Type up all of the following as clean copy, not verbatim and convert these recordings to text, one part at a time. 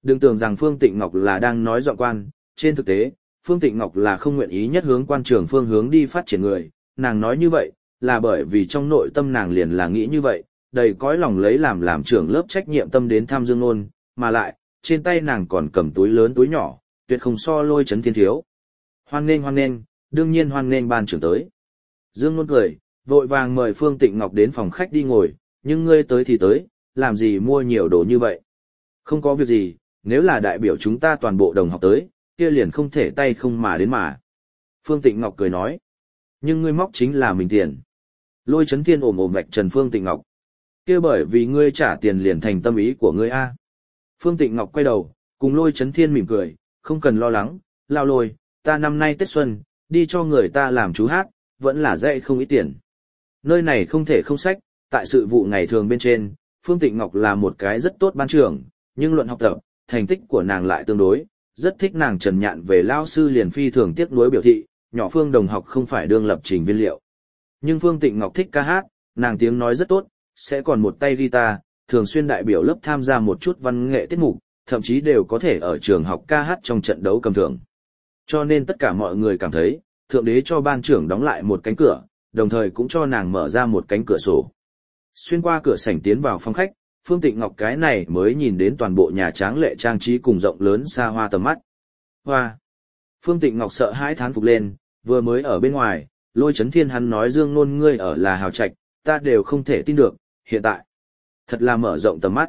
Đừng tưởng rằng Phương Tịnh Ngọc là đang nói giọng quan, trên thực tế, Phương Tịnh Ngọc là không nguyện ý nhất hướng quan trường phương hướng đi phát triển người, nàng nói như vậy, là bởi vì trong nội tâm nàng liền là nghĩ như vậy, đầy cõi lòng lấy làm trưởng lớp trách nhiệm tâm đến thăm Dương Nôn, mà lại, trên tay nàng còn cầm túi lớn túi nhỏ, tuyệt không so Lôi Chấn Thiên thiếu. Hoan nghênh, đương nhiên hoan nghênh ban trưởng tới. Dương Nôn cười, vội vàng mời Phương Tịnh Ngọc đến phòng khách đi ngồi, nhưng ngươi tới thì tới, làm gì mua nhiều đồ như vậy? Không có việc gì, nếu là đại biểu chúng ta toàn bộ đồng học tới, kia liền không thể tay không mà đến mà. Phương Tịnh Ngọc cười nói, nhưng ngươi móc chính là mình tiền. Lôi Chấn Thiên ồm vạch trần Phương Tịnh Ngọc. Kia bởi vì ngươi trả tiền liền thành tâm ý của ngươi a. Phương Tịnh Ngọc quay đầu, cùng Lôi Chấn Thiên mỉm cười, không cần lo lắng, lao Lôi, ta năm nay Tết Xuân, đi cho người ta làm chú hát, vẫn là dạy không ít tiền. Nơi này không thể không sách, tại sự vụ ngày thường bên trên, Phương Tịnh Ngọc là một cái rất tốt ban trưởng, nhưng luận học tập, thành tích của nàng lại tương đối, rất thích nàng Trần Nhạn về lao sư liền phi thường tiếc nuối biểu thị, nhỏ Phương đồng học không phải đương lập trình viên liệu. Nhưng Phương Tịnh Ngọc thích ca hát, nàng tiếng nói rất tốt, sẽ còn một tay guitar, thường xuyên đại biểu lớp tham gia một chút văn nghệ tiết mục, thậm chí đều có thể ở trường học ca hát trong trận đấu cầm thưởng. Cho nên tất cả mọi người cảm thấy, thượng đế cho ban trưởng đóng lại một cánh cửa, đồng thời cũng cho nàng mở ra một cánh cửa sổ. Xuyên qua cửa sảnh tiến vào phòng khách, Phương Tịnh Ngọc cái này mới nhìn đến toàn bộ nhà tráng lệ trang trí cùng rộng lớn xa hoa tầm mắt. Hoa! Phương Tịnh Ngọc sợ hãi thán phục lên, vừa mới ở bên ngoài, Lôi Chấn Thiên hắn nói Dương Nôn ngươi ở là hào trạch, ta đều không thể tin được, hiện tại. Thật là mở rộng tầm mắt.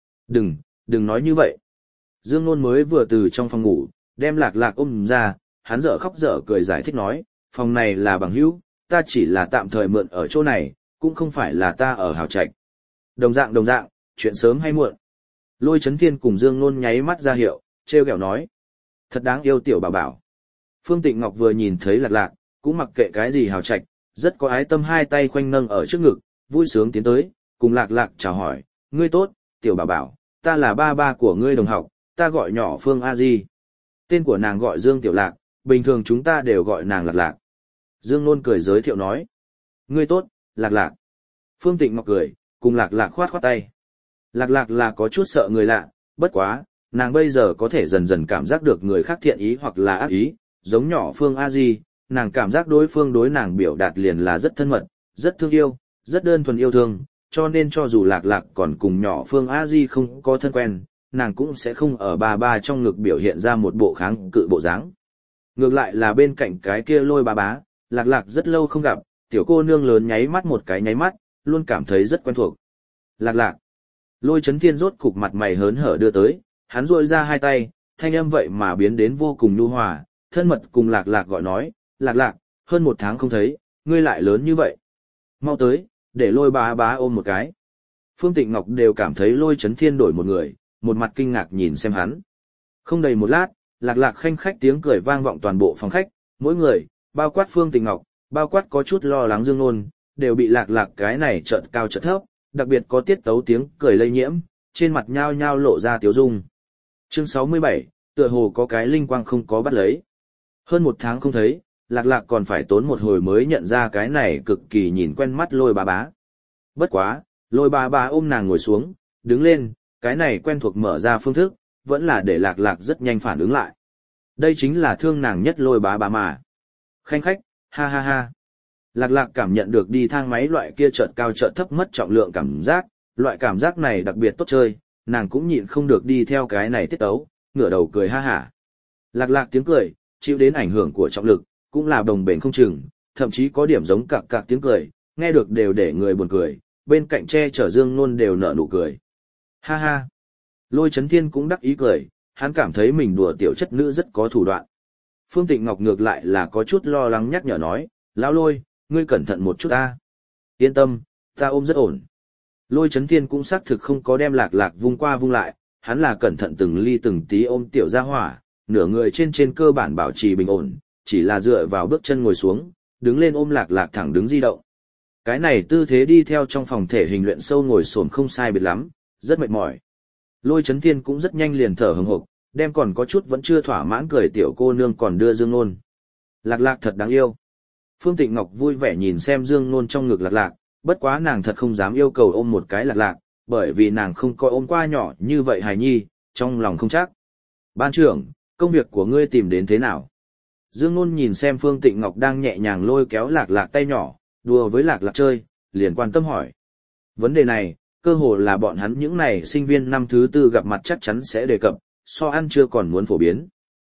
Đừng nói như vậy. Dương Nôn mới vừa từ trong phòng ngủ, đem Lạc Lạc ôm ra, hắn dở khóc dở cười giải thích nói, phòng này là bằng hữu, ta chỉ là tạm thời mượn ở chỗ này, cũng không phải là ta ở hào trạch. Đồng dạng, chuyện sớm hay muộn. Lôi Chấn Thiên cùng Dương Nôn nháy mắt ra hiệu, trêu ghẹo nói. Thật đáng yêu tiểu bảo bảo. Phương Tịnh Ngọc vừa nhìn thấy Lạc Lạc, cũng mặc kệ cái gì hào trạch, rất có ái tâm hai tay khoanh nâng ở trước ngực, vui sướng tiến tới, cùng Lạc Lạc chào hỏi, ngươi tốt, tiểu bảo bảo, ta là ba của ngươi đồng học, ta gọi nhỏ Phương A Di. Tên của nàng gọi Dương Tiểu Lạc, bình thường chúng ta đều gọi nàng Lạc Lạc. Dương Nôn cười giới thiệu nói, ngươi tốt, Lạc Lạc. Phương Tịnh Ngọc cười, cùng Lạc Lạc khoát tay. Lạc Lạc là có chút sợ người lạ, bất quá, nàng bây giờ có thể dần dần cảm giác được người khác thiện ý hoặc là ác ý, giống nhỏ Phương A Di, nàng cảm giác đối phương đối nàng biểu đạt liền là rất thân mật, rất thương yêu, rất đơn thuần yêu thương, cho nên cho dù Lạc Lạc còn cùng nhỏ Phương A Di không có thân quen, nàng cũng sẽ không ở ba trong ngực biểu hiện ra một bộ kháng cự bộ dáng. Ngược lại là bên cạnh cái kia Lôi bá, Lạc Lạc rất lâu không gặp, tiểu cô nương lớn nháy mắt một cái nháy mắt, luôn cảm thấy rất quen thuộc. Lạc Lạc. Lôi Chấn Thiên rốt cục mặt mày hớn hở đưa tới, hắn duỗi ra hai tay, thanh âm vậy mà biến đến vô cùng nhu hòa, thân mật cùng Lạc Lạc gọi nói, Lạc Lạc, hơn 1 tháng không thấy, ngươi lại lớn như vậy. Mau tới, để Lôi bá ôm một cái. Phương Tịnh Ngọc đều cảm thấy Lôi Chấn Thiên đổi một người, một mặt kinh ngạc nhìn xem hắn. Không đầy một lát, Lạc Lạc khanh khách tiếng cười vang vọng toàn bộ phòng khách, mỗi người, bao quát Phương Tịnh Ngọc, bao quát có chút lo lắng Dương Nôn, đều bị Lạc Lạc cái này chợt cao chợt thấp, đặc biệt có tiết tấu tiếng cười lây nhiễm, trên mặt nhao nhao lộ ra tiếu dung. Chương 67, tựa hồ có cái linh quang không có bắt lấy. Hơn 1 tháng không thấy, Lạc Lạc còn phải tốn một hồi mới nhận ra cái này cực kỳ nhìn quen mắt Lôi bá. Bất quá, Lôi bá ôm nàng ngồi xuống, đứng lên, cái này quen thuộc mở ra phương thức, vẫn là để Lạc Lạc rất nhanh phản ứng lại. Đây chính là thương nàng nhất Lôi bá mà. Khanh khách, ha ha ha. Lạc Lạc cảm nhận được đi thang máy loại kia chợt cao chợt thấp mất trọng lượng cảm giác, loại cảm giác này đặc biệt tốt chơi, nàng cũng nhịn không được đi theo cái này tiết tấu, ngửa đầu cười ha hả. Lạc Lạc tiếng cười, chịu đến ảnh hưởng của trọng lực, cũng là đồng bền không chừng, thậm chí có điểm giống cạc tiếng cười, nghe được đều để người buồn cười, bên cạnh che chở Dương Nôn đều nở nụ cười. Ha ha. Lôi Chấn Thiên cũng đắc ý cười, hắn cảm thấy mình đùa tiểu chất nữ rất có thủ đoạn. Phương Tịnh Ngọc ngược lại là có chút lo lắng nhắc nhở nói, lão Lôi, ngươi cẩn thận một chút ta. Yên tâm, ta ôm rất ổn. Lôi Chấn Thiên cũng xác thực không có đem Lạc Lạc vung qua vung lại, hắn là cẩn thận từng ly từng tí ôm tiểu gia hỏa, nửa người trên cơ bản bảo trì bình ổn, chỉ là dựa vào bước chân ngồi xuống, đứng lên ôm Lạc Lạc thẳng đứng di động. Cái này tư thế đi theo trong phòng thể hình luyện sâu ngồi xổm không sai biệt lắm, rất mệt mỏi. Lôi Chấn Thiên cũng rất nhanh liền thở hừng hực, đem còn có chút vẫn chưa thỏa mãn cười tiểu cô nương còn đưa Dương Nôn. Lạc Lạc thật đáng yêu. Phương Tịnh Ngọc vui vẻ nhìn xem Dương Nôn trong ngực Lạc Lạc, bất quá nàng thật không dám yêu cầu ôm một cái Lạc Lạc, bởi vì nàng không có ôm qua nhỏ như vậy hài nhi, trong lòng không chắc. Ban trưởng, công việc của ngươi tìm đến thế nào? Dương Nôn nhìn xem Phương Tịnh Ngọc đang nhẹ nhàng lôi kéo Lạc Lạc tay nhỏ, đùa với Lạc Lạc chơi, liền quan tâm hỏi. Vấn đề này, cơ hồ là bọn hắn những này sinh viên năm thứ tư gặp mặt chắc chắn sẽ đề cập, so ăn chưa còn muốn phổ biến.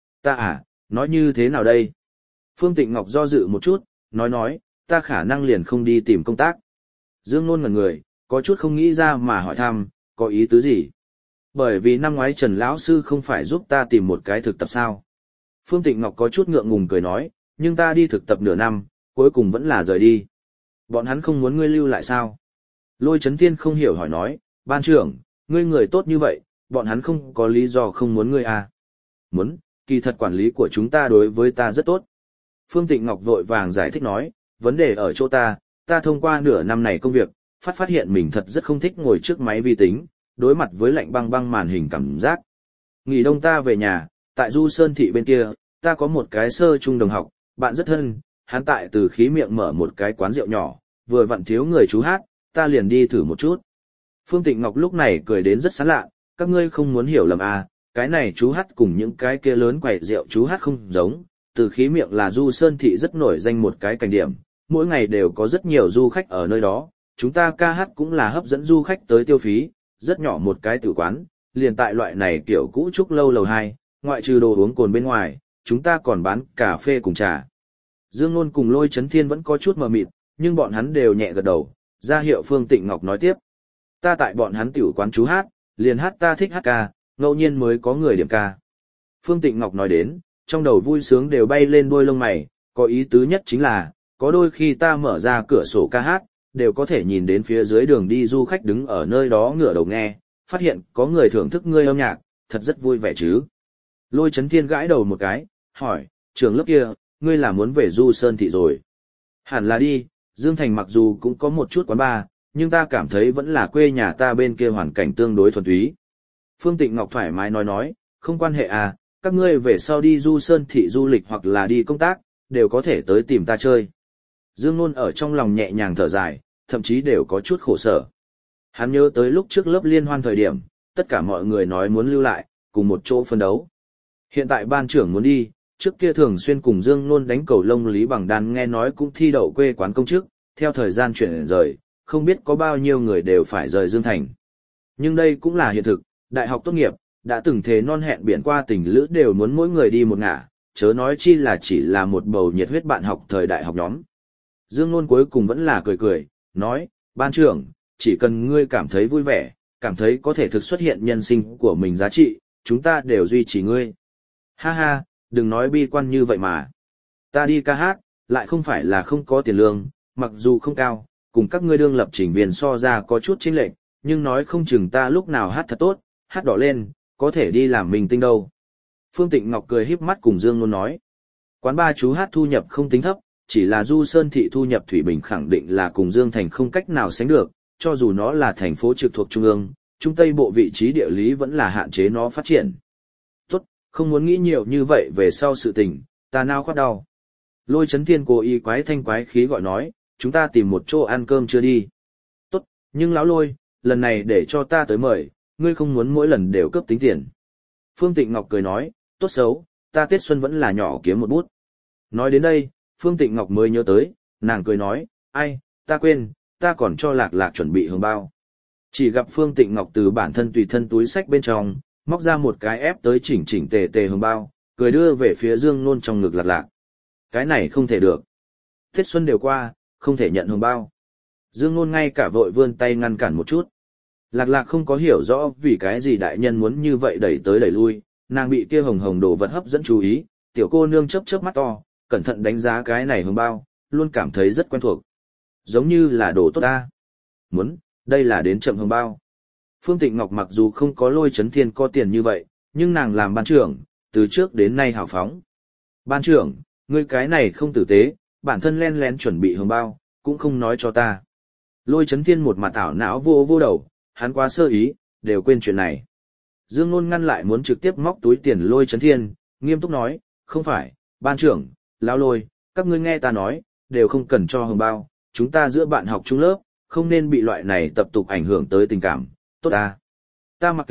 Ta nói như thế nào đây? Phương Tịnh Ngọc do dự một chút, nói, ta khả năng liền không đi tìm công tác. Dương Nôn ngẩn người, có chút không nghĩ ra mà hỏi thăm, có ý tứ gì? Bởi vì năm ngoái Trần lão sư không phải giúp ta tìm một cái thực tập sao? Phương Tịnh Ngọc có chút ngượng ngùng cười nói, nhưng ta đi thực tập nửa năm, cuối cùng vẫn là rời đi. Bọn hắn không muốn ngươi lưu lại sao? Lôi Chấn Thiên không hiểu hỏi nói, ban trưởng, ngươi người tốt như vậy, bọn hắn không có lý do không muốn ngươi à? Muốn, kỳ thật quản lý của chúng ta đối với ta rất tốt. Phương Tịnh Ngọc vội vàng giải thích nói, vấn đề ở chỗ ta thông qua nửa năm này công việc, phát hiện mình thật rất không thích ngồi trước máy vi tính, đối mặt với lạnh băng băng màn hình cảm giác. Nghỉ đông ta về nhà, tại Du Sơn Thị bên kia, ta có một cái sơ trung đồng học, bạn rất thân, hắn tại Từ Khí miệng mở một cái quán rượu nhỏ, vừa vặn thiếu người chú hát, ta liền đi thử một chút. Phương Tịnh Ngọc lúc này cười đến rất sán lạ, các ngươi không muốn hiểu lầm à, cái này chú hát cùng những cái kia lớn quầy rượu chú hát không giống, Từ Khí miệng là Du Sơn Thị rất nổi danh một cái cảnh điểm, mỗi ngày đều có rất nhiều du khách ở nơi đó, chúng ta ca hát cũng là hấp dẫn du khách tới tiêu phí, rất nhỏ một cái tử quán, liền tại loại này kiểu cũ trúc lâu lầu 2, ngoại trừ đồ uống cồn bên ngoài, chúng ta còn bán cà phê cùng trà. Dương Nôn cùng Lôi Chấn Thiên vẫn có chút mờ mịt, nhưng bọn hắn đều nhẹ gật đầu, ra hiệu Phương Tịnh Ngọc nói tiếp. Ta tại bọn hắn tiểu quán chú hát, liền hát ta thích hát ca, ngẫu nhiên mới có người điểm ca. Phương Tịnh Ngọc nói đến, trong đầu vui sướng đều bay lên đôi lông mày, có ý tứ nhất chính là, có đôi khi ta mở ra cửa sổ ca hát, đều có thể nhìn đến phía dưới đường đi du khách đứng ở nơi đó ngửa đầu nghe, phát hiện có người thưởng thức ngươi âm nhạc, thật rất vui vẻ chứ. Lôi Chấn Thiên gãi đầu một cái, hỏi, trường lớp kia, ngươi là muốn về Du Sơn Thị rồi? Hẳn là đi, Dương Thành mặc dù cũng có một chút quán bar, nhưng ta cảm thấy vẫn là quê nhà ta bên kia hoàn cảnh tương đối thuần túy. Phương Tịnh Ngọc thoải mái nói, không quan hệ à, các ngươi về sau đi Du Sơn Thị du lịch hoặc là đi công tác, đều có thể tới tìm ta chơi. Dương Nôn ở trong lòng nhẹ nhàng thở dài, thậm chí đều có chút khổ sở. Hắn nhớ tới lúc trước lớp liên hoan thời điểm, tất cả mọi người nói muốn lưu lại, cùng một chỗ phân đấu. Hiện tại ban trưởng muốn đi, trước kia thường xuyên cùng Dương Nôn đánh cầu lông Lý Bằng Đan nghe nói cũng thi đậu quê quán công chức, theo thời gian chuyển rời, không biết có bao nhiêu người đều phải rời Dương Thành. Nhưng đây cũng là hiện thực, đại học tốt nghiệp, đã từng thề non hẹn biển qua tình lữ đều muốn mỗi người đi một ngả, chớ nói chi là chỉ là một bầu nhiệt huyết bạn học thời đại học nhóm. Dương Nôn cuối cùng vẫn là cười, nói, ban trưởng, chỉ cần ngươi cảm thấy vui vẻ, cảm thấy có thể thực xuất hiện nhân sinh của mình giá trị, chúng ta đều duy trì ngươi. Ha ha, đừng nói bi quan như vậy mà. Ta đi ca hát, lại không phải là không có tiền lương, mặc dù không cao, cùng các ngươi đương lập trình viên so ra có chút chênh lệch, nhưng nói không chừng ta lúc nào hát thật tốt, hát đỏ lên, có thể đi làm mình tinh đâu. Phương Tịnh Ngọc cười híp mắt cùng Dương Nôn nói. Quán ba chú hát thu nhập không tính thấp, chỉ là Du Sơn Thị thu nhập Thủy Bình khẳng định là cùng Dương Thành không cách nào sánh được, cho dù nó là thành phố trực thuộc trung ương, Trung Tây Bộ vị trí địa lý vẫn là hạn chế nó phát triển. Tốt, không muốn nghĩ nhiều như vậy về sau sự tình, ta nào khoát đau. Lôi Chấn Thiên cố ý quái thanh quái khí gọi nói, chúng ta tìm một chỗ ăn cơm chưa đi. Tốt, nhưng lão Lôi, lần này để cho ta tới mời, ngươi không muốn mỗi lần đều cấp tính tiền. Phương Tịnh Ngọc cười nói, tốt xấu, ta Tết Xuân vẫn là nhỏ kiếm một bút. Nói đến đây, Phương Tịnh Ngọc mới nhớ tới, nàng cười nói, ai, ta quên, ta còn cho Lạc Lạc chuẩn bị hương bao. Chỉ gặp Phương Tịnh Ngọc từ bản thân tùy thân túi sách bên trong, móc ra một cái ép tới chỉnh chỉnh tề tề hương bao, cười đưa về phía Dương Nôn trong ngực Lạc Lạc. Cái này không thể được. Tết Xuân đều qua, không thể nhận hương bao. Dương Nôn ngay cả vội vươn tay ngăn cản một chút. Lạc Lạc không có hiểu rõ vì cái gì đại nhân muốn như vậy đẩy tới đẩy lui, nàng bị kia hồng hồng đồ vật hấp dẫn chú ý, tiểu cô nương chớp mắt to, cẩn thận đánh giá cái này hương bao, luôn cảm thấy rất quen thuộc. Giống như là đồ tốt ta. Muốn, đây là đến chậm hương bao. Phương Tịnh Ngọc mặc dù không có Lôi Chấn Thiên có tiền như vậy, nhưng nàng làm ban trưởng, từ trước đến nay hào phóng. Ban trưởng, ngươi cái này không tử tế, bản thân len lén chuẩn bị hương bao, cũng không nói cho ta. Lôi Chấn Thiên một mặt ảo não vô đầu, hắn quá sơ ý, đều quên chuyện này. Dương Nôn ngăn lại muốn trực tiếp móc túi tiền Lôi Chấn Thiên, nghiêm túc nói, không phải, ban trưởng, lão Lôi, các ngươi nghe ta nói, đều không cần cho hương bao, chúng ta giữa bạn học chung lớp, không nên bị loại này tập tục ảnh hưởng tới tình cảm, tốt ta. Ta mặc kệ,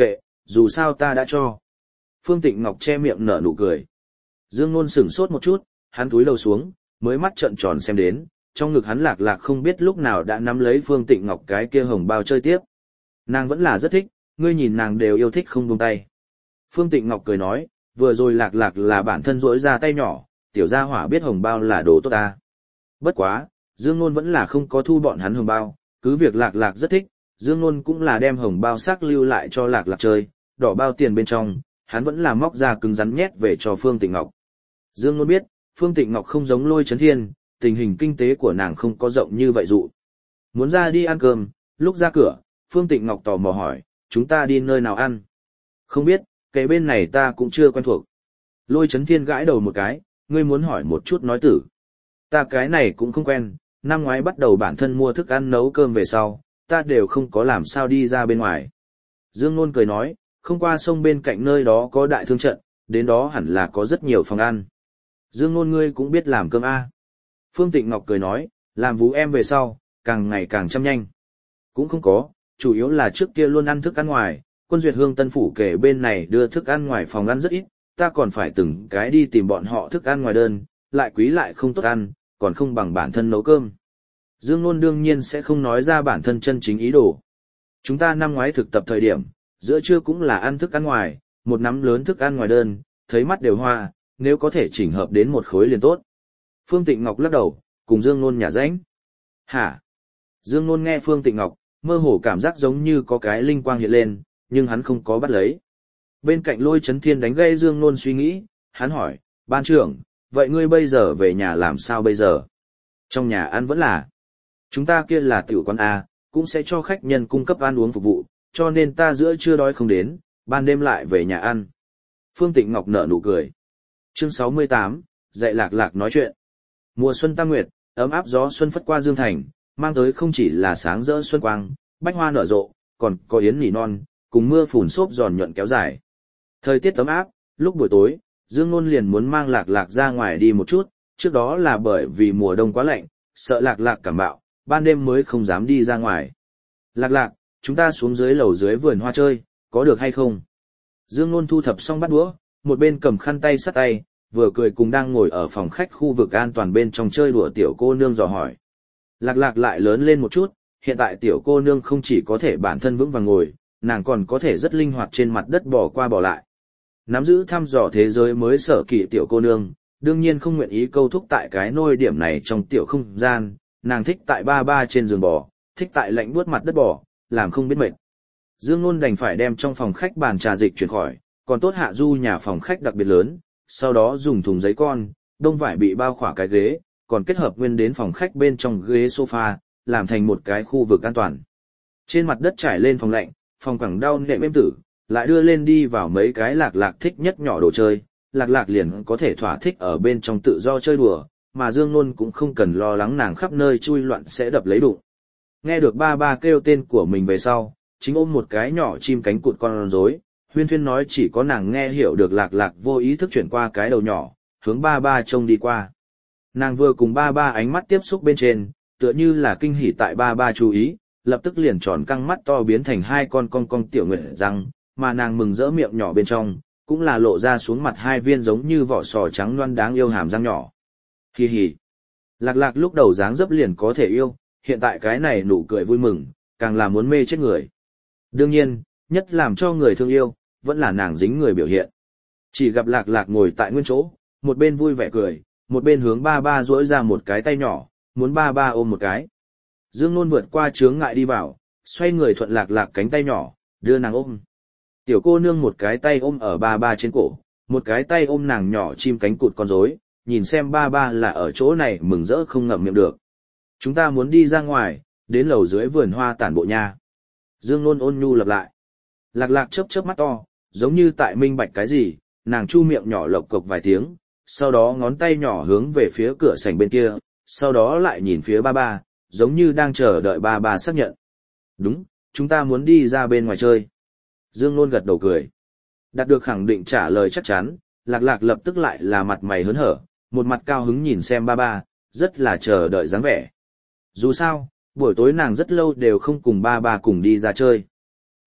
dù sao ta đã cho. Phương Tịnh Ngọc che miệng nở nụ cười. Dương Nôn sửng sốt một chút, hắn cúi đầu xuống, mới mắt trợn tròn xem đến, trong ngực hắn Lạc Lạc không biết lúc nào đã nắm lấy Phương Tịnh Ngọc cái kia hồng bao chơi tiếp. Nàng vẫn là rất thích, ngươi nhìn nàng đều yêu thích không buông tay. Phương Tịnh Ngọc cười nói, vừa rồi Lạc Lạc là bản thân rỗi ra tay nhỏ, tiểu gia hỏa biết hồng bao là đồ tốt ta. Bất quá, Dương Nôn vẫn là không có thu bọn hắn hồng bao, cứ việc Lạc Lạc rất thích, Dương Nôn cũng là đem hồng bao xác lưu lại cho Lạc Lạc chơi, đỏ bao tiền bên trong, hắn vẫn là móc ra cứng rắn nhét về cho Phương Tịnh Ngọc. Dương Nôn biết, Phương Tịnh Ngọc không giống Lôi Chấn Thiên, tình hình kinh tế của nàng không có rộng như vậy dụ. Muốn ra đi ăn cơm, lúc ra cửa, Phương Tịnh Ngọc tò mò hỏi, chúng ta đi nơi nào ăn? Không biết, cái bên này ta cũng chưa quen thuộc. Lôi Chấn Thiên gãi đầu một cái, ngươi muốn hỏi một chút nói tử. Ta cái này cũng không quen, năm ngoái bắt đầu bản thân mua thức ăn nấu cơm về sau, ta đều không có làm sao đi ra bên ngoài. Dương Nôn cười nói, không qua sông bên cạnh nơi đó có đại thương trận, đến đó hẳn là có rất nhiều phòng ăn. Dương Nôn ngươi cũng biết làm cơm a? Phương Tịnh Ngọc cười nói, làm vú em về sau, càng ngày càng chăm nhanh. Cũng không có, chủ yếu là trước kia luôn ăn thức ăn ngoài, Quân Duyệt Hương Tân Phủ kể bên này đưa thức ăn ngoài phòng ăn rất ít, ta còn phải từng cái đi tìm bọn họ thức ăn ngoài đơn, lại quý lại không tốt ăn, còn không bằng bản thân nấu cơm. Dương Nôn đương nhiên sẽ không nói ra bản thân chân chính ý đồ. Chúng ta năm ngoái thực tập thời điểm, giữa trưa cũng là ăn thức ăn ngoài, một nắm lớn thức ăn ngoài đơn, thấy mắt đều hoa, nếu có thể chỉnh hợp đến một khối liền tốt. Phương Tịnh Ngọc lắc đầu, cùng Dương Nôn nhả rãnh. Hả? Dương Nôn nghe Phương Tịnh Ngọc, mơ hồ cảm giác giống như có cái linh quang hiện lên, nhưng hắn không có bắt lấy. Bên cạnh Lôi Chấn Thiên đánh gây Dương Nôn suy nghĩ, hắn hỏi, ban trưởng, vậy ngươi bây giờ về nhà làm sao bây giờ? Trong nhà ăn vẫn là. Chúng ta kia là tiểu quán A, cũng sẽ cho khách nhân cung cấp ăn uống phục vụ, cho nên ta giữa trưa đói không đến, ban đêm lại về nhà ăn. Phương Tịnh Ngọc nở nụ cười. Chương 68, dạy Lạc Lạc nói chuyện. Mùa xuân tam nguyệt, ấm áp gió xuân phất qua Dương Thành, mang tới không chỉ là sáng rỡ xuân quang, bách hoa nở rộ, còn có yến nỉ non, cùng mưa phùn xốp giòn nhuận kéo dài. Thời tiết ấm áp, lúc buổi tối, Dương Nôn liền muốn mang Lạc Lạc ra ngoài đi một chút, trước đó là bởi vì mùa đông quá lạnh, sợ Lạc Lạc cảm bạo, ban đêm mới không dám đi ra ngoài. Lạc Lạc, chúng ta xuống dưới lầu dưới vườn hoa chơi, có được hay không? Dương Nôn thu thập xong bát đũa, một bên cầm khăn tay sắt tay, vừa cười cùng đang ngồi ở phòng khách khu vực an toàn bên trong chơi đùa tiểu cô nương dò hỏi. Lạc Lạc lại lớn lên một chút, hiện tại tiểu cô nương không chỉ có thể bản thân vững vàng ngồi, nàng còn có thể rất linh hoạt trên mặt đất bò qua bò lại. Nắm giữ thăm dò thế giới mới sở kỳ tiểu cô nương, đương nhiên không nguyện ý câu thúc tại cái nôi điểm này trong tiểu không gian, nàng thích tại ba ba trên giường bò, thích tại lạnh buốt mặt đất bò, làm không biết mệt. Dương Nôn đành phải đem trong phòng khách bàn trà dịch chuyển khỏi, còn tốt hạ du nhà phòng khách đặc biệt lớn, sau đó dùng thùng giấy con, đông vải bị bao khỏa cái ghế, còn kết hợp nguyên đến phòng khách bên trong ghế sofa, làm thành một cái khu vực an toàn. Trên mặt đất trải lên phòng lạnh, phòng quẳng đau nệm êm tử, lại đưa lên đi vào mấy cái Lạc Lạc thích nhất nhỏ đồ chơi, Lạc Lạc liền có thể thỏa thích ở bên trong tự do chơi đùa, mà Dương Nôn cũng không cần lo lắng nàng khắp nơi chui loạn sẽ đập lấy đụng. Nghe được ba ba kêu tên của mình về sau, chính ôm một cái nhỏ chim cánh cụt con rối, Huyên Thuyên nói chỉ có nàng nghe hiểu được Lạc Lạc vô ý thức chuyển qua cái đầu nhỏ, hướng ba ba trông đi qua. Nàng vừa cùng ba ba ánh mắt tiếp xúc bên trên, tựa như là kinh hỉ tại ba ba chú ý, lập tức liền tròn căng mắt to biến thành hai con cong cong tiểu nguyệt răng, mà nàng mừng rỡ miệng nhỏ bên trong, cũng là lộ ra xuống mặt hai viên giống như vỏ sò trắng loăn đáng yêu hàm răng nhỏ. Hi hi. Lạc Lạc lúc đầu dáng dấp liền có thể yêu, hiện tại cái này nụ cười vui mừng, càng là muốn mê chết người. Đương nhiên, nhất làm cho người thương yêu, vẫn là nàng dính người biểu hiện. Chỉ gặp Lạc Lạc ngồi tại nguyên chỗ, một bên vui vẻ cười, một bên hướng ba ba duỗi ra một cái tay nhỏ, muốn ba ba ôm một cái. Dương Nôn vượt qua chướng ngại đi vào, xoay người thuận Lạc Lạc cánh tay nhỏ, đưa nàng ôm. Tiểu cô nương một cái tay ôm ở ba ba trên cổ, một cái tay ôm nàng nhỏ chim cánh cụt con rối, nhìn xem ba ba là ở chỗ này mừng rỡ không ngậm miệng được. Chúng ta muốn đi ra ngoài, đến lầu dưới vườn hoa tản bộ nha. Dương Nôn ôn nhu lặp lại. Lạc Lạc chớp chớp mắt to, giống như tại minh bạch cái gì, nàng chu miệng nhỏ lộc cộc vài tiếng, sau đó ngón tay nhỏ hướng về phía cửa sảnh bên kia, sau đó lại nhìn phía ba ba, giống như đang chờ đợi ba ba xác nhận. Đúng, chúng ta muốn đi ra bên ngoài chơi. Dương Nôn gật đầu cười. Đạt được khẳng định trả lời chắc chắn, Lạc Lạc lập tức lại là mặt mày hớn hở, một mặt cao hứng nhìn xem ba ba, rất là chờ đợi dáng vẻ. Dù sao, buổi tối nàng rất lâu đều không cùng ba ba cùng đi ra chơi.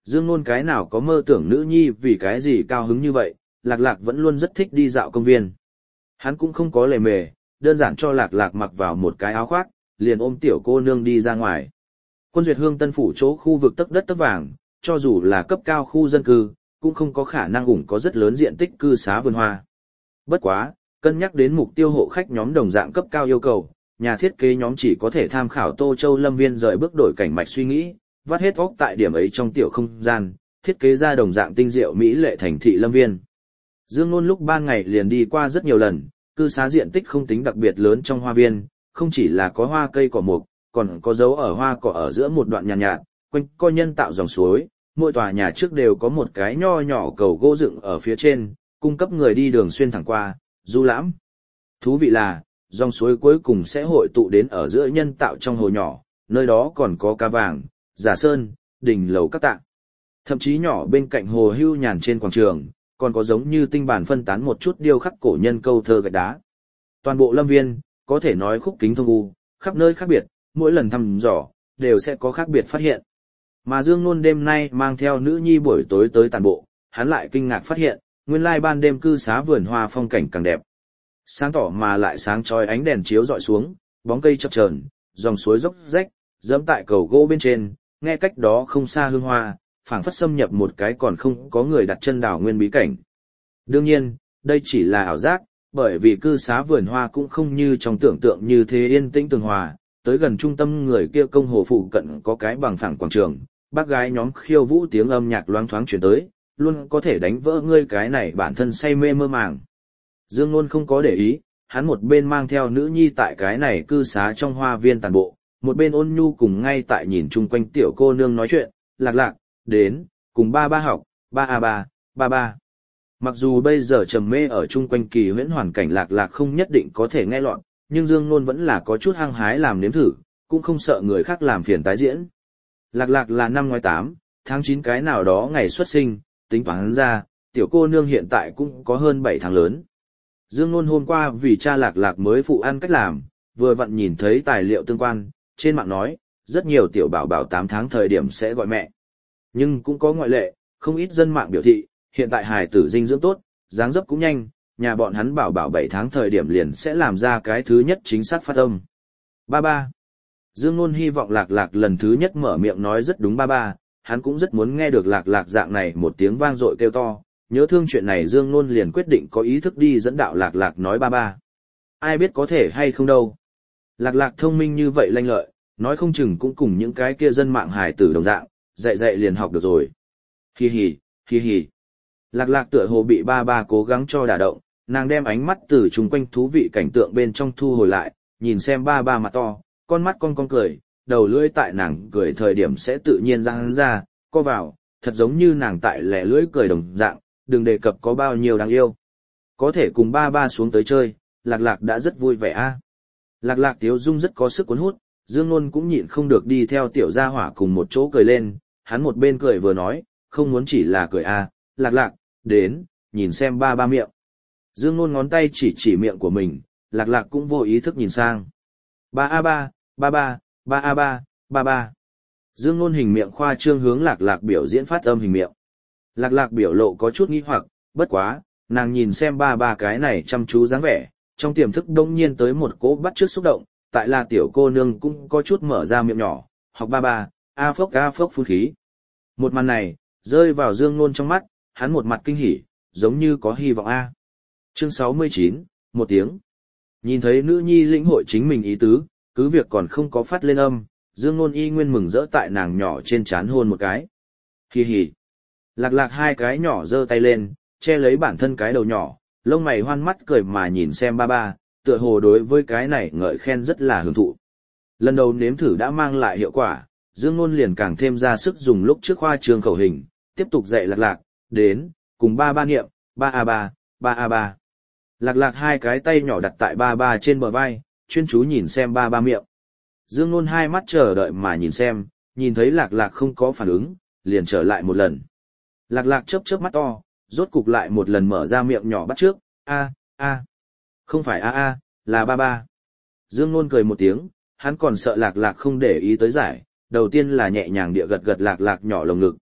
Dương Nôn cái nào có mơ tưởng nữ nhi vì cái gì cao hứng như vậy, Lạc Lạc vẫn luôn rất thích đi dạo công viên. Hắn cũng không có lề mề, đơn giản cho Lạc Lạc mặc vào một cái áo khoác, liền ôm tiểu cô nương đi ra ngoài. Quân Duyệt Hương Tân Phủ chỗ khu vực tấc đất tấc vàng, cho dù là cấp cao khu dân cư, cũng không có khả năng ủng có rất lớn diện tích cư xá vườn hoa. Bất quá, cân nhắc đến mục tiêu hộ khách nhóm đồng dạng cấp cao yêu cầu, nhà thiết kế nhóm chỉ có thể tham khảo Tô Châu Lâm Viên rời bước đổi cảnh mạch suy nghĩ, vắt hết óc tại điểm ấy trong tiểu không gian, thiết kế ra đồng dạng tinh diệu mỹ lệ thành thị Lâm Viên. Dương Nôn lúc ban ngày liền đi qua rất nhiều lần, cư xá diện tích không tính đặc biệt lớn trong hoa viên, không chỉ là có hoa cây cỏ mục, còn có dấu ở hoa cỏ ở giữa một đoạn nhàn nhạt, quanh co nhân tạo dòng suối, mỗi tòa nhà trước đều có một cái nho nhỏ cầu gỗ dựng ở phía trên, cung cấp người đi đường xuyên thẳng qua, du lãm. Thú vị là, dòng suối cuối cùng sẽ hội tụ đến ở giữa nhân tạo trong hồ nhỏ, nơi đó còn có cá vàng, giả sơn, đỉnh lầu các tạng. Thậm chí nhỏ bên cạnh hồ hưu nhàn trên quảng trường, còn có giống như tinh bản phân tán một chút điêu khắc cổ nhân câu thơ gạch đá. Toàn bộ lâm viên, có thể nói khúc kính thông u, khắp nơi khác biệt, mỗi lần thăm dò, đều sẽ có khác biệt phát hiện. Mà Dương Nôn đêm nay mang theo nữ nhi buổi tối tới tàn bộ, hắn lại kinh ngạc phát hiện, nguyên lai ban đêm cư xá vườn hoa phong cảnh càng đẹp. Sáng tỏ mà lại sáng chói ánh đèn chiếu dọi xuống, bóng cây chập chờn, dòng suối dốc rách, dẫm tại cầu gỗ bên trên, nghe cách đó không xa hương hoa, phảng phất xâm nhập một cái còn không có người đặt chân đảo nguyên bí cảnh. Đương nhiên, đây chỉ là ảo giác, bởi vì cư xá vườn hoa cũng không như trong tưởng tượng như thế yên tĩnh tường hòa, tới gần trung tâm người kia công hồ phụ cận có cái bằng phẳng quảng trường, bác gái nhóm khiêu vũ tiếng âm nhạc loáng thoáng chuyển tới, luôn có thể đánh vỡ ngươi cái này bản thân say mê mơ màng. Dương Nôn không có để ý, hắn một bên mang theo nữ nhi tại cái này cư xá trong hoa viên tàn bộ, một bên ôn nhu cùng ngay tại nhìn chung quanh tiểu cô nương nói chuyện, Lạc Lạc, đến, cùng ba ba học, ba ba. Mặc dù bây giờ trầm mê ở chung quanh kỳ huyễn hoàn cảnh Lạc Lạc không nhất định có thể nghe lọt, nhưng Dương Nôn vẫn là có chút hăng hái làm nếm thử, cũng không sợ người khác làm phiền tái diễn. Lạc Lạc là năm ngoái 8, tháng 9 cái nào đó ngày xuất sinh, tính toán ra, tiểu cô nương hiện tại cũng có hơn 7 tháng lớn. Dương Nôn hôm qua vì cha Lạc Lạc mới phụ ăn cách làm, vừa vặn nhìn thấy tài liệu tương quan, trên mạng nói, rất nhiều tiểu bảo bảo 8 tháng thời điểm sẽ gọi mẹ. Nhưng cũng có ngoại lệ, không ít dân mạng biểu thị, hiện tại hài tử dinh dưỡng tốt, dáng dấp cũng nhanh, nhà bọn hắn bảo bảo 7 tháng thời điểm liền sẽ làm ra cái thứ nhất chính xác phát âm. Ba ba. Dương Nôn hy vọng Lạc Lạc lần thứ nhất mở miệng nói rất đúng ba ba, hắn cũng rất muốn nghe được Lạc Lạc dạng này một tiếng vang dội kêu to, nhớ thương chuyện này Dương Nôn liền quyết định có ý thức đi dẫn đạo Lạc Lạc nói ba ba. Ai biết có thể hay không đâu. Lạc Lạc thông minh như vậy lanh lợi, nói không chừng cũng cùng những cái kia dân mạng hài tử đồng dạng, dạy dạy liền học được rồi. Hi hi, hi hi. Lạc Lạc tựa hồ bị ba ba cố gắng cho đả động, nàng đem ánh mắt từ chung quanh thú vị cảnh tượng bên trong thu hồi lại, nhìn xem ba ba mặt to, con mắt con cười, đầu lưỡi tại nàng cười thời điểm sẽ tự nhiên răng ra, co vào, thật giống như nàng tại lẻ lưỡi cười đồng dạng, đừng đề cập có bao nhiêu đáng yêu. Có thể cùng ba ba xuống tới chơi, Lạc Lạc đã rất vui vẻ a. Lạc Lạc tiếu dung rất có sức cuốn hút, Dương Nôn cũng nhịn không được đi theo tiểu gia hỏa cùng một chỗ cười lên, hắn một bên cười vừa nói, không muốn chỉ là cười a, Lạc Lạc, đến, nhìn xem ba ba miệng. Dương Nôn ngón tay chỉ miệng của mình, Lạc Lạc cũng vô ý thức nhìn sang. Ba a ba, ba ba, ba a ba, ba ba. Dương Nôn hình miệng khoa trương hướng Lạc Lạc biểu diễn phát âm hình miệng. Lạc Lạc biểu lộ có chút nghi hoặc, bất quá, nàng nhìn xem ba ba cái này chăm chú dáng vẻ, trong tiềm thức đông nhiên tới một cỗ bắt chước xúc động, tại là tiểu cô nương cũng có chút mở ra miệng nhỏ, học ba ba, a phốc phun khí. Một màn này, rơi vào Dương Nôn trong mắt, hắn một mặt kinh hỉ, giống như có hy vọng a. Chương 69, một tiếng. Nhìn thấy nữ nhi lĩnh hội chính mình ý tứ, cứ việc còn không có phát lên âm, Dương Nôn y nguyên mừng rỡ tại nàng nhỏ trên trán hôn một cái. Hi hi. Lạc Lạc hai cái nhỏ giơ tay lên, che lấy bản thân cái đầu nhỏ, lông mày hoan mắt cười mà nhìn xem ba ba, tựa hồ đối với cái này ngợi khen rất là hưởng thụ. Lần đầu nếm thử đã mang lại hiệu quả, Dương Nôn liền càng thêm ra sức dùng lúc trước khoa trường khẩu hình, tiếp tục dạy Lạc Lạc, đến, cùng ba ba niệm, ba a ba, ba a ba. Lạc Lạc hai cái tay nhỏ đặt tại ba ba trên bờ vai, chuyên chú nhìn xem ba ba miệng. Dương Nôn hai mắt chờ đợi mà nhìn xem, nhìn thấy Lạc Lạc không có phản ứng, liền trở lại một lần. Lạc Lạc chớp mắt to, rốt cục lại một lần mở ra miệng nhỏ bắt trước, a. Không phải a, là ba ba. Dương Nôn cười một tiếng, hắn còn sợ Lạc Lạc không để ý tới giải, đầu tiên là nhẹ nhàng địa gật Lạc Lạc nhỏ lồng ngực,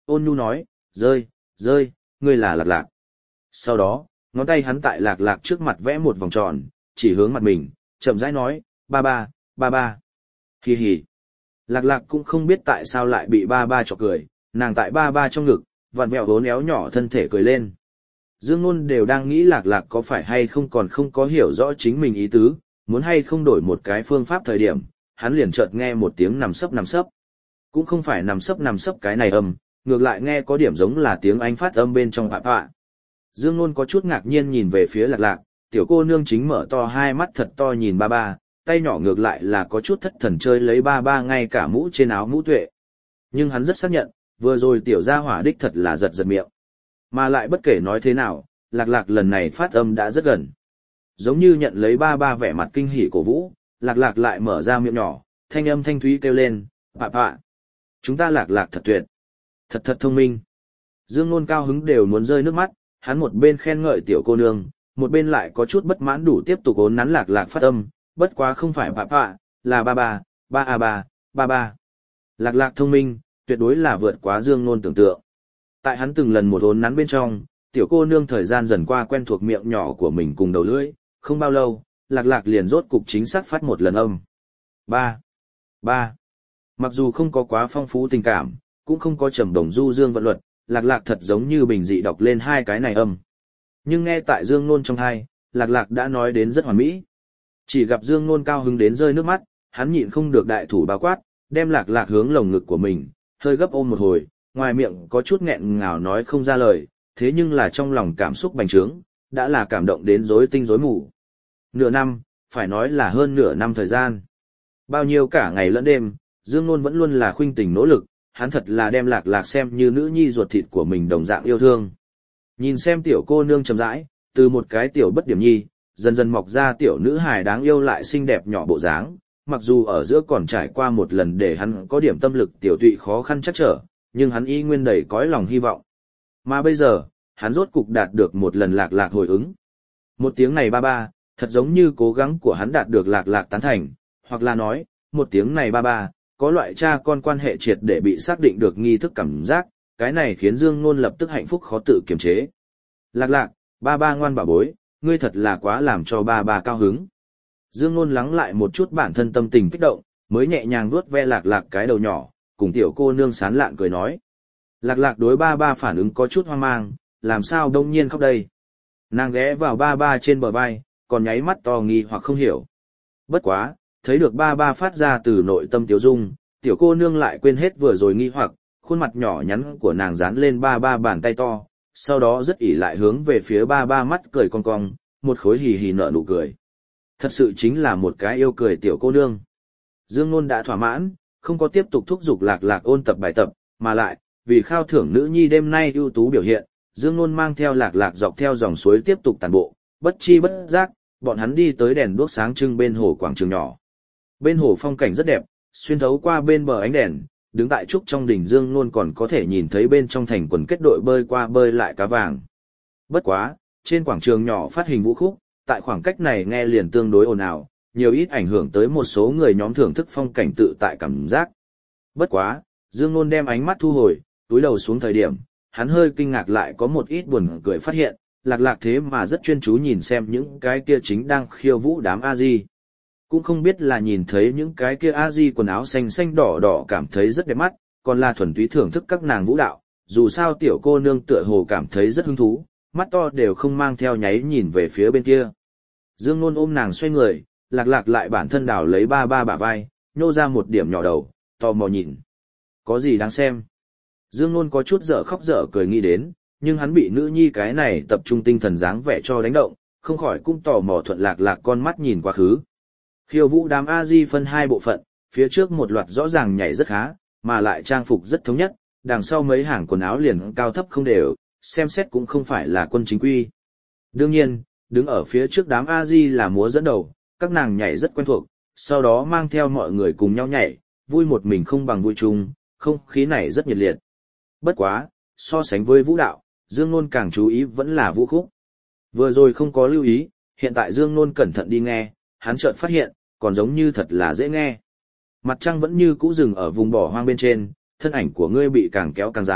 ôn nhu nói, rơi, rơi, ngươi là Lạc Lạc. Sau đó, ngón tay hắn tại Lạc Lạc trước mặt vẽ một vòng tròn, chỉ hướng mặt mình, chậm rãi nói, ba ba, ba ba. Hì hì. Lạc Lạc cũng không biết tại sao lại bị ba ba chọc cười, nàng tại ba ba trong ngực, vặn vẹo vốn éo nhỏ thân thể cười lên. Dương Nôn đều đang nghĩ Lạc Lạc có phải hay không còn không có hiểu rõ chính mình ý tứ, muốn hay không đổi một cái phương pháp thời điểm, hắn liền chợt nghe một tiếng nằm sấp nằm sấp. Cũng không phải nằm sấp cái này âm, ngược lại nghe có điểm giống là tiếng Anh phát âm bên trong bạ bạ. Dương Nôn có chút ngạc nhiên nhìn về phía Lạc Lạc, tiểu cô nương chính mở to hai mắt thật to nhìn ba ba, tay nhỏ ngược lại là có chút thất thần chơi lấy ba ba ngay cả mũ trên áo mũ tuệ. Nhưng hắn rất xác nhận, vừa rồi tiểu gia hỏa đích thật là giật giật miệng. Mà lại bất kể nói thế nào, Lạc Lạc lần này phát âm đã rất gần. Giống như nhận lấy ba ba vẻ mặt kinh hỉ cổ vũ, Lạc Lạc lại mở ra miệng nhỏ, thanh âm thanh thúy kêu lên, bạ bạ. Chúng ta Lạc Lạc thật tuyệt. Thật thật thông minh. Dương Nôn cao hứng đều muốn rơi nước mắt, hắn một bên khen ngợi tiểu cô nương, một bên lại có chút bất mãn đủ tiếp tục ốn nắn Lạc Lạc phát âm, bất quá không phải bạ bạ, là ba ba, ba a ba, ba ba. Lạc Lạc thông minh, tuyệt đối là vượt quá Dương Nôn tưởng tượng. Tại hắn từng lần một ốn nắn bên trong, tiểu cô nương thời gian dần qua quen thuộc miệng nhỏ của mình cùng đầu lưỡi, không bao lâu, Lạc Lạc liền rốt cục chính xác phát một lần âm. Ba, ba. Mặc dù không có quá phong phú tình cảm, cũng không có trầm đồng du dương vận luật, Lạc Lạc thật giống như bình dị đọc lên hai cái này âm. Nhưng nghe tại Dương Nôn trong hai, Lạc Lạc đã nói đến rất hoàn mỹ. Chỉ gặp Dương Nôn cao hứng đến rơi nước mắt, hắn nhịn không được đại thủ bao quát, đem Lạc Lạc hướng lồng ngực của mình, hơi gấp ôm một hồi, ngoài miệng có chút nghẹn ngào nói không ra lời, thế nhưng là trong lòng cảm xúc bành trướng, đã là cảm động đến rối tinh rối mù. Nửa năm, phải nói là hơn nửa năm thời gian. Bao nhiêu cả ngày lẫn đêm, Dương Nôn vẫn luôn là khuynh tình nỗ lực, hắn thật là đem Lạc Lạc xem như nữ nhi ruột thịt của mình đồng dạng yêu thương. Nhìn xem tiểu cô nương chậm rãi, từ một cái tiểu bất điểm nhi, dần dần mọc ra tiểu nữ hài đáng yêu lại xinh đẹp nhỏ bộ dáng, mặc dù ở giữa còn trải qua một lần để hắn có điểm tâm lực tiểu tụy khó khăn chắc trở, nhưng hắn y nguyên đầy cõi lòng hy vọng. Mà bây giờ, hắn rốt cục đạt được một lần Lạc Lạc hồi ứng. Một tiếng này ba ba, thật giống như cố gắng của hắn đạt được Lạc Lạc tán thành, hoặc là nói, một tiếng này ba ba, có loại cha con quan hệ triệt để bị xác định được nghi thức cảm giác, cái này khiến Dương Nôn lập tức hạnh phúc khó tự kiềm chế. Lạc Lạc, ba ba ngoan bảo bối, ngươi thật là quá làm cho ba ba cao hứng. Dương Nôn lắng lại một chút bản thân tâm tình kích động, mới nhẹ nhàng vuốt ve Lạc Lạc cái đầu nhỏ, cùng tiểu cô nương sán lạn cười nói. Lạc Lạc đối ba ba phản ứng có chút hoang mang, làm sao đông nhiên khóc đây. Nàng ghé vào ba ba trên bờ vai, còn nháy mắt to nghi hoặc không hiểu. Bất quá, thấy được ba ba phát ra từ nội tâm tiểu dung, tiểu cô nương lại quên hết vừa rồi nghi hoặc, khuôn mặt nhỏ nhắn của nàng dán lên ba ba bàn tay to, sau đó rất ỉ lại hướng về phía ba ba mắt cười cong cong, một khối hì hì nở nụ cười. Thật sự chính là một cái yêu cười tiểu cô nương. Dương Nôn đã thỏa mãn, không có tiếp tục thúc giục Lạc Lạc ôn tập bài tập, mà lại, vì khao thưởng nữ nhi đêm nay ưu tú biểu hiện, Dương Nôn mang theo Lạc Lạc dọc theo dòng suối tiếp tục tản bộ, bất chi bất giác, bọn hắn đi tới đèn đuốc sáng trưng bên hồ quảng trường nhỏ. Bên hồ phong cảnh rất đẹp, xuyên thấu qua bên bờ ánh đèn, đứng tại trúc trong đỉnh Dương Nôn còn có thể nhìn thấy bên trong thành quần kết đội bơi qua bơi lại cá vàng. Bất quá, trên quảng trường nhỏ phát hình vũ khúc, tại khoảng cách này nghe liền tương đối ồn ào, nhiều ít ảnh hưởng tới một số người nhóm thưởng thức phong cảnh tự tại cảm giác. Bất quá, Dương Nôn đem ánh mắt thu hồi, túi đầu xuống thời điểm, hắn hơi kinh ngạc lại có một ít buồn cười phát hiện, Lạc Lạc thế mà rất chuyên chú nhìn xem những cái kia chính đang khiêu vũ đám A-di. Cũng không biết là nhìn thấy những cái kia A-di quần áo xanh xanh đỏ đỏ cảm thấy rất đẹp mắt, còn là thuần túy thưởng thức các nàng vũ đạo, dù sao tiểu cô nương tựa hồ cảm thấy rất hứng thú, mắt to đều không mang theo nháy nhìn về phía bên kia. Dương Nôn ôm nàng xoay người, Lạc Lạc lại bản thân đảo lấy ba ba bả vai, nhô ra một điểm nhỏ đầu, tò mò nhìn. Có gì đáng xem? Dương Nôn có chút dở khóc dở cười nghĩ đến, nhưng hắn bị nữ nhi cái này tập trung tinh thần dáng vẻ cho đánh động, không khỏi cũng tò mò thuận Lạc Lạc con mắt nhìn quá khứ. Khiêu vũ đám A-di phân hai bộ phận, phía trước một loạt rõ ràng nhảy rất khá, mà lại trang phục rất thống nhất, đằng sau mấy hàng quần áo liền cao thấp không đều, xem xét cũng không phải là quân chính quy. Đương nhiên, đứng ở phía trước đám A-di là múa dẫn đầu, các nàng nhảy rất quen thuộc, sau đó mang theo mọi người cùng nhau nhảy, vui một mình không bằng vui chung, không khí này rất nhiệt liệt. Bất quá, so sánh với vũ đạo, Dương Nôn càng chú ý vẫn là vũ khúc. Vừa rồi không có lưu ý, hiện tại Dương Nôn cẩn thận đi nghe, hắn chợt phát hiện, còn giống như thật là dễ nghe. Mặt trăng vẫn như cũ dừng ở vùng bỏ hoang bên trên, thân ảnh của ngươi bị càng kéo càng dài,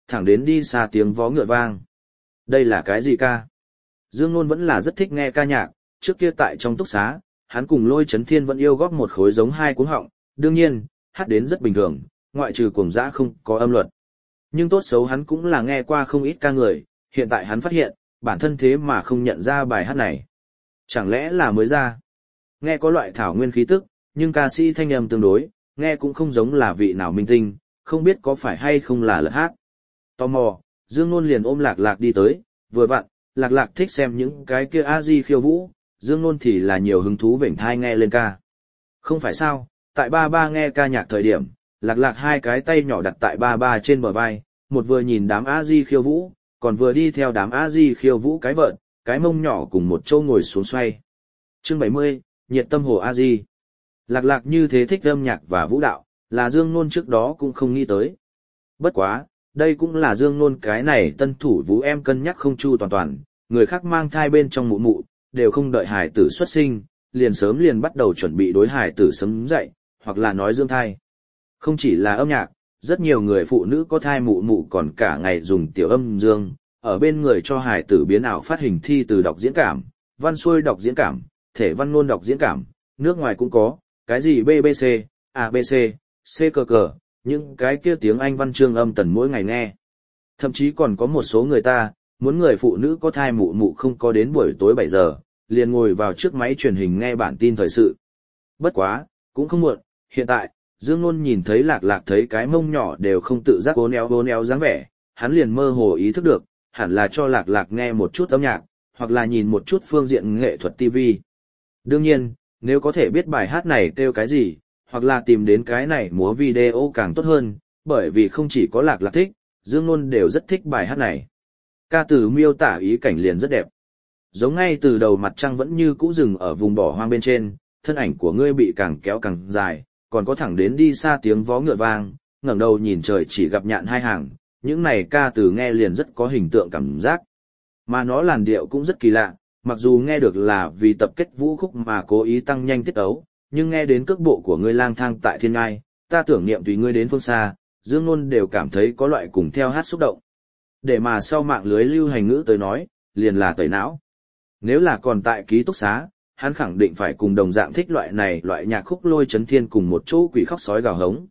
Thẳng đến đi xa tiếng vó ngựa vang. Đây là cái gì ca? Dương Nôn vẫn là rất thích nghe ca nhạc, trước kia tại trong túc xá, hắn cùng Lôi Chấn Thiên vẫn yêu góp một khối giống hai cuống họng, đương nhiên, hát đến rất bình thường, ngoại trừ cuồng dã không có âm luật. Nhưng tốt xấu hắn cũng là nghe qua không ít ca người, hiện tại hắn phát hiện, bản thân thế mà không nhận ra bài hát này. Chẳng lẽ là mới ra? Nghe có loại thảo nguyên khí tức, nhưng ca sĩ thanh âm tương đối, nghe cũng không giống là vị nào minh tinh, không biết có phải hay không là lật hát. Tò mò, Dương Nôn liền ôm Lạc Lạc đi tới, vừa vặn, Lạc Lạc thích xem những cái kia A-di khiêu vũ, Dương Nôn thì là nhiều hứng thú vểnh thai nghe lên ca. Không phải sao, tại ba ba nghe ca nhạc thời điểm, Lạc Lạc hai cái tay nhỏ đặt tại ba ba trên bờ vai, một vừa nhìn đám A-di khiêu vũ, còn vừa đi theo đám A-di khiêu vũ cái vợn, cái mông nhỏ cùng một châu ngồi xuống xoay. Chương 70, nhiệt tâm hồ A-di. Lạc Lạc như thế thích âm nhạc và vũ đạo, là Dương Nôn trước đó cũng không nghĩ tới. Bất quá, đây cũng là Dương Nôn cái này tân thủ vũ em cân nhắc không chu toàn toàn, người khác mang thai bên trong mụ mụ, đều không đợi hải tử xuất sinh, liền sớm liền bắt đầu chuẩn bị đối hải tử sớm dậy, hoặc là nói dưỡng thai. Không chỉ là âm nhạc, rất nhiều người phụ nữ có thai mụ mụ còn cả ngày dùng tiểu âm dương, ở bên người cho hải tử biến ảo phát hình thi từ đọc diễn cảm, văn xuôi đọc diễn cảm, thể văn ngôn đọc diễn cảm, nước ngoài cũng có, cái gì BBC, ABC, C cờ cờ, những cái kia tiếng Anh văn chương âm tần mỗi ngày nghe. Thậm chí còn có một số người ta, muốn người phụ nữ có thai mụ mụ không có đến buổi tối 7 giờ, liền ngồi vào trước máy truyền hình nghe bản tin thời sự. Bất quá, cũng không muộn, hiện tại, Dương Nôn nhìn thấy Lạc Lạc thấy cái mông nhỏ đều không tự giác bốn éo dáng vẻ, hắn liền mơ hồ ý thức được, hẳn là cho Lạc Lạc nghe một chút âm nhạc, hoặc là nhìn một chút phương diện nghệ thuật TV. Đương nhiên, nếu có thể biết bài hát này kêu cái gì, hoặc là tìm đến cái này múa video càng tốt hơn, bởi vì không chỉ có Lạc Lạc thích, Dương Nôn đều rất thích bài hát này. Ca từ miêu tả ý cảnh liền rất đẹp. Giống ngay từ đầu mặt trăng vẫn như cũ rừng ở vùng bỏ hoang bên trên, thân ảnh của ngươi bị càng kéo càng dài, còn có thẳng đến đi xa tiếng vó ngựa vang, ngẩng đầu nhìn trời chỉ gặp nhạn hai hàng, những này ca từ nghe liền rất có hình tượng cảm giác. Mà nó làn điệu cũng rất kỳ lạ, mặc dù nghe được là vì tập kết vũ khúc mà cố ý tăng nhanh tiết ấu, nhưng nghe đến cước bộ của ngươi lang thang tại thiên ngai, ta tưởng niệm tùy ngươi đến phương xa, Dương Nôn đều cảm thấy có loại cùng theo hát xúc động. Để mà sau mạng lưới lưu hành ngữ tới nói, liền là tẩy não. Nếu là còn tại ký túc xá, hắn khẳng định phải cùng đồng dạng thích loại nhạc khúc Lôi Chấn Thiên cùng một chỗ quỷ khóc sói gào hống.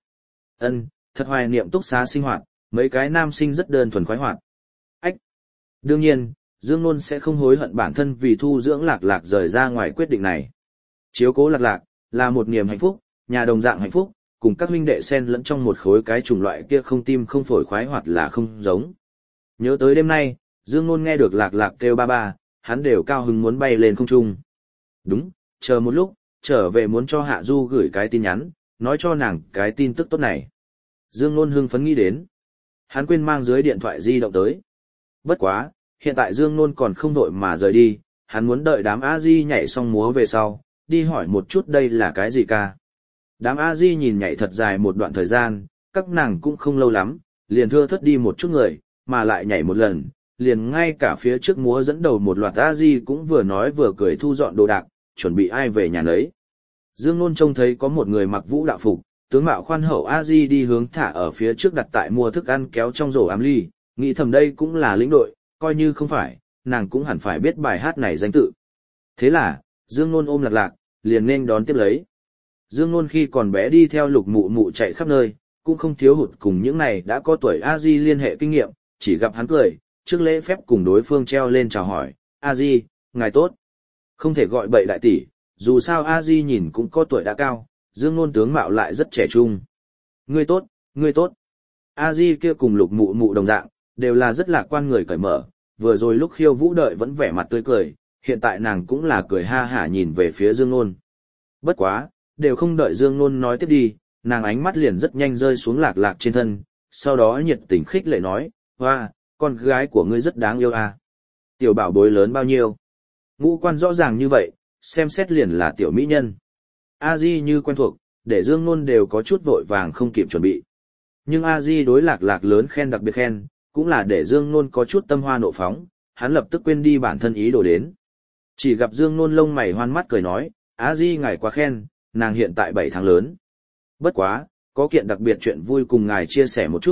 Thật hoài niệm túc xá sinh hoạt, mấy cái nam sinh rất đơn thuần khoái hoạt. Ách! Đương nhiên, Dương Nôn sẽ không hối hận bản thân vì thu dưỡng Lạc Lạc rời ra ngoài quyết định này. Chiếu cố Lạc Lạc, là một niềm hạnh phúc, nhà đồng dạng hạnh phúc, cùng các huynh đệ xen lẫn trong một khối cái chủng loại kia không tim không phổi khoái hoạt là không giống. Nhớ tới đêm nay, Dương Nôn nghe được Lạc Lạc kêu ba ba, hắn đều cao hứng muốn bay lên không trung. Đúng, chờ một lúc, trở về muốn cho Hạ Du gửi cái tin nhắn, nói cho nàng cái tin tức tốt này. Dương Nôn hưng phấn nghĩ đến. Hắn quên mang dưới điện thoại di động tới. Bất quá, hiện tại Dương Nôn còn không đội mà rời đi, hắn muốn đợi đám A-di nhảy xong múa về sau, đi hỏi một chút đây là cái gì ca. Đám A-di nhìn nhảy thật dài một đoạn thời gian, các nàng cũng không lâu lắm, liền thưa thớt đi một chút người, mà lại nhảy một lần, liền ngay cả phía trước múa dẫn đầu một loạt A-di cũng vừa nói vừa cười thu dọn đồ đạc, chuẩn bị ai về nhà nấy. Dương Nôn trông thấy có một người mặc vũ đạo phục, tướng mạo khoan hậu A-di đi hướng thả ở phía trước đặt tại mua thức ăn kéo trong rổ ám ly, nghĩ thầm đây cũng là lĩnh đội, coi như không phải, nàng cũng hẳn phải biết bài hát này danh tự. Thế là, Dương Nôn ôm Lạc Lạc, liền nên đón tiếp lấy. Dương Nôn khi còn bé đi theo Lục mụ mụ chạy khắp nơi, cũng không thiếu hụt cùng những này đã có tuổi A-di liên hệ kinh nghiệm, chỉ gặp hắn cười, trước lễ phép cùng đối phương treo lên chào hỏi, A-di, ngài tốt. Không thể gọi bậy đại tỷ, dù sao A-di nhìn cũng có tuổi đã cao, Dương Nôn tướng mạo lại rất trẻ trung. Ngươi tốt, ngươi tốt. A-di kia cùng Lục mụ mụ đồng dạng, đều là rất lạc quan người cởi mở, vừa rồi lúc khiêu vũ đợi vẫn vẻ mặt tươi cười, hiện tại nàng cũng là cười ha hả nhìn về phía Dương Nôn. Bất quá, đều không đợi Dương Nôn nói tiếp đi, nàng ánh mắt liền rất nhanh rơi xuống Lạc Lạc trên thân, sau đó nhiệt tình khích lệ nói, hoa, con gái của ngươi rất đáng yêu à. Tiểu bảo bối lớn bao nhiêu? Ngũ quan rõ ràng như vậy, xem xét liền là tiểu mỹ nhân. A-di như quen thuộc, để Dương Nôn đều có chút vội vàng không kịp chuẩn bị. Nhưng A-di đối Lạc Lạc lớn khen đặc biệt khen, cũng là để Dương Nôn có chút tâm hoa nộ phóng, hắn lập tức quên đi bản thân ý đồ đến. Chỉ gặp Dương Nôn lông mày hoan mắt cười nói, A-di ngài quá khen, nàng hiện tại 7 tháng lớn. Bất quá, có kiện đặc biệt chuyện vui cùng ngài chia sẻ một chút,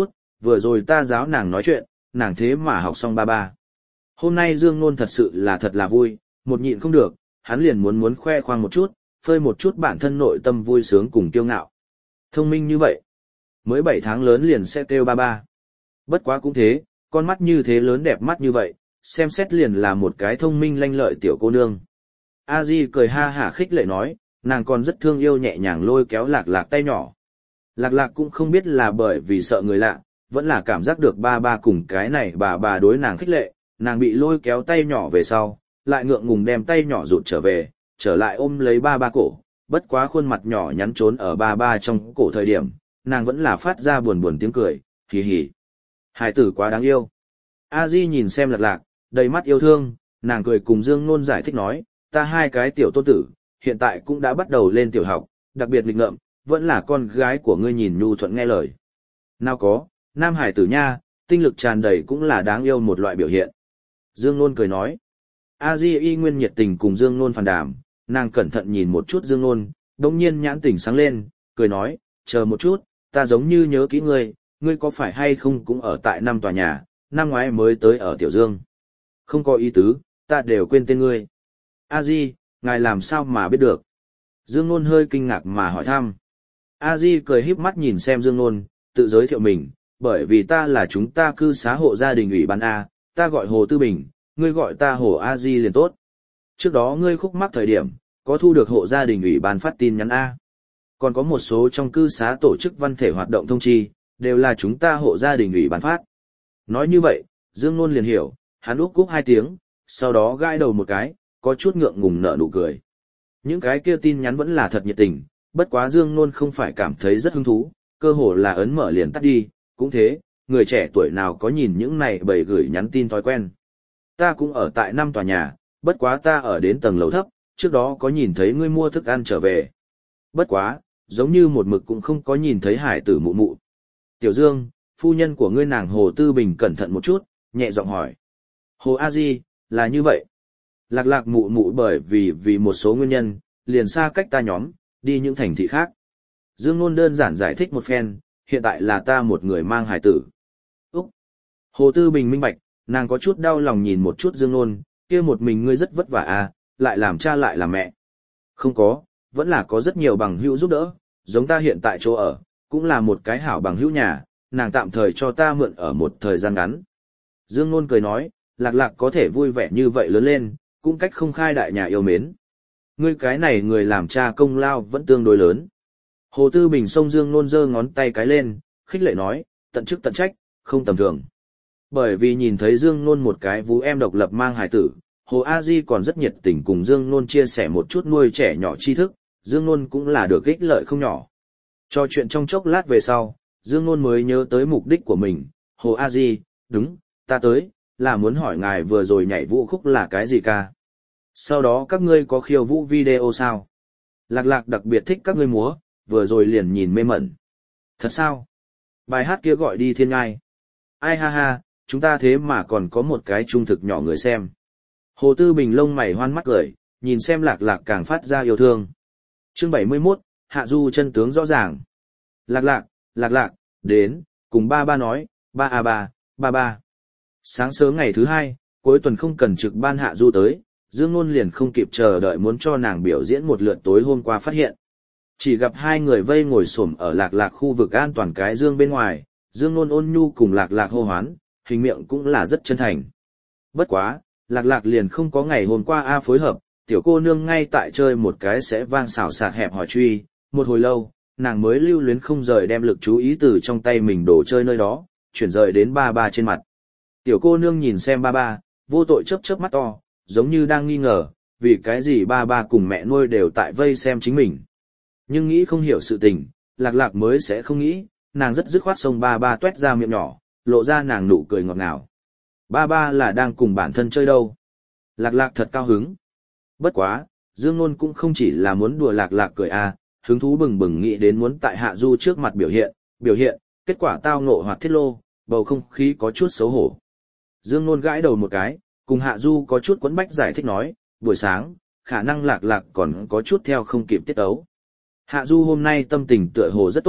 vừa rồi ta giáo nàng nói chuyện, nàng thế mà học xong ba ba. Hôm nay Dương Nôn thật là vui, một nhịn không được, hắn liền muốn khoe khoang một chút, phơi một chút bản thân nội tâm vui sướng cùng kiêu ngạo. Thông minh như vậy, mới 7 tháng lớn liền sẽ kêu ba ba. Bất quá cũng thế, con mắt như thế lớn đẹp mắt như vậy, xem xét liền là một cái thông minh lanh lợi tiểu cô nương. A Di cười ha hả khích lệ nói, nàng còn rất thương yêu nhẹ nhàng lôi kéo Lạc Lạc tay nhỏ. Lạc Lạc cũng không biết là bởi vì sợ người lạ, vẫn là cảm giác được ba ba cùng cái này bà đối nàng khích lệ, nàng bị lôi kéo tay nhỏ về sau, lại ngượng ngùng đem tay nhỏ rụt trở về, trở lại ôm lấy ba ba cổ, bất quá khuôn mặt nhỏ nhắn trốn ở ba ba trong cổ thời điểm, nàng vẫn là phát ra buồn buồn tiếng cười, hì hì. Hải tử quá đáng yêu. A Di nhìn xem Lạc Lạc, đầy mắt yêu thương, nàng cười cùng Dương Nôn giải thích nói, ta hai cái tiểu tôn tử, hiện tại cũng đã bắt đầu lên tiểu học, đặc biệt nghịch ngợm, vẫn là con gái của ngươi nhìn nhu thuận nghe lời. Nào có, nam hải tử nha, tinh lực tràn đầy cũng là đáng yêu một loại biểu hiện. Dương Nôn cười nói. A Di y nguyên nhiệt tình cùng Dương Nôn phàn đàm, nàng cẩn thận nhìn một chút Dương Nôn, đồng nhiên nhãn tỉnh sáng lên, cười nói, chờ một chút, ta giống như nhớ kỹ ngươi có phải hay không cũng ở tại năm tòa nhà, năm ngoái mới tới ở Tiểu Dương. Không có ý tứ, ta đều quên tên ngươi. A Di, ngài làm sao mà biết được? Dương Nôn hơi kinh ngạc mà hỏi thăm. A Di cười híp mắt nhìn xem Dương Nôn, tự giới thiệu mình, bởi vì ta là chúng ta cư xá hộ gia đình ủy ban A, ta gọi Hồ Tư Bình, ngươi gọi ta Hồ A Di liền tốt. Trước đó ngươi khúc mắc thời điểm, có thu được hộ gia đình ủy ban phát tin nhắn A. Còn có một số trong cư xá tổ chức văn thể hoạt động thông chi, đều là chúng ta hộ gia đình ủy ban phát. Nói như vậy, Dương Nôn liền hiểu, hắn úc cúc 2 tiếng, sau đó gãi đầu một cái, có chút ngượng ngùng nở nụ cười. Những cái kia tin nhắn vẫn là thật nhiệt tình, bất quá Dương Nôn không phải cảm thấy rất hứng thú, cơ hồ là ấn mở liền tắt đi, cũng thế, người trẻ tuổi nào có nhìn những này bày gửi nhắn tin thói quen. Ta cũng ở tại 5 tòa nhà, bất quá ta ở đến tầng lầu thấp, trước đó có nhìn thấy ngươi mua thức ăn trở về. Bất quá, giống như một mực cũng không có nhìn thấy hải tử mụ mụ. Tiểu Dương, phu nhân của ngươi nàng Hồ Tư Bình cẩn thận một chút, nhẹ giọng hỏi. Hồ A Di, là như vậy. Lạc Lạc mụ mụ bởi vì một số nguyên nhân, liền xa cách ta nhóm, đi những thành thị khác. Dương Nôn đơn giản giải thích một phen, hiện tại là ta một người mang hài tử. Úc! Hồ Tư Bình minh bạch, nàng có chút đau lòng nhìn một chút Dương Nôn, kia một mình ngươi rất vất vả à, lại làm cha lại làm mẹ. Không có, vẫn là có rất nhiều bằng hữu giúp đỡ, giống ta hiện tại chỗ ở, cũng là một cái hảo bằng hữu nhà, nàng tạm thời cho ta mượn ở một thời gian ngắn. Dương Nôn cười nói, Lạc Lạc có thể vui vẻ như vậy lớn lên, cũng cách không khai đại nhà yêu mến. Ngươi cái này người làm cha công lao vẫn tương đối lớn. Hồ Tư Bình xông Dương Nôn giơ ngón tay cái lên, khích lệ nói, tận chức tận trách, không tầm thường. Bởi vì nhìn thấy Dương Nôn một cái vú em độc lập mang hài tử, Hồ A Di còn rất nhiệt tình cùng Dương Nôn chia sẻ một chút nuôi trẻ nhỏ tri thức, Dương Nôn cũng là được ích lợi không nhỏ. Cho chuyện trong chốc lát về sau, Dương Nôn mới nhớ tới mục đích của mình, Hồ A Di, đúng, ta tới, là muốn hỏi ngài vừa rồi nhảy vũ khúc là cái gì ca. Sau đó các ngươi có khiêu vũ video sao? Lạc Lạc đặc biệt thích các ngươi múa, vừa rồi liền nhìn mê mẩn. Thật sao? Bài hát kia gọi đi thiên ngai. Ai ha ha, chúng ta thế mà còn có một cái trung thực nhỏ người xem. Hồ Tư Bình lông mày hoan mắt cười, nhìn xem Lạc Lạc càng phát ra yêu thương. Chương 71, Hạ Du chân tướng rõ ràng. Lạc Lạc, đến, cùng ba ba nói, ba. Sáng sớm ngày thứ 2, cuối tuần không cần trực ban Hạ Du tới, Dương Nôn liền không kịp chờ đợi muốn cho nàng biểu diễn một lượt tối hôm qua phát hiện. Chỉ gặp hai người vây ngồi xổm ở Lạc Lạc khu vực an toàn cái dương bên ngoài, Dương Nôn ôn nhu cùng Lạc Lạc hô hoán, hình miệng cũng là rất chân thành. Bất quá, Lạc Lạc liền không có ngày hôm qua phối hợp, tiểu cô nương ngay tại chơi một cái sẽ vang xào xạc hẹp hỏi truy, một hồi lâu, nàng mới lưu luyến không rời đem lực chú ý từ trong tay mình đồ chơi nơi đó, chuyển rời đến ba trên mặt. Tiểu cô nương nhìn xem ba, vô tội chớp mắt to, giống như đang nghi ngờ, vì cái gì ba cùng mẹ nuôi đều tại vây xem chính mình. Nhưng nghĩ không hiểu sự tình, Lạc Lạc mới sẽ không nghĩ, nàng rất dứt khoát xông ba tuét ra miệng nhỏ, lộ ra nàng nụ cười ngọt ngào. Ba là đang cùng bản thân chơi đâu. Lạc Lạc thật cao hứng. Bất quá, Dương Nôn cũng không chỉ là muốn đùa Lạc Lạc cười hứng thú bừng bừng nghĩ đến muốn tại Hạ Du trước mặt biểu hiện, kết quả tao ngộ hoặc thiết lô, bầu không khí có chút xấu hổ. Dương Nôn gãi đầu một cái, cùng Hạ Du có chút quấn bách giải thích nói, buổi sáng, khả năng Lạc Lạc còn có chút theo không kịp tiết ấu. Hạ Du hôm nay tâm tình tựa hồ rất tốt,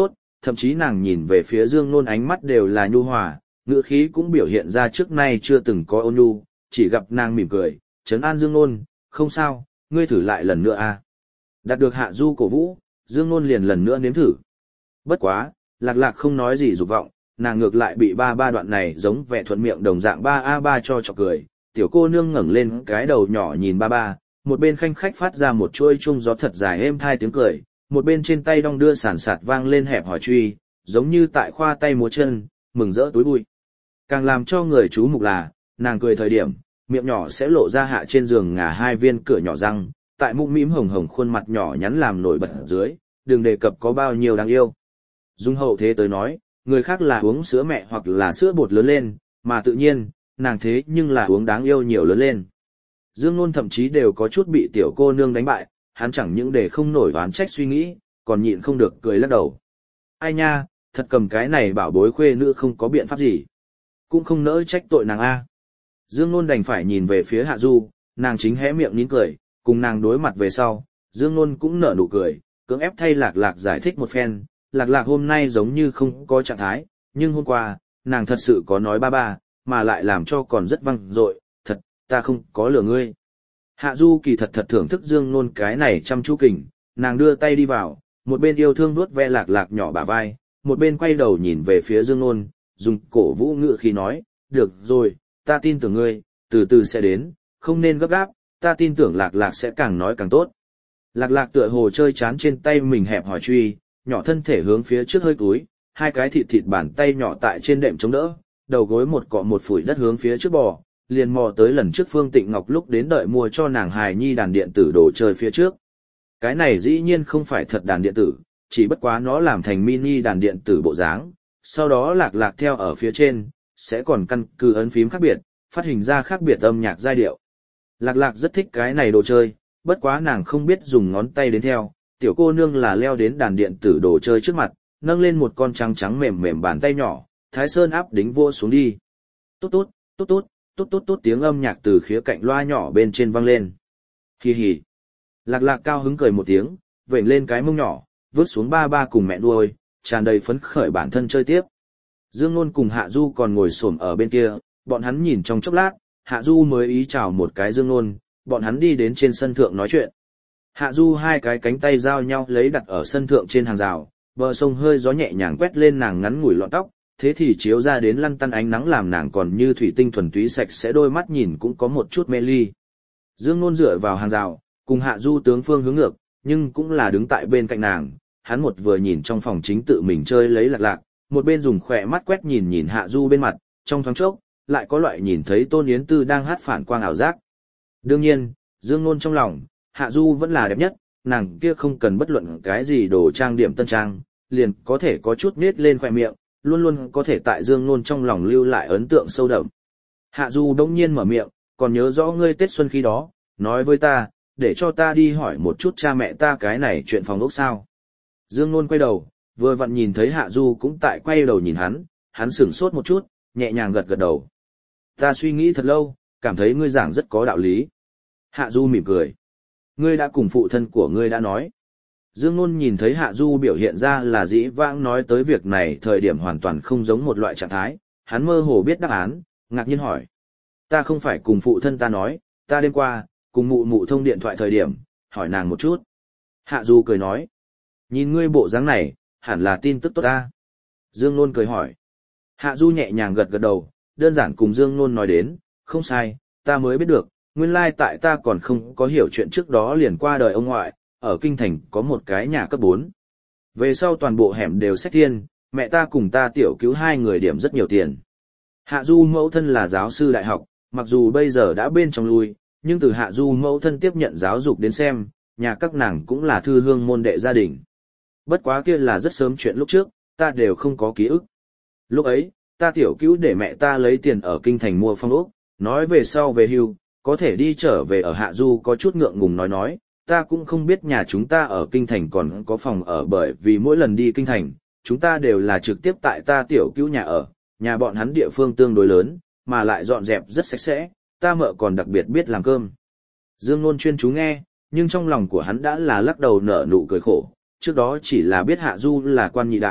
thậm chí nàng nhìn về phía Dương Nôn ánh mắt đều là nhu hòa, ngữ khí cũng biểu hiện ra trước nay chưa từng có ôn nhu, chỉ gặp nàng mỉm cười, trấn an Dương Nôn, không sao, ngươi thử lại lần nữa a. Đạt được Hạ Du cổ vũ, Dương Nôn liền lần nữa nếm thử. Bất quá, Lạc Lạc không nói gì dục vọng, nàng ngược lại bị ba ba đoạn này giống vẻ thuận miệng đồng dạng ba a ba cho chọc cười, tiểu cô nương ngẩng lên cái đầu nhỏ nhìn ba ba, một bên khanh khách phát ra một chuôi chuông gió thật dài êm thai tiếng cười, một bên trên tay đong đưa sàn sạt vang lên hẹp hỏi truy, giống như tại khoa tay múa chân, mừng rỡ túi bụi. Càng làm cho người chú mục là, nàng cười thời điểm, miệng nhỏ sẽ lộ ra hạ trên giường ngả hai viên cửa nhỏ răng, tại mũm mĩm hồng hồng khuôn mặt nhỏ nhắn làm nổi bật ở dưới, đừng đề cập có bao nhiêu đáng yêu. Dung hậu thế tới nói, người khác là uống sữa mẹ hoặc là sữa bột lớn lên, mà tự nhiên, nàng thế nhưng là uống đáng yêu nhiều lớn lên. Dương Nôn thậm chí đều có chút bị tiểu cô nương đánh bại, hắn chẳng những để không nổi oán trách suy nghĩ, còn nhịn không được cười lắc đầu. Ai nha, thật cầm cái này bảo bối khuê nữ không có biện pháp gì. Cũng không nỡ trách tội nàng a. Dương Nôn đành phải nhìn về phía Hạ Du, nàng chính hé miệng nín cười, cùng nàng đối mặt về sau, Dương Nôn cũng nở nụ cười, cưỡng ép thay Lạc Lạc giải thích một phen, Lạc Lạc hôm nay giống như không có trạng thái, nhưng hôm qua, nàng thật sự có nói ba ba, mà lại làm cho còn rất văng dội, thật, ta không có lừa ngươi. Hạ Du kỳ thật thật thưởng thức Dương Nôn cái này chăm chú kình, nàng đưa tay đi vào, một bên yêu thương nuốt ve Lạc Lạc nhỏ bả vai, một bên quay đầu nhìn về phía Dương Nôn, dùng cổ vũ ngữ khi nói, được rồi, ta tin tưởng ngươi, từ từ sẽ đến, không nên gấp gáp, ta tin tưởng Lạc Lạc sẽ càng nói càng tốt. Lạc Lạc tựa hồ chơi chán trên tay mình hẹp hỏi truy, nhỏ thân thể hướng phía trước hơi cúi, hai cái thịt thịt bàn tay nhỏ tại trên đệm chống đỡ, đầu gối một cọ một phủi đất hướng phía trước bò, liền mò tới lần trước Phương Tịnh Ngọc lúc đến đợi mua cho nàng hài nhi đàn điện tử đồ chơi phía trước. Cái này dĩ nhiên không phải thật đàn điện tử, chỉ bất quá nó làm thành mini đàn điện tử bộ dáng, sau đó Lạc Lạc theo ở phía trên, sẽ còn căn cứ ấn phím khác biệt, phát hình ra khác biệt âm nhạc giai điệu. Lạc Lạc rất thích cái này đồ chơi, bất quá nàng không biết dùng ngón tay đến theo, tiểu cô nương là leo đến đàn điện tử đồ chơi trước mặt, nâng lên một con trắng trắng mềm mềm bàn tay nhỏ, Thái Sơn áp đính vô xuống đi. Tốt tốt, tốt tốt, tốt tốt tốt tiếng âm nhạc từ khía cạnh loa nhỏ bên trên vang lên. Hi hi. Lạc Lạc cao hứng cười một tiếng, vểnh lên cái mông nhỏ, vứt xuống ba ba cùng mẹ nuôi, tràn đầy phấn khởi bản thân chơi tiếp. Dương Nôn cùng Hạ Du còn ngồi xổm ở bên kia, bọn hắn nhìn trong chốc lát, Hạ Du mới ý chào một cái Dương Nôn, bọn hắn đi đến trên sân thượng nói chuyện. Hạ Du hai cái cánh tay giao nhau lấy đặt ở sân thượng trên hàng rào, bờ sông hơi gió nhẹ nhàng quét lên nàng ngắn ngủi lọn tóc, thế thì chiếu ra đến lăn tăn ánh nắng làm nàng còn như thủy tinh thuần túy sạch sẽ, đôi mắt nhìn cũng có một chút mê ly. Dương Nôn dựa vào hàng rào, cùng Hạ Du tướng phương hướng ngược, nhưng cũng là đứng tại bên cạnh nàng, hắn một vừa nhìn trong phòng chính tự mình chơi lấy Lạc Lạc, một bên dùng khỏe mắt quét nhìn nhìn Hạ Du bên mặt, trong thoáng chốc, lại có loại nhìn thấy Tôn Yến Tư đang hát phản quang ảo giác. Đương nhiên, Dương Nôn trong lòng, Hạ Du vẫn là đẹp nhất, nàng kia không cần bất luận cái gì đồ trang điểm tân trang, liền có thể có chút nết lên khỏe miệng, luôn luôn có thể tại Dương Nôn trong lòng lưu lại ấn tượng sâu đậm. Hạ Du đống nhiên mở miệng, còn nhớ rõ ngươi Tết Xuân khi đó, nói với ta, để cho ta đi hỏi một chút cha mẹ ta cái này chuyện phòng ốc sao. Dương Nôn quay đầu, vừa vặn nhìn thấy Hạ Du cũng tại quay đầu nhìn hắn sửng sốt một chút, nhẹ nhàng gật gật đầu. Ta suy nghĩ thật lâu, cảm thấy ngươi giảng rất có đạo lý. Hạ Du mỉm cười. Ngươi đã cùng phụ thân của ngươi đã nói. Dương Nôn nhìn thấy Hạ Du biểu hiện ra là dĩ vãng nói tới việc này thời điểm hoàn toàn không giống một loại trạng thái, hắn mơ hồ biết đáp án, ngạc nhiên hỏi. Ta không phải cùng phụ thân ta nói, ta đêm qua, cùng mụ mụ thông điện thoại thời điểm, hỏi nàng một chút. Hạ Du cười nói. Nhìn ngươi bộ dáng này, hẳn là tin tức tốt ta. Dương Nôn cười hỏi. Hạ Du nhẹ nhàng gật gật đầu, đơn giản cùng Dương Nôn nói đến, không sai, ta mới biết được, nguyên lai tại ta còn không có hiểu chuyện trước đó liền qua đời ông ngoại, ở Kinh Thành có một cái nhà cấp 4. Về sau toàn bộ hẻm đều sách thiên, mẹ ta cùng ta tiểu cứu hai người điểm rất nhiều tiền. Hạ Du mẫu thân là giáo sư đại học, mặc dù bây giờ đã bên trong lui, nhưng từ Hạ Du mẫu thân tiếp nhận giáo dục đến xem, nhà các nàng cũng là thư hương môn đệ gia đình. Bất quá kia là rất sớm chuyện lúc trước, ta đều không có ký ức. Lúc ấy, ta tiểu cứu để mẹ ta lấy tiền ở Kinh Thành mua phong ốc, nói về sau về hưu, có thể đi trở về ở Hạ Du có chút ngượng ngùng nói, ta cũng không biết nhà chúng ta ở Kinh Thành còn có phòng ở bởi vì mỗi lần đi Kinh Thành, chúng ta đều là trực tiếp tại ta tiểu cứu nhà ở, nhà bọn hắn địa phương tương đối lớn, mà lại dọn dẹp rất sạch sẽ, ta mợ còn đặc biệt biết làm cơm. Dương Nôn chuyên chú nghe, nhưng trong lòng của hắn đã là lắc đầu nở nụ cười khổ, trước đó chỉ là biết Hạ Du là quan nhị đại,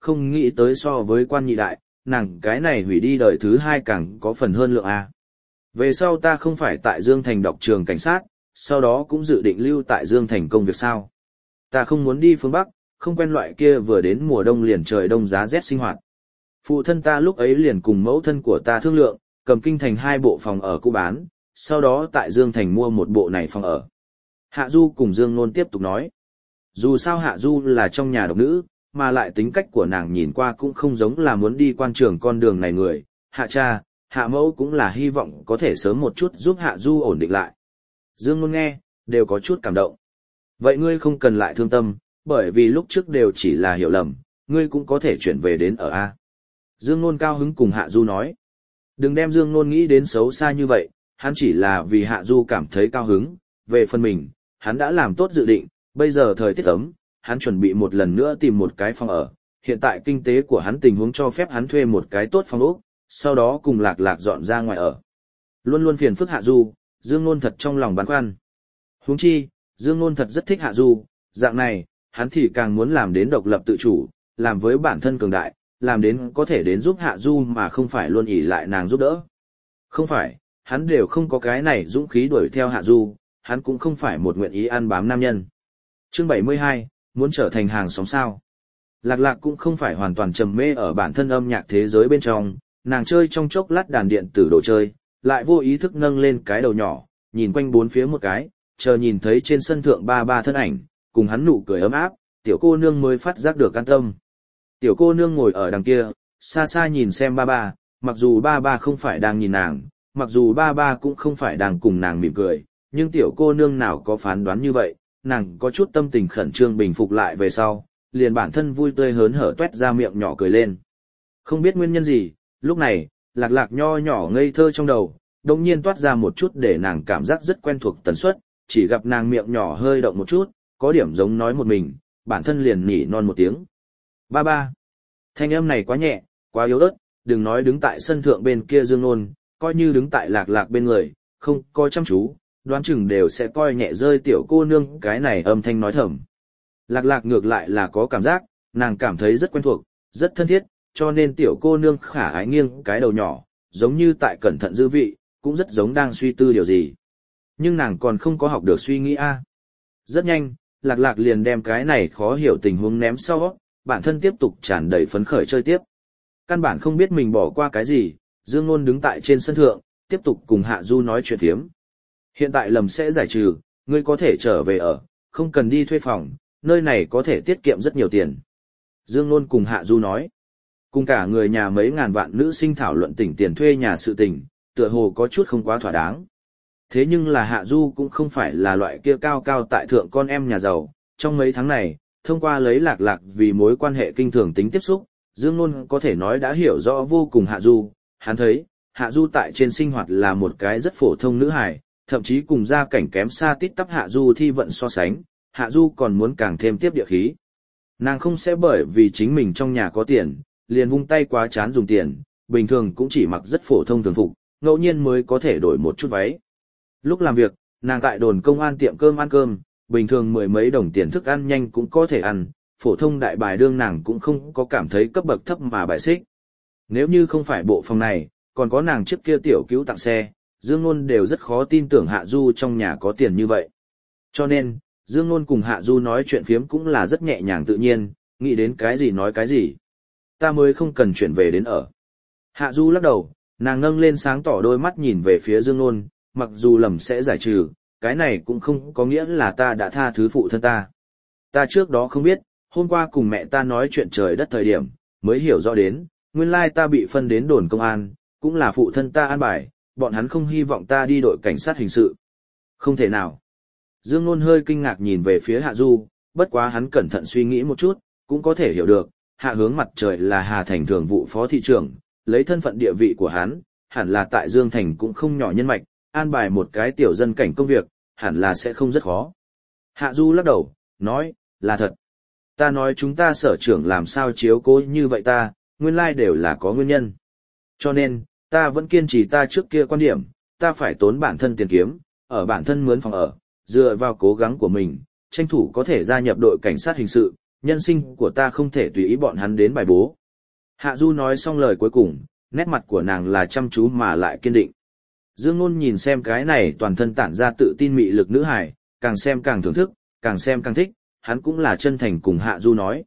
không nghĩ tới so với quan nhị đại, nàng cái này hủy đi đời thứ hai càng có phần hơn lượng A. Về sau ta không phải tại Dương Thành đọc trường cảnh sát, sau đó cũng dự định lưu tại Dương Thành công việc sao. Ta không muốn đi phương Bắc, không quen loại kia vừa đến mùa đông liền trời đông giá rét sinh hoạt. Phụ thân ta lúc ấy liền cùng mẫu thân của ta thương lượng, cầm kinh thành 2 bộ phòng ở cũ bán, sau đó tại Dương Thành mua một bộ này phòng ở. Hạ Du cùng Dương Nôn tiếp tục nói. Dù sao Hạ Du là trong nhà độc nữ, mà lại tính cách của nàng nhìn qua cũng không giống là muốn đi quan trường con đường này người. Hạ cha, Hạ mẫu cũng là hy vọng có thể sớm một chút giúp Hạ Du ổn định lại. Dương Nôn nghe, đều có chút cảm động. Vậy ngươi không cần lại thương tâm, bởi vì lúc trước đều chỉ là hiểu lầm, ngươi cũng có thể chuyển về đến ở A. Dương Nôn cao hứng cùng Hạ Du nói. Đừng đem Dương Nôn nghĩ đến xấu xa như vậy, hắn chỉ là vì Hạ Du cảm thấy cao hứng, về phần mình, hắn đã làm tốt dự định, bây giờ thời tiết ấm, hắn chuẩn bị một lần nữa tìm một cái phòng ở, hiện tại kinh tế của hắn tình huống cho phép hắn thuê một cái tốt phòng ốc, sau đó cùng Lạc Lạc dọn ra ngoài ở. Luôn luôn phiền phức Hạ Du, Dương Nôn thật trong lòng băn khoăn. Huống chi, Dương Nôn thật rất thích Hạ Du, dạng này, hắn thì càng muốn làm đến độc lập tự chủ, làm với bản thân cường đại, làm đến có thể đến giúp Hạ Du mà không phải luôn ỷ lại nàng giúp đỡ. Không phải, hắn đều không có cái này dũng khí đuổi theo Hạ Du, hắn cũng không phải một nguyện ý ăn bám nam nhân. Chương 72, muốn trở thành hàng xóm sao. Lạc Lạc cũng không phải hoàn toàn trầm mê ở bản thân âm nhạc thế giới bên trong, nàng chơi trong chốc lát đàn điện tử đồ chơi, lại vô ý thức nâng lên cái đầu nhỏ, nhìn quanh bốn phía một cái, chờ nhìn thấy trên sân thượng ba thân ảnh, cùng hắn nụ cười ấm áp, tiểu cô nương mới phát giác được an tâm. Tiểu cô nương ngồi ở đằng kia, xa xa nhìn xem ba, mặc dù ba không phải đang nhìn nàng, mặc dù ba cũng không phải đang cùng nàng mỉm cười, nhưng tiểu cô nương nào có phán đoán như vậy, nàng có chút tâm tình khẩn trương bình phục lại về sau, liền bản thân vui tươi hớn hở tuét ra miệng nhỏ cười lên. Không biết nguyên nhân gì, lúc này, Lạc Lạc nho nhỏ ngây thơ trong đầu, đột nhiên toát ra một chút để nàng cảm giác rất quen thuộc tần suất, chỉ gặp nàng miệng nhỏ hơi động một chút, có điểm giống nói một mình, bản thân liền nỉ non một tiếng. Ba. Thanh âm này quá nhẹ, quá yếu ớt, đừng nói đứng tại sân thượng bên kia Dương Nôn, coi như đứng tại Lạc Lạc bên người, không coi chăm chú, đoán chừng đều sẽ coi nhẹ rơi tiểu cô nương cái này âm thanh nói thầm. Lạc Lạc ngược lại là có cảm giác, nàng cảm thấy rất quen thuộc, rất thân thiết, cho nên tiểu cô nương khả ái nghiêng cái đầu nhỏ, giống như tại cẩn thận dư vị, cũng rất giống đang suy tư điều gì. Nhưng nàng còn không có học được suy nghĩ a. Rất nhanh, Lạc Lạc liền đem cái này khó hiểu tình huống ném sau, bản thân tiếp tục tràn đầy phấn khởi chơi tiếp. Căn bản không biết mình bỏ qua cái gì, Dương Nôn đứng tại trên sân thượng, tiếp tục cùng Hạ Du nói chuyện phiếm. Hiện tại lầm sẽ giải trừ, ngươi có thể trở về ở, không cần đi thuê phòng, nơi này có thể tiết kiệm rất nhiều tiền. Dương Nôn cùng Hạ Du nói. Cùng cả người nhà mấy ngàn vạn nữ sinh thảo luận tỉnh tiền thuê nhà sự tình, tựa hồ có chút không quá thỏa đáng. Thế nhưng là Hạ Du cũng không phải là loại kia cao cao tại thượng con em nhà giàu, trong mấy tháng này, thông qua lấy Lạc Lạc vì mối quan hệ kinh thường tính tiếp xúc, Dương Nôn có thể nói đã hiểu rõ vô cùng Hạ Du, hắn thấy, Hạ Du tại trên sinh hoạt là một cái rất phổ thông nữ hài, thậm chí cùng gia cảnh kém xa tít tắp Hạ Du thi vận so sánh, Hạ Du còn muốn càng thêm tiếp địa khí. Nàng không sẽ bởi vì chính mình trong nhà có tiền, liền vung tay quá chán dùng tiền, bình thường cũng chỉ mặc rất phổ thông thường phục, ngẫu nhiên mới có thể đổi một chút váy. Lúc làm việc, nàng tại đồn công an tiệm cơm ăn cơm, bình thường mười mấy đồng tiền thức ăn nhanh cũng có thể ăn, phổ thông đại bài đương nàng cũng không có cảm thấy cấp bậc thấp mà bài xích. Nếu như không phải bộ phòng này, còn có nàng trước kia tiểu cứu tặng xe, Dương Nôn đều rất khó tin tưởng Hạ Du trong nhà có tiền như vậy. Cho nên, Dương Nôn cùng Hạ Du nói chuyện phiếm cũng là rất nhẹ nhàng tự nhiên, nghĩ đến cái gì nói cái gì. Ta mới không cần chuyển về đến ở. Hạ Du lắc đầu, nàng nâng lên sáng tỏ đôi mắt nhìn về phía Dương Nôn, mặc dù lầm sẽ giải trừ, cái này cũng không có nghĩa là ta đã tha thứ phụ thân ta. Ta trước đó không biết, hôm qua cùng mẹ ta nói chuyện trời đất thời điểm, mới hiểu rõ đến, nguyên lai ta bị phân đến đồn công an, cũng là phụ thân ta an bài, bọn hắn không hy vọng ta đi đội cảnh sát hình sự. Không thể nào. Dương Nôn hơi kinh ngạc nhìn về phía Hạ Du, bất quá hắn cẩn thận suy nghĩ một chút, cũng có thể hiểu được, Hạ Hướng Mặt Trời là Hà Thành thường vụ phó thị trưởng, lấy thân phận địa vị của hắn, hẳn là tại Dương Thành cũng không nhỏ nhân mạch, an bài một cái tiểu dân cảnh công việc, hẳn là sẽ không rất khó. Hạ Du lắc đầu, nói, là thật. Ta nói chúng ta sở trưởng làm sao chiếu cố như vậy ta, nguyên lai đều là có nguyên nhân. Cho nên, ta vẫn kiên trì ta trước kia quan điểm, ta phải tốn bản thân tiền kiếm, ở bản thân mướn phòng ở, dựa vào cố gắng của mình, tranh thủ có thể gia nhập đội cảnh sát hình sự, nhân sinh của ta không thể tùy ý bọn hắn đến bài bố. Hạ Du nói xong lời cuối cùng, nét mặt của nàng là chăm chú mà lại kiên định. Dương Nôn nhìn xem cái này toàn thân tản ra tự tin mị lực nữ hài, càng xem càng thưởng thức, càng xem càng thích, hắn cũng là chân thành cùng Hạ Du nói,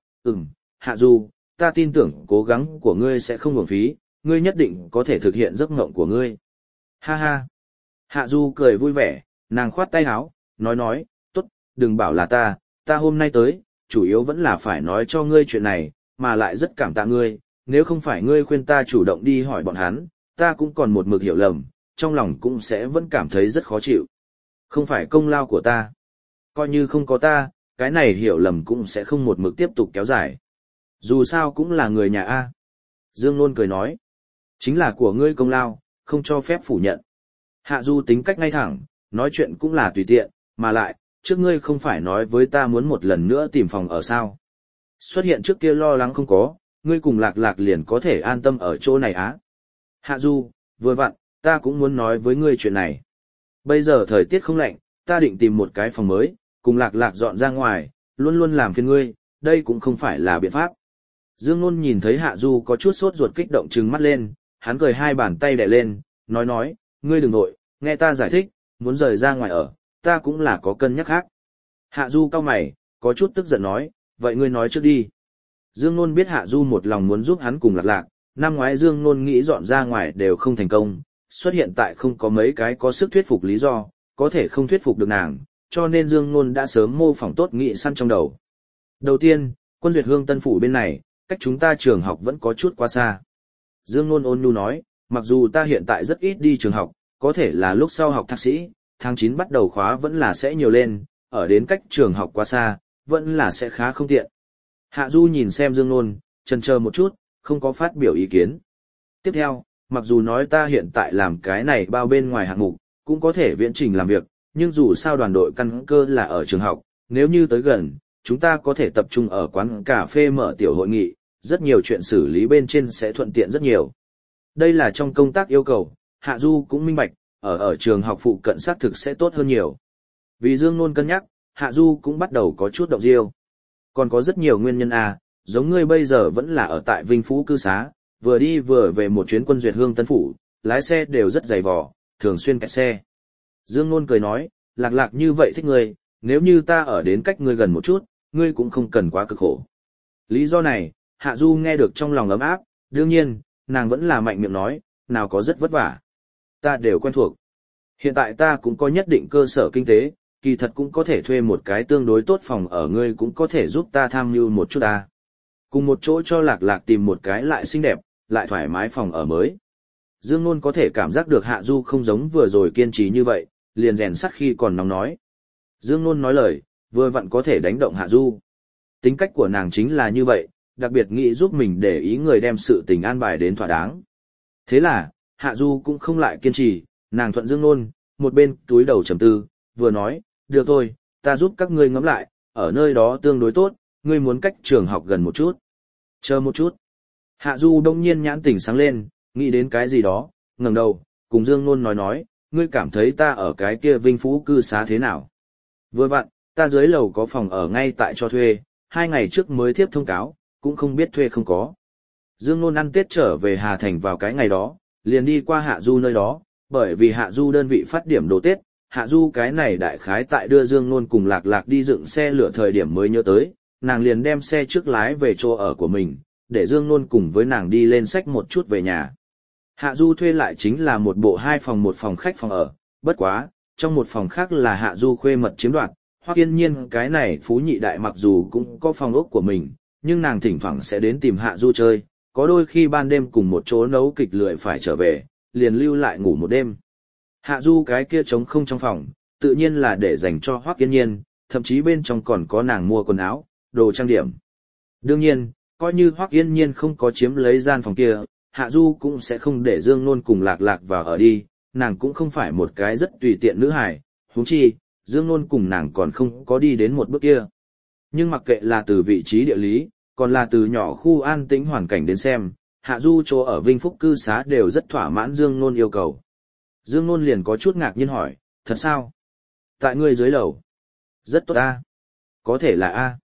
Hạ Du, ta tin tưởng cố gắng của ngươi sẽ không uổng phí, ngươi nhất định có thể thực hiện giấc mộng của ngươi. Ha ha. Hạ Du cười vui vẻ, nàng khoát tay áo, nói, tốt, đừng bảo là ta hôm nay tới, chủ yếu vẫn là phải nói cho ngươi chuyện này, mà lại rất cảm tạ ngươi, nếu không phải ngươi khuyên ta chủ động đi hỏi bọn hắn, ta cũng còn một mực hiểu lầm, trong lòng cũng sẽ vẫn cảm thấy rất khó chịu. Không phải công lao của ta. Coi như không có ta, cái này hiểu lầm cũng sẽ không một mực tiếp tục kéo dài. Dù sao cũng là người nhà A. Dương Nôn cười nói. Chính là của ngươi công lao, không cho phép phủ nhận. Hạ Du tính cách ngay thẳng, nói chuyện cũng là tùy tiện, mà lại, trước ngươi không phải nói với ta muốn một lần nữa tìm phòng ở sao. Xuất hiện trước kia lo lắng không có, ngươi cùng Lạc Lạc liền có thể an tâm ở chỗ này á. Hạ Du, vừa vặn, ta cũng muốn nói với ngươi chuyện này. Bây giờ thời tiết không lạnh, ta định tìm một cái phòng mới, cùng Lạc Lạc dọn ra ngoài, luôn luôn làm phiền ngươi, đây cũng không phải là biện pháp. Dương Nôn nhìn thấy Hạ Du có chút sốt ruột kích động trừng mắt lên, hắn cười hai bàn tay đè lên, nói, ngươi đừng nội, nghe ta giải thích, muốn rời ra ngoài ở, ta cũng là có cân nhắc khác. Hạ Du cau mày, có chút tức giận nói, vậy ngươi nói trước đi. Dương Nôn biết Hạ Du một lòng muốn giúp hắn cùng Lạc Lạc, năm ngoái Dương Nôn nghĩ dọn ra ngoài đều không thành công, xuất hiện tại không có mấy cái có sức thuyết phục lý do, có thể không thuyết phục được nàng, cho nên Dương Nôn đã sớm mô phỏng tốt nghị săn trong đầu. Đầu tiên, Quân Duyệt Hương Tân Phủ bên này, cách chúng ta trường học vẫn có chút quá xa. Dương Nôn ôn nhu nói, mặc dù ta hiện tại rất ít đi trường học, có thể là lúc sau học thạc sĩ, tháng 9 bắt đầu khóa vẫn là sẽ nhiều lên, ở đến cách trường học quá xa, vẫn là sẽ khá không tiện. Hạ Du nhìn xem Dương Nôn, chần chờ một chút, không có phát biểu ý kiến. Tiếp theo, mặc dù nói ta hiện tại làm cái này bao bên ngoài hạng mục, cũng có thể viễn trình làm việc, nhưng dù sao đoàn đội căn cơ là ở trường học, nếu như tới gần, chúng ta có thể tập trung ở quán cà phê mở tiểu hội nghị, rất nhiều chuyện xử lý bên trên sẽ thuận tiện rất nhiều. Đây là trong công tác yêu cầu, Hạ Du cũng minh bạch, ở trường học phụ cận xác thực sẽ tốt hơn nhiều. Vì Dương Nôn cân nhắc, Hạ Du cũng bắt đầu có chút động diêu. Còn có rất nhiều nguyên nhân giống ngươi bây giờ vẫn là ở tại Vinh Phú cư xá, vừa đi vừa về một chuyến Quân Duyệt Hương Tân Phủ, lái xe đều rất dày vò, thường xuyên kẹt xe. Dương Nôn cười nói, Lạc Lạc như vậy thích ngươi, nếu như ta ở đến cách ngươi gần một chút, ngươi cũng không cần quá cực khổ. Lý do này, Hạ Du nghe được trong lòng ấm áp, đương nhiên, nàng vẫn là mạnh miệng nói, nào có rất vất vả. Ta đều quen thuộc. Hiện tại ta cũng có nhất định cơ sở kinh tế, kỳ thật cũng có thể thuê một cái tương đối tốt phòng ở, ngươi cũng có thể giúp ta tham mưu một chút ta. Cùng một chỗ cho Lạc Lạc tìm một cái lại xinh đẹp, lại thoải mái phòng ở mới. Dương Nôn có thể cảm giác được Hạ Du không giống vừa rồi kiên trì như vậy, liền rèn sắt khi còn nóng nói. Dương Nôn nói lời, vừa vặn có thể đánh động Hạ Du. Tính cách của nàng chính là như vậy, đặc biệt nghĩ giúp mình để ý người đem sự tình an bài đến thỏa đáng. Thế là, Hạ Du cũng không lại kiên trì, nàng thuận Dương Nôn, một bên túi đầu trầm tư, vừa nói, được thôi, ta giúp các ngươi ngẫm lại, ở nơi đó tương đối tốt, ngươi muốn cách trường học gần một chút. Chờ một chút. Hạ Du đông nhiên nhãn tỉnh sáng lên, nghĩ đến cái gì đó, ngẩng đầu, cùng Dương Nôn nói, ngươi cảm thấy ta ở cái kia Vinh Phú cư xá thế nào? Vừa vặn, ta dưới lầu có phòng ở ngay tại cho thuê, 2 ngày trước mới tiếp thông cáo, cũng không biết thuê không có. Dương Nôn ăn Tết trở về Hà Thành vào cái ngày đó, liền đi qua Hạ Du nơi đó, bởi vì Hạ Du đơn vị phát điểm đồ Tết, Hạ Du cái này đại khái tại đưa Dương Nôn cùng Lạc Lạc đi dựng xe lửa thời điểm mới nhớ tới, nàng liền đem xe trước lái về chỗ ở của mình, để Dương Nôn cùng với nàng đi lên xách một chút về nhà. Hạ Du thuê lại chính là một bộ 2 phòng 1 phòng khách phòng ở, bất quá, trong một phòng khác là Hạ Du khuê mật chiếm đoạt, Hoắc Yên Nhiên cái này phú nhị đại mặc dù cũng có phòng ốc của mình, nhưng nàng thỉnh thoảng sẽ đến tìm Hạ Du chơi, có đôi khi ban đêm cùng một chỗ nấu kịch lười phải trở về, liền lưu lại ngủ một đêm. Hạ Du cái kia trống không trong phòng, tự nhiên là để dành cho Hoắc Yên Nhiên, thậm chí bên trong còn có nàng mua quần áo, đồ trang điểm. Đương nhiên, coi như Hoắc Yên Nhiên không có chiếm lấy gian phòng kia, Hạ Du cũng sẽ không để Dương Nôn cùng Lạc Lạc vào ở đi, nàng cũng không phải một cái rất tùy tiện nữ hài, huống chi, Dương Nôn cùng nàng còn không có đi đến một bước kia. Nhưng mặc kệ là từ vị trí địa lý, còn là từ nhỏ khu an tĩnh hoàn cảnh đến xem, Hạ Du chỗ ở Vinh Phúc cư xá đều rất thỏa mãn Dương Nôn yêu cầu. Dương Nôn liền có chút ngạc nhiên hỏi, thật sao? Tại ngươi dưới lầu? Rất tốt a. Có thể là a.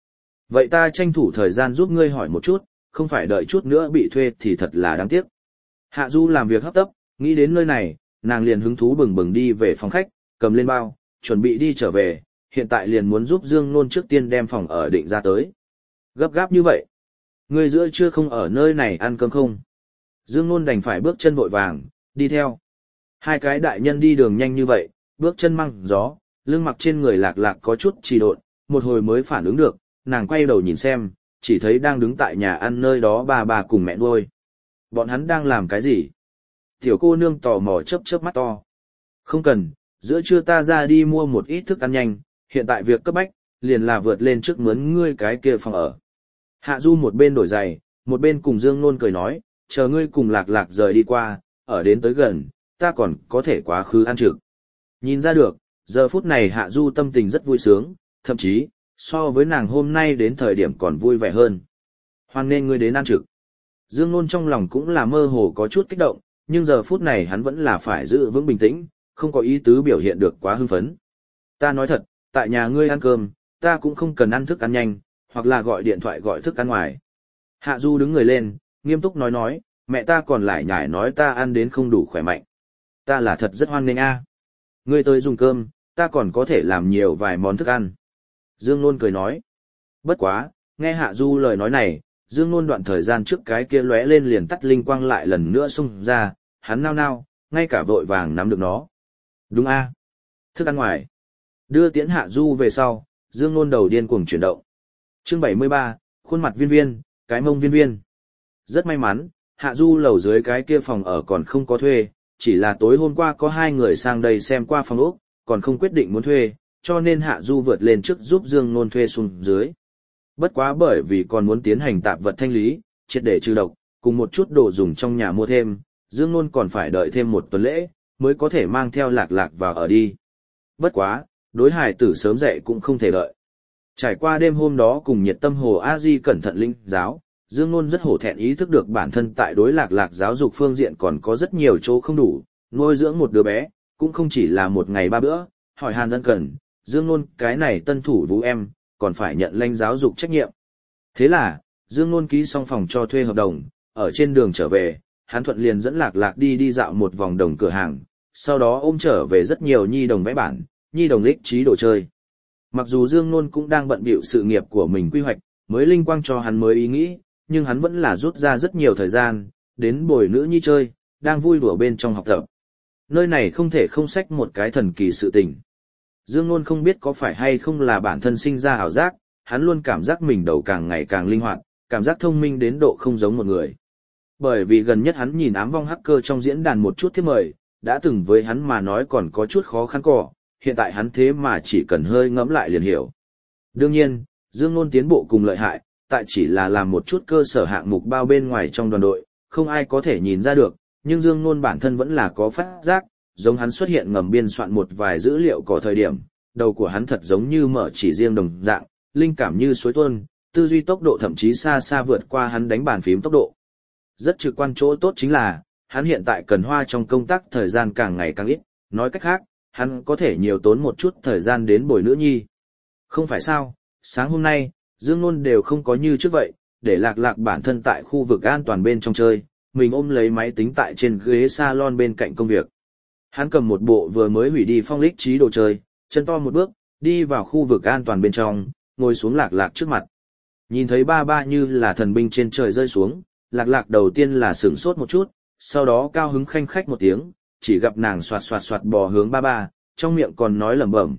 Vậy ta tranh thủ thời gian giúp ngươi hỏi một chút, không phải đợi chút nữa bị thuê thì thật là đáng tiếc. Hạ Du làm việc hấp tấp, nghĩ đến nơi này, nàng liền hứng thú bừng bừng đi về phòng khách, cầm lên bao, chuẩn bị đi trở về, hiện tại liền muốn giúp Dương Nôn trước tiên đem phòng ở định ra tới. Gấp gáp như vậy. Ngươi giữa trưa không ở nơi này ăn cơm không? Dương Nôn đành phải bước chân vội vàng, đi theo. Hai cái đại nhân đi đường nhanh như vậy, bước chân măng gió, lưng mặc trên người Lạc Lạc có chút trì độn, một hồi mới phản ứng được, nàng quay đầu nhìn xem, chỉ thấy đang đứng tại nhà ăn nơi đó bà cùng mẹ nuôi. Bọn hắn đang làm cái gì? Tiểu cô nương tò mò chớp chớp mắt to. Không cần, giữa trưa ta ra đi mua một ít thức ăn nhanh, hiện tại việc cấp bách, liền là vượt lên trước mướn ngươi cái kia phòng ở. Hạ Du một bên đổi giày, một bên cùng Dương Nôn cười nói, chờ ngươi cùng Lạc Lạc rời đi qua, ở đến tới gần, ta còn có thể quá khứ ăn trực. Nhìn ra được, giờ phút này Hạ Du tâm tình rất vui sướng, thậm chí, so với nàng hôm nay đến thời điểm còn vui vẻ hơn. Hoan nên ngươi đến ăn trực. Dương Nôn trong lòng cũng là mơ hồ có chút kích động, nhưng giờ phút này hắn vẫn là phải giữ vững bình tĩnh, không có ý tứ biểu hiện được quá hưng phấn. Ta nói thật, tại nhà ngươi ăn cơm, ta cũng không cần ăn thức ăn nhanh, hoặc là gọi điện thoại gọi thức ăn ngoài. Hạ Du đứng người lên, nghiêm túc nói, mẹ ta còn lại nhải nói ta ăn đến không đủ khỏe mạnh. Ta là thật rất hoan nghênh a. Ngươi tới dùng cơm, ta còn có thể làm nhiều vài món thức ăn. Dương Nôn cười nói. Bất quá, nghe Hạ Du lời nói này, Dương Nôn đoạn thời gian trước cái kia lóe lên liền tắt linh quang lại lần nữa xung ra, hắn nao, ngay cả vội vàng nắm được nó. Đúng a, thức ăn ngoài. Đưa tiễn Hạ Du về sau, Dương Nôn đầu điên cuồng chuyển động. Chương 73, khuôn mặt viên viên, cái mông viên viên. Rất may mắn, Hạ Du lầu dưới cái kia phòng ở còn không có thuê, chỉ là tối hôm qua có hai người sang đây xem qua phòng ốc, còn không quyết định muốn thuê, cho nên Hạ Du vượt lên trước giúp Dương Nôn thuê xuống dưới. Bất quá bởi vì còn muốn tiến hành tạp vật thanh lý, triệt để trừ độc, cùng một chút đồ dùng trong nhà mua thêm, Dương Nôn còn phải đợi thêm một tuần lễ, mới có thể mang theo Lạc Lạc vào ở đi. Bất quá, đối hài tử sớm dậy cũng không thể đợi. Trải qua đêm hôm đó cùng nhiệt tâm Hồ A Di cẩn thận linh giáo, Dương Nôn rất hổ thẹn ý thức được bản thân tại đối Lạc Lạc giáo dục phương diện còn có rất nhiều chỗ không đủ, nuôi dưỡng một đứa bé, cũng không chỉ là một ngày ba bữa, hỏi han ân cần, Dương Nôn cái này tân thủ vũ em, còn phải nhận lãnh giáo dục trách nhiệm. Thế là, Dương Nôn ký xong phòng cho thuê hợp đồng, ở trên đường trở về, hắn thuận liền dẫn Lạc Lạc đi dạo một vòng đồng cửa hàng, sau đó ôm trở về rất nhiều nhi đồng vẽ bản, nhi đồng ích trí đồ chơi. Mặc dù Dương Nôn cũng đang bận bịu sự nghiệp của mình quy hoạch, mới linh quang cho hắn mới ý nghĩ, nhưng hắn vẫn là rút ra rất nhiều thời gian, đến bồi nữ nhi chơi, đang vui đùa bên trong học tập. Nơi này không thể không xách một cái thần kỳ sự tình. Dương Nôn không biết có phải hay không là bản thân sinh ra ảo giác, hắn luôn cảm giác mình đầu càng ngày càng linh hoạt, cảm giác thông minh đến độ không giống một người. Bởi vì gần nhất hắn nhìn ám vong hacker trong diễn đàn một chút thiếp mời, đã từng với hắn mà nói còn có chút khó khăn cỏ, hiện tại hắn thế mà chỉ cần hơi ngẫm lại liền hiểu. Đương nhiên, Dương Nôn tiến bộ cùng lợi hại, tại chỉ là làm một chút cơ sở hạng mục bao bên ngoài trong đoàn đội, không ai có thể nhìn ra được, nhưng Dương Nôn bản thân vẫn là có phát giác, giống hắn xuất hiện ngầm biên soạn một vài dữ liệu có thời điểm, đầu của hắn thật giống như mở chỉ riêng đồng dạng, linh cảm như suối tuôn, tư duy tốc độ thậm chí xa xa vượt qua hắn đánh bàn phím tốc độ. Rất trực quan chỗ tốt chính là, hắn hiện tại cần hoa trong công tác thời gian càng ngày càng ít, nói cách khác, hắn có thể nhiều tốn một chút thời gian đến bồi nữ nhi. Không phải sao, sáng hôm nay, Dương Nôn đều không có như trước vậy, để Lạc Lạc bản thân tại khu vực an toàn bên trong chơi, mình ôm lấy máy tính tại trên ghế salon bên cạnh công việc. Hắn cầm một bộ vừa mới hủy đi phong lích trí đồ chơi, chân to một bước, đi vào khu vực an toàn bên trong, ngồi xuống Lạc Lạc trước mặt. Nhìn thấy ba như là thần binh trên trời rơi xuống, Lạc Lạc đầu tiên là sửng sốt một chút, sau đó cao hứng khanh khách một tiếng, chỉ gặp nàng xoạt bò hướng ba, trong miệng còn nói lẩm bẩm,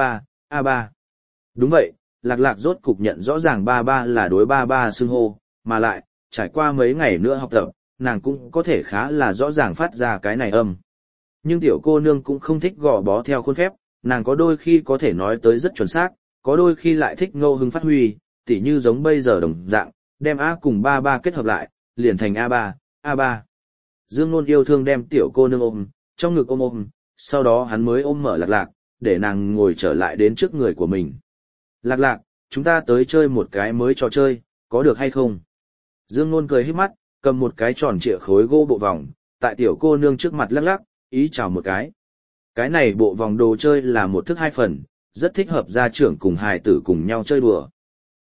a ba. Đúng vậy, Lạc Lạc rốt cục nhận rõ ràng ba là đối ba xưng hô, mà lại, trải qua mấy ngày nữa học tập, nàng cũng có thể khá là rõ ràng phát ra cái này âm. Nhưng tiểu cô nương cũng không thích gò bó theo khuôn phép, nàng có đôi khi có thể nói tới rất chuẩn xác, có đôi khi lại thích ngẫu hứng phát huy, tỉ như giống bây giờ đồng dạng, đem A cùng ba kết hợp lại, liền thành a ba. Dương Nôn yêu thương đem tiểu cô nương ôm, trong ngực ôm, sau đó hắn mới ôm mở Lạc Lạc, để nàng ngồi trở lại đến trước người của mình. Lạc Lạc, chúng ta tới chơi một cái mới trò chơi, có được hay không? Dương Nôn cười híp mắt, cầm một cái tròn trịa khối gỗ bộ vòng, tại tiểu cô nương trước mặt lắc, ý chào một cái. Cái này bộ vòng đồ chơi là một thức hai phần, rất thích hợp gia trưởng cùng hài tử cùng nhau chơi đùa.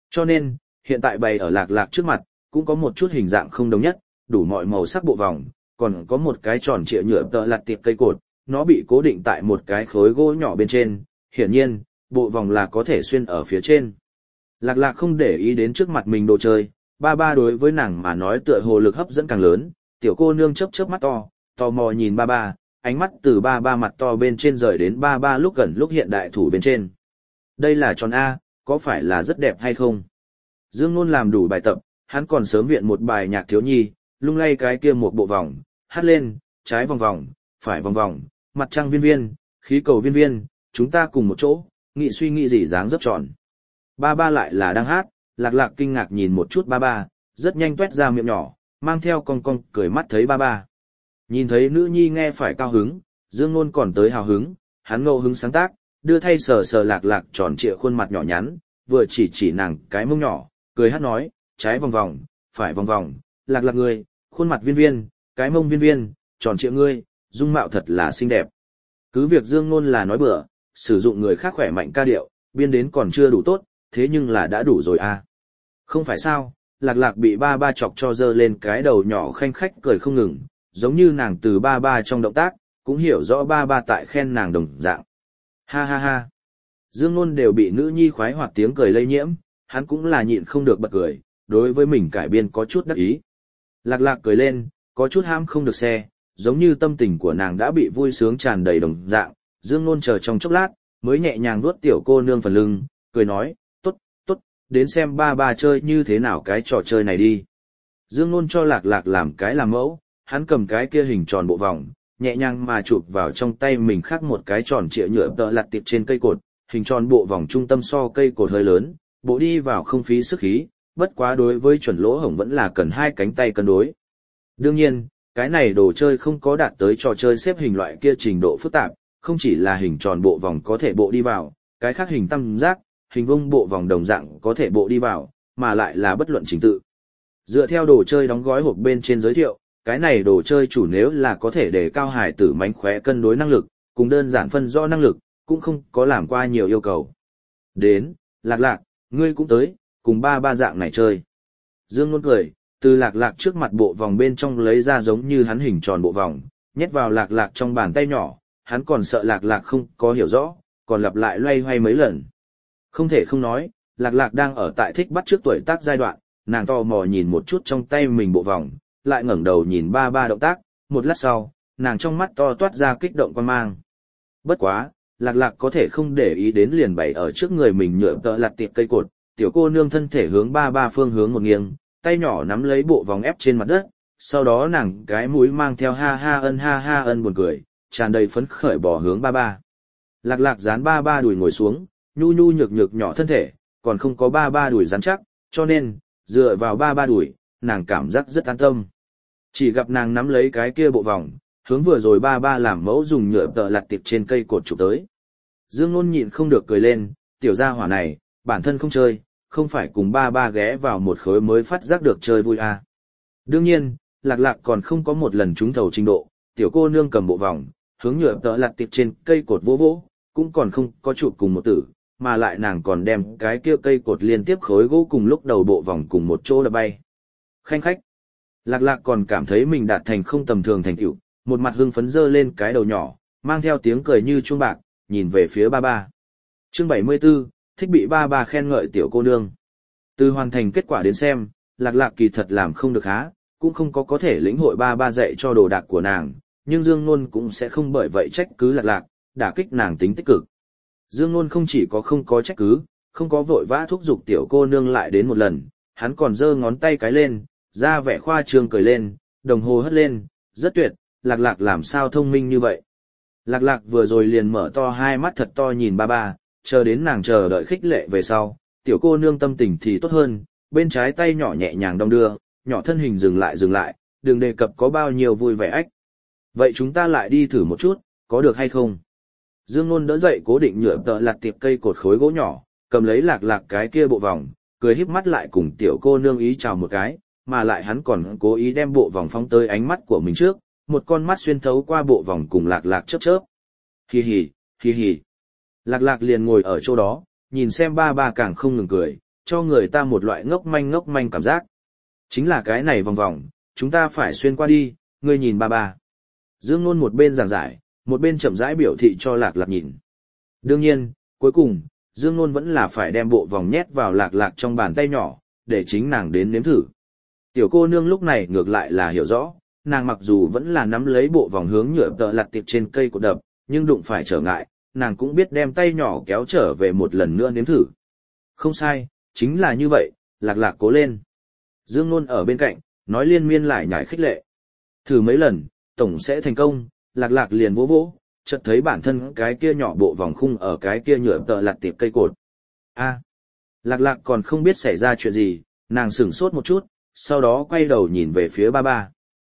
Cho nên, hiện tại bày ở lạc lạc trước mặt, cũng có một chút hình dạng không đồng nhất, đủ mọi màu sắc bộ vòng, còn có một cái tròn trịa nhựa tợ lặt tiệp cây cột, nó bị cố định tại một cái khối gỗ nhỏ bên trên, hiển nhiên, bộ vòng là có thể xuyên ở phía trên. Lạc lạc không để ý đến trước mặt mình đồ chơi, ba ba đối với nàng mà nói tựa hồ lực hấp dẫn càng lớn, tiểu cô nương chớp chớp mắt to, tò mò nhìn ba ba, ánh mắt từ ba ba mặt to bên trên rời đến ba ba lúc gần lúc hiện đại thủ bên trên. Đây là tròn A, có phải là rất đẹp hay không? Dương Nôn làm đủ bài tập, hắn còn sớm viện một bài nhạc thiếu nhi, lung lay cái kia một bộ vòng, hát lên, trái vòng vòng, phải vòng vòng, mặt trăng viên viên, khí cầu viên viên, chúng ta cùng một chỗ, nghĩ suy nghĩ gì dáng dấp tròn. Ba ba lại là đang hát, lạc lạc kinh ngạc nhìn một chút ba ba, rất nhanh tuét ra miệng nhỏ, mang theo cong cong cười mắt thấy ba ba. Nhìn thấy nữ nhi nghe phải cao hứng, Dương Nôn còn tới hào hứng, hắn ngẫu hứng sáng tác, đưa thay sờ sờ lạc lạc tròn trịa khuôn mặt nhỏ nhắn, vừa chỉ nàng cái mông nhỏ, cười hát nói, trái vòng vòng, phải vòng vòng, lạc lạc ngươi, khuôn mặt viên viên, cái mông viên viên, tròn trịa ngươi, dung mạo thật là xinh đẹp. Cứ việc Dương Nôn là nói bừa, sử dụng người khác khỏe mạnh ca điệu, biên đến còn chưa đủ tốt, thế nhưng là đã đủ rồi à. Không phải sao, lạc lạc bị ba ba chọc cho dơ lên cái đầu nhỏ khanh khách cười không ngừng, giống như nàng từ ba ba trong động tác, cũng hiểu rõ ba ba tại khen nàng đồng dạng. Ha ha ha. Dương Nôn đều bị nữ nhi khoái hoạt tiếng cười lây nhiễm, hắn cũng là nhịn không được bật cười, đối với mình cải biên có chút đắc ý. Lạc lạc cười lên, có chút ham không được xe, giống như tâm tình của nàng đã bị vui sướng tràn đầy đồng dạng. Dương Nôn chờ trong chốc lát, mới nhẹ nhàng vuốt tiểu cô nương phần lưng, cười nói, tốt, tốt, đến xem ba ba chơi như thế nào cái trò chơi này đi. Dương Nôn cho lạc lạc làm cái làm mẫu, hắn cầm cái kia hình tròn bộ vòng, nhẹ nhàng mà chụp vào trong tay mình khác một cái tròn trịa nhựa tợ lặt tiệp trên cây cột, hình tròn bộ vòng trung tâm so cây cột hơi lớn, bộ đi vào không phí sức khí, bất quá đối với chuẩn lỗ hổng vẫn là cần hai cánh tay cân đối. Đương nhiên, cái này đồ chơi không có đạt tới trò chơi xếp hình loại kia trình độ phức tạp, không chỉ là hình tròn bộ vòng có thể bộ đi vào, cái khác hình tam giác, hình vuông bộ vòng đồng dạng có thể bộ đi vào, mà lại là bất luận trình tự. Dựa theo đồ chơi đóng gói hộp bên trên giới thiệu, cái này đồ chơi chủ nếu là có thể để cao hải tử mánh khóe cân đối năng lực, cùng đơn giản phân rõ năng lực, cũng không có làm qua nhiều yêu cầu. Đến, lạc lạc, ngươi cũng tới, cùng ba ba dạng này chơi. Dương Nôn cười, từ lạc lạc trước mặt bộ vòng bên trong lấy ra giống như hắn hình tròn bộ vòng, nhét vào lạc lạc trong bàn tay nhỏ, hắn còn sợ lạc lạc không có hiểu rõ, còn lặp lại loay hoay mấy lần. Không thể không nói, lạc lạc đang ở tại thích bắt trước tuổi tác giai đoạn, nàng tò mò nhìn một chút trong tay mình bộ vòng, lại ngẩng đầu nhìn ba ba động tác, một lát sau, nàng trong mắt to toát ra kích động quan mang. Bất quá, lạc lạc có thể không để ý đến liền bày ở trước người mình nhựa tợ lặt tiệp cây cột, tiểu cô nương thân thể hướng ba ba phương hướng một nghiêng, tay nhỏ nắm lấy bộ vòng ép trên mặt đất, sau đó nàng cái mũi mang theo ha ha ân buồn cười, tràn đầy phấn khởi bỏ hướng ba ba. Lạc lạc dán ba ba đùi ngồi xuống, nhu nhu nhược nhược nhỏ thân thể, còn không có ba ba đùi rắn chắc, cho nên, dựa vào ba ba đùi, nàng cảm giác rất an tâm. Chỉ gặp nàng nắm lấy cái kia bộ vòng, hướng vừa rồi ba ba làm mẫu dùng nhựa tợ lặt tiệp trên cây cột chụp tới. Dương Nôn nhịn không được cười lên, tiểu gia hỏa này, bản thân không chơi, không phải cùng ba ba ghé vào một khối mới phát giác được chơi vui à. Đương nhiên, lạc lạc còn không có một lần trúng thầu trình độ, tiểu cô nương cầm bộ vòng, hướng nhựa tợ lặt tiệp trên cây cột vỗ vỗ, cũng còn không có chụp cùng một tử, mà lại nàng còn đem cái kia cây cột liên tiếp khối gỗ cùng lúc đầu bộ vòng cùng một chỗ đập bay. Khanh khách. Lạc lạc còn cảm thấy mình đạt thành không tầm thường thành tựu, một mặt hưng phấn dơ lên cái đầu nhỏ, mang theo tiếng cười như chuông bạc, nhìn về phía ba ba. Chương 74, thích bị ba ba khen ngợi tiểu cô nương. Từ hoàn thành kết quả đến xem, lạc lạc kỳ thật làm không được há, cũng không có thể lĩnh hội ba ba dạy cho đồ đạc của nàng, nhưng Dương Nôn cũng sẽ không bởi vậy trách cứ lạc lạc, đả kích nàng tính tích cực. Dương Nôn không chỉ có không có trách cứ, không có vội vã thúc giục tiểu cô nương lại đến một lần, hắn còn giơ ngón tay cái lên, ra vẻ khoa trương cười lên, đồng hồ hất lên, rất tuyệt, lạc lạc làm sao thông minh như vậy. Lạc lạc vừa rồi liền mở to hai mắt thật to nhìn ba ba, chờ đến nàng chờ đợi khích lệ về sau, tiểu cô nương tâm tình thì tốt hơn, bên trái tay nhỏ nhẹ nhàng đong đưa, nhỏ thân hình dừng lại, đừng đề cập có bao nhiêu vui vẻ ách. Vậy chúng ta lại đi thử một chút, có được hay không? Dương Nôn đỡ dậy cố định nhựa tợ lặt tiệp cây cột khối gỗ nhỏ, cầm lấy lạc lạc cái kia bộ vòng, cười híp mắt lại cùng tiểu cô nương ý chào một cái, mà lại hắn còn cố ý đem bộ vòng phóng tới ánh mắt của mình trước, một con mắt xuyên thấu qua bộ vòng cùng lạc lạc chớp chớp. Hi hi, hi hi. Lạc lạc liền ngồi ở chỗ đó, nhìn xem ba ba càng không ngừng cười, cho người ta một loại ngốc manh cảm giác. Chính là cái này vòng vòng, chúng ta phải xuyên qua đi, ngươi nhìn ba ba. Dương Nôn một bên giảng giải, một bên chậm rãi biểu thị cho Lạc Lạc nhìn. Đương nhiên, cuối cùng, Dương Nôn vẫn là phải đem bộ vòng nhét vào Lạc Lạc trong bàn tay nhỏ, để chính nàng đến nếm thử. Tiểu cô nương lúc này ngược lại là hiểu rõ, nàng mặc dù vẫn là nắm lấy bộ vòng hướng nhựa tợ lặt tiệp trên cây cột đập, nhưng đụng phải trở ngại, nàng cũng biết đem tay nhỏ kéo trở về một lần nữa nếm thử. Không sai, chính là như vậy, Lạc Lạc cố lên. Dương Nôn ở bên cạnh, nói liên miên lại nhải khích lệ. Thử mấy lần, tổng sẽ thành công, Lạc Lạc liền vỗ vỗ, chợt thấy bản thân cái kia nhỏ bộ vòng khung ở cái kia nhựa tợ lặt tiệp cây cột. Lạc Lạc còn không biết xảy ra chuyện gì, nàng sửng sốt một chút, sau đó quay đầu nhìn về phía ba ba.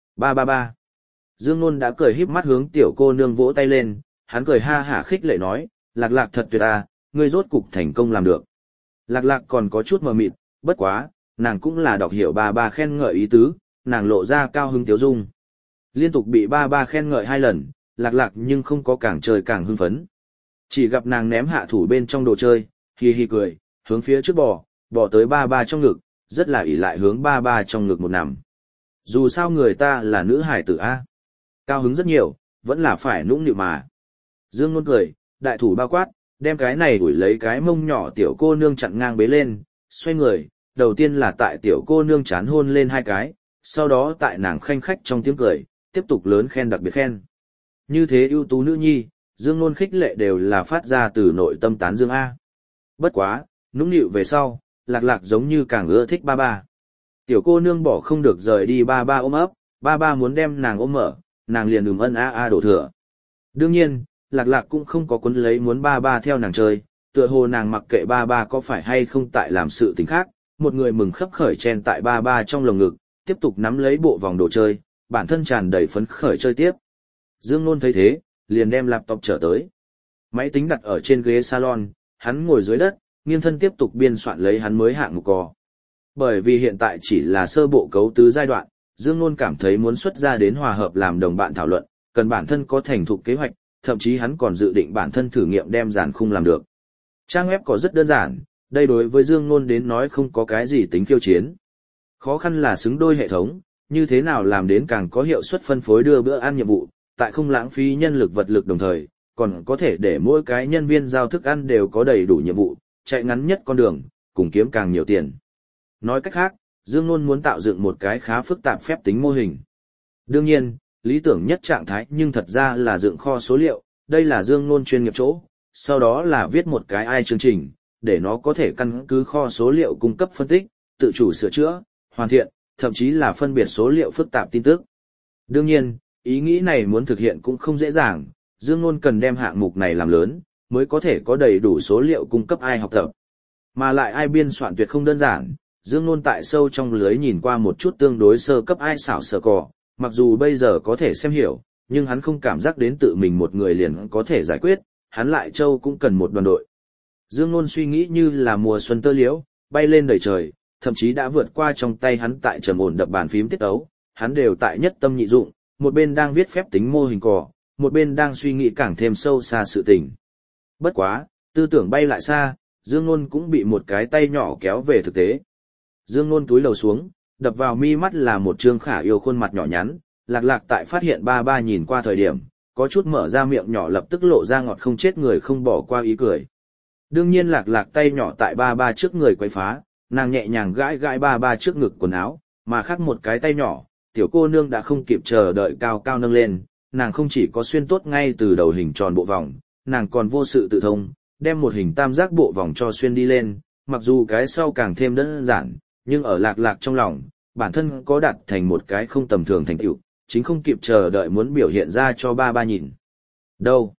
Ba. Dương Nôn đã cười híp mắt hướng tiểu cô nương vỗ tay lên, hắn cười ha hả khích lệ nói, Lạc Lạc thật tuyệt à, ngươi rốt cục thành công làm được. Lạc Lạc còn có chút mờ mịt, bất quá, nàng cũng là đọc hiểu ba ba khen ngợi ý tứ, nàng lộ ra cao hứng tiếu dung. Liên tục bị ba ba khen ngợi 2 lần, Lạc Lạc nhưng không có càng chơi càng hưng phấn. Chỉ gặp nàng ném hạ thủ bên trong đồ chơi, hi hi cười, hướng phía trước bò tới ba ba trong ngực, rất là ỷ lại hướng ba ba trong ngực một nằm. Dù sao người ta là nữ hải tử A. Cao hứng rất nhiều, vẫn là phải nũng nịu mà. Dương Nôn cười, đại thủ bao quát, đem cái này đuổi lấy cái mông nhỏ tiểu cô nương chặn ngang bế lên, xoay người, đầu tiên là tại tiểu cô nương chán hôn lên 2 cái, sau đó tại nàng khanh khách trong tiếng cười, tiếp tục lớn khen đặc biệt khen. Như thế ưu tú nữ nhi, Dương Nôn khích lệ đều là phát ra từ nội tâm tán dương A. Bất quá, nũng nịu về sau, Lạc Lạc giống như càng ưa thích ba ba. Tiểu cô nương bỏ không được rời đi ba ba ôm ấp, ba ba muốn đem nàng ôm mở, nàng liền ân đổ thừa. Đương nhiên, Lạc Lạc cũng không có cuốn lấy muốn ba ba theo nàng chơi, tựa hồ nàng mặc kệ ba ba có phải hay không tại làm sự tình khác, một người mừng khấp khởi chen tại ba ba trong lồng ngực, tiếp tục nắm lấy bộ vòng đồ chơi, bản thân tràn đầy phấn khởi chơi tiếp. Dương Nôn thấy thế, liền đem laptop trở tới. Máy tính đặt ở trên ghế salon, hắn ngồi dưới đất, nghiêng thân tiếp tục biên soạn lấy hắn mới hạng mục cò. Bởi vì hiện tại chỉ là sơ bộ cấu tứ giai đoạn, Dương Nôn cảm thấy muốn xuất ra đến hòa hợp làm đồng bạn thảo luận, cần bản thân có thành thục kế hoạch, thậm chí hắn còn dự định bản thân thử nghiệm đem giàn khung làm được. Trang web có rất đơn giản, đây đối với Dương Nôn đến nói không có cái gì tính khiêu chiến. Khó khăn là xứng đôi hệ thống, như thế nào làm đến càng có hiệu suất phân phối đưa bữa ăn nhiệm vụ, tại không lãng phí nhân lực vật lực đồng thời, còn có thể để mỗi cái nhân viên giao thức ăn đều có đầy đủ nhiệm vụ, chạy ngắn nhất con đường, cùng kiếm càng nhiều tiền. Nói cách khác, Dương Nôn muốn tạo dựng một cái khá phức tạp phép tính mô hình. Đương nhiên, lý tưởng nhất trạng thái nhưng thật ra là dựng kho số liệu, đây là Dương Nôn chuyên nghiệp chỗ, sau đó là viết một cái ai chương trình, để nó có thể căn cứ kho số liệu cung cấp phân tích, tự chủ sửa chữa, hoàn thiện, thậm chí là phân biệt số liệu phức tạp tin tức. Đương nhiên, ý nghĩ này muốn thực hiện cũng không dễ dàng, Dương Nôn cần đem hạng mục này làm lớn, mới có thể có đầy đủ số liệu cung cấp ai học tập. Mà lại ai biên soạn tuyệt không đơn giản, Dương Nôn tại sâu trong lưới nhìn qua một chút tương đối sơ cấp ai xảo sở cỏ, mặc dù bây giờ có thể xem hiểu, nhưng hắn không cảm giác đến tự mình một người liền có thể giải quyết, hắn lại châu cũng cần một đoàn đội. Dương Nôn suy nghĩ như là mùa xuân tơ liễu, bay lên đầy trời, thậm chí đã vượt qua trong tay hắn tại trầm ổn đập bàn phím tiết ấu, hắn đều tại nhất tâm nhị dụng, một bên đang viết phép tính mô hình cỏ, một bên đang suy nghĩ càng thêm sâu xa sự tình. Bất quá, tư tưởng bay lại xa, Dương Nôn cũng bị một cái tay nhỏ kéo về thực tế. Dương Nôn túi lầu xuống, đập vào mi mắt là một trương khả yêu khuôn mặt nhỏ nhắn, Lạc Lạc tại phát hiện ba ba nhìn qua thời điểm, có chút mở ra miệng nhỏ lập tức lộ ra ngọt không chết người không bỏ qua ý cười. Đương nhiên Lạc Lạc tay nhỏ tại ba ba trước người quấy phá, nàng nhẹ nhàng gãi gãi ba ba trước ngực quần áo, mà khác một cái tay nhỏ, tiểu cô nương đã không kịp chờ đợi cao cao nâng lên, nàng không chỉ có xuyên tốt ngay từ đầu hình tròn bộ vòng, nàng còn vô sự tự thông, đem một hình tam giác bộ vòng cho xuyên đi lên, mặc dù cái sau càng thêm đơn giản, nhưng ở Lạc Lạc trong lòng, bản thân có đạt thành một cái không tầm thường thành tựu, chính không kịp chờ đợi muốn biểu hiện ra cho ba ba nhìn. Đâu?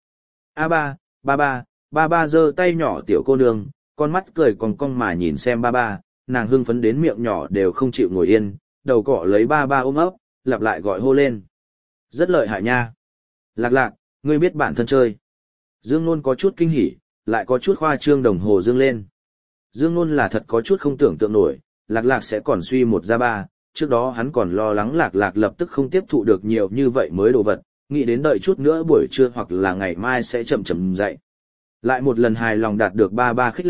Ba ba giơ tay nhỏ tiểu cô nương, con mắt cười cong cong mà nhìn xem ba ba, nàng hưng phấn đến miệng nhỏ đều không chịu ngồi yên, đầu cọ lấy ba ba ôm ấp, lặp lại gọi hô lên. Rất lợi hại nha. Lạc Lạc, ngươi biết bản thân chơi. Dương Nôn có chút kinh hỉ, lại có chút khoa trương đồng hồ dương lên. Dương Nôn là thật có chút không tưởng tượng nổi, Lạc Lạc sẽ còn suy một ra ba, trước đó hắn còn lo lắng Lạc Lạc lập tức không tiếp thụ được nhiều như vậy mới đồ vật, nghĩ đến đợi chút nữa buổi trưa hoặc là ngày mai sẽ chậm chậm dậy. Lại một lần hài lòng đạt được ba ba khích lệ,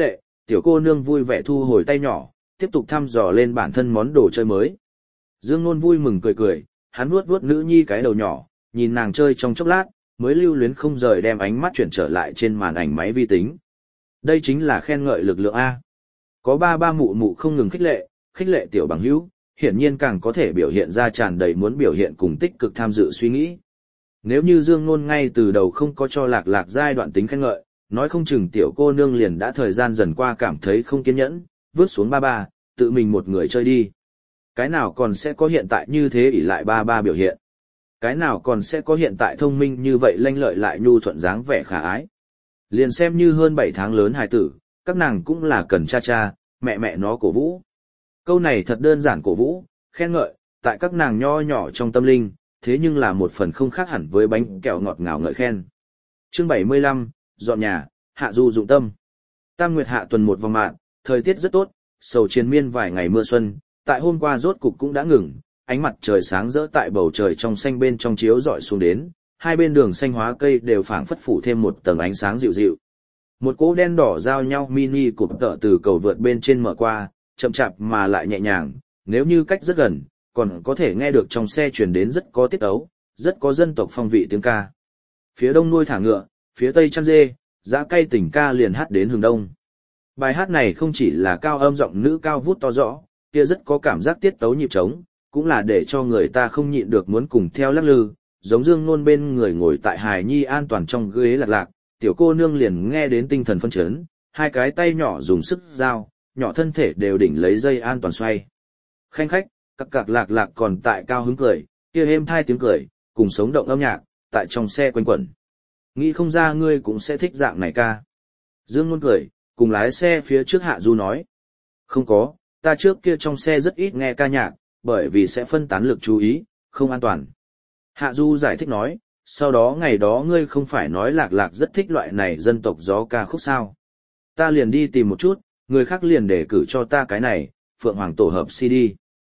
tiểu cô nương vui vẻ thu hồi tay nhỏ, tiếp tục thăm dò lên bản thân món đồ chơi mới. Dương Nôn vui mừng cười cười, hắn vuốt vuốt nữ nhi cái đầu nhỏ, nhìn nàng chơi trong chốc lát, mới lưu luyến không rời đem ánh mắt chuyển trở lại trên màn ảnh máy vi tính. Đây chính là khen ngợi lực lượng A. Có ba ba mụ mụ không ngừng khích lệ tiểu bằng hữu, hiển nhiên càng có thể biểu hiện ra tràn đầy muốn biểu hiện cùng tích cực tham dự suy nghĩ. Nếu như Dương Nôn ngay từ đầu không có cho Lạc Lạc giai đoạn tính khen ngợi, nói không chừng tiểu cô nương liền đã thời gian dần qua cảm thấy không kiên nhẫn, vứt xuống ba ba, tự mình một người chơi đi. Cái nào còn sẽ có hiện tại như thế ỷ lại ba ba biểu hiện. Cái nào còn sẽ có hiện tại thông minh như vậy lanh lợi lại nhu thuận dáng vẻ khả ái. Liền xem như hơn 7 tháng lớn hài tử, các nàng cũng là cần cha cha, mẹ mẹ nó cổ vũ. Câu này thật đơn giản cổ vũ, khen ngợi, tại các nàng nho nhỏ trong tâm linh, thế nhưng là một phần không khác hẳn với bánh kẹo ngọt ngào ngợi khen. Chương 75, dọn nhà, Hạ Du dụng tâm. Tam Nguyệt hạ tuần một vòng mạng, thời tiết rất tốt, sầu triền miên vài ngày mưa xuân, tại hôm qua rốt cục cũng đã ngừng, ánh mặt trời sáng rỡ tại bầu trời trong xanh bên trong chiếu rọi xuống đến, hai bên đường xanh hóa cây đều phảng phất phủ thêm một tầng ánh sáng dịu dịu. Một cỗ đen đỏ giao nhau mini cụp tợ từ cầu vượt bên trên mở qua, chậm chạp mà lại nhẹ nhàng, nếu như cách rất gần, còn có thể nghe được trong xe truyền đến rất có tiết ấu, rất có dân tộc phong vị tiếng ca. Phía đông nuôi thả ngựa, phía tây chăn dê, dã cây tỉnh ca liền hát đến hướng đông. Bài hát này không chỉ là cao âm giọng nữ cao vút to rõ, kia rất có cảm giác tiết tấu nhịp trống, cũng là để cho người ta không nhịn được muốn cùng theo lắc lư, giống Dương Nôn bên người ngồi tại hài nhi an toàn trong ghế Lạc Lạc, tiểu cô nương liền nghe đến tinh thần phân chấn, hai cái tay nhỏ dùng sức giao, nhỏ thân thể đều đỉnh lấy dây an toàn xoay. Khanh khách, các cạc Lạc Lạc còn tại cao hứng cười, kia êm thai tiếng cười, cùng sống động âm nhạc, tại trong xe quanh quẩn. Nghĩ không ra ngươi cũng sẽ thích dạng này ca. Dương Nôn cười, cùng lái xe phía trước Hạ Du nói. Không có, ta trước kia trong xe rất ít nghe ca nhạc, bởi vì sẽ phân tán lực chú ý, không an toàn. Hạ Du giải thích nói, sau đó ngày đó ngươi không phải nói Lạc Lạc rất thích loại này dân tộc gió ca khúc sao. Ta liền đi tìm một chút, người khác liền để cử cho ta cái này, Phượng Hoàng tổ hợp CD.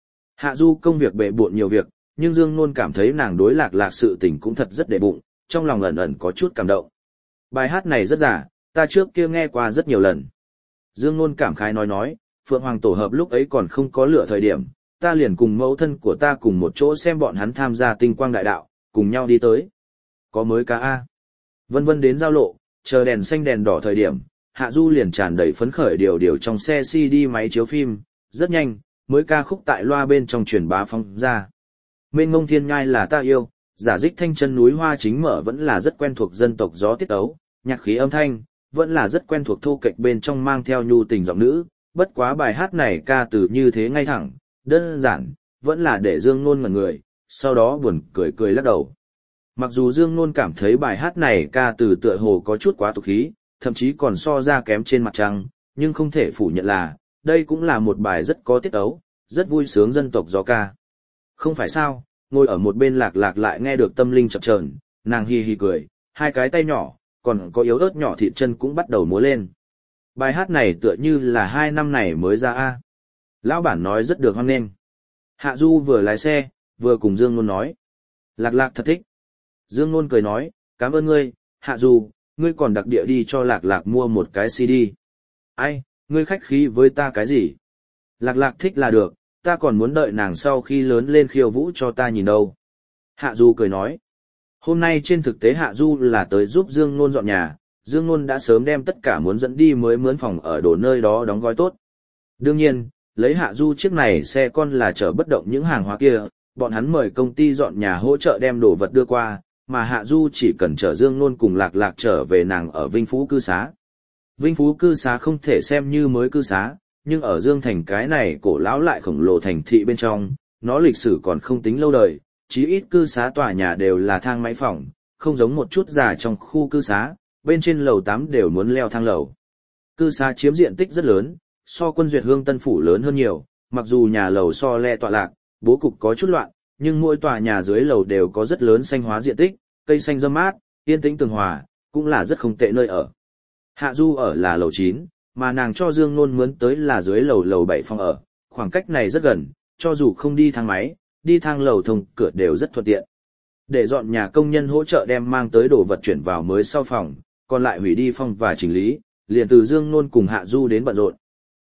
Hạ Du công việc bệ bộn nhiều việc, nhưng Dương Nôn cảm thấy nàng đối Lạc Lạc sự tình cũng thật rất để bụng, trong lòng ẩn ẩn có chút cảm động. Bài hát này rất giả, ta trước kia nghe qua rất nhiều lần. Dương Nôn cảm khái nói, Phượng Hoàng tổ hợp lúc ấy còn không có lửa thời điểm, ta liền cùng mẫu thân của ta cùng một chỗ xem bọn hắn tham gia tinh quang đại đạo, cùng nhau đi tới. Có mới ca A. Vân vân đến giao lộ, chờ đèn xanh đèn đỏ thời điểm, Hạ Du liền tràn đầy phấn khởi điều trong xe CD máy chiếu phim, rất nhanh, mới ca khúc tại loa bên trong truyền bá phóng ra. Mênh mông thiên ngai là ta yêu, giả dích thanh chân núi hoa chính mở vẫn là rất quen thuộc dân tộc gió tiết ấu, nhạc khí âm thanh, vẫn là rất quen thuộc thô kệch bên trong mang theo nhu tình giọng nữ, bất quá bài hát này ca từ như thế ngay thẳng, đơn giản, vẫn là để Dương Nôn ngẩn người, sau đó buồn cười lắc đầu. Mặc dù Dương Nôn cảm thấy bài hát này ca từ tựa hồ có chút quá tục khí, thậm chí còn so ra kém trên mặt trăng, nhưng không thể phủ nhận là, đây cũng là một bài rất có tiết ấu, rất vui sướng dân tộc gió ca. Không phải sao, ngồi ở một bên Lạc Lạc lại nghe được tâm linh chập chờn, nàng hi hi cười, hai cái tay nhỏ, còn có yếu ớt nhỏ thịt chân cũng bắt đầu múa lên. Bài hát này tựa như là 2 năm này mới ra a. Lão bản nói rất được hoan nghênh. Hạ Du vừa lái xe, vừa cùng Dương Nôn nói. Lạc Lạc thật thích. Dương Nôn cười nói, cảm ơn ngươi, Hạ Du, ngươi còn đặc địa đi cho Lạc Lạc mua một cái CD. Ai, ngươi khách khí với ta cái gì? Lạc Lạc thích là được, ta còn muốn đợi nàng sau khi lớn lên khiêu vũ cho ta nhìn đâu. Hạ Du cười nói. Hôm nay trên thực tế Hạ Du là tới giúp Dương Nôn dọn nhà, Dương Nôn đã sớm đem tất cả muốn dẫn đi mới mướn phòng ở đổ nơi đó đóng gói tốt. Đương nhiên, lấy Hạ Du chiếc này xe con là chở bất động những hàng hóa kia, bọn hắn mời công ty dọn nhà hỗ trợ đem đồ vật đưa qua, mà Hạ Du chỉ cần chở Dương Nôn cùng Lạc Lạc trở về nàng ở Vinh Phú cư xá. Vinh Phú cư xá không thể xem như mới cư xá, nhưng ở Dương Thành cái này cổ lão lại khổng lồ thành thị bên trong, nó lịch sử còn không tính lâu đời, chí ít cư xá tòa nhà đều là thang máy phòng, không giống một chút già trong khu cư xá, bên trên lầu 8 đều muốn leo thang lầu. Cư xá chiếm diện tích rất lớn, so Quân Duyệt Hương Tân Phủ lớn hơn nhiều, mặc dù nhà lầu so le tọa lạc, bố cục có chút loạn, nhưng mỗi tòa nhà dưới lầu đều có rất lớn xanh hóa diện tích, cây xanh râm mát, yên tĩnh tường hòa, cũng là rất không tệ nơi ở. Hạ Du ở là lầu 9, mà nàng cho Dương Nôn mướn tới là dưới lầu 7 phòng ở, khoảng cách này rất gần, cho dù không đi thang máy, đi thang lầu thông cửa đều rất thuận tiện. Để dọn nhà công nhân hỗ trợ đem mang tới đồ vật chuyển vào mới sau phòng, còn lại hủy đi phong và chỉnh lý, liền từ Dương Nôn cùng Hạ Du đến bận rộn.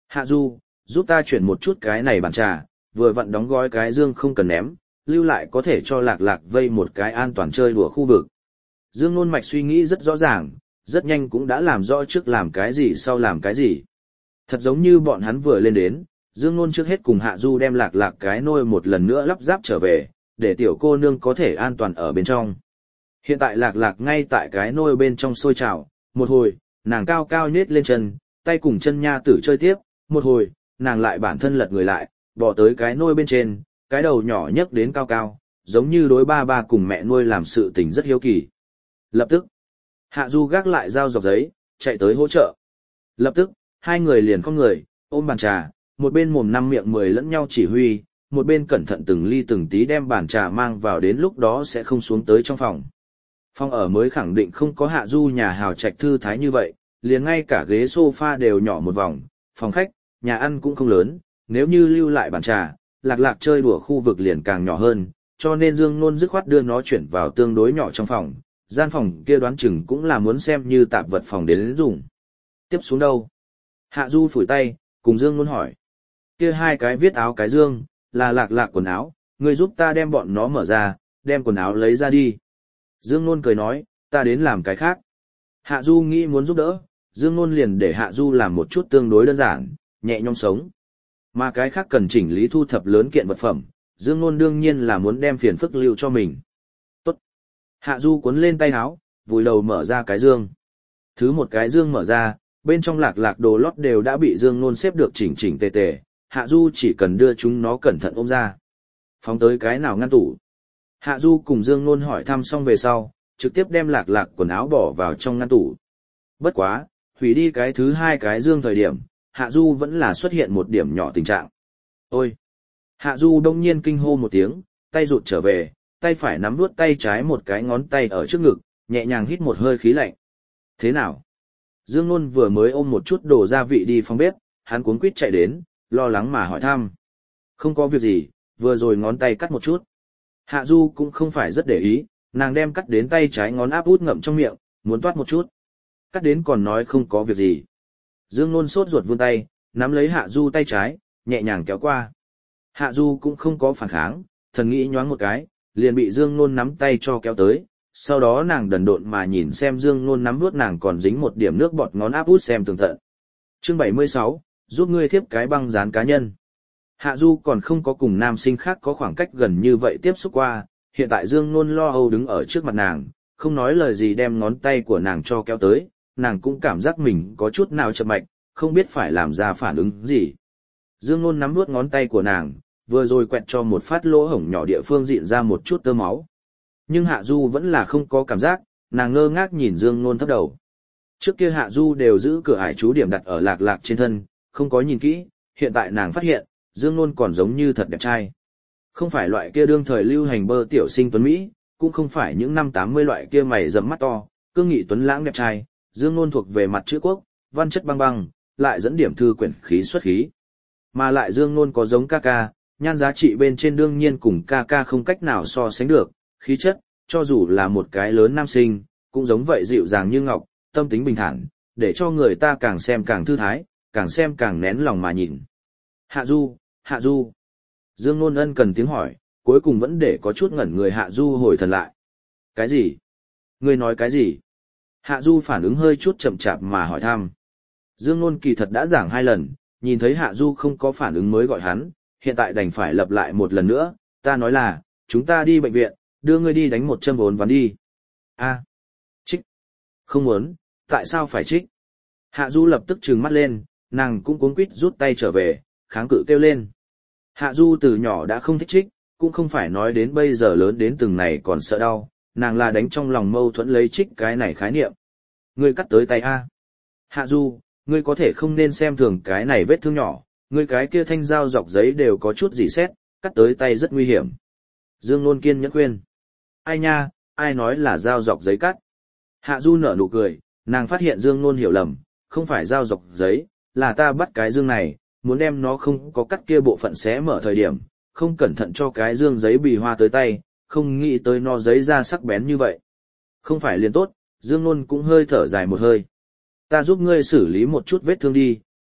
Hạ Du, giúp ta chuyển một chút cái này bàn trà, vừa vặn đóng gói cái dương không cần ném, lưu lại có thể cho Lạc Lạc vây một cái an toàn chơi đùa khu vực. Dương Nôn Mạch suy nghĩ rất rõ ràng, rất nhanh cũng đã làm rõ trước làm cái gì sau làm cái gì. Thật giống như bọn hắn vừa lên đến, Dương Nôn trước hết cùng Hạ Du đem Lạc Lạc cái nôi một lần nữa lắp ráp trở về, để tiểu cô nương có thể an toàn ở bên trong. Hiện tại Lạc Lạc ngay tại cái nôi bên trong sôi trào, một hồi, nàng cao cao nhết lên chân, tay cùng chân nha tử chơi tiếp, một hồi, nàng lại bản thân lật người lại, bỏ tới cái nôi bên trên, cái đầu nhỏ nhấc đến cao cao, giống như đối ba ba cùng mẹ nuôi làm sự tình rất hiếu kỳ. Lập tức, Hạ Du gác lại dao dọc giấy, chạy tới hỗ trợ. Lập tức, hai người liền con người, ôm bàn trà, một bên mồm năm miệng mười lẫn nhau chỉ huy, một bên cẩn thận từng ly từng tí đem bàn trà mang vào đến lúc đó sẽ không xuống tới trong phòng. Phòng ở mới khẳng định không có Hạ Du nhà hào trạch thư thái như vậy, liền ngay cả ghế sofa đều nhỏ một vòng, phòng khách, nhà ăn cũng không lớn, nếu như lưu lại bàn trà, Lạc Lạc chơi đùa khu vực liền càng nhỏ hơn, cho nên Dương Nôn dứt khoát đưa nó chuyển vào tương đối nhỏ trong phòng, gian phòng kia đoán chừng cũng là muốn xem như tạp vật phòng đến dùng. Tiếp xuống đâu? Hạ Du phủi tay, cùng Dương Nôn hỏi. Kia hai cái viết áo cái dương, là Lạc Lạc quần áo, ngươi giúp ta đem bọn nó mở ra, đem quần áo lấy ra đi. Dương Nôn cười nói, ta đến làm cái khác. Hạ Du nghĩ muốn giúp đỡ, Dương Nôn liền để Hạ Du làm một chút tương đối đơn giản, nhẹ nhõm sống. Mà cái khác cần chỉnh lý thu thập lớn kiện vật phẩm, Dương Nôn đương nhiên là muốn đem phiền phức lưu cho mình. Tốt. Hạ Du cuốn lên tay áo, vùi đầu mở ra cái dương. Thứ một cái dương mở ra, bên trong Lạc Lạc đồ lót đều đã bị Dương Nôn xếp được chỉnh chỉnh tề tề, Hạ Du chỉ cần đưa chúng nó cẩn thận ôm ra. Phóng tới cái nào ngăn tủ. Hạ Du cùng Dương Nôn hỏi thăm xong về sau, trực tiếp đem Lạc Lạc quần áo bỏ vào trong ngăn tủ. Bất quá, hủy đi cái thứ hai cái dương thời điểm, Hạ Du vẫn là xuất hiện một điểm nhỏ tình trạng. Ôi! Hạ Du đông nhiên kinh hô một tiếng, tay rụt trở về, tay phải nắm vuốt tay trái một cái ngón tay ở trước ngực, nhẹ nhàng hít một hơi khí lạnh. Thế nào? Dương Nôn vừa mới ôm một chút đồ gia vị đi phòng bếp, hắn cuống quýt chạy đến, lo lắng mà hỏi thăm. Không có việc gì, vừa rồi ngón tay cắt một chút. Hạ Du cũng không phải rất để ý, nàng đem cắt đến tay trái ngón áp út ngậm trong miệng, muốn toát một chút. Cắt đến còn nói không có việc gì. Dương Nôn sốt ruột vươn tay, nắm lấy Hạ Du tay trái, nhẹ nhàng kéo qua. Hạ Du cũng không có phản kháng, thần nghĩ nhoáng một cái, liền bị Dương Nôn nắm tay cho kéo tới. Sau đó nàng đần độn mà nhìn xem Dương Nôn nắm vuốt nàng còn dính một điểm nước bọt ngón áp út xem tường tận. Chương 76, giúp ngươi thiếp cái băng dán cá nhân. Hạ Du còn không có cùng nam sinh khác có khoảng cách gần như vậy tiếp xúc qua, hiện tại Dương Nôn lo âu đứng ở trước mặt nàng, không nói lời gì đem ngón tay của nàng cho kéo tới, nàng cũng cảm giác mình có chút nào chậm mạch, không biết phải làm ra phản ứng gì. Dương Nôn nắm nuốt ngón tay của nàng, vừa rồi quẹt cho một phát lỗ hổng nhỏ địa phương dịn ra một chút tơ máu. Nhưng Hạ Du vẫn là không có cảm giác, nàng ngơ ngác nhìn Dương Nôn thấp đầu. Trước kia Hạ Du đều giữ cửa ải chú điểm đặt ở Lạc Lạc trên thân, không có nhìn kỹ, hiện tại nàng phát hiện, Dương Nôn còn giống như thật đẹp trai. Không phải loại kia đương thời lưu hành bơ tiểu sinh tuấn Mỹ, cũng không phải những năm 80 loại kia mày rậm mắt to, cương nghị tuấn lãng đẹp trai, Dương Nôn thuộc về mặt chữ quốc, văn chất băng băng, lại dẫn điểm thư quyển khí xuất khí. Mà lại Dương Nôn có giống ca ca, nhan giá trị bên trên đương nhiên cùng ca ca không cách nào so sánh được, khí chất, cho dù là một cái lớn nam sinh, cũng giống vậy dịu dàng như ngọc, tâm tính bình thản, để cho người ta càng xem càng thư thái, càng xem càng nén lòng mà nhìn. Hạ Du, Hạ Du. Dương Nôn ân cần tiếng hỏi, cuối cùng vẫn để có chút ngẩn người Hạ Du hồi thần lại. Cái gì? Ngươi nói cái gì? Hạ Du phản ứng hơi chút chậm chạp mà hỏi thăm. Dương Nôn kỳ thật đã giảng 2 lần, nhìn thấy Hạ Du không có phản ứng mới gọi hắn, hiện tại đành phải lặp lại một lần nữa, ta nói là, chúng ta đi bệnh viện, đưa ngươi đi đánh một châm vốn ván đi. A, trích. Không muốn, tại sao phải trích? Hạ Du lập tức trừng mắt lên, nàng cũng cuống quýt rút tay trở về, kháng cự kêu lên. Hạ Du từ nhỏ đã không thích trích, cũng không phải nói đến bây giờ lớn đến từng này còn sợ đau, nàng là đánh trong lòng mâu thuẫn lấy trích cái này khái niệm. Ngươi cắt tới tay A. Hạ Du, ngươi có thể không nên xem thường cái này vết thương nhỏ, ngươi cái kia thanh dao dọc giấy đều có chút gì xét, cắt tới tay rất nguy hiểm. Dương Nôn kiên nhẫn khuyên. Ai nha, ai nói là dao dọc giấy cắt? Hạ Du nở nụ cười, nàng phát hiện Dương Nôn hiểu lầm, không phải dao dọc giấy, là ta bắt cái dương này, muốn đem nó không có cắt kia bộ phận xé mở thời điểm, không cẩn thận cho cái dương giấy bì hoa tới tay, không nghĩ tới nó giấy ra sắc bén như vậy. Không phải liền tốt, Dương Nôn cũng hơi thở dài một hơi. Ta giúp ngươi xử lý một chút vết thương đi,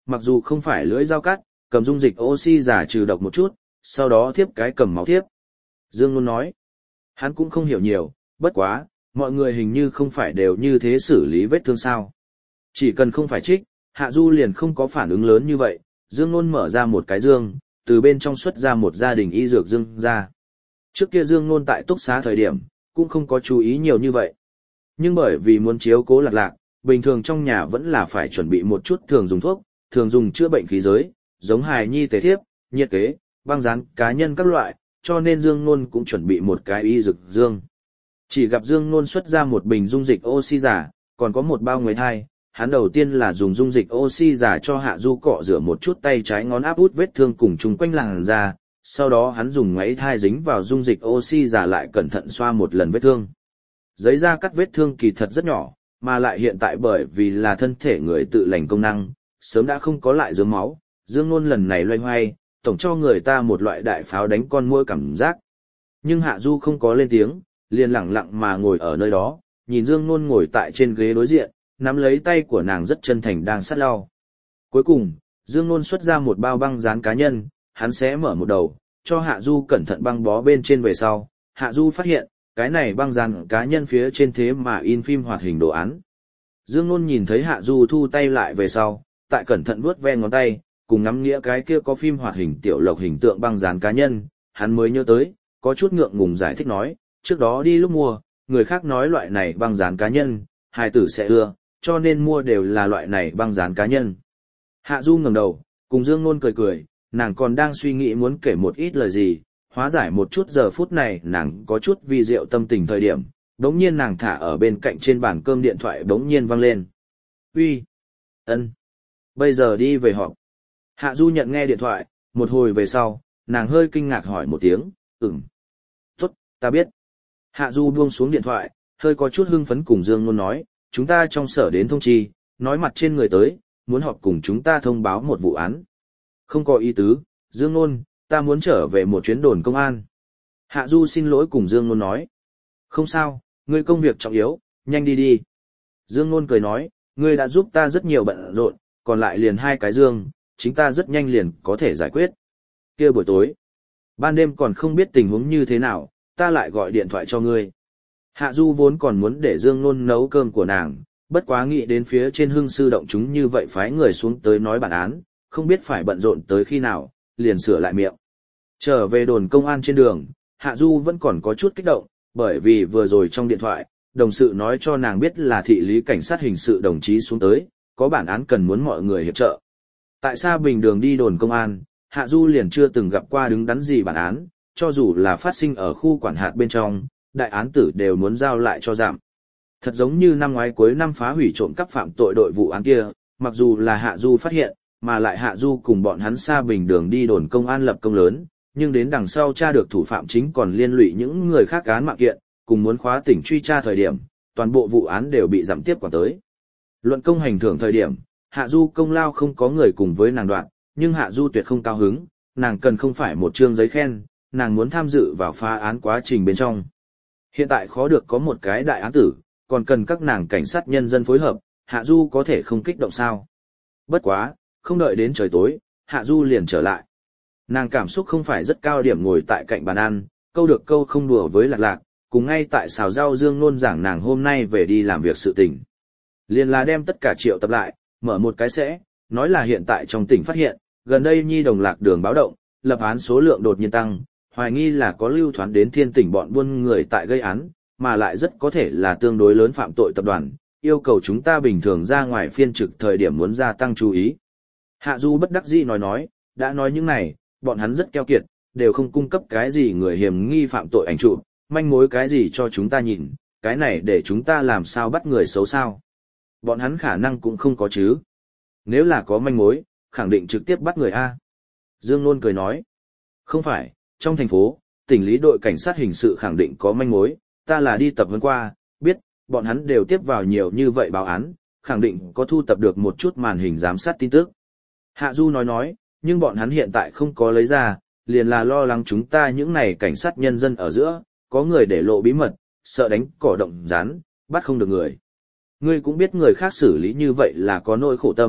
mặc dù không phải lưỡi dao cắt, cầm dung dịch oxy giả trừ độc một chút, sau đó thiếp cái cầm máu thiếp. Dương Nôn nói, hắn cũng không hiểu nhiều, bất quá, mọi người hình như không phải đều như thế xử lý vết thương sao. Chỉ cần không phải trích, Hạ Du liền không có phản ứng lớn như vậy. Dương Nôn mở ra một cái dương, từ bên trong xuất ra một gia đình y dược dương ra. Trước kia Dương Nôn tại túc xá thời điểm, cũng không có chú ý nhiều như vậy. Nhưng bởi vì muốn chiếu cố Lạc Lạc, bình thường trong nhà vẫn là phải chuẩn bị một chút thường dùng thuốc, thường dùng chữa bệnh khí giới, giống hài nhi tế thiếp, nhiệt kế, băng dán cá nhân các loại, cho nên Dương Nôn cũng chuẩn bị một cái y dược dương. Chỉ gặp Dương Nôn xuất ra một bình dung dịch oxy giả, còn có một bao nguấy thai. Hắn đầu tiên là dùng dung dịch oxy giả cho Hạ Du cọ rửa một chút tay trái ngón áp út vết thương cùng chung quanh làn da, sau đó hắn dùng máy thai dính vào dung dịch oxy giả lại cẩn thận xoa một lần vết thương. Giấy da cắt vết thương kỳ thật rất nhỏ, mà lại hiện tại bởi vì là thân thể người tự lành công năng, sớm đã không có lại dướng máu. Dương Nôn lần này loay hoay, tổng cho người ta một loại đại pháo đánh con muỗi cảm giác. Nhưng Hạ Du không có lên tiếng, liền lặng lặng mà ngồi ở nơi đó, nhìn Dương Nôn ngồi tại trên ghế đối diện, nắm lấy tay của nàng rất chân thành đang sát lau. Cuối cùng, Dương Nôn xuất ra một bao băng dán cá nhân, hắn sẽ mở một đầu, cho Hạ Du cẩn thận băng bó bên trên về sau. Hạ Du phát hiện, cái này băng dán cá nhân phía trên thế mà in phim hoạt hình đồ án. Dương Nôn nhìn thấy Hạ Du thu tay lại về sau, tại cẩn thận vuốt ve ngón tay, cùng ngắm nghĩa cái kia có phim hoạt hình tiểu lộc hình tượng băng dán cá nhân, hắn mới nhớ tới, có chút ngượng ngùng giải thích nói, trước đó đi lúc mua, người khác nói loại này băng dán cá nhân, hài tử sẽ ưa, cho nên mua đều là loại này băng dán cá nhân. Hạ Du ngẩng đầu, cùng Dương Nôn cười cười, nàng còn đang suy nghĩ muốn kể một ít lời gì, hóa giải một chút giờ phút này nàng có chút vi diệu tâm tình thời điểm, đống nhiên nàng thả ở bên cạnh trên bàn cơm điện thoại đống nhiên vang lên. Uy, ân, bây giờ đi về họp. Hạ Du nhận nghe điện thoại, một hồi về sau, nàng hơi kinh ngạc hỏi một tiếng, tốt, ta biết. Hạ Du buông xuống điện thoại, hơi có chút hưng phấn cùng Dương Nôn nói, chúng ta trong sở đến thông chi, nói mặt trên người tới, muốn họp cùng chúng ta thông báo một vụ án. Không có ý tứ, Dương Nôn, ta muốn trở về một chuyến đồn công an. Hạ Du xin lỗi cùng Dương Nôn nói. Không sao, ngươi công việc trọng yếu, nhanh đi đi. Dương Nôn cười nói, ngươi đã giúp ta rất nhiều bận rộn, còn lại liền 2 cái dương, chính ta rất nhanh liền có thể giải quyết. Kia buổi tối, ban đêm còn không biết tình huống như thế nào, ta lại gọi điện thoại cho ngươi. Hạ Du vốn còn muốn để Dương Nôn nấu cơm của nàng, bất quá nghĩ đến phía trên Hưng sư động chúng như vậy phái người xuống tới nói bản án, không biết phải bận rộn tới khi nào, liền sửa lại miệng. Trở về đồn công an trên đường, Hạ Du vẫn còn có chút kích động, bởi vì vừa rồi trong điện thoại, đồng sự nói cho nàng biết là thị lý cảnh sát hình sự đồng chí xuống tới, có bản án cần muốn mọi người hiệp trợ. Tại sao bình đường đi đồn công an, Hạ Du liền chưa từng gặp qua đứng đắn gì bản án, cho dù là phát sinh ở khu quản hạt bên trong, đại án tử đều muốn giao lại cho giảm. Thật giống như năm ngoái cuối năm phá hủy trộm cắp phạm tội đội vụ án kia, mặc dù là Hạ Du phát hiện, mà lại Hạ Du cùng bọn hắn xa bình đường đi đồn công an lập công lớn, nhưng đến đằng sau tra được thủ phạm chính còn liên lụy những người khác án mạng kiện, cùng muốn khóa tỉnh truy tra thời điểm, toàn bộ vụ án đều bị giảm tiếp quản tới. Luận công hành thưởng thời điểm, Hạ Du công lao không có người cùng với nàng đoạn, nhưng Hạ Du tuyệt không cao hứng, nàng cần không phải một chương giấy khen, nàng muốn tham dự vào phá án quá trình bên trong. Hiện tại khó được có một cái đại án tử, còn cần các nàng cảnh sát nhân dân phối hợp, Hạ Du có thể không kích động sao. Bất quá, không đợi đến trời tối, Hạ Du liền trở lại. Nàng cảm xúc không phải rất cao điểm ngồi tại cạnh bàn ăn, câu được câu không đùa với Lạc Lạc, cùng ngay tại xào rau Dương Nôn giảng nàng hôm nay về đi làm việc sự tình. Liền là đem tất cả triệu tập lại, mở một cái sẽ, nói là hiện tại trong tỉnh phát hiện, gần đây nhi đồng lạc đường báo động, lập án số lượng đột nhiên tăng, hoài nghi là có lưu thoán đến thiên tỉnh bọn buôn người tại gây án, mà lại rất có thể là tương đối lớn phạm tội tập đoàn, yêu cầu chúng ta bình thường ra ngoài phiên trực thời điểm muốn gia tăng chú ý. Hạ Du bất đắc dĩ nói, đã nói những này, bọn hắn rất keo kiệt, đều không cung cấp cái gì người hiểm nghi phạm tội ảnh chụp, manh mối cái gì cho chúng ta nhìn, cái này để chúng ta làm sao bắt người xấu sao. Bọn hắn khả năng cũng không có chứ. Nếu là có manh mối, khẳng định trực tiếp bắt người A. Dương Nôn cười nói, không phải, trong thành phố, tỉnh lý đội cảnh sát hình sự khẳng định có manh mối, ta là đi tập huấn qua, biết, bọn hắn đều tiếp vào nhiều như vậy báo án, khẳng định có thu tập được một chút màn hình giám sát tin tức. Hạ Du nói, nhưng bọn hắn hiện tại không có lấy ra, liền là lo lắng chúng ta những này cảnh sát nhân dân ở giữa, có người để lộ bí mật, sợ đánh cỏ động rán, bắt không được người. Ngươi cũng biết người khác xử lý như vậy là có nỗi khổ tâm,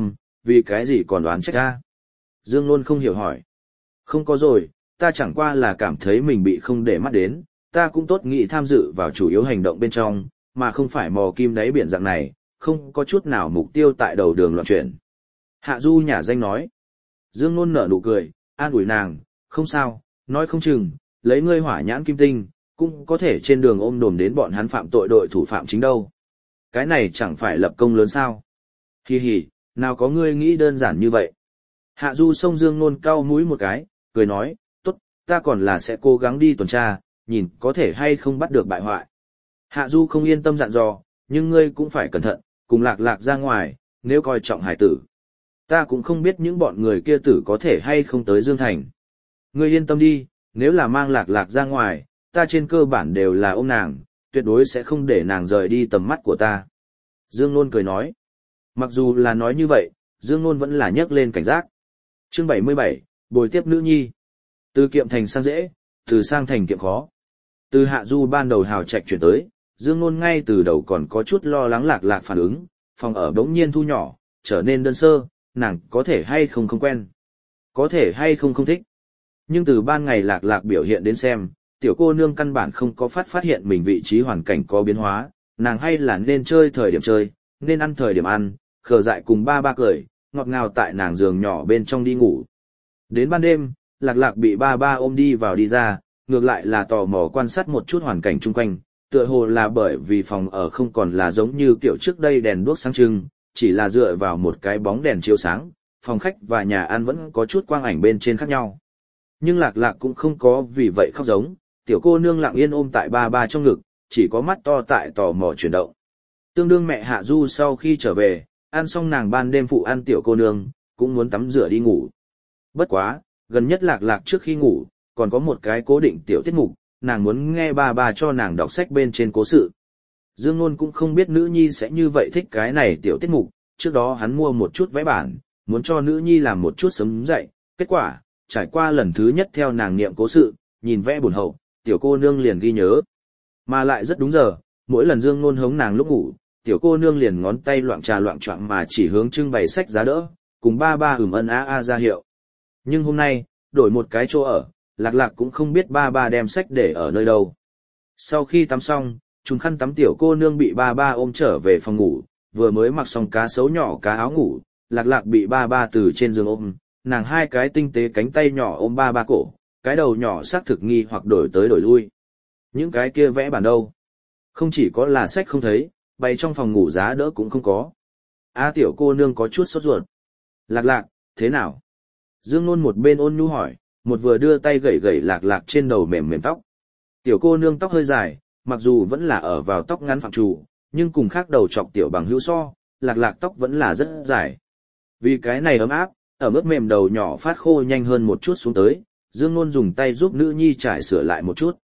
vì cái gì còn đoán trách ta? Dương Nôn không hiểu hỏi. Không có rồi, ta chẳng qua là cảm thấy mình bị không để mắt đến, ta cũng tốt nghĩ tham dự vào chủ yếu hành động bên trong, mà không phải mò kim đáy biển dạng này, không có chút nào mục tiêu tại đầu đường loạn chuyển. Hạ Du nhả danh nói. Dương Nôn nở nụ cười, an ủi nàng, không sao, nói không chừng, lấy ngươi hỏa nhãn kim tinh, cũng có thể trên đường ôm đồm đến bọn hắn phạm tội đội thủ phạm chính đâu. Cái này chẳng phải lập công lớn sao. Hi hi, nào có ngươi nghĩ đơn giản như vậy. Hạ Du xông Dương Nôn cau mũi một cái, cười nói, tốt, ta còn là sẽ cố gắng đi tuần tra, nhìn có thể hay không bắt được bại hoại. Hạ Du không yên tâm dặn dò, nhưng ngươi cũng phải cẩn thận, cùng Lạc Lạc ra ngoài, nếu coi trọng hải tử. Ta cũng không biết những bọn người kia tử có thể hay không tới Dương Thành. Ngươi yên tâm đi, nếu là mang Lạc Lạc ra ngoài, ta trên cơ bản đều là ôm nàng, tuyệt đối sẽ không để nàng rời đi tầm mắt của ta. Dương Nôn cười nói. Mặc dù là nói như vậy, Dương Nôn vẫn là nhấc lên cảnh giác. Chương 77, bồi tiếp nữ nhi. Từ kiệm thành sang dễ, từ sang thành kiệm khó. Từ Hạ Du ban đầu hào trạch chuyển tới, Dương Nôn ngay từ đầu còn có chút lo lắng Lạc Lạc phản ứng, phòng ở bỗng nhiên thu nhỏ, trở nên đơn sơ, nàng có thể hay không không quen, có thể hay không không thích. Nhưng từ ban ngày Lạc Lạc biểu hiện đến xem, tiểu cô nương căn bản không có phát hiện mình vị trí hoàn cảnh có biến hóa, nàng hay là nên chơi thời điểm chơi, nên ăn thời điểm ăn, khờ dại cùng ba ba cười, ngọt ngào tại nàng giường nhỏ bên trong đi ngủ. Đến ban đêm, Lạc Lạc bị ba ba ôm đi vào đi ra, ngược lại là tò mò quan sát một chút hoàn cảnh chung quanh, tựa hồ là bởi vì phòng ở không còn là giống như kiểu trước đây đèn đuốc sáng trưng, chỉ là dựa vào một cái bóng đèn chiếu sáng, phòng khách và nhà ăn vẫn có chút quang ảnh bên trên khác nhau. Nhưng Lạc Lạc cũng không có vì vậy khóc giống, tiểu cô nương lặng yên ôm tại ba ba trong ngực, chỉ có mắt to tại tò mò chuyển động. Tương đương mẹ Hạ Du sau khi trở về, ăn xong nàng ban đêm phụ ăn tiểu cô nương, cũng muốn tắm rửa đi ngủ. Bất quá, gần nhất Lạc Lạc trước khi ngủ, còn có một cái cố định tiểu tiết mục, nàng muốn nghe ba ba cho nàng đọc sách bên trên cố sự. Dương Nôn cũng không biết nữ nhi sẽ như vậy thích cái này tiểu tiết mục, trước đó hắn mua một chút vẽ bản, muốn cho nữ nhi làm một chút sớm dậy, kết quả, trải qua lần thứ nhất theo nàng niệm cố sự, nhìn vẽ buồn hậu, tiểu cô nương liền ghi nhớ. Mà lại rất đúng giờ, mỗi lần Dương Nôn hống nàng lúc ngủ, tiểu cô nương liền ngón tay loạng trà loạng choạng mà chỉ hướng trưng bày sách giá đỡ, cùng ba ba ân a ra hiệu. Nhưng hôm nay, đổi một cái chỗ ở, Lạc Lạc cũng không biết ba ba đem sách để ở nơi đâu. Sau khi tắm xong, trùng khăn tắm tiểu cô nương bị ba ba ôm trở về phòng ngủ, vừa mới mặc xong cá sấu nhỏ cá áo ngủ, Lạc Lạc bị ba ba từ trên giường ôm, nàng hai cái tinh tế cánh tay nhỏ ôm ba ba cổ, cái đầu nhỏ xác thực nghi hoặc đổi tới đổi lui. Những cái kia vẽ bản đâu? Không chỉ có là sách không thấy, bày trong phòng ngủ giá đỡ cũng không có. Tiểu cô nương có chút sốt ruột. Lạc Lạc, thế nào? Dương Nôn một bên ôn nhu hỏi, một vừa đưa tay gẩy gẩy Lạc Lạc trên đầu mềm mềm tóc. Tiểu cô nương tóc hơi dài, mặc dù vẫn là ở vào tóc ngắn phạm trù, nhưng cùng khác đầu chọc tiểu bằng hữu so, Lạc Lạc tóc vẫn là rất dài. Vì cái này ấm áp, ở mức mềm đầu nhỏ phát khô nhanh hơn một chút xuống tới, Dương Nôn dùng tay giúp nữ nhi trải sửa lại một chút.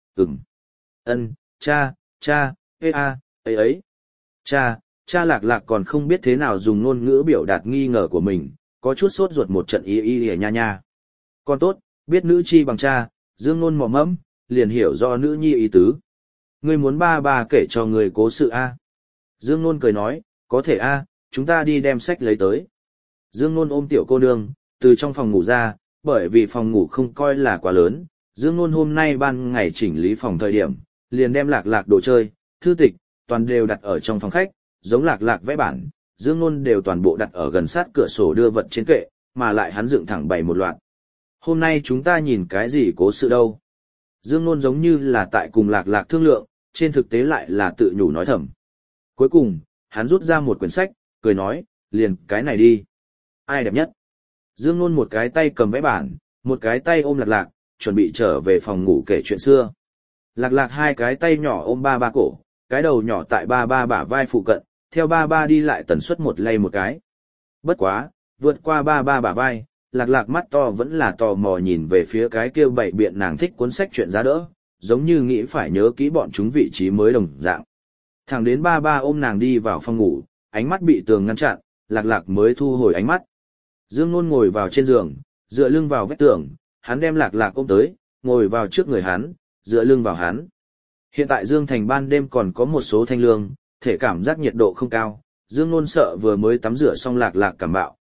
Cha, ấy. Cha Lạc Lạc còn không biết thế nào dùng ngôn ngữ biểu đạt nghi ngờ của mình, có chút sốt ruột một trận y nha nha. Còn tốt, biết nữ chi bằng cha, Dương Nôn mò mẫm, liền hiểu do nữ nhi ý tứ. Ngươi muốn ba ba kể cho người cố sự a? Dương Nôn cười nói, có thể a, chúng ta đi đem sách lấy tới. Dương Nôn ôm tiểu cô nương, từ trong phòng ngủ ra, bởi vì phòng ngủ không coi là quá lớn, Dương Nôn hôm nay ban ngày chỉnh lý phòng thời điểm, liền đem Lạc Lạc đồ chơi, thư tịch, toàn đều đặt ở trong phòng khách, giống Lạc Lạc vẽ bản, Dương Nôn đều toàn bộ đặt ở gần sát cửa sổ đưa vật trên kệ, mà lại hắn dựng thẳng bày một loạt. Hôm nay chúng ta nhìn cái gì cố sự đâu? Dương Nôn giống như là tại cùng Lạc Lạc thương lượng, trên thực tế lại là tự nhủ nói thầm. Cuối cùng, hắn rút ra một quyển sách, cười nói, liền cái này đi. Ai đẹp nhất? Dương Nôn một cái tay cầm vẽ bản, một cái tay ôm Lạc Lạc, chuẩn bị trở về phòng ngủ kể chuyện xưa. Lạc Lạc hai cái tay nhỏ ôm ba ba cổ, cái đầu nhỏ tại ba ba bả vai phụ cận, theo ba ba đi lại tần suất một lay một cái. Bất quá, vượt qua ba ba bả vai, Lạc Lạc mắt to vẫn là tò mò nhìn về phía cái kia bảy biện nàng thích cuốn sách chuyện giá đỡ, giống như nghĩ phải nhớ kỹ bọn chúng vị trí mới đồng dạng. Thẳng đến ba ba ôm nàng đi vào phòng ngủ, ánh mắt bị tường ngăn chặn, Lạc Lạc mới thu hồi ánh mắt. Dương Nôn ngồi vào trên giường, dựa lưng vào vách tường, hắn đem Lạc Lạc ôm tới, ngồi vào trước người hắn, dựa lưng vào hắn. Hiện tại Dương Thành ban đêm còn có một số thanh lương, thể cảm giác nhiệt độ không cao, Dương Nôn sợ vừa mới tắm rửa xong Lạc Lạc cảm bạo,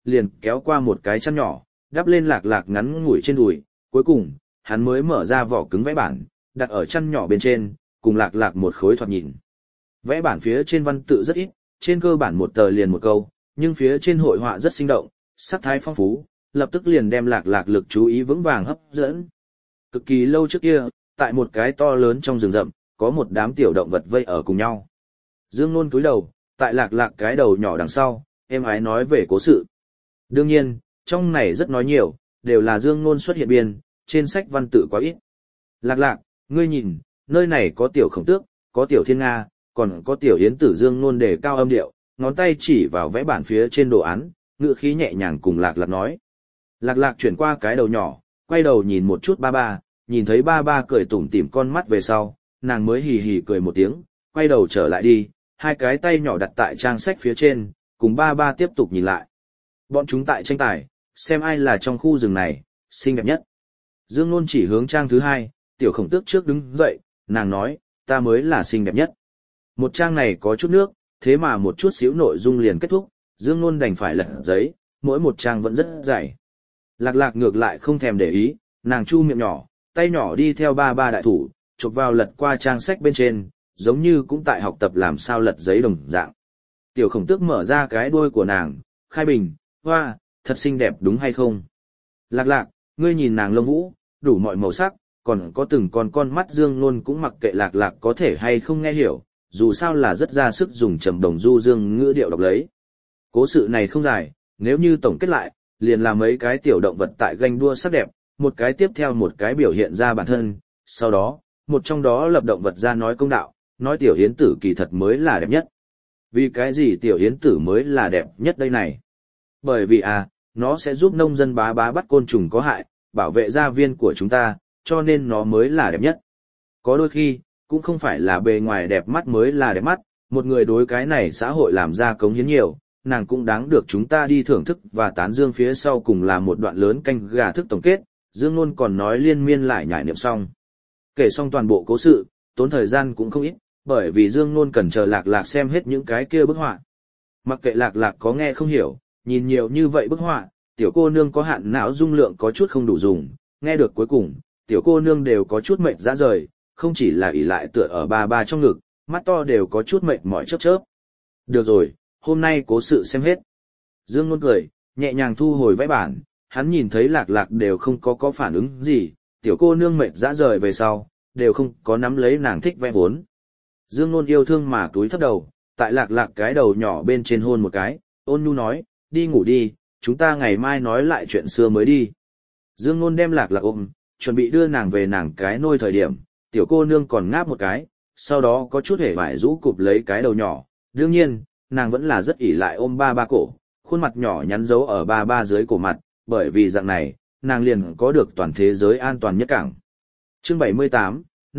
liền kéo qua một cái chăn nhỏ, đắp lên Lạc Lạc ngắn ngủi trên đùi, cuối cùng, hắn mới mở ra vỏ cứng vẽ bản, đặt ở chăn nhỏ bên trên, cùng Lạc Lạc một khối thoạt nhìn. Vẽ bản phía trên văn tự rất ít, trên cơ bản một tờ liền một câu, nhưng phía trên hội họa rất sinh động, sắc thái phong phú, lập tức liền đem Lạc Lạc lực chú ý vững vàng hấp dẫn. Cực kỳ lâu trước kia, tại một cái to lớn trong rừng rậm, có một đám tiểu động vật vây ở cùng nhau. Dương Nôn cúi đầu, tại Lạc Lạc cái đầu nhỏ đằng sau, êm ái nói về cố sự. Đương nhiên, trong này rất nói nhiều, đều là Dương Nôn xuất hiện biên, trên sách văn tự quá ít. Lạc Lạc, ngươi nhìn, nơi này có tiểu Khổng Tước, có tiểu Thiên Nga, còn có tiểu Yến Tử. Dương Nôn đề cao âm điệu, ngón tay chỉ vào vẽ bản phía trên đồ án, ngữ khí nhẹ nhàng cùng Lạc Lạc nói. Lạc Lạc chuyển qua cái đầu nhỏ, quay đầu nhìn một chút ba ba, nhìn thấy ba ba cười tủm tỉm con mắt về sau, nàng mới hì hì cười một tiếng, quay đầu trở lại đi, hai cái tay nhỏ đặt tại trang sách phía trên, cùng ba ba tiếp tục nhìn lại. Bọn chúng tại tranh tài, xem ai là trong khu rừng này, xinh đẹp nhất. Dương Nôn chỉ hướng trang thứ hai, tiểu Khổng Tước trước đứng dậy, nàng nói, ta mới là xinh đẹp nhất. Một trang này có chút nước, thế mà một chút xíu nội dung liền kết thúc, Dương Nôn đành phải lật giấy, mỗi một trang vẫn rất dày. Lạc Lạc ngược lại không thèm để ý, nàng chu miệng nhỏ, tay nhỏ đi theo ba ba đại thủ, chụp vào lật qua trang sách bên trên, giống như cũng tại học tập làm sao lật giấy đồng dạng. Tiểu Khổng Tước mở ra cái đuôi của nàng, khai bình, hoa, thật xinh đẹp đúng hay không? Lạc Lạc, ngươi nhìn nàng lông vũ, đủ mọi màu sắc, còn có từng con mắt. Dương Nôn cũng mặc kệ Lạc Lạc có thể hay không nghe hiểu, dù sao là rất ra sức dùng trầm đồng du dương ngữ điệu đọc lấy. Cố sự này không dài, nếu như tổng kết lại, liền là mấy cái tiểu động vật tại ganh đua sắc đẹp, một cái tiếp theo một cái biểu hiện ra bản thân, sau đó, một trong đó lập động vật ra nói công đạo, nói tiểu Yến Tử kỳ thật mới là đẹp nhất. Vì cái gì tiểu Yến Tử mới là đẹp nhất đây này? Bởi vì nó sẽ giúp nông dân bá bắt côn trùng có hại, bảo vệ gia viên của chúng ta, cho nên nó mới là đẹp nhất. Có đôi khi, cũng không phải là bề ngoài đẹp mắt mới là đẹp mắt, một người đối cái này xã hội làm ra cống hiến nhiều, nàng cũng đáng được chúng ta đi thưởng thức và tán dương. Phía sau cùng là một đoạn lớn canh gà thức tổng kết, Dương Nôn còn nói liên miên lại nhải niệm xong. Kể xong toàn bộ cố sự, tốn thời gian cũng không ít, bởi vì Dương Nôn cần chờ Lạc Lạc xem hết những cái kia bức họa. Mặc kệ Lạc Lạc có nghe không hiểu, nhìn nhiều như vậy bức họa, tiểu cô nương có hạn não dung lượng có chút không đủ dùng, nghe được cuối cùng, tiểu cô nương đều có chút mệt ra rời, không chỉ là ỷ lại tựa ở ba ba trong ngực, mắt to đều có chút mệt mỏi chớp chớp. Được rồi, hôm nay cố sự xem hết. Dương Nôn cười, nhẹ nhàng thu hồi vẽ bản, hắn nhìn thấy Lạc Lạc đều không có phản ứng gì, tiểu cô nương mệt dã rời về sau, đều không có nắm lấy nàng thích vẽ vốn. Dương Nôn yêu thương mà túi thấp đầu, tại Lạc Lạc cái đầu nhỏ bên trên hôn một cái, ôn nhu nói, đi ngủ đi, chúng ta ngày mai nói lại chuyện xưa mới đi. Dương Nôn đem Lạc Lạc ôm, chuẩn bị đưa nàng về nàng cái nôi thời điểm, tiểu cô nương còn ngáp một cái, sau đó có chút hề vải rũ cụp lấy cái đầu nhỏ. Đương nhiên, nàng vẫn là rất ỷ lại ôm ba ba cổ, khuôn mặt nhỏ nhắn giấu ở ba ba dưới cổ mặt, bởi vì dạng này, nàng liền có được toàn thế giới an toàn nhất cảng. Chương 78,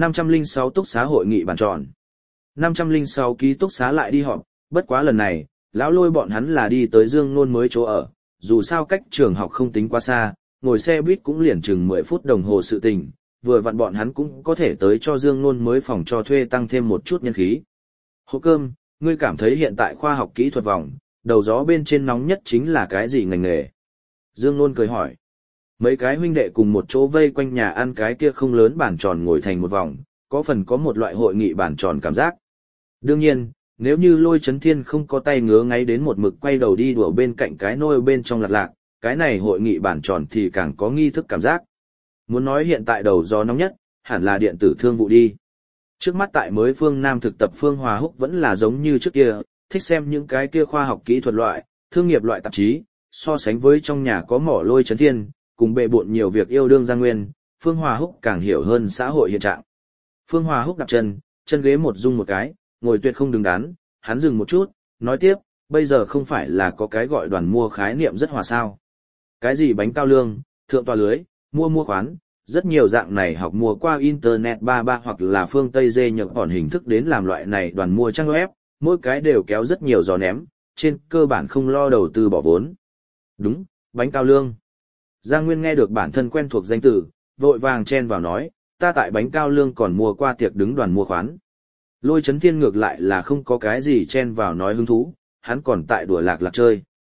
506 túc xá hội nghị bàn tròn. 506 ký túc xá lại đi họp, bất quá lần này, lão Lôi bọn hắn là đi tới Dương Nôn mới chỗ ở, dù sao cách trường học không tính quá xa, ngồi xe buýt cũng liền chừng 10 phút đồng hồ sự tình, vừa vặn bọn hắn cũng có thể tới cho Dương Nôn mới phòng cho thuê tăng thêm một chút nhân khí. Hộp cơm, ngươi cảm thấy hiện tại khoa học kỹ thuật vòng, đầu gió bên trên nóng nhất chính là cái gì ngành nghề? Dương Nôn cười hỏi. Mấy cái huynh đệ cùng một chỗ vây quanh nhà ăn cái kia không lớn bàn tròn ngồi thành một vòng, có phần có một loại hội nghị bàn tròn cảm giác. Đương nhiên, nếu như Lôi Chấn Thiên không có tay ngứa ngáy đến một mực quay đầu đi đùa bên cạnh cái nôi bên trong Lạc Lạc, cái này hội nghị bàn tròn thì càng có nghi thức cảm giác. Muốn nói hiện tại đầu gió nóng nhất, hẳn là điện tử thương vụ đi. Trước mắt tại mới phương Nam thực tập Phương Hòa Húc vẫn là giống như trước kia, thích xem những cái kia khoa học kỹ thuật loại, thương nghiệp loại tạp chí, so sánh với trong nhà có mỏ Lôi Chấn Thiên, cùng bệ bộn nhiều việc yêu đương Giang Nguyên, Phương Hòa Húc càng hiểu hơn xã hội hiện trạng. Phương Hòa Húc đạp chân ghế một rung một cái, ngồi tuyệt không đứng đắn, hắn dừng một chút, nói tiếp, bây giờ không phải là có cái gọi đoàn mua khái niệm rất hòa sao. Cái gì bánh cao lương, thượng tòa lưới, mua khoán, rất nhiều dạng này học mua qua internet ba hoặc là phương Tây dê nhập ỏn hình thức đến làm loại này đoàn mua trang web, mỗi cái đều kéo rất nhiều giò ném, trên cơ bản không lo đầu tư bỏ vốn. Đúng, bánh cao lương. Giang Nguyên nghe được bản thân quen thuộc danh từ, vội vàng chen vào nói, ta tại bánh cao lương còn mua qua tiệc đứng đoàn mua khoán. Lôi Chấn Thiên ngược lại là không có cái gì chen vào nói hứng thú, hắn còn tại đùa Lạc Lạc chơi.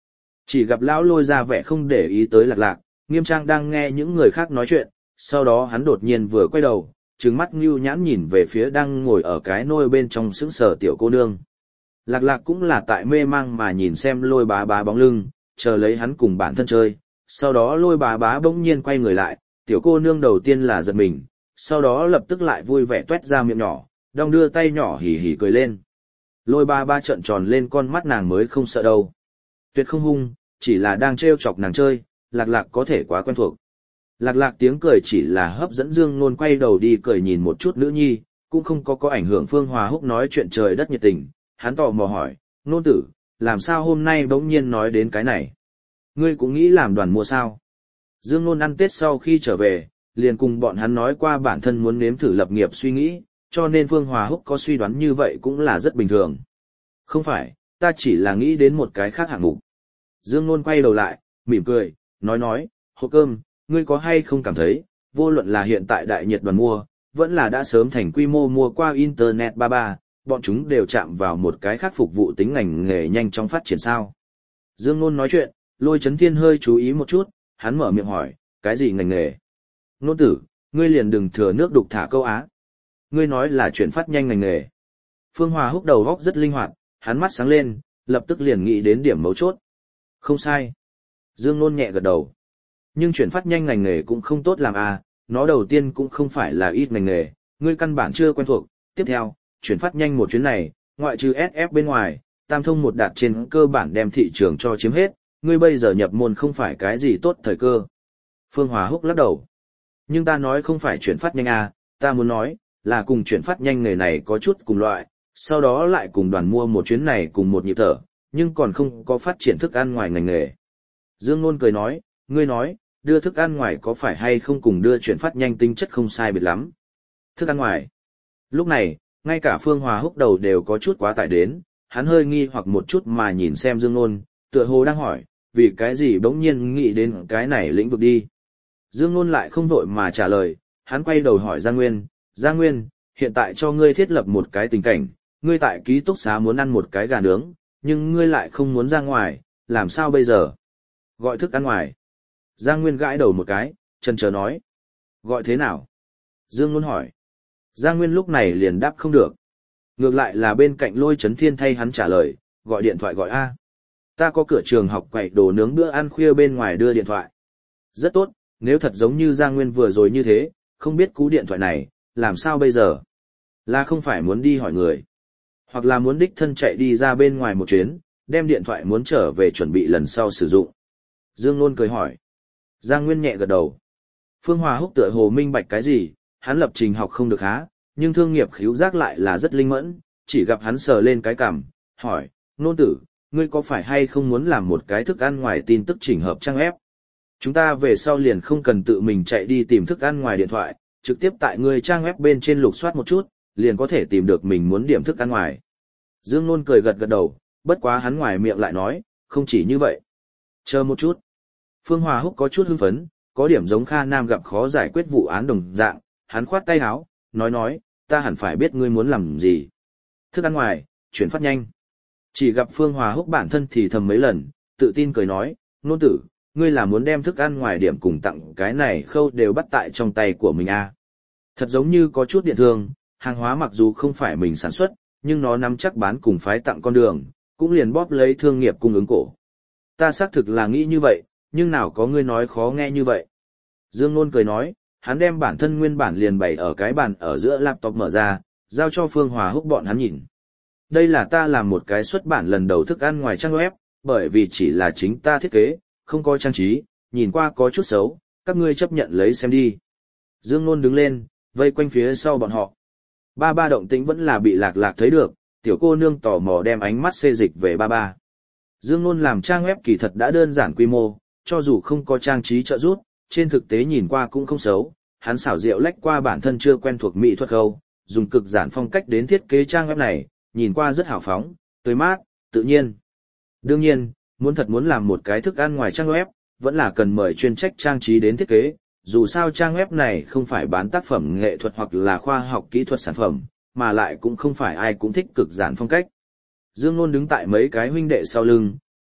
Chỉ gặp lão Lôi ra vẻ không để ý tới Lạc Lạc, nghiêm trang đang nghe những người khác nói chuyện, sau đó hắn đột nhiên vừa quay đầu, trừng mắt ngưu nhãn nhìn về phía đang ngồi ở cái nôi bên trong sững sờ tiểu cô nương. Lạc Lạc cũng là tại mê mang mà nhìn xem Lôi bá bá bóng lưng, chờ lấy hắn cùng bản thân chơi, sau đó Lôi bá bá bỗng nhiên quay người lại, tiểu cô nương đầu tiên là giật mình, sau đó lập tức lại vui vẻ tuét ra miệng nhỏ, đong đưa tay nhỏ hì hì cười lên. Lôi bá bá trợn tròn lên con mắt nàng mới không sợ đâu. Tuyệt không hung, chỉ là đang trêu chọc nàng chơi, Lạc Lạc có thể quá quen thuộc. Lạc Lạc tiếng cười chỉ là hấp dẫn Dương Nôn quay đầu đi cười nhìn một chút nữ nhi, cũng không có ảnh hưởng Phương Hòa Húc nói chuyện trời đất nhiệt tình, hắn tò mò hỏi, Nôn tử, làm sao hôm nay bỗng nhiên nói đến cái này? Ngươi cũng nghĩ làm đoàn mua sao? Dương Nôn ăn Tết sau khi trở về, liền cùng bọn hắn nói qua bản thân muốn nếm thử lập nghiệp suy nghĩ, cho nên Phương Hòa Húc có suy đoán như vậy cũng là rất bình thường. Không phải, ta chỉ là nghĩ đến một cái khác hạng mục. Dương Nôn quay đầu lại, mỉm cười, nói, hộp cơm, ngươi có hay không cảm thấy, vô luận là hiện tại đại nhiệt đoàn mua, vẫn là đã sớm thành quy mô mua qua Internet 33, bọn chúng đều chạm vào một cái khác phục vụ tính ngành nghề nhanh chóng phát triển sao. Dương Nôn nói chuyện, Lôi Chấn Thiên hơi chú ý một chút, hắn mở miệng hỏi, cái gì ngành nghề? Nôn tử, ngươi liền đừng thừa nước đục thả câu á. Ngươi nói là chuyển phát nhanh ngành nghề. Phương Hòa Húc đầu góc rất linh hoạt, hắn mắt sáng lên, lập tức liền nghĩ đến điểm mấu chốt. Không sai. Dương Nôn nhẹ gật đầu. Nhưng chuyển phát nhanh ngành nghề cũng không tốt làm à, nó đầu tiên cũng không phải là ít ngành nghề, ngươi căn bản chưa quen thuộc. Tiếp theo, chuyển phát nhanh một chuyến này, ngoại trừ SF bên ngoài, Tam Thông một đạt trên cơ bản đem thị trường cho chiếm hết, ngươi bây giờ nhập môn không phải cái gì tốt thời cơ. Phương Hòa Húc lắc đầu. Nhưng ta nói không phải chuyển phát nhanh à, ta muốn nói, là cùng chuyển phát nhanh nghề này có chút cùng loại, sau đó lại cùng đoàn mua một chuyến này cùng một nhịp thở, nhưng còn không có phát triển thức ăn ngoài ngành nghề. Dương Nôn cười nói, ngươi nói, đưa thức ăn ngoài có phải hay không cùng đưa chuyển phát nhanh tính chất không sai biệt lắm. Thức ăn ngoài. Lúc này, ngay cả Phương Hòa Húc đầu đều có chút quá tải đến, hắn hơi nghi hoặc một chút mà nhìn xem Dương Nôn, tựa hồ đang hỏi, vì cái gì bỗng nhiên nghĩ đến cái này lĩnh vực đi. Dương Nôn lại không vội mà trả lời, hắn quay đầu hỏi Giang Nguyên, Giang Nguyên, hiện tại cho ngươi thiết lập một cái tình cảnh, ngươi tại ký túc xá muốn ăn một cái gà nướng, nhưng ngươi lại không muốn ra ngoài, làm sao bây giờ? Gọi thức ăn ngoài. Giang Nguyên gãi đầu một cái, chần chờ nói. Gọi thế nào? Dương Nôn hỏi. Giang Nguyên lúc này liền đáp không được. Ngược lại là bên cạnh Lôi Chấn Thiên thay hắn trả lời, gọi điện thoại gọi A. Ta có cửa trường học quậy đồ nướng bữa ăn khuya bên ngoài đưa điện thoại. Rất tốt, nếu thật giống như Giang Nguyên vừa rồi như thế, không biết cú điện thoại này, làm sao bây giờ? Là không phải muốn đi hỏi người, hoặc là muốn đích thân chạy đi ra bên ngoài một chuyến, đem điện thoại muốn trở về chuẩn bị lần sau sử dụng. Dương Nôn cười hỏi. Giang Nguyên nhẹ gật đầu. Phương Hòa Húc tựa hồ minh bạch cái gì, hắn lập trình học không được há, nhưng thương nghiệp khíu giác lại là rất linh mẫn, chỉ gặp hắn sờ lên cái cằm, hỏi, Nôn tử, ngươi có phải hay không muốn làm một cái thức ăn ngoài tin tức chỉnh hợp trang ép? Chúng ta về sau liền không cần tự mình chạy đi tìm thức ăn ngoài điện thoại, trực tiếp tại ngươi trang web bên trên lục soát một chút, liền có thể tìm được mình muốn điểm thức ăn ngoài. Dương Nôn cười gật gật đầu, bất quá hắn ngoài miệng lại nói, không chỉ như vậy. Chờ một chút. Phương Hòa Húc có chút hưng phấn, có điểm giống Kha Nam gặp khó giải quyết vụ án đồng dạng, hắn khoát tay áo, nói, ta hẳn phải biết ngươi muốn làm gì. Thức ăn ngoài, chuyển phát nhanh. Chỉ gặp Phương Hòa Húc bản thân thì thầm mấy lần, tự tin cười nói, Nôn tử, ngươi là muốn đem thức ăn ngoài điểm cùng tặng cái này khâu đều bắt tại trong tay của mình à. Thật giống như có chút điện thương, hàng hóa mặc dù không phải mình sản xuất, nhưng nó nắm chắc bán cùng phái tặng con đường, cũng liền bóp lấy thương nghiệp cung ứng cổ. Ta xác thực là nghĩ như vậy, nhưng nào có ngươi nói khó nghe như vậy. Dương Nôn cười nói, hắn đem bản thân nguyên bản liền bày ở cái bàn ở giữa laptop mở ra, giao cho Phương Hòa Húc bọn hắn nhìn. Đây là ta làm một cái xuất bản lần đầu thức ăn ngoài trang web, bởi vì chỉ là chính ta thiết kế, không có trang trí, nhìn qua có chút xấu, các ngươi chấp nhận lấy xem đi. Dương Nôn đứng lên, vây quanh phía sau bọn họ. Ba động tĩnh vẫn là bị Lạc Lạc thấy được, tiểu cô nương tò mò đem ánh mắt xê dịch về ba. Dương Nôn làm trang web kỳ thật đã đơn giản quy mô, cho dù không có trang trí trợ giúp, trên thực tế nhìn qua cũng không xấu, hắn xảo diệu lách qua bản thân chưa quen thuộc mỹ thuật khâu, dùng cực giản phong cách đến thiết kế trang web này, nhìn qua rất hào phóng, tươi mát, tự nhiên. Đương nhiên, muốn làm một cái thức ăn ngoài trang web, vẫn là cần mời chuyên trách trang trí đến thiết kế, dù sao trang web này không phải bán tác phẩm nghệ thuật hoặc là khoa học kỹ thuật sản phẩm, mà lại cũng không phải ai cũng thích cực giản phong cách. Dương Nôn đứng tại mấy cái huynh đệ sau lưng,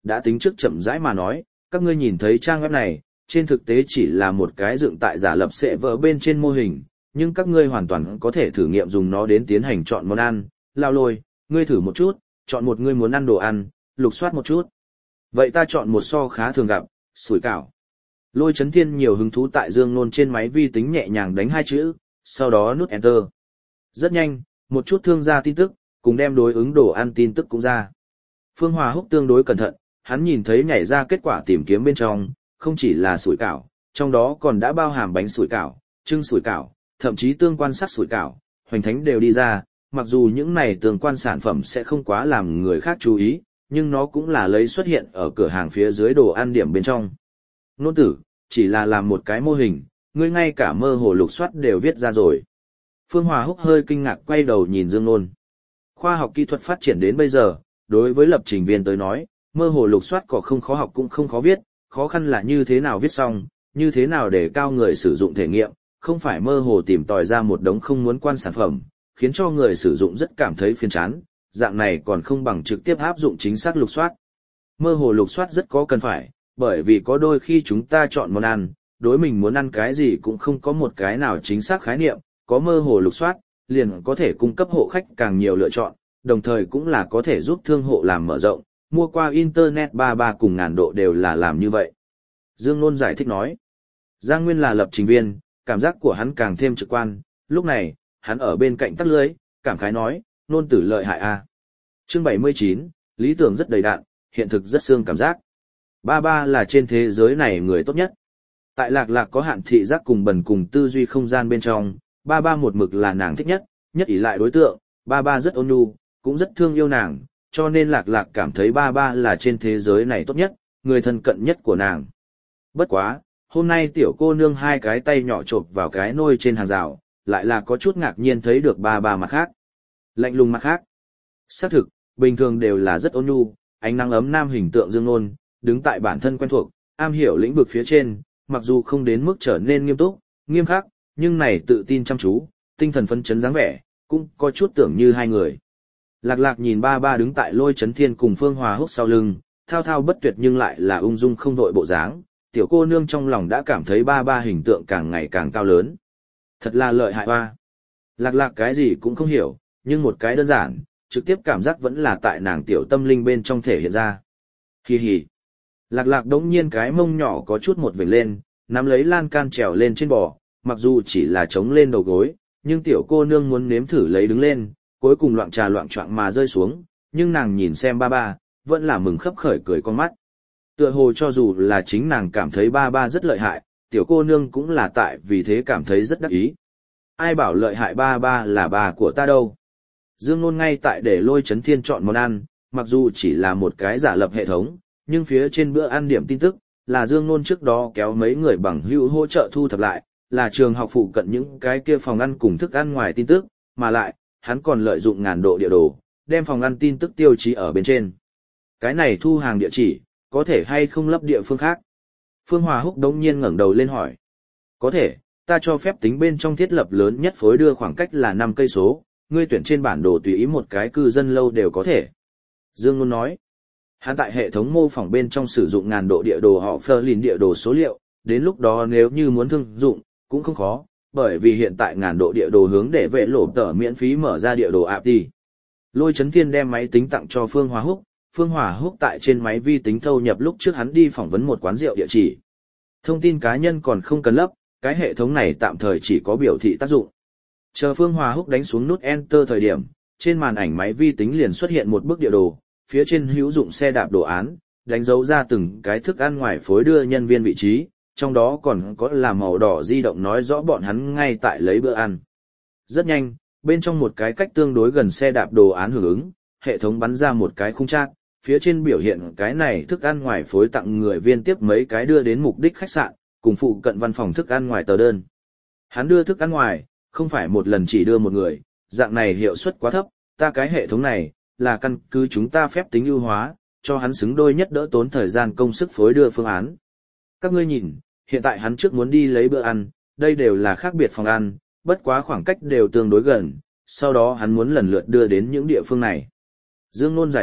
đã tính trước chậm rãi mà nói, các ngươi nhìn thấy trang web này, trên thực tế chỉ là một cái dựng tại giả lập server bên trên mô hình, nhưng các ngươi hoàn toàn có thể thử nghiệm dùng nó đến tiến hành chọn món ăn. Lao Lôi, ngươi thử một chút, chọn một ngươi muốn ăn đồ ăn, lục soát một chút. Vậy ta chọn một so khá thường gặp, sủi cảo. Lôi Chấn Thiên nhiều hứng thú tại Dương Nôn trên máy vi tính nhẹ nhàng đánh 2 chữ, sau đó nút Enter. Rất nhanh, một chút thương gia tin tức, cùng đem đối ứng đồ ăn tin tức cũng ra. Phương Hòa Húc tương đối cẩn thận, hắn nhìn thấy nhảy ra kết quả tìm kiếm bên trong, không chỉ là sủi cảo, trong đó còn đã bao hàm bánh sủi cảo, trưng sủi cảo, thậm chí tương quan sắc sủi cảo, hoành thánh đều đi ra, mặc dù những này tương quan sản phẩm sẽ không quá làm người khác chú ý, nhưng nó cũng là lấy xuất hiện ở cửa hàng phía dưới đồ ăn điểm bên trong. Nôn tử, chỉ là làm một cái mô hình, ngươi ngay cả mơ hồ lục soát đều viết ra rồi. Phương Hòa Húc hơi kinh ngạc quay đầu nhìn Dương Nôn. Khoa học kỹ thuật phát triển đến bây giờ, đối với lập trình viên tới nói, mơ hồ lục soát có không khó học cũng không khó viết, khó khăn là như thế nào viết xong, như thế nào để cao người sử dụng thể nghiệm, không phải mơ hồ tìm tòi ra một đống không muốn quan sản phẩm, khiến cho người sử dụng rất cảm thấy phiền chán, dạng này còn không bằng trực tiếp áp dụng chính xác lục soát. Mơ hồ lục soát rất có cần phải, bởi vì có đôi khi chúng ta chọn món ăn, đối mình muốn ăn cái gì cũng không có một cái nào chính xác khái niệm, có mơ hồ lục soát, liền có thể cung cấp hộ khách càng nhiều lựa chọn, đồng thời cũng là có thể giúp thương hộ làm mở rộng, mua qua Internet 33 cùng ngàn độ đều là làm như vậy. Dương Nôn giải thích nói, Giang Nguyên là lập trình viên, cảm giác của hắn càng thêm trực quan, lúc này, hắn ở bên cạnh tắt lưới, cảm khái nói, Nôn tử lợi hại a. Chương 79, lý tưởng rất đầy đặn, hiện thực rất xương cảm giác. Ba ba là trên thế giới này người tốt nhất. Tại Lạc Lạc có hạn thị giác cùng bần cùng tư duy không gian bên trong, ba ba một mực là nàng thích nhất, nhất ỷ lại đối tượng, ba ba rất ôn nhu, cũng rất thương yêu nàng, cho nên Lạc Lạc cảm thấy ba ba là trên thế giới này tốt nhất, người thân cận nhất của nàng. Bất quá, hôm nay tiểu cô nương hai cái tay nhỏ chộp vào cái nôi trên hàng rào, lại là có chút ngạc nhiên thấy được ba ba mặt khác. Lạnh lùng mặt khác. Xác thực, bình thường đều là rất ôn nhu, ánh nắng ấm nam hình tượng Dương Nôn, đứng tại bản thân quen thuộc, am hiểu lĩnh vực phía trên, mặc dù không đến mức trở nên nghiêm túc, nghiêm khắc, nhưng này tự tin chăm chú, tinh thần phấn chấn dáng vẻ, cũng có chút tưởng như hai người. Lạc Lạc nhìn ba ba đứng tại Lôi Chấn Thiên cùng Phương Hòa Húc sau lưng, thao thao bất tuyệt nhưng lại là ung dung không vội bộ dáng, tiểu cô nương trong lòng đã cảm thấy ba ba hình tượng càng ngày càng cao lớn. Thật là lợi hại ba. Lạc Lạc cái gì cũng không hiểu, nhưng một cái đơn giản, trực tiếp cảm giác vẫn là tại nàng tiểu tâm linh bên trong thể hiện ra. Hi hi. Lạc Lạc đống nhiên cái mông nhỏ có chút một vểnh lên, nắm lấy lan can trèo lên trên bò, mặc dù chỉ là chống lên đầu gối, nhưng tiểu cô nương muốn nếm thử lấy đứng lên, cuối cùng loạng trà loạng choạng mà rơi xuống, nhưng nàng nhìn xem ba ba, vẫn là mừng khấp khởi cười con mắt. Tựa hồ cho dù là chính nàng cảm thấy ba ba rất lợi hại, tiểu cô nương cũng là tại vì thế cảm thấy rất đắc ý. Ai bảo lợi hại ba ba là bà của ta đâu. Dương Nôn ngay tại để Lôi Chấn Thiên chọn món ăn, mặc dù chỉ là một cái giả lập hệ thống, nhưng phía trên bữa ăn điểm tin tức, là Dương Nôn trước đó kéo mấy người bằng hữu hỗ trợ thu thập lại, là trường học phụ cận những cái kia phòng ăn cùng thức ăn ngoài tin tức, mà lại, hắn còn lợi dụng ngàn độ địa đồ, đem phòng ăn tin tức tiêu chí ở bên trên. Cái này thu hàng địa chỉ, có thể hay không lấp địa phương khác? Phương Hòa Húc đống nhiên ngẩng đầu lên hỏi. Có thể, ta cho phép tính bên trong thiết lập lớn nhất phối đưa khoảng cách là 5 cây số, ngươi tuyển trên bản đồ tùy ý một cái cư dân lâu đều có thể. Dương Nôn nói. Hắn tại hệ thống mô phỏng bên trong sử dụng ngàn độ địa đồ họ Fleur địa đồ số liệu, đến lúc đó nếu như muốn thương dụng, cũng không khó, bởi vì hiện tại ngàn độ địa đồ hướng để vệ lộ tờ miễn phí mở ra địa đồ app đi. Lôi Chấn Thiên đem máy tính tặng cho Phương Hòa Húc, Phương Hòa Húc tại trên máy vi tính thâu nhập lúc trước hắn đi phỏng vấn một quán rượu địa chỉ. Thông tin cá nhân còn không cần lấp, cái hệ thống này tạm thời chỉ có biểu thị tác dụng. Chờ Phương Hòa Húc đánh xuống nút Enter thời điểm, trên màn ảnh máy vi tính liền xuất hiện một bức địa đồ, phía trên hữu dụng xe đạp đồ án, đánh dấu ra từng cái thức ăn ngoài phối đưa nhân viên vị trí, trong đó còn có là màu đỏ di động nói rõ bọn hắn ngay tại lấy bữa ăn. Rất nhanh, bên trong một cái cách tương đối gần xe đạp đồ án hưởng ứng, hệ thống bắn ra một cái khung trác, phía trên biểu hiện cái này thức ăn ngoài phối tặng người viên tiếp mấy cái đưa đến mục đích khách sạn, cùng phụ cận văn phòng thức ăn ngoài tờ đơn. Hắn đưa thức ăn ngoài, không phải một lần chỉ đưa một người, dạng này hiệu suất quá thấp, ta cái hệ thống này, là căn cứ chúng ta phép tính ưu hóa, cho hắn xứng đôi nhất đỡ tốn thời gian công sức phối đưa phương án. Các ngươi nhìn, hiện tại hắn trước muốn đi lấy bữa ăn, đây đều là khác biệt phòng ăn, bất quá khoảng cách đều tương đối gần, sau đó hắn muốn lần lượt đưa đến những địa phương này. Dương Nôn giải đọc,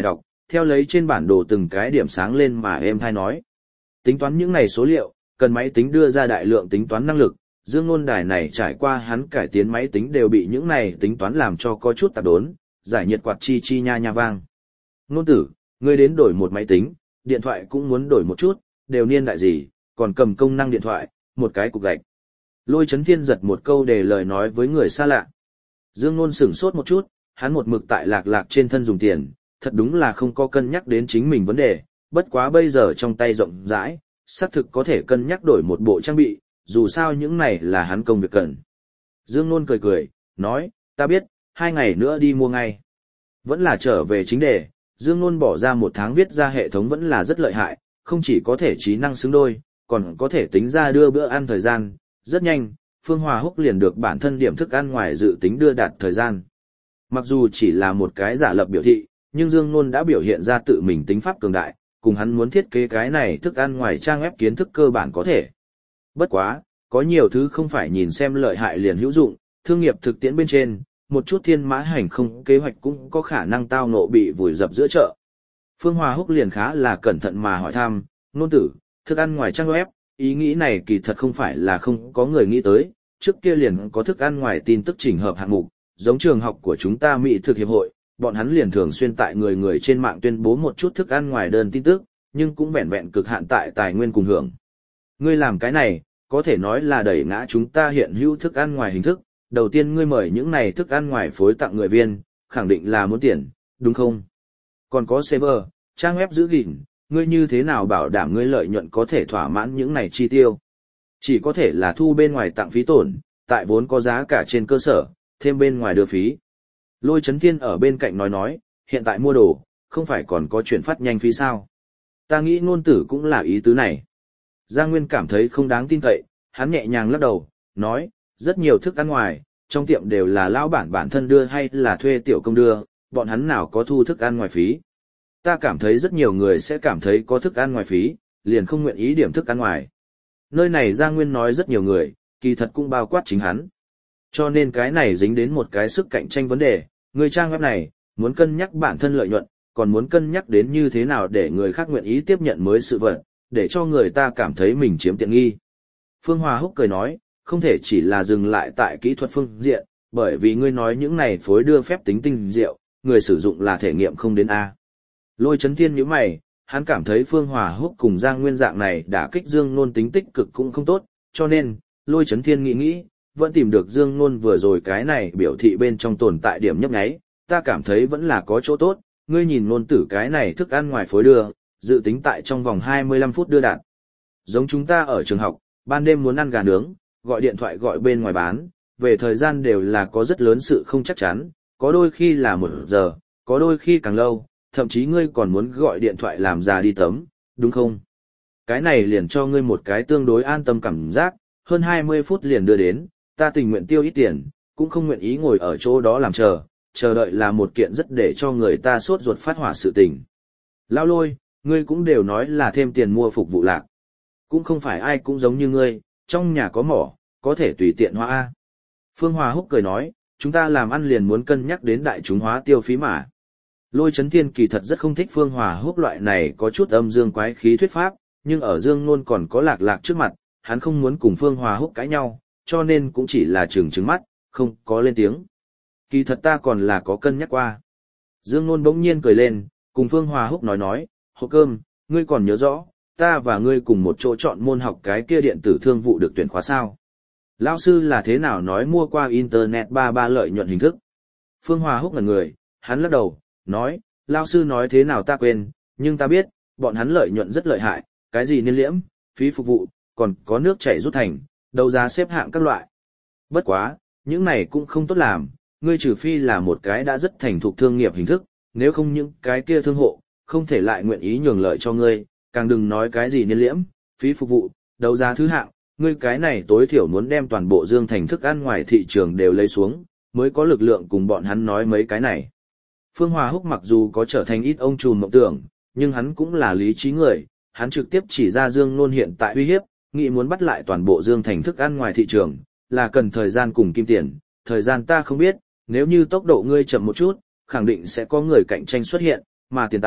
theo lấy trên bản đồ từng cái điểm sáng lên mà êm thai nói. Tính toán những này số liệu, cần máy tính đưa ra đại lượng tính toán năng lực, Dương Nôn đài này trải qua hắn cải tiến máy tính đều bị những này tính toán làm cho có chút tạp đốn, giải nhiệt quạt chi chi nha nha vang. Nôn tử, ngươi đến đổi một máy tính, điện thoại cũng muốn đổi một chút, đều niên đại gì, còn cầm công năng điện thoại, một cái cục gạch. Lôi Chấn Thiên giật một câu để lời nói với người xa lạ. Dương Nôn sửng sốt một chút, hắn một mực tại Lạc Lạc trên thân dùng tiền, thật đúng là không có cân nhắc đến chính mình vấn đề, bất quá bây giờ trong tay rộng rãi, xác thực có thể cân nhắc đổi một bộ trang bị, dù sao những này là hắn công việc cần. Dương Nôn cười cười, nói, ta biết, 2 ngày nữa đi mua ngay. Vẫn là trở về chính đề, Dương Nôn bỏ ra 1 tháng viết ra hệ thống vẫn là rất lợi hại, không chỉ có thể trí năng xứng đôi, còn có thể tính ra đưa bữa ăn thời gian, rất nhanh, Phương Hòa Húc liền được bản thân điểm thức ăn ngoài dự tính đưa đạt thời gian. Mặc dù chỉ là một cái giả lập biểu thị, nhưng Dương Nôn đã biểu hiện ra tự mình tính pháp cường đại, cùng hắn muốn thiết kế cái này thức ăn ngoài trang web kiến thức cơ bản có thể. Bất quá, có nhiều thứ không phải nhìn xem lợi hại liền hữu dụng, thương nghiệp thực tiễn bên trên, một chút thiên mã hành không kế hoạch cũng có khả năng tao ngộ bị vùi dập giữa chợ. Phương Hòa Húc liền khá là cẩn thận mà hỏi thăm, Nôn tử, thức ăn ngoài trang web, ý nghĩ này kỳ thật không phải là không có người nghĩ tới, trước kia liền có thức ăn ngoài tin tức chỉnh hợp hạng mục, giống trường học của chúng ta Mỹ thực hiệp hội, bọn hắn liền thường xuyên tại người trên mạng tuyên bố một chút thức ăn ngoài đơn tin tức, nhưng cũng vẹn vẹn cực hạn tại tài nguyên cùng hưởng. Ngươi làm cái này, có thể nói là đẩy ngã chúng ta hiện hữu thức ăn ngoài hình thức, đầu tiên ngươi mời những này thức ăn ngoài phối tặng người viên, khẳng định là muốn tiền, đúng không? Còn có server, trang web giữ gìn, ngươi như thế nào bảo đảm ngươi lợi nhuận có thể thỏa mãn những này chi tiêu? Chỉ có thể là thu bên ngoài tặng phí tổn, tại vốn có giá cả trên cơ sở, thêm bên ngoài đưa phí. Lôi Chấn Thiên ở bên cạnh nói, hiện tại mua đồ, không phải còn có chuyển phát nhanh phí sao? Ta nghĩ Nôn tử cũng là ý tứ này. Giang Nguyên cảm thấy không đáng tin cậy, hắn nhẹ nhàng lắc đầu, nói, rất nhiều thức ăn ngoài, trong tiệm đều là lão bản thân đưa hay là thuê tiểu công đưa, bọn hắn nào có thu thức ăn ngoài phí. Ta cảm thấy rất nhiều người sẽ cảm thấy có thức ăn ngoài phí, liền không nguyện ý điểm thức ăn ngoài. Nơi này Giang Nguyên nói rất nhiều người, kỳ thật cũng bao quát chính hắn. Cho nên cái này dính đến một cái sức cạnh tranh vấn đề, người trang web này, muốn cân nhắc bản thân lợi nhuận, còn muốn cân nhắc đến như thế nào để người khác nguyện ý tiếp nhận mới sự vật, để cho người ta cảm thấy mình chiếm tiện nghi. Phương Hòa Húc cười nói, không thể chỉ là dừng lại tại kỹ thuật phương diện, bởi vì ngươi nói những này phối đưa phép tính tinh diệu, người sử dụng là thể nghiệm không đến A. Lôi Chấn Thiên nhíu mày, hắn cảm thấy Phương Hòa Húc cùng Giang Nguyên dạng này đã kích Dương Nôn tính tích cực cũng không tốt, cho nên, Lôi Chấn Thiên nghĩ, vẫn tìm được Dương Nôn vừa rồi cái này biểu thị bên trong tồn tại điểm nhấp nháy, ta cảm thấy vẫn là có chỗ tốt, ngươi nhìn Nôn tử cái này thức ăn ngoài phối đưa, dự tính tại trong vòng 25 phút đưa đạt. Giống chúng ta ở trường học, ban đêm muốn ăn gà nướng, gọi điện thoại gọi bên ngoài bán, về thời gian đều là có rất lớn sự không chắc chắn, có đôi khi là 1 giờ, có đôi khi càng lâu, thậm chí ngươi còn muốn gọi điện thoại làm già đi tắm, đúng không? Cái này liền cho ngươi một cái tương đối an tâm cảm giác, hơn 20 phút liền đưa đến, ta tình nguyện tiêu ít tiền, cũng không nguyện ý ngồi ở chỗ đó làm chờ đợi là một kiện rất để cho người ta sốt ruột phát hỏa sự tình. Lão Lôi, ngươi cũng đều nói là thêm tiền mua phục vụ lạc. Cũng không phải ai cũng giống như ngươi, trong nhà có mỏ, có thể tùy tiện hóa A. Phương Hòa Húc cười nói, chúng ta làm ăn liền muốn cân nhắc đến đại chúng hóa tiêu phí mà. Lôi Chấn Thiên kỳ thật rất không thích Phương Hòa Húc loại này có chút âm dương quái khí thuyết pháp, nhưng ở Dương Nôn còn có Lạc Lạc trước mặt, hắn không muốn cùng Phương Hòa Húc cãi nhau, cho nên cũng chỉ là trừng mắt, không có lên tiếng. Kỳ thật ta còn là có cân nhắc qua. Dương Nôn bỗng nhiên cười lên, cùng Phương Hòa Húc nói, hộp cơm, ngươi còn nhớ rõ, ta và ngươi cùng một chỗ chọn môn học cái kia điện tử thương vụ được tuyển khóa sao. Lão sư là thế nào nói mua qua Internet 33 lợi nhuận hình thức? Phương Hòa Húc ngẩn người, hắn lắc đầu, nói, lão sư nói thế nào ta quên, nhưng ta biết, bọn hắn lợi nhuận rất lợi hại, cái gì niên liễm, phí phục vụ, còn có nước chảy rút thành, đấu giá xếp hạng các loại. Bất quá, những này cũng không tốt làm, ngươi trừ phi là một cái đã rất thành thục thương nghiệp hình thức, nếu không những cái kia thương hộ, không thể lại nguyện ý nhường lợi cho ngươi, càng đừng nói cái gì niên liễm, phí phục vụ, đấu giá thứ hạng, ngươi cái này tối thiểu muốn đem toàn bộ Dương Thành thức ăn ngoài thị trường đều lấy xuống, mới có lực lượng cùng bọn hắn nói mấy cái này. Phương Hòa Húc mặc dù có trở thành ít ông trùm mộng tưởng, nhưng hắn cũng là lý trí người, hắn trực tiếp chỉ ra Dương Nôn hiện tại uy hiếp, nghĩ muốn bắt lại toàn bộ Dương Thành thức ăn ngoài thị trường, là cần thời gian cùng kim tiền, thời gian ta không biết, nếu như tốc độ ngươi chậm một chút, khẳng định sẽ có người cạnh tranh xuất hiện, mà tiền tài,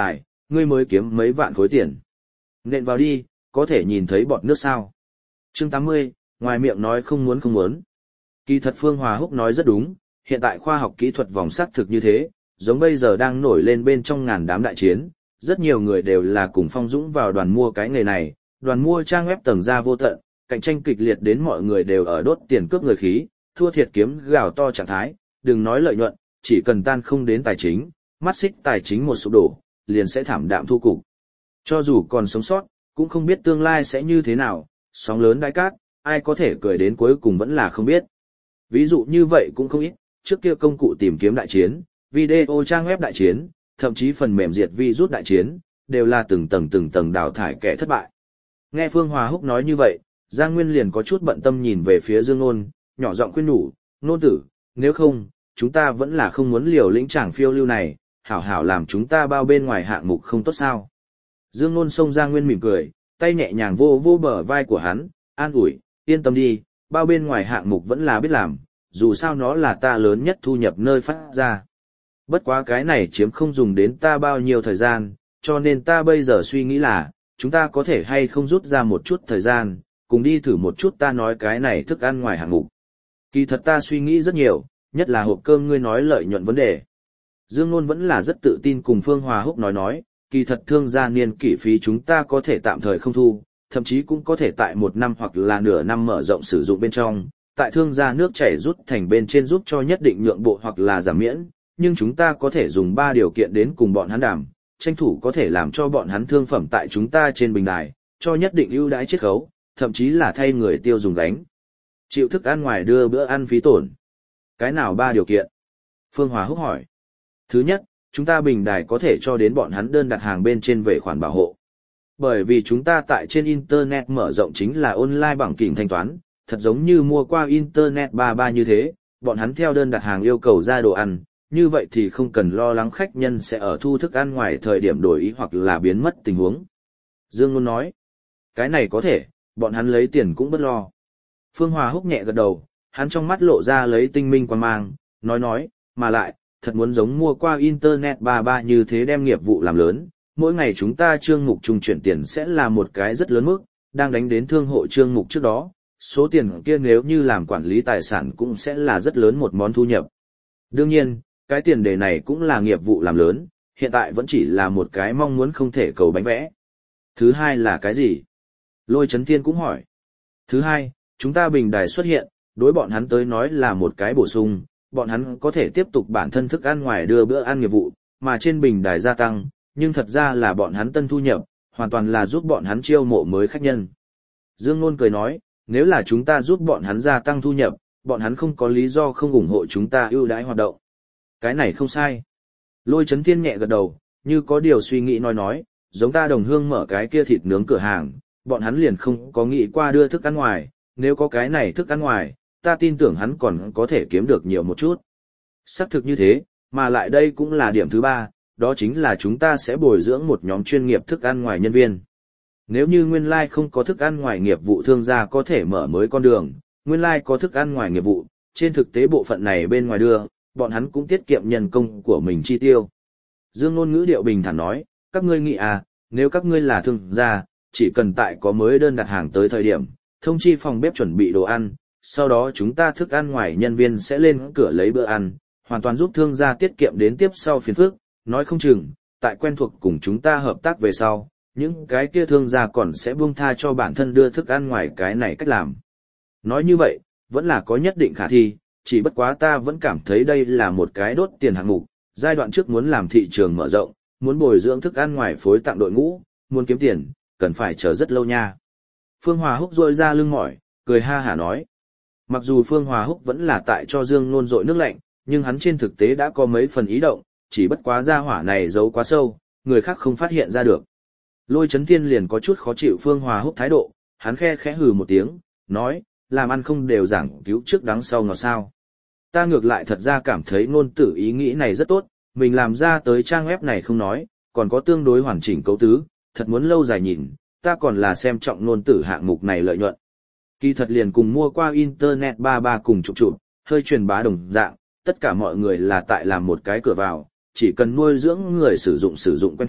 ngươi mới kiếm mấy vạn khối tiền. Nện vào đi, có thể nhìn thấy bọt nước sao. Chương 80, ngoài miệng nói không muốn không muốn. Kỳ thật Phương Hòa Húc nói rất đúng, hiện tại khoa học kỹ thuật vòng xác thực như thế, giống bây giờ đang nổi lên bên trong ngàn đám đại chiến, rất nhiều người đều là cùng Phong Dũng vào đoàn mua cái nghề này, đoàn mua trang web tầng ra vô tận, cạnh tranh kịch liệt đến mọi người đều ở đốt tiền cướp người khí, thua thiệt kiếm gào to trạng thái, đừng nói lợi nhuận, chỉ cần tan không đến tài chính, mắt xích tài chính một sụp đổ, liền sẽ thảm đạm thu cục. Cho dù còn sống sót, cũng không biết tương lai sẽ như thế nào, sóng lớn đại cát, ai có thể cười đến cuối cùng vẫn là không biết. Ví dụ như vậy cũng không ít, trước kia công cụ tìm kiếm đại chiến, video trang web đại chiến, thậm chí phần mềm diệt virus đại chiến, đều là từng tầng đào thải kẻ thất bại. Nghe Phương Hòa Húc nói như vậy, Giang Nguyên liền có chút bận tâm nhìn về phía Dương Nôn, nhỏ giọng khuyên nhủ, nôn tử, nếu không, chúng ta vẫn là không muốn liều lĩnh tràng phiêu lưu này, hảo hảo làm chúng ta bao bên ngoài hạng mục không tốt sao. Dương Nôn xông Giang Nguyên mỉm cười, tay nhẹ nhàng vô vô bờ vai của hắn, an ủi, yên tâm đi, bao bên ngoài hạng mục vẫn là biết làm, dù sao nó là ta lớn nhất thu nhập nơi phát ra. Bất quá cái này chiếm không dùng đến ta bao nhiêu thời gian, cho nên ta bây giờ suy nghĩ là, chúng ta có thể hay không rút ra một chút thời gian, cùng đi thử một chút ta nói cái này thức ăn ngoài hạng mục. Kỳ thật ta suy nghĩ rất nhiều, nhất là hộp cơm ngươi nói lợi nhuận vấn đề. Dương Nôn vẫn là rất tự tin cùng Phương Hòa Húc nói, kỳ thật thương gia niên kỷ phí chúng ta có thể tạm thời không thu, thậm chí cũng có thể tại 1 năm hoặc là nửa năm mở rộng sử dụng bên trong, tại thương gia nước chảy rút thành bên trên giúp cho nhất định nhượng bộ hoặc là giảm miễn, nhưng chúng ta có thể dùng 3 điều kiện đến cùng bọn hắn đàm, tranh thủ có thể làm cho bọn hắn thương phẩm tại chúng ta trên bình đài, cho nhất định ưu đãi chiết khấu, thậm chí là thay người tiêu dùng gánh chịu thức ăn ngoài đưa bữa ăn phí tổn. Cái nào 3 điều kiện? Phương Hòa Húc hỏi. Thứ nhất, chúng ta bình đài có thể cho đến bọn hắn đơn đặt hàng bên trên về khoản bảo hộ. Bởi vì chúng ta tại trên Internet mở rộng chính là online bằng kỉnh thanh toán, thật giống như mua qua Internet 33 như thế, bọn hắn theo đơn đặt hàng yêu cầu ra đồ ăn, như vậy thì không cần lo lắng khách nhân sẽ ở thu thức ăn ngoài thời điểm đổi ý hoặc là biến mất tình huống. Dương Nôn nói, cái này có thể, bọn hắn lấy tiền cũng bất lo. Phương Hòa Húc nhẹ gật đầu, hắn trong mắt lộ ra lấy tinh minh quan mang, nói, mà lại, thật muốn giống mua qua Internet 33 như thế đem nghiệp vụ làm lớn, mỗi ngày chúng ta chương mục trung chuyển tiền sẽ là một cái rất lớn mức, đang đánh đến thương hộ chương mục trước đó, số tiền kia nếu như làm quản lý tài sản cũng sẽ là rất lớn một món thu nhập. Đương nhiên, cái tiền đề này cũng là nghiệp vụ làm lớn, hiện tại vẫn chỉ là một cái mong muốn không thể cầu bánh vẽ. Thứ hai là cái gì? Lôi Chấn Thiên cũng hỏi. Thứ hai, chúng ta bình đài xuất hiện, đối bọn hắn tới nói là một cái bổ sung, bọn hắn có thể tiếp tục bản thân thức ăn ngoài đưa bữa ăn nghiệp vụ, mà trên bình đài gia tăng, nhưng thật ra là bọn hắn tân thu nhập, hoàn toàn là giúp bọn hắn chiêu mộ mới khách nhân. Dương Nôn cười nói, nếu là chúng ta giúp bọn hắn gia tăng thu nhập, bọn hắn không có lý do không ủng hộ chúng ta ưu đãi hoạt động. Cái này không sai. Lôi Chấn Thiên nhẹ gật đầu, như có điều suy nghĩ nói, giống ta đồng hương mở cái kia thịt nướng cửa hàng, bọn hắn liền không có nghĩ qua đưa thức ăn ngoài, nếu có cái này thức ăn ngoài, ta tin tưởng hắn còn có thể kiếm được nhiều một chút. Xác thực như thế, mà lại đây cũng là điểm thứ 3, đó chính là chúng ta sẽ bồi dưỡng một nhóm chuyên nghiệp thức ăn ngoài nhân viên. Nếu như nguyên lai không có thức ăn ngoài nghiệp vụ thương gia có thể mở mới con đường, nguyên lai có thức ăn ngoài nghiệp vụ, trên thực tế bộ phận này bên ngoài đưa, bọn hắn cũng tiết kiệm nhân công của mình chi tiêu. Dương Nôn ngữ điệu bình thản nói, các ngươi nghĩ à, nếu các ngươi là thương gia, chỉ cần tại có mới đơn đặt hàng tới thời điểm, thông chi phòng bếp chuẩn bị đồ ăn, sau đó chúng ta thức ăn ngoài nhân viên sẽ lên cửa lấy bữa ăn, hoàn toàn giúp thương gia tiết kiệm đến tiếp sau phiền phức, nói không chừng, tại quen thuộc cùng chúng ta hợp tác về sau, những cái kia thương gia còn sẽ buông tha cho bản thân đưa thức ăn ngoài cái này cách làm. Nói như vậy, vẫn là có nhất định khả thi, chỉ bất quá ta vẫn cảm thấy đây là một cái đốt tiền hạng mục, giai đoạn trước muốn làm thị trường mở rộng, muốn bồi dưỡng thức ăn ngoài phối tặng đội ngũ, muốn kiếm tiền, cần phải chờ rất lâu nha. Phương Hòa Húc rôi ra lưng mỏi, cười ha hả nói. Mặc dù Phương Hòa Húc vẫn là tại cho Dương Nôn dội nước lạnh, nhưng hắn trên thực tế đã có mấy phần ý động, chỉ bất quá gia hỏa này giấu quá sâu, người khác không phát hiện ra được. Lôi Chấn Thiên liền có chút khó chịu Phương Hòa Húc thái độ, hắn khẽ hừ một tiếng, nói, làm ăn không đều giảng cứu trước đắng sau ngọt sao. Ta ngược lại thật ra cảm thấy Nôn tử ý nghĩ này rất tốt, mình làm ra tới trang web này không nói, còn có tương đối hoàn chỉnh cấu tứ, thật muốn lâu dài nhìn, ta còn là xem trọng Nôn tử hạng mục này lợi nhuận. Kỳ thật liền cùng mua qua Internet 33 cùng chụp, hơi truyền bá đồng dạng, tất cả mọi người là tại làm một cái cửa vào, chỉ cần nuôi dưỡng người sử dụng quen thuộc,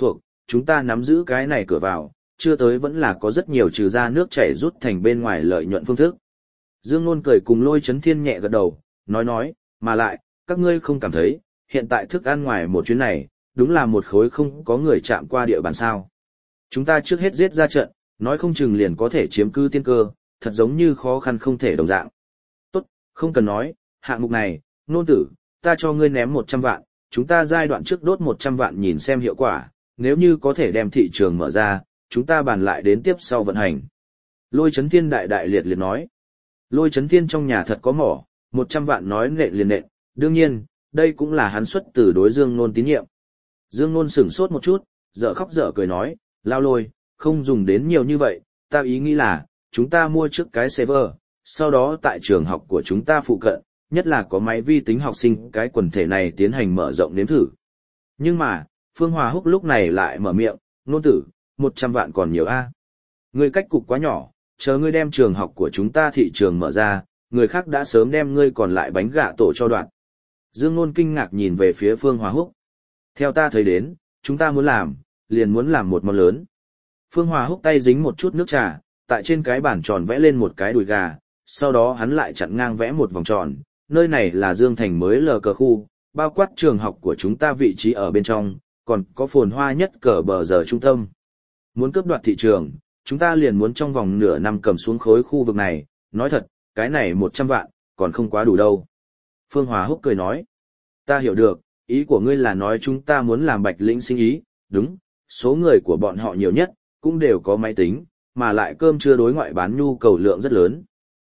chúng ta nắm giữ cái này cửa vào, chưa tới vẫn là có rất nhiều trừ ra nước chảy rút thành bên ngoài lợi nhuận phương thức. Dương Nôn cười cùng Lôi Chấn Thiên nhẹ gật đầu, nói, mà lại, các ngươi không cảm thấy, hiện tại thức ăn ngoài một chuyến này, đúng là một khối không có người chạm qua địa bàn sao. Chúng ta trước hết giết ra trận, nói không chừng liền có thể chiếm cứ tiên cơ, thật giống như khó khăn không thể đồng dạng. Tốt, không cần nói, hạng mục này, Nôn tử, ta cho ngươi ném 100 vạn, chúng ta giai đoạn trước đốt 100 vạn nhìn xem hiệu quả, nếu như có thể đem thị trường mở ra, chúng ta bàn lại đến tiếp sau vận hành. Lôi Chấn Thiên đại liệt nói. Lôi Chấn Thiên trong nhà thật có mỏ, 100 vạn nói nện liền nện, đương nhiên, đây cũng là hắn xuất từ đối Dương Nôn tín nhiệm. Dương Nôn sửng sốt một chút, dở khóc dở cười nói, Lao Lôi, không dùng đến nhiều như vậy, ta ý nghĩ là, chúng ta mua trước cái server, sau đó tại trường học của chúng ta phụ cận, nhất là có máy vi tính học sinh cái quần thể này tiến hành mở rộng nếm thử. Nhưng mà, Phương Hòa Húc lúc này lại mở miệng, Nôn tử, 100 vạn còn nhiều a. Ngươi cách cục quá nhỏ, chờ ngươi đem trường học của chúng ta thị trường mở ra, người khác đã sớm đem ngươi còn lại bánh gạ tổ cho đoạn. Dương Nôn kinh ngạc nhìn về phía Phương Hòa Húc. Theo ta thấy đến, chúng ta muốn làm, liền muốn làm một món lớn. Phương Hòa Húc tay dính một chút nước trà, tại trên cái bàn tròn vẽ lên một cái đùi gà, sau đó hắn lại chặn ngang vẽ một vòng tròn, nơi này là Dương Thành mới lờ cờ khu, bao quát trường học của chúng ta vị trí ở bên trong, còn có phồn hoa nhất cờ bờ giờ trung tâm. Muốn cướp đoạt thị trường, chúng ta liền muốn trong vòng nửa năm cầm xuống khối khu vực này, nói thật, cái này 100 vạn, còn không quá đủ đâu. Phương Hòa Húc cười nói, ta hiểu được, ý của ngươi là nói chúng ta muốn làm Bạch Lĩnh sinh ý, đúng, số người của bọn họ nhiều nhất, cũng đều có máy tính, mà lại cơm trưa đối ngoại bán nhu cầu lượng rất lớn.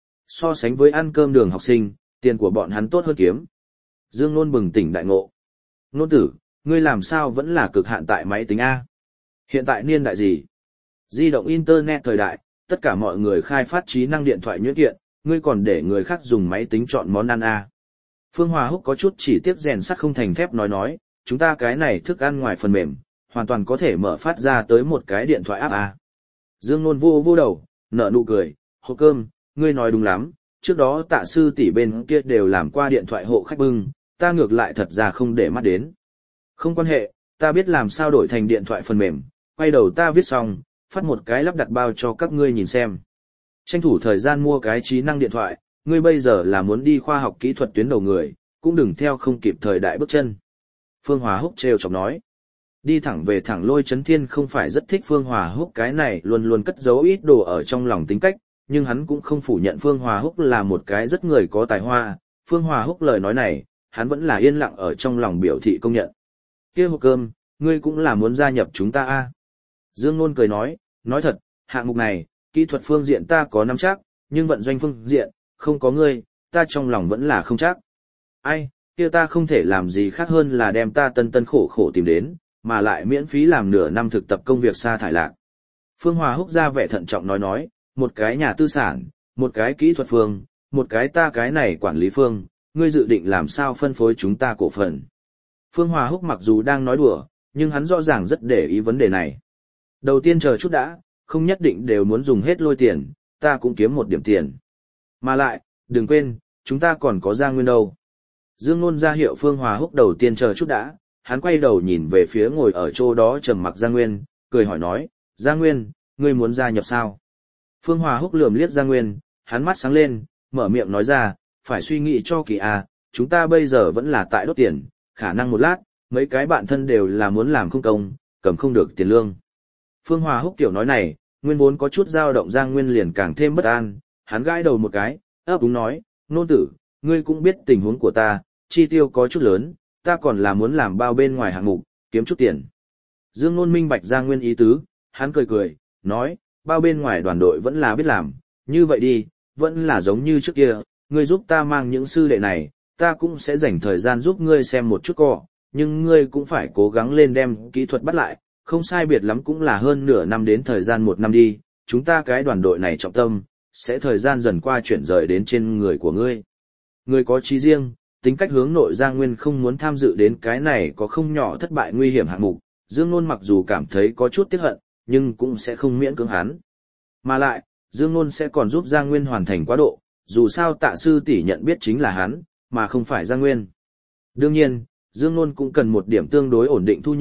So sánh với ăn cơm đường học sinh, tiền của bọn hắn tốt hơn kiếm. Dương Nôn bừng tỉnh đại ngộ. Nôn tử, ngươi làm sao vẫn là cực hạn tại máy tính A? Hiện tại niên đại gì? Di động Internet thời đại, tất cả mọi người khai phát trí năng điện thoại nhuyễn kiện, ngươi còn để người khác dùng máy tính chọn món ăn A. Phương Hòa Húc có chút chỉ tiếc rèn sắt không thành thép nói, chúng ta cái này thức ăn ngoài phần mềm, hoàn toàn có thể mở phát ra tới một cái điện thoại app A. Dương Nôn vô đầu, nở nụ cười, hộp cơm, ngươi nói đúng lắm, trước đó Tạ sư tỷ bên kia đều làm qua điện thoại hộ khách bưng, ta ngược lại thật ra không để mắt đến. Không quan hệ, ta biết làm sao đổi thành điện thoại phần mềm, quay đầu ta viết xong, phát một cái lắp đặt bao cho các ngươi nhìn xem. Tranh thủ thời gian mua cái trí năng điện thoại, ngươi bây giờ là muốn đi khoa học kỹ thuật tuyến đầu người, cũng đừng theo không kịp thời đại bước chân. Phương Hòa Húc trêu chọc nói. Đi thẳng về thẳng Lôi Chấn Thiên không phải rất thích Phương Hòa Húc cái này luôn luôn cất giấu ít đồ ở trong lòng tính cách, nhưng hắn cũng không phủ nhận Phương Hòa Húc là một cái rất người có tài hoa. Phương Hòa Húc lời nói này, hắn vẫn là yên lặng ở trong lòng biểu thị công nhận. Kia hộp cơm, ngươi cũng là muốn gia nhập chúng ta a? Dương Nôn cười nói thật, hạng mục này, kỹ thuật phương diện ta có nắm chắc, nhưng vận doanh phương diện, không có ngươi, ta trong lòng vẫn là không chắc. Ai, kia ta không thể làm gì khác hơn là đem ta tân khổ tìm đến, mà lại miễn phí làm nửa năm thực tập công việc sa thải lạc. Phương Hòa Húc ra vẻ thận trọng nói, một cái nhà tư sản, một cái kỹ thuật phương, một cái ta cái này quản lý phương, ngươi dự định làm sao phân phối chúng ta cổ phần. Phương Hòa Húc mặc dù đang nói đùa, nhưng hắn rõ ràng rất để ý vấn đề này. Đầu tiên chờ chút đã, không nhất định đều muốn dùng hết Lôi tiền, ta cũng kiếm một điểm tiền. Mà lại, đừng quên, chúng ta còn có Giang Nguyên đâu. Dương Nôn ra hiệu Phương Hòa Húc đầu tiên chờ chút đã, hắn quay đầu nhìn về phía ngồi ở chỗ đó trầm mặc Giang Nguyên, cười hỏi nói, Giang Nguyên, ngươi muốn gia nhập sao? Phương Hòa Húc lườm liếc Giang Nguyên, hắn mắt sáng lên, mở miệng nói ra, phải suy nghĩ cho kỳ à, chúng ta bây giờ vẫn là tại đốt tiền, khả năng một lát, mấy cái bạn thân đều là muốn làm không công, cầm không được tiền lương. Phương Hòa Húc tiểu nói này, nguyên vốn có chút dao động Giang Nguyên liền càng thêm bất an, hắn gãi đầu một cái, ấp úng nói, Nôn tử, ngươi cũng biết tình huống của ta, chi tiêu có chút lớn, ta còn là muốn làm bao bên ngoài hạng mục, kiếm chút tiền. Dương Nôn minh bạch Giang Nguyên ý tứ, hắn cười, nói, bao bên ngoài đoàn đội vẫn là biết làm, như vậy đi, vẫn là giống như trước kia, ngươi giúp ta mang những sư đệ này, ta cũng sẽ dành thời gian giúp ngươi xem một chút cọ, nhưng ngươi cũng phải cố gắng lên đem kỹ thuật bắt lại, không sai biệt lắm cũng là hơn nửa năm đến thời gian 1 năm đi, chúng ta cái đoàn đội này trọng tâm, sẽ thời gian dần qua chuyển rời đến trên người của ngươi. Ngươi có chí riêng, tính cách hướng nội Giang Nguyên không muốn tham dự đến cái này có không nhỏ thất bại nguy hiểm hạng mục, Dương Nôn mặc dù cảm thấy có chút tiếc hận, nhưng cũng sẽ không miễn cưỡng hắn. Mà lại, Dương Nôn sẽ còn giúp Giang Nguyên hoàn thành quá độ, dù sao Tạ sư tỷ nhận biết chính là hắn, mà không phải Giang Nguyên. Đương nhiên, Dương Nôn cũng cần một điểm tương đối ổn định thu nhập,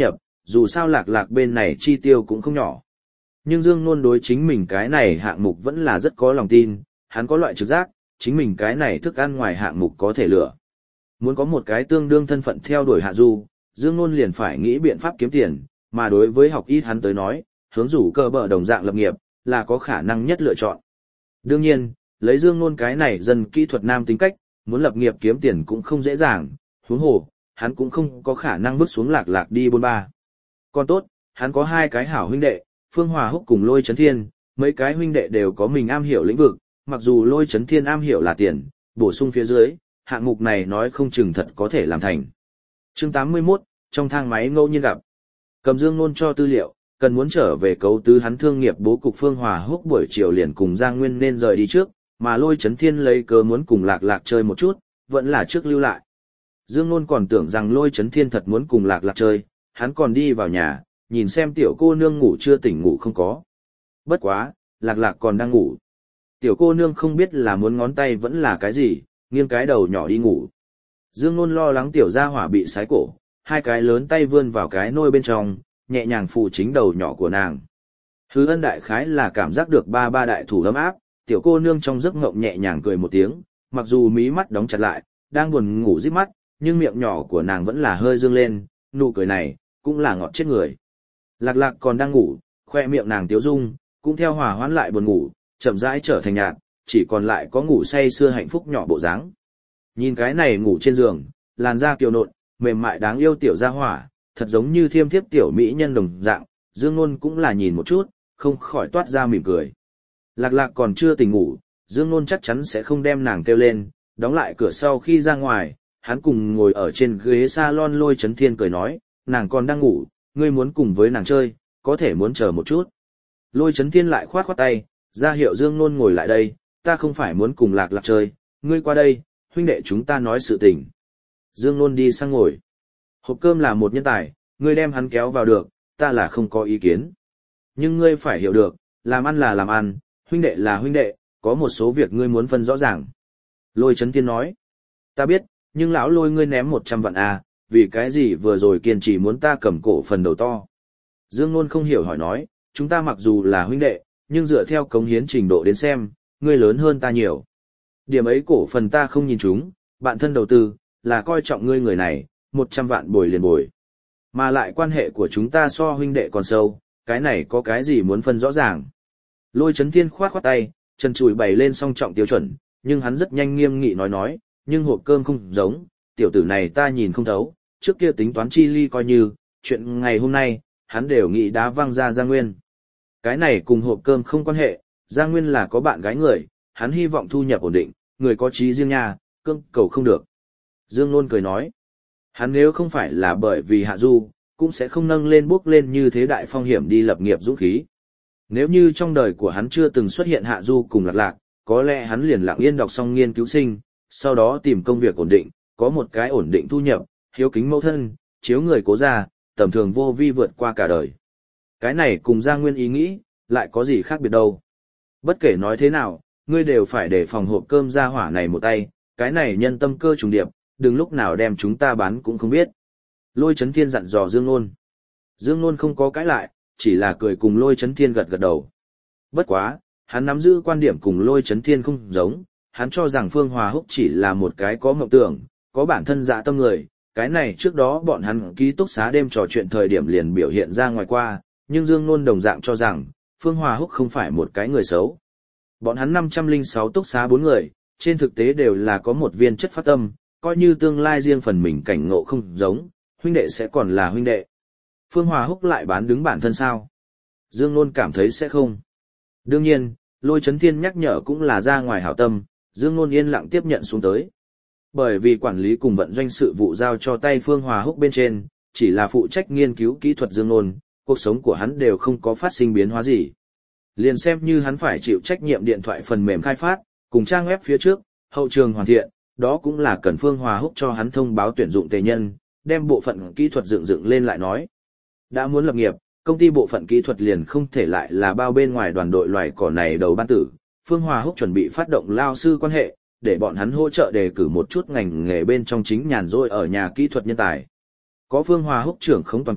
dù sao Lạc Lạc bên này chi tiêu cũng không nhỏ. Nhưng Dương Nôn đối chính mình cái này hạng mục vẫn là rất có lòng tin, hắn có loại trực giác, chính mình cái này thức ăn ngoài hạng mục có thể lựa. Muốn có một cái tương đương thân phận theo đuổi Hạ Du, Dương Nôn liền phải nghĩ biện pháp kiếm tiền, mà đối với học ít hắn tới nói, hướng rủ cơ bờ đồng dạng lập nghiệp, là có khả năng nhất lựa chọn. Đương nhiên, lấy Dương Nôn cái này dân kỹ thuật nam tính cách, muốn lập nghiệp kiếm tiền cũng không dễ dàng, huống hồ, hắn cũng không có khả năng vứt xuống Lạc Lạc đi bôn ba. Còn tốt, hắn có hai cái hảo huynh đệ, Phương Hòa Húc cùng Lôi Chấn Thiên, mấy cái huynh đệ đều có mình am hiểu lĩnh vực, mặc dù Lôi Chấn Thiên am hiểu là tiền, bổ sung phía dưới, hạng mục này nói không chừng thật có thể làm thành. Chương 81, trong thang máy ngẫu nhiên gặp. Cầm Dương Nôn cho tư liệu, cần muốn trở về cấu tứ hắn thương nghiệp bố cục. Phương Hòa Húc buổi chiều liền cùng Giang Nguyên nên rời đi trước, mà Lôi Chấn Thiên lấy cớ muốn cùng Lạc Lạc chơi một chút, vẫn là trước lưu lại. Dương Nôn còn tưởng rằng Lôi Chấn Thiên thật muốn cùng Lạc Lạc chơi, hắn còn đi vào nhà, nhìn xem tiểu cô nương ngủ chưa tỉnh ngủ không có. Bất quá, Lạc Lạc còn đang ngủ. Tiểu cô nương không biết là muốn ngón tay vẫn là cái gì, nghiêng cái đầu nhỏ đi ngủ. Dương Nôn lo lắng tiểu gia hỏa bị sái cổ, hai cái lớn tay vươn vào cái nôi bên trong, nhẹ nhàng phủ chính đầu nhỏ của nàng. Hứa Ân đại khái là cảm giác được ba đại thủ ấm áp, tiểu cô nương trong giấc ngộng nhẹ nhàng cười một tiếng, mặc dù mí mắt đóng chặt lại, đang buồn ngủ rít mắt, nhưng miệng nhỏ của nàng vẫn là hơi dương lên, nụ cười này, cũng là ngọt chết người. Lạc Lạc còn đang ngủ, khoe miệng nàng tiếu dung, cũng theo hòa hoãn lại buồn ngủ, chậm rãi trở thành nhạt, chỉ còn lại có ngủ say sưa hạnh phúc nhỏ bộ dáng. Nhìn cái này ngủ trên giường, làn da kiều nộn, mềm mại đáng yêu tiểu gia hỏa, thật giống như thiêm thiếp tiểu mỹ nhân đồng dạng, Dương Nôn cũng là nhìn một chút, không khỏi toát ra mỉm cười. Lạc Lạc còn chưa tỉnh ngủ, Dương Nôn chắc chắn sẽ không đem nàng kêu lên, đóng lại cửa sau khi ra ngoài, hắn cùng ngồi ở trên ghế salon. Lôi Chấn Thiên cười nói, nàng còn đang ngủ, ngươi muốn cùng với nàng chơi, có thể muốn chờ một chút. Lôi Chấn Thiên lại khoát khoát tay, ra hiệu Dương Nôn ngồi lại đây, ta không phải muốn cùng Lạc Lạc chơi, ngươi qua đây, huynh đệ chúng ta nói sự tình. Dương Nôn đi sang ngồi. Hộp cơm là một nhân tài, ngươi đem hắn kéo vào được, ta là không có ý kiến. Nhưng ngươi phải hiểu được, làm ăn là làm ăn, huynh đệ là huynh đệ, có một số việc ngươi muốn phân rõ ràng. Lôi Chấn Thiên nói, ta biết, nhưng lão Lôi ngươi ném 100 vạn à, vì cái gì vừa rồi kiên trì muốn ta cầm cổ phần đầu to. Dương Nôn không hiểu hỏi nói, chúng ta mặc dù là huynh đệ, nhưng dựa theo cống hiến trình độ đến xem, ngươi lớn hơn ta nhiều. Điểm ấy cổ phần ta không nhìn chúng, bạn thân đầu tư, là coi trọng ngươi người này, 100 vạn bồi liền bồi. Mà lại quan hệ của chúng ta so huynh đệ còn sâu, cái này có cái gì muốn phân rõ ràng. Lôi Chấn Thiên khoát khoát tay, chân chùi bày lên song trọng tiêu chuẩn, nhưng hắn rất nhanh nghiêm nghị nói, nhưng hộp cơm không giống, tiểu tử này ta nhìn không thấu, trước kia tính toán chi ly coi như, chuyện ngày hôm nay, hắn đều nghĩ đá văng ra Giang Nguyên. Cái này cùng hộp cơm không quan hệ, Giang Nguyên là có bạn gái người, hắn hy vọng thu nhập ổn định, người có chí riêng nha, cương cầu không được. Dương Nôn cười nói, hắn nếu không phải là bởi vì Hạ Du, cũng sẽ không nâng lên bước lên như thế đại phong hiểm đi lập nghiệp dũng khí. Nếu như trong đời của hắn chưa từng xuất hiện Hạ Du cùng Lạc Lạc, có lẽ hắn liền lặng yên đọc xong nghiên cứu sinh, sau đó tìm công việc ổn định, có một cái ổn định thu nhập, hiếu kính mẫu thân, chiếu người cố gia, tầm thường vô vi vượt qua cả đời. Cái này cùng Giang Nguyên ý nghĩ, lại có gì khác biệt đâu. Bất kể nói thế nào, ngươi đều phải để phòng hộp cơm ra hỏa này một tay, cái này nhân tâm cơ trùng điệp, đừng lúc nào đem chúng ta bán cũng không biết. Lôi Chấn Thiên dặn dò Dương Nôn. Dương Nôn không có cãi lại, chỉ là cười cùng Lôi Chấn Thiên gật gật đầu. Bất quá, hắn nắm giữ quan điểm cùng Lôi Chấn Thiên không giống, hắn cho rằng Phương Hòa Húc chỉ là một cái có mộng tưởng, có bản thân dạ tâm người, cái này trước đó bọn hắn ký túc xá đêm trò chuyện thời điểm liền biểu hiện ra ngoài qua, nhưng Dương Nôn đồng dạng cho rằng, Phương Hòa Húc không phải một cái người xấu. Bọn hắn 506 túc xá 4 người, trên thực tế đều là có một viên chất phát tâm, coi như tương lai riêng phần mình cảnh ngộ không giống, huynh đệ sẽ còn là huynh đệ. Phương Hòa Húc lại bán đứng bản thân sao? Dương Nôn cảm thấy sẽ không. Đương nhiên, Lôi Chấn Thiên nhắc nhở cũng là ra ngoài hảo tâm, Dương Nôn yên lặng tiếp nhận xuống tới. Bởi vì quản lý cùng vận doanh sự vụ giao cho tay Phương Hòa Húc bên trên, chỉ là phụ trách nghiên cứu kỹ thuật Dương Nôn, cuộc sống của hắn đều không có phát sinh biến hóa gì. Liền xem như hắn phải chịu trách nhiệm điện thoại phần mềm khai phát, cùng trang web phía trước, hậu trường hoàn thiện, đó cũng là cần Phương Hòa Húc cho hắn thông báo tuyển dụng tề nhân, đem bộ phận kỹ thuật dựng lên lại nói. Đã muốn lập nghiệp, công ty bộ phận kỹ thuật liền không thể lại là bao bên ngoài đoàn đội loài cỏ này đầu ban tử. Phương Hòa Húc chuẩn bị phát động lao sư quan hệ, để bọn hắn hỗ trợ đề cử một chút ngành nghề bên trong chính nhàn rỗi ở nhà kỹ thuật nhân tài. Có Phương Hòa Húc trưởng khống toàn cục,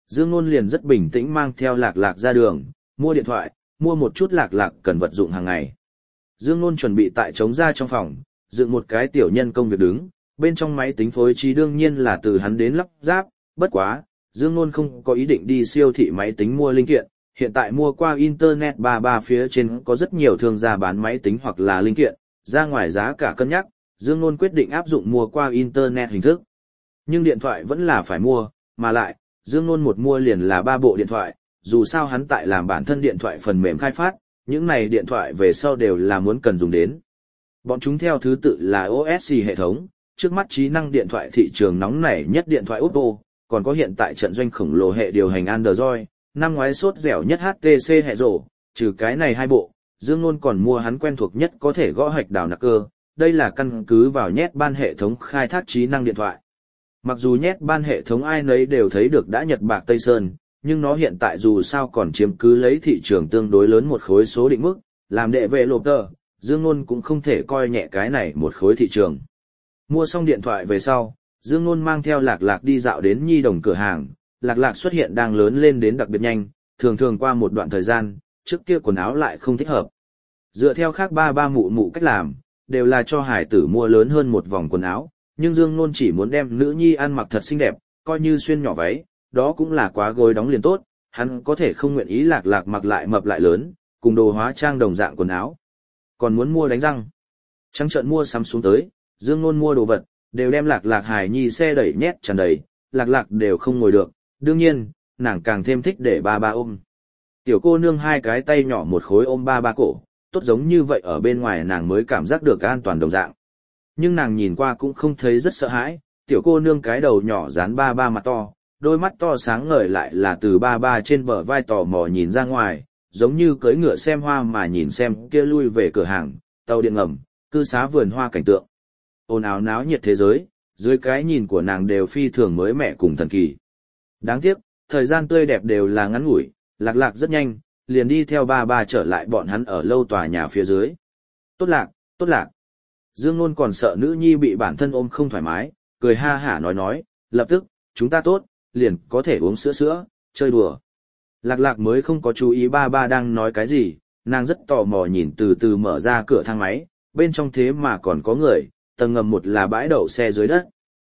Dương Nôn liền rất bình tĩnh mang theo Lạc Lạc ra đường, mua điện thoại, mua một chút Lạc Lạc cần vật dụng hàng ngày. Dương Nôn chuẩn bị tại trống ra trong phòng, dựng một cái tiểu nhân công việc đứng, bên trong máy tính phối trí đương nhiên là từ hắn đến lắp ráp, bất quá, Dương Nôn không có ý định đi siêu thị máy tính mua linh kiện, hiện tại mua qua Internet 33 phía trên có rất nhiều thương gia bán máy tính hoặc là linh kiện, ra ngoài giá cả cân nhắc, Dương Nôn quyết định áp dụng mua qua Internet hình thức. Nhưng điện thoại vẫn là phải mua, mà lại, Dương Nôn một mua liền là 3 bộ điện thoại, dù sao hắn tại làm bản thân điện thoại phần mềm khai phát, những này điện thoại về sau đều là muốn cần dùng đến. Bọn chúng theo thứ tự là OS hệ thống, trước mắt trí năng điện thoại thị trường nóng nảy nhất điện thoại Oppo, còn có hiện tại trận doanh khổng lồ hệ điều hành Android, năm ngoái sốt dẻo nhất HTC hệ rổ, trừ cái này 2 bộ, Dương Nôn còn mua hắn quen thuộc nhất có thể gõ hạch đào nặc cơ, đây là căn cứ vào nhét ban hệ thống khai thác trí năng điện thoại. Mặc dù nhét ban hệ thống ai nấy đều thấy được đã Nhật bạc Tây Sơn, nhưng nó hiện tại dù sao còn chiếm cứ lấy thị trường tương đối lớn một khối số định mức, làm đệ vệ lộp tờ, Dương Nôn cũng không thể coi nhẹ cái này một khối thị trường. Mua xong điện thoại về sau, Dương Nôn mang theo Lạc Lạc đi dạo đến nhi đồng cửa hàng, Lạc Lạc xuất hiện đang lớn lên đến đặc biệt nhanh, thường thường qua một đoạn thời gian, trước kia quần áo lại không thích hợp. Dựa theo khác ba mụ mụ cách làm, đều là cho hải tử mua lớn hơn một vòng quần áo, nhưng Dương Nôn chỉ muốn đem nữ nhi ăn mặc thật xinh đẹp, coi như xuyên nhỏ váy, đó cũng là quá gối đóng liền tốt, hắn có thể không nguyện ý Lạc Lạc mặc lại mập lại lớn, cùng đồ hóa trang đồng dạng quần áo. Còn muốn mua đánh răng. Trắng trợn mua sắm xuống tới, Dương Nôn mua đồ vật, đều đem Lạc Lạc hài nhi xe đẩy nhét tràn đầy, Lạc Lạc đều không ngồi được, đương nhiên, nàng càng thêm thích để ba ôm. Tiểu cô nương 2 cái tay nhỏ một khối ôm ba cổ, tốt giống như vậy ở bên ngoài nàng mới cảm giác được an toàn đồng dạng. Nhưng nàng nhìn qua cũng không thấy rất sợ hãi, tiểu cô nương cái đầu nhỏ dán ba mặt to, đôi mắt to sáng ngời lại là từ ba trên bờ vai tò mò nhìn ra ngoài, giống như cưỡi ngựa xem hoa mà nhìn xem kia lui về cửa hàng, tàu điện ngầm, cư xá vườn hoa cảnh tượng. Ồn ào náo nhiệt thế giới, dưới cái nhìn của nàng đều phi thường mới mẻ cùng thần kỳ. Đáng tiếc, thời gian tươi đẹp đều là ngắn ngủi, Lạc Lạc rất nhanh, liền đi theo ba trở lại bọn hắn ở lâu tòa nhà phía dưới. Tốt lạc, tốt lạc. Dương Nôn còn sợ nữ nhi bị bản thân ôm không thoải mái, cười ha hả nói, lập tức, chúng ta tốt, liền có thể uống sữa, chơi đùa. Lạc Lạc mới không có chú ý ba đang nói cái gì, nàng rất tò mò nhìn từ từ mở ra cửa thang máy, bên trong thế mà còn có người, tầng ngầm 1 là bãi đậu xe dưới đất.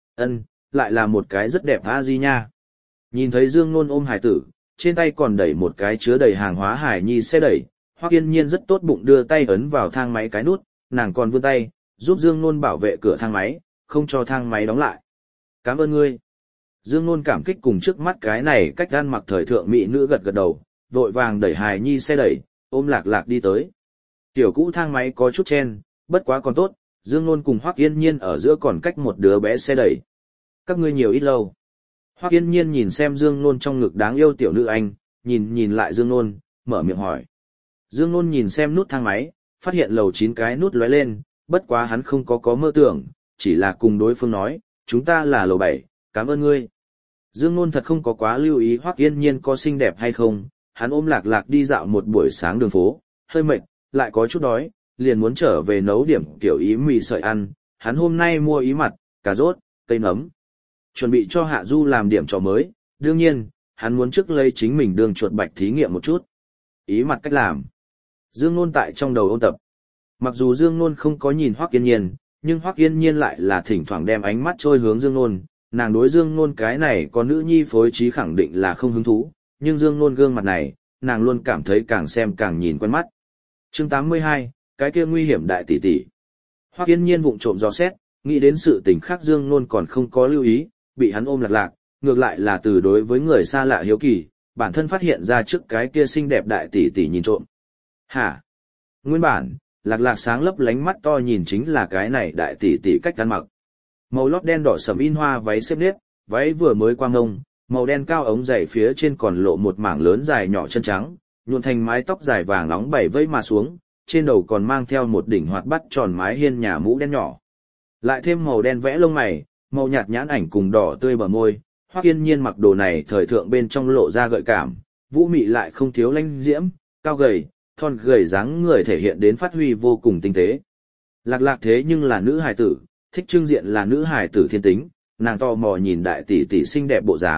Lại là một cái rất đẹp a di nha. Nhìn thấy Dương Nôn ôm hải tử, trên tay còn đẩy một cái chứa đầy hàng hóa hải nhi xe đẩy, Hoắc Yên Nhiên rất tốt bụng đưa tay ấn vào thang máy cái nút, nàng còn vươn tay, giúp Dương Nôn bảo vệ cửa thang máy, không cho thang máy đóng lại. Cảm ơn ngươi. Dương Nôn cảm kích cùng trước mắt cái này cách ăn mặc thời thượng mỹ nữ gật gật đầu, vội vàng đẩy hài nhi xe đẩy, ôm Lạc Lạc đi tới. Tiểu cũ thang máy có chút chen, bất quá còn tốt, Dương Nôn cùng Hoắc Yên Nhiên ở giữa còn cách một đứa bé xe đẩy. Các ngươi nhiều ít lâu. Hoắc Yên Nhiên nhìn xem Dương Nôn trong ngực đáng yêu tiểu nữ anh, nhìn lại Dương Nôn, mở miệng hỏi. Dương Nôn nhìn xem nút thang máy, phát hiện lầu 9 cái nút lóe lên, bất quá hắn không có mơ tưởng, chỉ là cùng đối phương nói, chúng ta là lầu 7, cảm ơn ngươi. Dương Nôn thật không có quá lưu ý Hoắc Yên Nhiên có xinh đẹp hay không, hắn ôm Lạc Lạc đi dạo một buổi sáng đường phố, hơi mệt, lại có chút đói, liền muốn trở về nấu điểm kiểu ý mì sợi ăn, hắn hôm nay mua ý mặt, cà rốt, cây nấm. Chuẩn bị cho Hạ Du làm điểm trò mới, đương nhiên, hắn muốn trước lấy chính mình đường chuột bạch thí nghiệm một chút. Ý mặt cách làm. Dương Nôn tại trong đầu ôn tập. Mặc dù Dương Nôn không có nhìn Hoắc Yên Nhiên, nhưng Hoắc Yên Nhiên lại là thỉnh thoảng đem ánh mắt trôi hướng Dương Nôn, nàng đối Dương Nôn cái này có nữ nhi phối trí khẳng định là không hứng thú, nhưng Dương Nôn gương mặt này, nàng luôn cảm thấy càng xem càng nhìn quen mắt. Chương 82, cái kia nguy hiểm đại tỷ tỷ. Hoắc Yên Nhiên vụng trộm dò xét, nghĩ đến sự tình khác Dương Nôn còn không có lưu ý, bị hắn ôm Lạc Lạc, ngược lại là từ đối với người xa lạ hiếu kỳ, bản thân phát hiện ra trước cái kia xinh đẹp đại tỷ tỷ nhìn trộm. Hả? Nguyên bản, Lạc Lạc sáng lấp lánh mắt to nhìn chính là cái này đại tỷ tỷ cách ăn mặc. Màu lót đen đỏ sẫm in hoa váy xếp nếp, váy vừa mới qua ngông, màu đen cao ống dày phía trên còn lộ một mảng lớn dài nhỏ chân trắng, nhuộm thành mái tóc dài vàng nóng bảy vây mà xuống, trên đầu còn mang theo một đỉnh hoạt bắt tròn mái hiên nhà mũ đen nhỏ. Lại thêm màu đen vẽ lông mày, màu nhạt nhãn ảnh cùng đỏ tươi bờ môi, Hoắc Yên Nhiên mặc đồ này thời thượng bên trong lộ ra gợi cảm, vũ mị lại không thiếu lãnh diễm, cao gầy, thon gầy dáng người thể hiện đến phát huy vô cùng tinh tế. Lạc Lạc thế nhưng là nữ hài tử, thích trưng diện là nữ hài tử thiên tính, nàng tò mò nhìn đại tỷ tỷ xinh đẹp bộ dáng,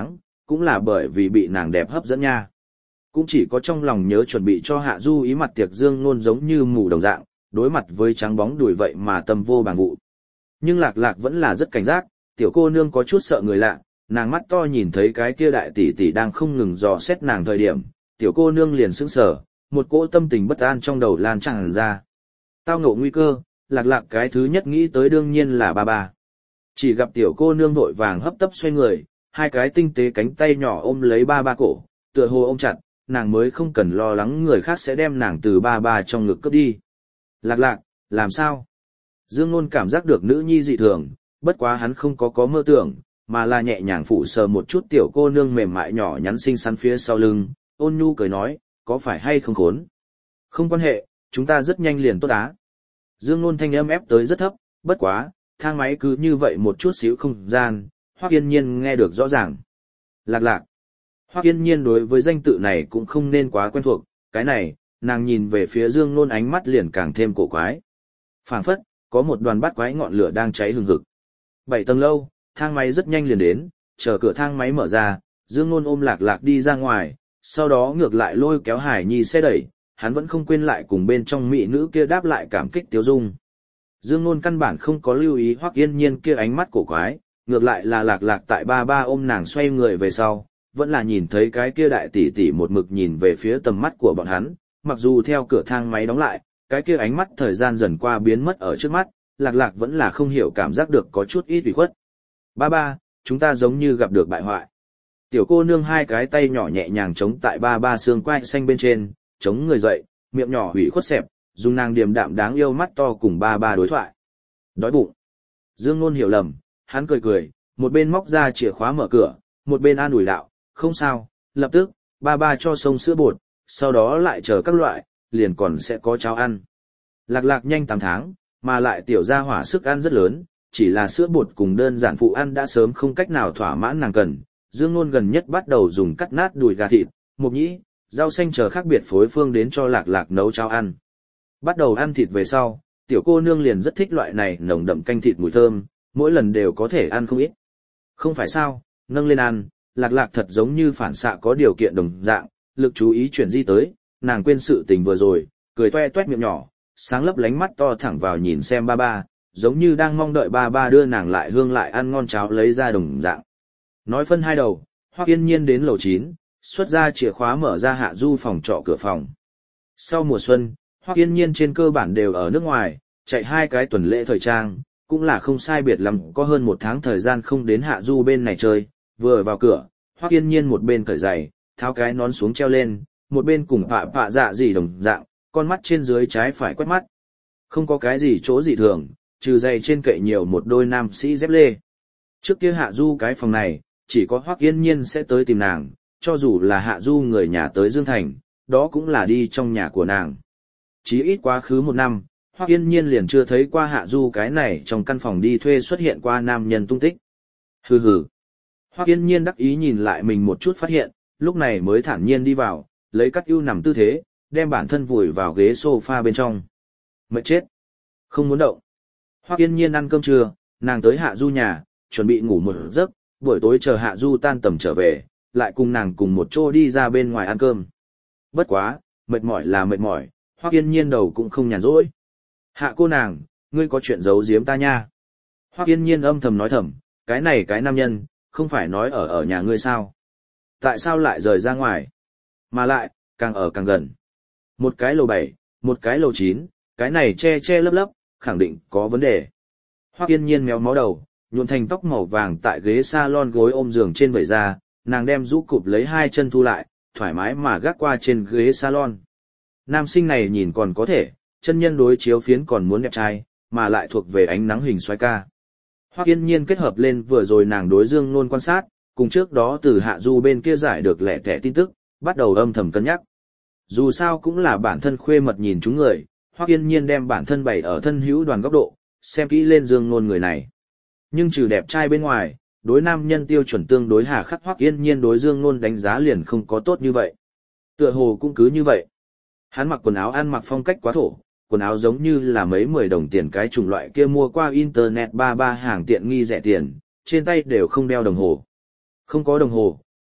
cũng là bởi vì bị nàng đẹp hấp dẫn nha. Cũng chỉ có trong lòng nhớ chuẩn bị cho Hạ Du ý mặt tiệc Dương Nôn giống như mù đồng dạng, đối mặt với trắng bóng đùi vậy mà tâm vô bằng vụ. Nhưng Lạc Lạc vẫn là rất cảnh giác, tiểu cô nương có chút sợ người lạ, nàng mắt to nhìn thấy cái kia đại tỷ tỷ đang không ngừng dò xét nàng thời điểm, tiểu cô nương liền sững sờ, một cỗ tâm tình bất an trong đầu lan tràn ra. Tao ngộ nguy cơ, Lạc Lạc cái thứ nhất nghĩ tới đương nhiên là ba ba. Chỉ gặp tiểu cô nương vội vàng hấp tấp xoay người, hai cái tinh tế cánh tay nhỏ ôm lấy ba ba cổ, tựa hồ ôm chặt, nàng mới không cần lo lắng người khác sẽ đem nàng từ ba ba trong ngực cướp đi. Lạc Lạc, làm sao? Dương Nôn cảm giác được nữ nhi dị thường, bất quá hắn không có mơ tưởng, mà là nhẹ nhàng phụ sờ một chút tiểu cô nương mềm mại nhỏ nhắn xinh xắn phía sau lưng, ôn nhu cười nói, có phải hay không khốn? Không quan hệ, chúng ta rất nhanh liền tốt á. Dương Nôn thanh âm ép tới rất thấp, bất quá, thang máy cứ như vậy một chút xíu không gian, Hoắc Yên Nhiên nghe được rõ ràng. Lạc Lạc. Hoắc Yên Nhiên đối với danh tự này cũng không nên quá quen thuộc, cái này, nàng nhìn về phía Dương Nôn ánh mắt liền càng thêm cổ quái. Phảng phất, có một đoàn bát quái ngọn lửa đang cháy hừng hực. 7 tầng lâu, thang máy rất nhanh liền đến, chờ cửa thang máy mở ra, Dương Nôn ôm Lạc Lạc đi ra ngoài, sau đó ngược lại lôi kéo Hải Nhi xe đẩy, hắn vẫn không quên lại cùng bên trong mỹ nữ kia đáp lại cảm kích tiếu dung. Dương Nôn căn bản không có lưu ý Hoắc Yên Nhiên kia ánh mắt cổ quái, ngược lại là Lạc Lạc tại ba ba ôm nàng xoay người về sau, vẫn là nhìn thấy cái kia đại tỷ tỷ một mực nhìn về phía tầm mắt của bọn hắn, mặc dù theo cửa thang máy đóng lại, cái kia ánh mắt thời gian dần qua biến mất ở trước mắt, Lạc Lạc vẫn là không hiểu cảm giác được có chút ít ủy khuất. Ba ba, chúng ta giống như gặp được bại hoại. Tiểu cô nương hai cái tay nhỏ nhẹ nhàng chống tại ba ba xương quai xanh bên trên, chống người dậy, miệng nhỏ ủy khuất xẹp, dùng nàng điềm đạm đáng yêu mắt to cùng ba ba đối thoại. Đói bụng. Dương Nôn hiểu lầm, hắn cười cười, một bên móc ra chìa khóa mở cửa, một bên an ủi đạo, không sao, lập tức, ba ba cho xông sữa bột, sau đó lại chờ các loại, liền còn sẽ có cháo ăn. Lạc Lạc nhanh 8 tháng, mà lại tiểu gia hỏa sức ăn rất lớn, chỉ là sữa bột cùng đơn giản phụ ăn đã sớm không cách nào thỏa mãn nàng cần. Dương Nôn gần nhất bắt đầu dùng cắt nát đùi gà thịt, mộc nhĩ, rau xanh chờ khác biệt phối phương đến cho Lạc Lạc nấu cháo ăn. Bắt đầu ăn thịt về sau, tiểu cô nương liền rất thích loại này nồng đậm canh thịt mùi thơm, mỗi lần đều có thể ăn không ít. Không phải sao, nâng lên ăn, Lạc Lạc thật giống như phản xạ có điều kiện đồng dạng, lực chú ý chuyển di tới, nàng quên sự tình vừa rồi, cười toe toét miệng nhỏ, sáng lấp lánh mắt to thẳng vào nhìn xem ba ba, giống như đang mong đợi ba ba đưa nàng lại hương lại ăn ngon cháo lấy ra đồng dạng. Nói phân hai đầu, Hoắc Yên Nhiên đến lầu 9, xuất ra chìa khóa mở ra Hạ Du phòng trọ cửa phòng. Sau mùa xuân, Hoắc Yên Nhiên trên cơ bản đều ở nước ngoài, chạy 2 cái tuần lễ thời trang, cũng là không sai biệt lắm, có hơn 1 tháng thời gian không đến Hạ Du bên này chơi, vừa vào cửa, Hoắc Yên Nhiên một bên cởi giày, tháo cái nón xuống treo lên, một bên cùng phạ dạ gì đồng dạng, con mắt trên dưới trái phải quét mắt. Không có cái gì chỗ dị thường, trừ giày trên kệ nhiều một đôi nam sĩ dép lê. Trước kia Hạ Du cái phòng này, chỉ có Hoắc Yên Nhiên sẽ tới tìm nàng, cho dù là Hạ Du người nhà tới Dương Thành, đó cũng là đi trong nhà của nàng. Chí ít quá khứ 1 năm, Hoắc Yên Nhiên liền chưa thấy qua Hạ Du cái này trong căn phòng đi thuê xuất hiện qua nam nhân tung tích. Hừ hừ. Hoắc Yên Nhiên đắc ý nhìn lại mình một chút phát hiện, lúc này mới thản nhiên đi vào, lấy cắt ưu nằm tư thế, đem bản thân vùi vào ghế sofa bên trong. Mệt chết. Không muốn động. Hoắc Yên Nhiên ăn cơm trưa, nàng tới Hạ Du nhà, chuẩn bị ngủ một giấc, buổi tối chờ Hạ Du tan tầm trở về, lại cùng nàng cùng một chỗ đi ra bên ngoài ăn cơm. Bất quá, mệt mỏi là mệt mỏi, Hoắc Yên Nhiên đầu cũng không nhàn rỗi. Hạ cô nàng, ngươi có chuyện giấu giếm ta nha. Hoắc Yên Nhiên âm thầm nói thầm, cái này cái nam nhân, không phải nói ở nhà ngươi sao? Tại sao lại rời ra ngoài? Mà lại, càng ở càng gần. Một cái lầu 7, một cái lầu 9, cái này che che lấp lấp, khẳng định có vấn đề. Hoắc Yên Nhiên méo mó đầu, nhuộm thành tóc màu vàng tại ghế salon gối ôm giường trên vẩy ra, nàng đem rũ cụp lấy 2 chân thu lại, thoải mái mà gác qua trên ghế salon. Nam sinh này nhìn còn có thể, chân nhân đối chiếu phiến còn muốn đẹp trai, mà lại thuộc về ánh nắng hình xoay ca. Hoắc Yên Nhiên kết hợp lên vừa rồi nàng đối Dương Nôn quan sát, cùng trước đó từ Hạ Du bên kia giải được lẻ tẻ tin tức, bắt đầu âm thầm cân nhắc. Dù sao cũng là bản thân khuê mật nhìn chúng người, Hoắc Yên Nhiên đem bản thân bày ở thân hữu đoàn góc độ, xem kỹ lên Dương Nôn người này. Nhưng trừ đẹp trai bên ngoài, đối nam nhân tiêu chuẩn tương đối hà khắc, Hoắc Yên Nhiên đối Dương Nôn đánh giá liền không có tốt như vậy. Tựa hồ cũng cứ như vậy. Hắn mặc quần áo ăn mặc phong cách quá thổ, quần áo giống như là mấy 10 đồng tiền cái chủng loại kia mua qua internet ba hàng tiện nghi rẻ tiền, trên tay đều không đeo đồng hồ. Không có đồng hồ,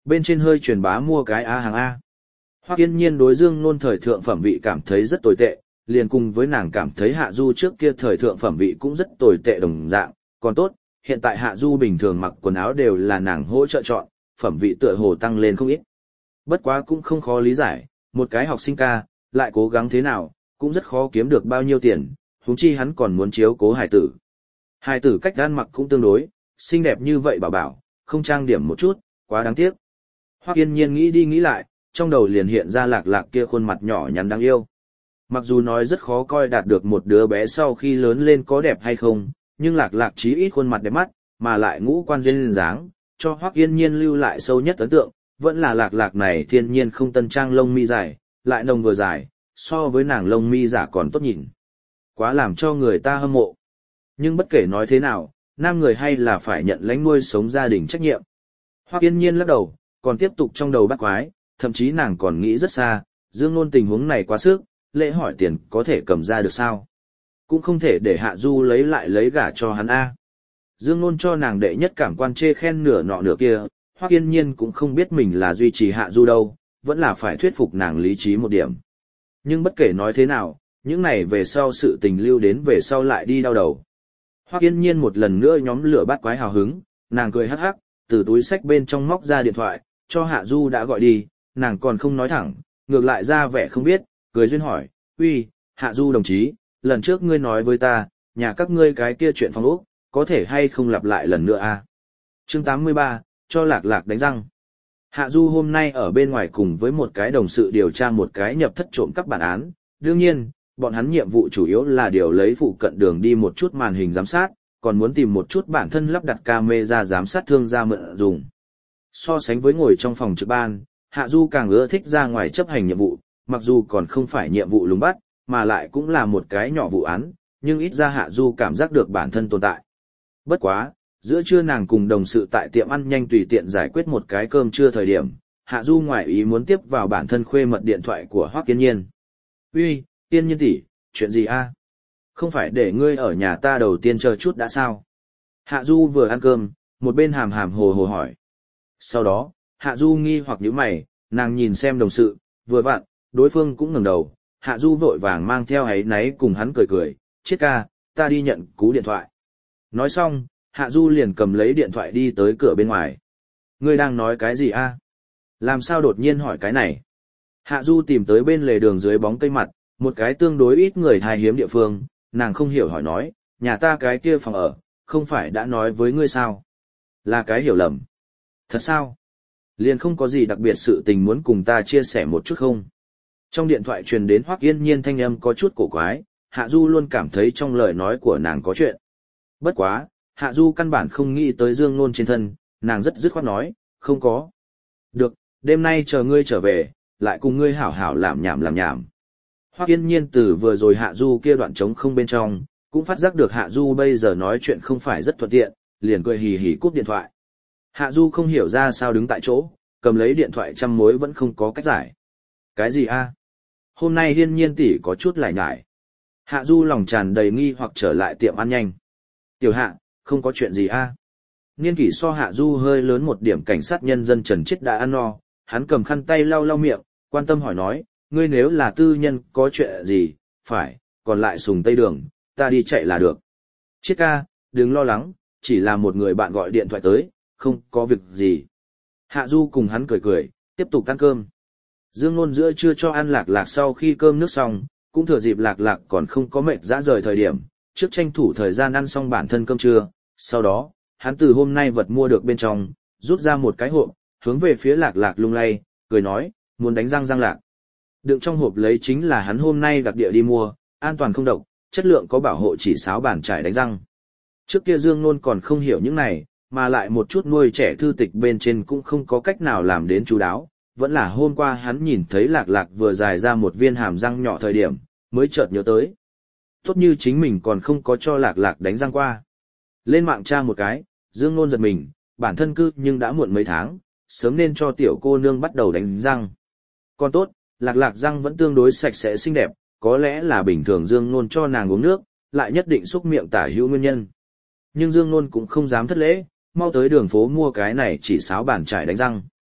bên trên hơi truyền bá mua cái A hàng A. Hoắc Yên Nhiên đối Dương Nôn thời thượng phẩm vị cảm thấy rất tồi tệ, liền cùng với nàng cảm thấy Hạ Du trước kia thời thượng phẩm vị cũng rất tồi tệ đồng dạng, còn tốt, hiện tại Hạ Du bình thường mặc quần áo đều là nàng hỗ trợ chọn, phẩm vị tựa hồ tăng lên không ít. Bất quá cũng không khó lý giải, một cái học sinh ca, lại cố gắng thế nào, cũng rất khó kiếm được bao nhiêu tiền, huống chi hắn còn muốn chiếu cố hài tử. Hài tử cách ăn mặc cũng tương đối, xinh đẹp như vậy bảo bảo, không trang điểm một chút, quá đáng tiếc. Hoắc Yên Nhiên nghĩ đi nghĩ lại, trong đầu liền hiện ra Lạc Lạc kia khuôn mặt nhỏ nhắn đáng yêu. Mặc dù nói rất khó coi đạt được một đứa bé sau khi lớn lên có đẹp hay không, nhưng Lạc Lạc chí ít khuôn mặt đẹp mắt, mà lại ngũ quan duyên dáng, cho Hoắc Yên Nhiên lưu lại sâu nhất ấn tượng, vẫn là Lạc Lạc này thiên nhiên không tân trang lông mi dài, lại nồng vừa dài, so với nàng lông mi giả còn tốt nhìn. Quá làm cho người ta hâm mộ. Nhưng bất kể nói thế nào, nam người hay là phải nhận lãnh nuôi sống gia đình trách nhiệm. Hoắc Yên Nhiên lắc đầu, còn tiếp tục trong đầu bắt quái, thậm chí nàng còn nghĩ rất xa, Dương Nôn tình huống này quá sức, lễ hỏi tiền có thể cầm ra được sao? Cũng không thể để Hạ Du lấy gả cho hắn A. Dương Nôn cho nàng đệ nhất cảm quan chê khen nửa nọ nửa kia, Hoắc Yên Nhiên cũng không biết mình là duy trì Hạ Du đâu, vẫn là phải thuyết phục nàng lý trí một điểm. Nhưng bất kể nói thế nào, những này về sau sự tình lưu đến về sau lại đi đau đầu. Hoắc Yên Nhiên một lần nữa nhóm lửa bắt quái hào hứng, nàng cười hắc hắc, từ túi xách bên trong móc ra điện thoại, cho Hạ Du đã gọi đi, nàng còn không nói thẳng, ngược lại ra vẻ không biết, cười duyên hỏi, uy, Hạ Du đồng chí, lần trước ngươi nói với ta, nhà các ngươi cái kia chuyện phong ốc, có thể hay không lặp lại lần nữa à? Chương 83, cho Lạc Lạc đánh răng. Hạ Du hôm nay ở bên ngoài cùng với một cái đồng sự điều tra một cái nhập thất trộm cắp bản án, đương nhiên, bọn hắn nhiệm vụ chủ yếu là điều lấy phụ cận đường đi một chút màn hình giám sát, còn muốn tìm một chút bản thân lắp đặt camera giám sát thương gia mượn dùng. So sánh với ngồi trong phòng trực ban, Hạ Du càng ưa thích ra ngoài chấp hành nhiệm vụ, mặc dù còn không phải nhiệm vụ lùng bắt, mà lại cũng là một cái nhỏ vụ án, nhưng ít ra Hạ Du cảm giác được bản thân tồn tại. Bất quá, giữa trưa nàng cùng đồng sự tại tiệm ăn nhanh tùy tiện giải quyết một cái cơm trưa thời điểm, Hạ Du ngoại ý muốn tiếp vào bản thân khuê mật điện thoại của Hoắc Yên Nhiên. Uy, Yên Nhiên tỷ, chuyện gì a? Không phải để ngươi ở nhà ta đầu tiên chờ chút đã sao? Hạ Du vừa ăn cơm, một bên hàm hàm hồ hồ hỏi. Sau đó, Hạ Du nghi hoặc nhíu mày, nàng nhìn xem đồng sự, vừa vặn, đối phương cũng ngẩng đầu, Hạ Du vội vàng mang theo áy náy cùng hắn cười cười, chết ca, ta đi nhận cú điện thoại. Nói xong, Hạ Du liền cầm lấy điện thoại đi tới cửa bên ngoài. Ngươi đang nói cái gì a? Làm sao đột nhiên hỏi cái này? Hạ Du tìm tới bên lề đường dưới bóng cây mặt, một cái tương đối ít người thai hiếm địa phương, nàng không hiểu hỏi nói, nhà ta cái kia phòng ở, không phải đã nói với ngươi sao? Là cái hiểu lầm. Thật sao? Liền không có gì đặc biệt sự tình muốn cùng ta chia sẻ một chút không? Trong điện thoại truyền đến Hoắc Yên Nhiên thanh âm có chút cổ quái, Hạ Du luôn cảm thấy trong lời nói của nàng có chuyện. Bất quá, Hạ Du căn bản không nghĩ tới Dương Nôn trên thân, nàng rất dứt khoát nói, không có. Được, đêm nay chờ ngươi trở về, lại cùng ngươi hảo hảo làm nhảm. Hoắc Yên Nhiên từ vừa rồi Hạ Du kia đoạn trống không bên trong, cũng phát giác được Hạ Du bây giờ nói chuyện không phải rất thuận tiện, liền cười hì hì cúp điện thoại. Hạ Du không hiểu ra sao đứng tại chỗ, cầm lấy điện thoại trăm mối vẫn không có cách giải. Cái gì a? Hôm nay Yên Nhiên tỷ có chút lải nhải. Hạ Du lòng tràn đầy nghi hoặc trở lại tiệm ăn nhanh. Tiểu Hạ, không có chuyện gì a? Niên kỷ so Hạ Du hơi lớn một điểm cảnh sát nhân dân Trần Chiết đã ăn no, hắn cầm khăn tay lau lau miệng, quan tâm hỏi nói, ngươi nếu là tư nhân có chuyện gì, phải, còn lại sùng tây đường, ta đi chạy là được. Chiết ca, đừng lo lắng, chỉ là một người bạn gọi điện thoại tới, không có việc gì. Hạ Du cùng hắn cười cười, tiếp tục ăn cơm. Dương Nôn giữa trưa cho ăn Lạc Lạc sau khi cơm nước xong, cũng thừa dịp Lạc Lạc còn không có mệt dã rời thời điểm, trước tranh thủ thời gian ăn xong bản thân cơm trưa, sau đó, hắn từ hôm nay vật mua được bên trong, rút ra một cái hộp, hướng về phía Lạc Lạc lung lay, cười nói, muốn đánh răng Lạc. Đựng trong hộp lấy chính là hắn hôm nay đặc địa đi mua, an toàn không độc, chất lượng có bảo hộ chỉ sáo bàn chải đánh răng. Trước kia Dương Nôn còn không hiểu những này, mà lại một chút nuôi trẻ thư tịch bên trên cũng không có cách nào làm đến chú đáo, vẫn là hôm qua hắn nhìn thấy Lạc Lạc vừa dài ra một viên hàm răng nhỏ thời điểm, mới chợt nhớ tới. Tốt như chính mình còn không có cho Lạc Lạc đánh răng qua. Lên mạng tra một cái, Dương Nôn giật mình, bản thân cư nhưng đã muộn mấy tháng, sớm nên cho tiểu cô nương bắt đầu đánh răng. Còn tốt, Lạc Lạc răng vẫn tương đối sạch sẽ xinh đẹp, có lẽ là bình thường Dương Nôn cho nàng uống nước, lại nhất định xúc miệng tả hữu nguyên nhân. Nhưng Dương Nôn cũng không dám thất lễ, mau tới đường phố mua cái này chỉ sáo bàn chải đánh răng.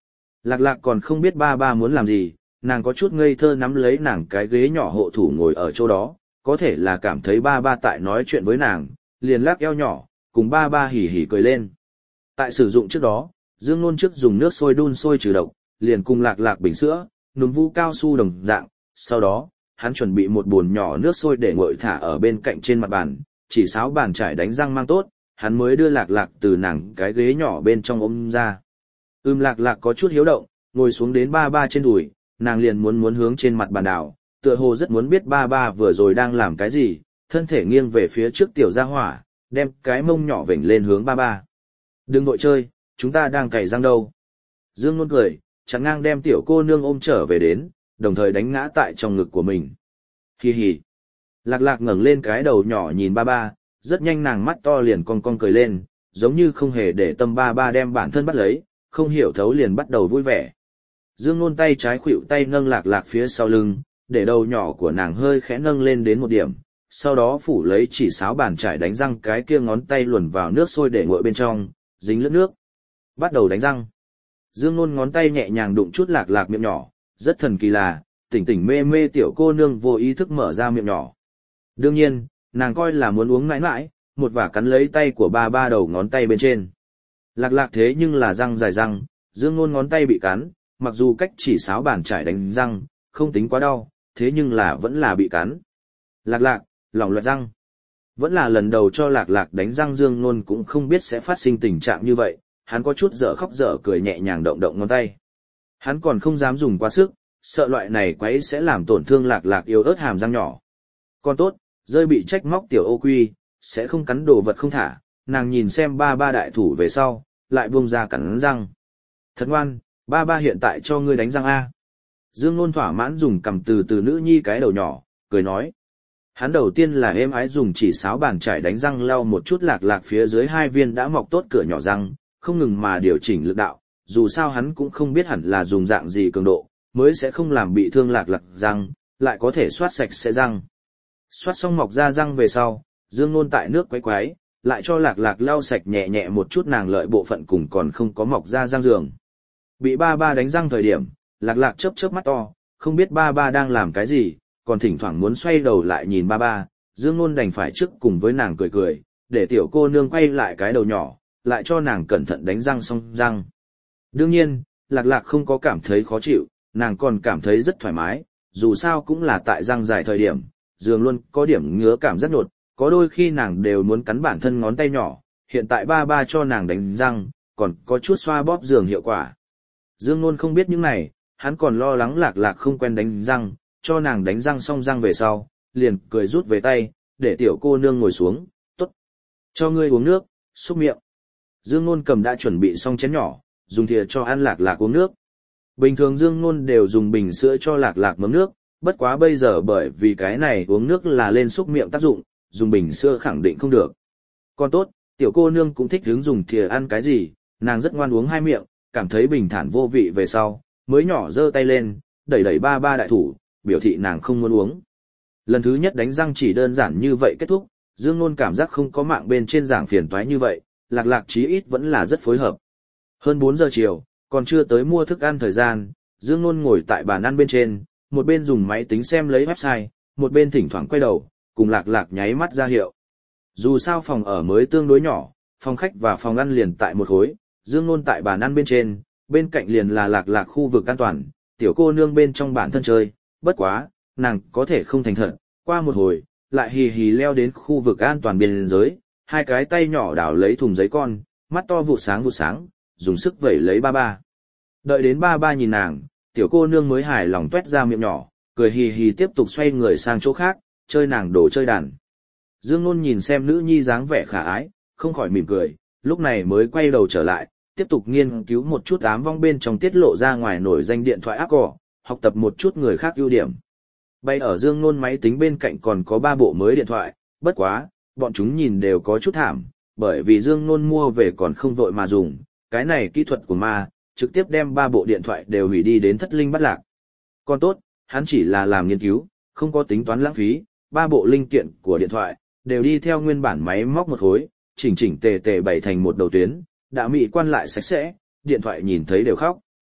Lạc lạc còn không biết ba ba muốn làm gì, nàng có chút ngây thơ nắm lấy nàng cái ghế nhỏ hộ thủ ngồi ở chỗ đó, có thể là cảm thấy ba ba tại nói chuyện với nàng, liền lắc eo nhỏ, cùng ba ba hỉ hỉ cười lên. Tại sử dụng trước đó, Dương Nôn trước dùng nước sôi đun sôi trừ độc, liền cùng lạc lạc bình sữa, núm vu cao su đồng dạng, sau đó, hắn chuẩn bị một bồn nhỏ nước sôi để nguội thả ở bên cạnh trên mặt bàn, chỉ sáo bàn trải đánh răng mang tốt, hắn mới đưa lạc lạc từ nàng cái ghế nhỏ bên trong ôm ra. Lạc lạc có chút hiếu động, ngồi xuống đến ba ba trên đùi, nàng liền muốn hướng trên mặt bàn đảo, tựa hồ rất muốn biết ba ba vừa rồi đang làm cái gì, thân thể nghiêng về phía trước tiểu gia hỏa, đem cái mông nhỏ vểnh lên hướng ba ba. Đừng vội chơi, chúng ta đang cày răng đâu. Dương Nôn cười, chặn ngang đem tiểu cô nương ôm trở về đến, đồng thời đánh ngã tại trong ngực của mình. Hi hi. Lạc lạc ngẩng lên cái đầu nhỏ nhìn ba ba, rất nhanh nàng mắt to liền cong cong cười lên, giống như không hề để tâm ba ba đem bản thân bắt lấy, không hiểu thấu liền bắt đầu vui vẻ. Dương Nôn tay trái khuỵu tay nâng lạc lạc phía sau lưng, để đầu nhỏ của nàng hơi khẽ nâng lên đến một điểm, sau đó phủ lấy chỉ sáo bàn trải đánh răng cái kia ngón tay luồn vào nước sôi để nguội bên trong, dính lướt nước. Bắt đầu đánh răng. Dương Nôn ngón tay nhẹ nhàng đụng chút lạc lạc miệng nhỏ, rất thần kỳ là, tỉnh tỉnh mê mê tiểu cô nương vô ý thức mở ra miệng nhỏ. Đương nhiên, nàng coi là muốn uống mãi mãi, một vả cắn lấy tay của ba ba đầu ngón tay bên trên. Lạc lạc thế nhưng là răng dài răng, Dương Nôn ngón tay bị cắn, mặc dù cách chỉ sáo bàn trải đánh răng, không tính quá đau, thế nhưng là vẫn là bị cắn. Lạc lạc, lỏng loạt răng. Vẫn là lần đầu cho lạc lạc đánh răng Dương Nôn cũng không biết sẽ phát sinh tình trạng như vậy, hắn có chút dở khóc dở cười nhẹ nhàng động động ngón tay. Hắn còn không dám dùng quá sức, sợ loại này quấy sẽ làm tổn thương lạc lạc yếu ớt hàm răng nhỏ. Còn tốt, rơi bị trách móc tiểu ô quy, sẽ không cắn đồ vật không thả, nàng nhìn xem ba ba đại thủ về sau, lại buông ra cắn răng. Thật ngoan, ba ba hiện tại cho ngươi đánh răng A. Dương Nôn thỏa mãn dùng cầm từ từ nữ nhi cái đầu nhỏ, cười nói. Hắn đầu tiên là êm ái dùng chỉ sáo bàn trải đánh răng lau một chút lạc lạc phía dưới hai viên đã mọc tốt cửa nhỏ răng, không ngừng mà điều chỉnh lực đạo, dù sao hắn cũng không biết hẳn là dùng dạng gì cường độ, mới sẽ không làm bị thương lạc lạc răng, lại có thể soát sạch sẽ răng. Soát xong mọc ra răng về sau, Dương Nôn tại nước quấy quấy, lại cho lạc lạc lau sạch nhẹ nhẹ một chút nàng lợi bộ phận cùng còn không có mọc ra răng giường. Bị ba ba đánh răng thời điểm, lạc lạc chớp chớp mắt to, không biết ba ba đang làm cái gì, còn thỉnh thoảng muốn xoay đầu lại nhìn ba ba, Dương Nôn đành phải trước cùng với nàng cười cười, để tiểu cô nương quay lại cái đầu nhỏ, lại cho nàng cẩn thận đánh răng xong răng. Đương nhiên, lạc lạc không có cảm thấy khó chịu, nàng còn cảm thấy rất thoải mái, dù sao cũng là tại răng dài thời điểm, giường luôn có điểm ngứa cảm rất nhột, có đôi khi nàng đều muốn cắn bản thân ngón tay nhỏ, hiện tại ba ba cho nàng đánh răng, còn có chút xoa bóp giường hiệu quả. Dương Nôn không biết những này, hắn còn lo lắng lạc lạc không quen đánh răng, cho nàng đánh răng xong răng về sau, liền cười rút về tay, để tiểu cô nương ngồi xuống, tốt. Cho ngươi uống nước, xúc miệng. Dương Nôn cầm đã chuẩn bị xong chén nhỏ, dùng thìa cho ăn lạc lạc uống nước. Bình thường Dương Nôn đều dùng bình sữa cho lạc lạc mớm nước, bất quá bây giờ bởi vì cái này uống nước là lên xúc miệng tác dụng, dùng bình sữa khẳng định không được. Còn tốt, tiểu cô nương cũng thích hứng dùng thìa ăn cái gì, nàng rất ngoan uống hai miệng, cảm thấy bình thản vô vị về sau, mới nhỏ giơ tay lên, đẩy đẩy ba ba đại thủ, biểu thị nàng không muốn uống. Lần thứ nhất đánh răng chỉ đơn giản như vậy kết thúc, Dương Nôn cảm giác không có mạng bên trên giảng phiền toái như vậy, lạc lạc chí ít vẫn là rất phối hợp. Hơn 4 giờ chiều, còn chưa tới mua thức ăn thời gian, Dương Nôn ngồi tại bàn ăn bên trên, một bên dùng máy tính xem lấy website, một bên thỉnh thoảng quay đầu, cùng lạc lạc nháy mắt ra hiệu. Dù sao phòng ở mới tương đối nhỏ, phòng khách và phòng ăn liền tại một khối, Dương Nôn tại bàn ăn bên trên, bên cạnh liền là lạc lạc khu vực an toàn, tiểu cô nương bên trong bản thân chơi, bất quá, nàng có thể không thành thật, qua một hồi, lại hì hì leo đến khu vực an toàn biên giới, hai cái tay nhỏ đảo lấy thùng giấy con, mắt to vụ sáng, dùng sức vẩy lấy ba ba. Đợi đến ba ba nhìn nàng, tiểu cô nương mới hài lòng tuét ra miệng nhỏ, cười hì hì tiếp tục xoay người sang chỗ khác, chơi nàng đồ chơi đàn. Dương Nôn nhìn xem nữ nhi dáng vẻ khả ái, không khỏi mỉm cười, lúc này mới quay đầu trở lại, tiếp tục nghiên cứu một chút ám vong bên trong tiết lộ ra ngoài nổi danh điện thoại ác cỏ, học tập một chút người khác ưu điểm. Bay ở Dương Nôn máy tính bên cạnh còn có 3 bộ mới điện thoại, bất quá, bọn chúng nhìn đều có chút thảm, bởi vì Dương Nôn mua về còn không vội mà dùng, cái này kỹ thuật của ma, trực tiếp đem 3 bộ điện thoại đều hủy đi đến thất linh bắt lạc. Còn tốt, hắn chỉ là làm nghiên cứu, không có tính toán lãng phí, 3 bộ linh kiện của điện thoại, đều đi theo nguyên bản máy móc một khối, chỉnh tề bày thành một đầu tuyến, đã mỹ quan lại sạch sẽ, điện thoại nhìn thấy đều khóc.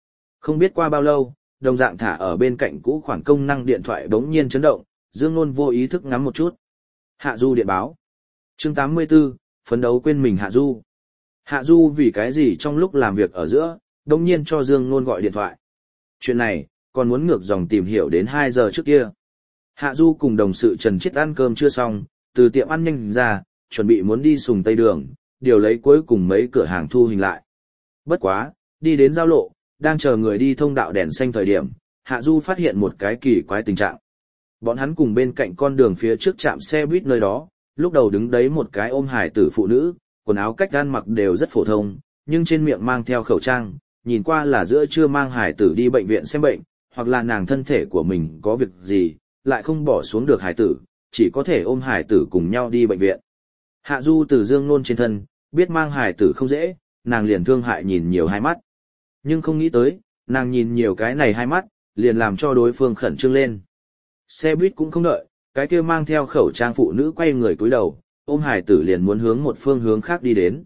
Không biết qua bao lâu, đồng dạng thả ở bên cạnh cũ khoản công năng điện thoại bỗng nhiên chấn động, Dương Nôn vô ý thức ngắm một chút. Hạ Du điện báo. Chương 84, phấn đấu quên mình Hạ Du. Hạ Du vì cái gì trong lúc làm việc ở giữa, bỗng nhiên cho Dương Nôn gọi điện thoại. Chuyện này, còn muốn ngược dòng tìm hiểu đến 2 giờ trước kia. Hạ Du cùng đồng sự Trần Chiết ăn cơm chưa xong, từ tiệm ăn nhanh ra, chuẩn bị muốn đi Sùng Tây Đường, điều lấy cuối cùng mấy cửa hàng thu hình lại. Bất quá, đi đến giao lộ, đang chờ người đi thông đạo đèn xanh thời điểm, Hạ Du phát hiện một cái kỳ quái tình trạng. Bọn hắn cùng bên cạnh con đường phía trước trạm xe buýt nơi đó, lúc đầu đứng đấy một cái ôm hải tử phụ nữ, quần áo cách ăn mặc đều rất phổ thông, nhưng trên miệng mang theo khẩu trang, nhìn qua là giữa trưa mang hải tử đi bệnh viện xem bệnh, hoặc là nàng thân thể của mình có việc gì, lại không bỏ xuống được hải tử, chỉ có thể ôm hải tử cùng nhau đi bệnh viện. Hạ Du từ Dương Nôn trên thân, biết mang hải tử không dễ, nàng liền thương hại nhìn nhiều hai mắt. Nhưng không nghĩ tới, nàng nhìn nhiều cái này hai mắt, liền làm cho đối phương khẩn trương lên. Xe buýt cũng không đợi, cái kia mang theo khẩu trang phụ nữ quay người cúi đầu, ôm hải tử liền muốn hướng một phương hướng khác đi đến.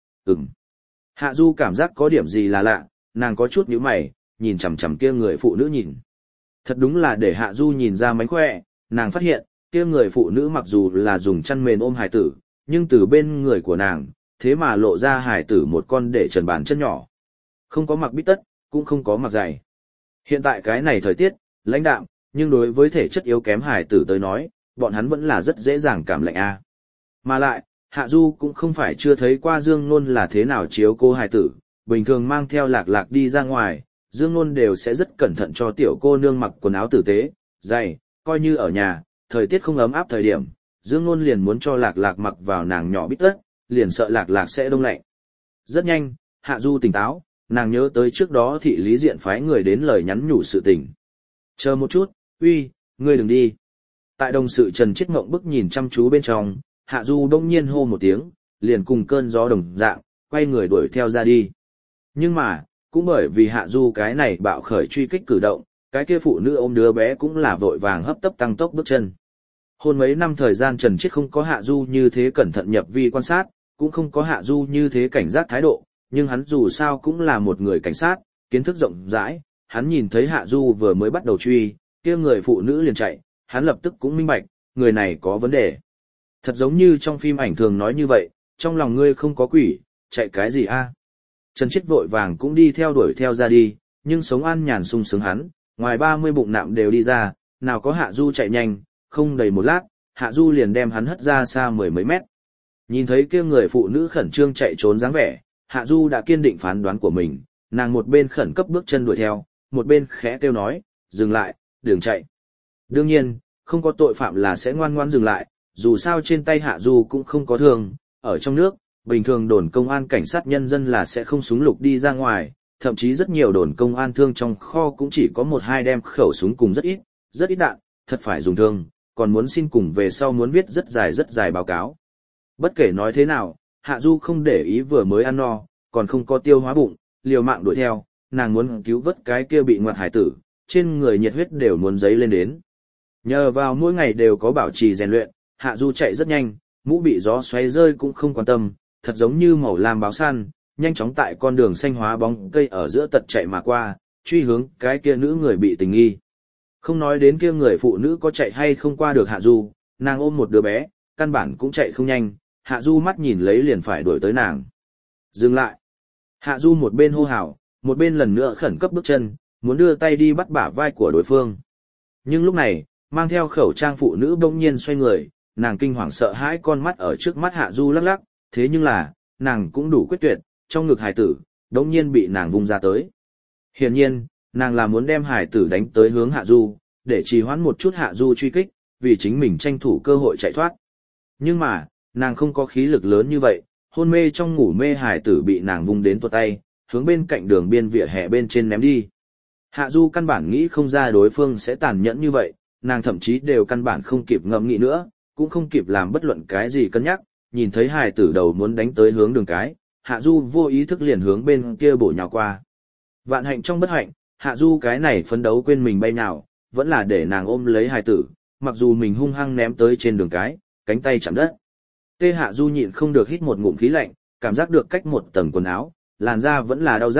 Hạ Du cảm giác có điểm gì là lạ, nàng có chút nhíu mày, nhìn chằm chằm kia người phụ nữ nhìn. Thật đúng là để Hạ Du nhìn ra mánh khỏe, nàng phát hiện, kia người phụ nữ mặc dù là dùng chăn mền ôm hải tử, nhưng từ bên người của nàng, thế mà lộ ra hải tử một con để trần bàn chân nhỏ. Không có mặc bít tất, cũng không có mặc giày. Hiện tại cái này thời tiết, lãnh đạm, nhưng đối với thể chất yếu kém hải tử tới nói, bọn hắn vẫn là rất dễ dàng cảm lạnh a. Mà lại, Hạ Du cũng không phải chưa thấy qua Dương Nôn là thế nào chiếu cô hải tử, bình thường mang theo Lạc Lạc đi ra ngoài, Dương Nôn đều sẽ rất cẩn thận cho tiểu cô nương mặc quần áo tử tế, giày, coi như ở nhà, thời tiết không ấm áp thời điểm, Dương Nôn liền muốn cho Lạc Lạc mặc vào nàng nhỏ bít tất, liền sợ Lạc Lạc sẽ đông lạnh. Rất nhanh, Hạ Du tỉnh táo, nàng nhớ tới trước đó thị lý diện phái người đến lời nhắn nhủ sự tình. Chờ một chút, uy, ngươi đừng đi. Tại đồng sự Trần Chiết Ngộng bức nhìn chăm chú bên trong, Hạ Du đông nhiên hô một tiếng, liền cùng cơn gió đồng dạng, quay người đuổi theo ra đi. Nhưng mà, cũng bởi vì Hạ Du cái này bạo khởi truy kích cử động, cái kia phụ nữ ôm đứa bé cũng là vội vàng hấp tấp tăng tốc bước chân. Hôn mấy năm thời gian Trần Chiết không có Hạ Du như thế cẩn thận nhập vi quan sát, cũng không có Hạ Du như thế cảnh giác thái độ, nhưng hắn dù sao cũng là một người cảnh sát, kiến thức rộng rãi, hắn nhìn thấy Hạ Du vừa mới bắt đầu truy, kia người phụ nữ liền chạy, hắn lập tức cũng minh bạch, người này có vấn đề. Thật giống như trong phim ảnh thường nói như vậy, trong lòng ngươi không có quỷ, chạy cái gì a? Trần Chiết vội vàng cũng đi theo đuổi theo ra đi, nhưng sống an nhàn sung sướng hắn, ngoài 30 bụng nạm đều đi ra, nào có Hạ Du chạy nhanh, không đầy một lát, Hạ Du liền đem hắn hất ra xa 10 mấy mét. Nhìn thấy kia người phụ nữ khẩn trương chạy trốn dáng vẻ, Hạ Du đã kiên định phán đoán của mình, nàng một bên khẩn cấp bước chân đuổi theo, một bên khẽ kêu nói, dừng lại, đừng chạy. Đương nhiên, không có tội phạm là sẽ ngoan ngoãn dừng lại, dù sao trên tay Hạ Du cũng không có thương, ở trong nước, bình thường đồn công an cảnh sát nhân dân là sẽ không súng lục đi ra ngoài, thậm chí rất nhiều đồn công an thương trong kho cũng chỉ có 1-2 đem khẩu súng cùng rất ít đạn, thật phải dùng thương, còn muốn xin cùng về sau muốn viết rất dài báo cáo. Bất kể nói thế nào, Hạ Du không để ý vừa mới ăn no, còn không có tiêu hóa bụng, liều mạng đuổi theo, nàng muốn cứu vớt cái kia bị ngoặt hải tử, trên người nhiệt huyết đều muốn dấy lên đến. Nhờ vào mỗi ngày đều có bảo trì rèn luyện, Hạ Du chạy rất nhanh, mũ bị gió xoáy rơi cũng không quan tâm, thật giống như màu lam báo săn, nhanh chóng tại con đường xanh hóa bóng cây ở giữa tật chạy mà qua, truy hướng cái kia nữ người bị tình nghi. Không nói đến kia người phụ nữ có chạy hay không qua được Hạ Du, nàng ôm một đứa bé, căn bản cũng chạy không nhanh, Hạ Du mắt nhìn lấy liền phải đuổi tới nàng. Dừng lại. Hạ Du một bên hô hào, một bên lần nữa khẩn cấp bước chân, muốn đưa tay đi bắt bả vai của đối phương. Nhưng lúc này, mang theo khẩu trang phụ nữ bỗng nhiên xoay người, nàng kinh hoàng sợ hãi con mắt ở trước mắt Hạ Du lắc lắc, thế nhưng là, nàng cũng đủ quyết tuyệt, trong ngực hải tử, bỗng nhiên bị nàng vung ra tới. Hiển nhiên, nàng là muốn đem hải tử đánh tới hướng Hạ Du, để trì hoãn một chút Hạ Du truy kích, vì chính mình tranh thủ cơ hội chạy thoát. Nhưng mà, nàng không có khí lực lớn như vậy, hôn mê trong ngủ mê hải tử bị nàng vung đến tuột tay, hướng bên cạnh đường biên vỉa hè bên trên ném đi. Hạ Du căn bản nghĩ không ra đối phương sẽ tàn nhẫn như vậy, nàng thậm chí đều căn bản không kịp ngẫm nghĩ nữa, cũng không kịp làm bất luận cái gì cân nhắc, nhìn thấy hải tử đầu muốn đánh tới hướng đường cái, Hạ Du vô ý thức liền hướng bên kia bổ nhào qua. Vạn hạnh trong bất hạnh, Hạ Du cái này phấn đấu quên mình bay nào, vẫn là để nàng ôm lấy hải tử, mặc dù mình hung hăng ném tới trên đường cái, cánh tay chạm đất. Tê Hạ Du nhịn không được hít một ngụm khí lạnh, cảm giác được cách một tầng quần áo, làn da vẫn là đau rát,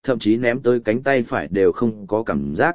thậm chí ném tới cánh tay phải đều không có cảm giác.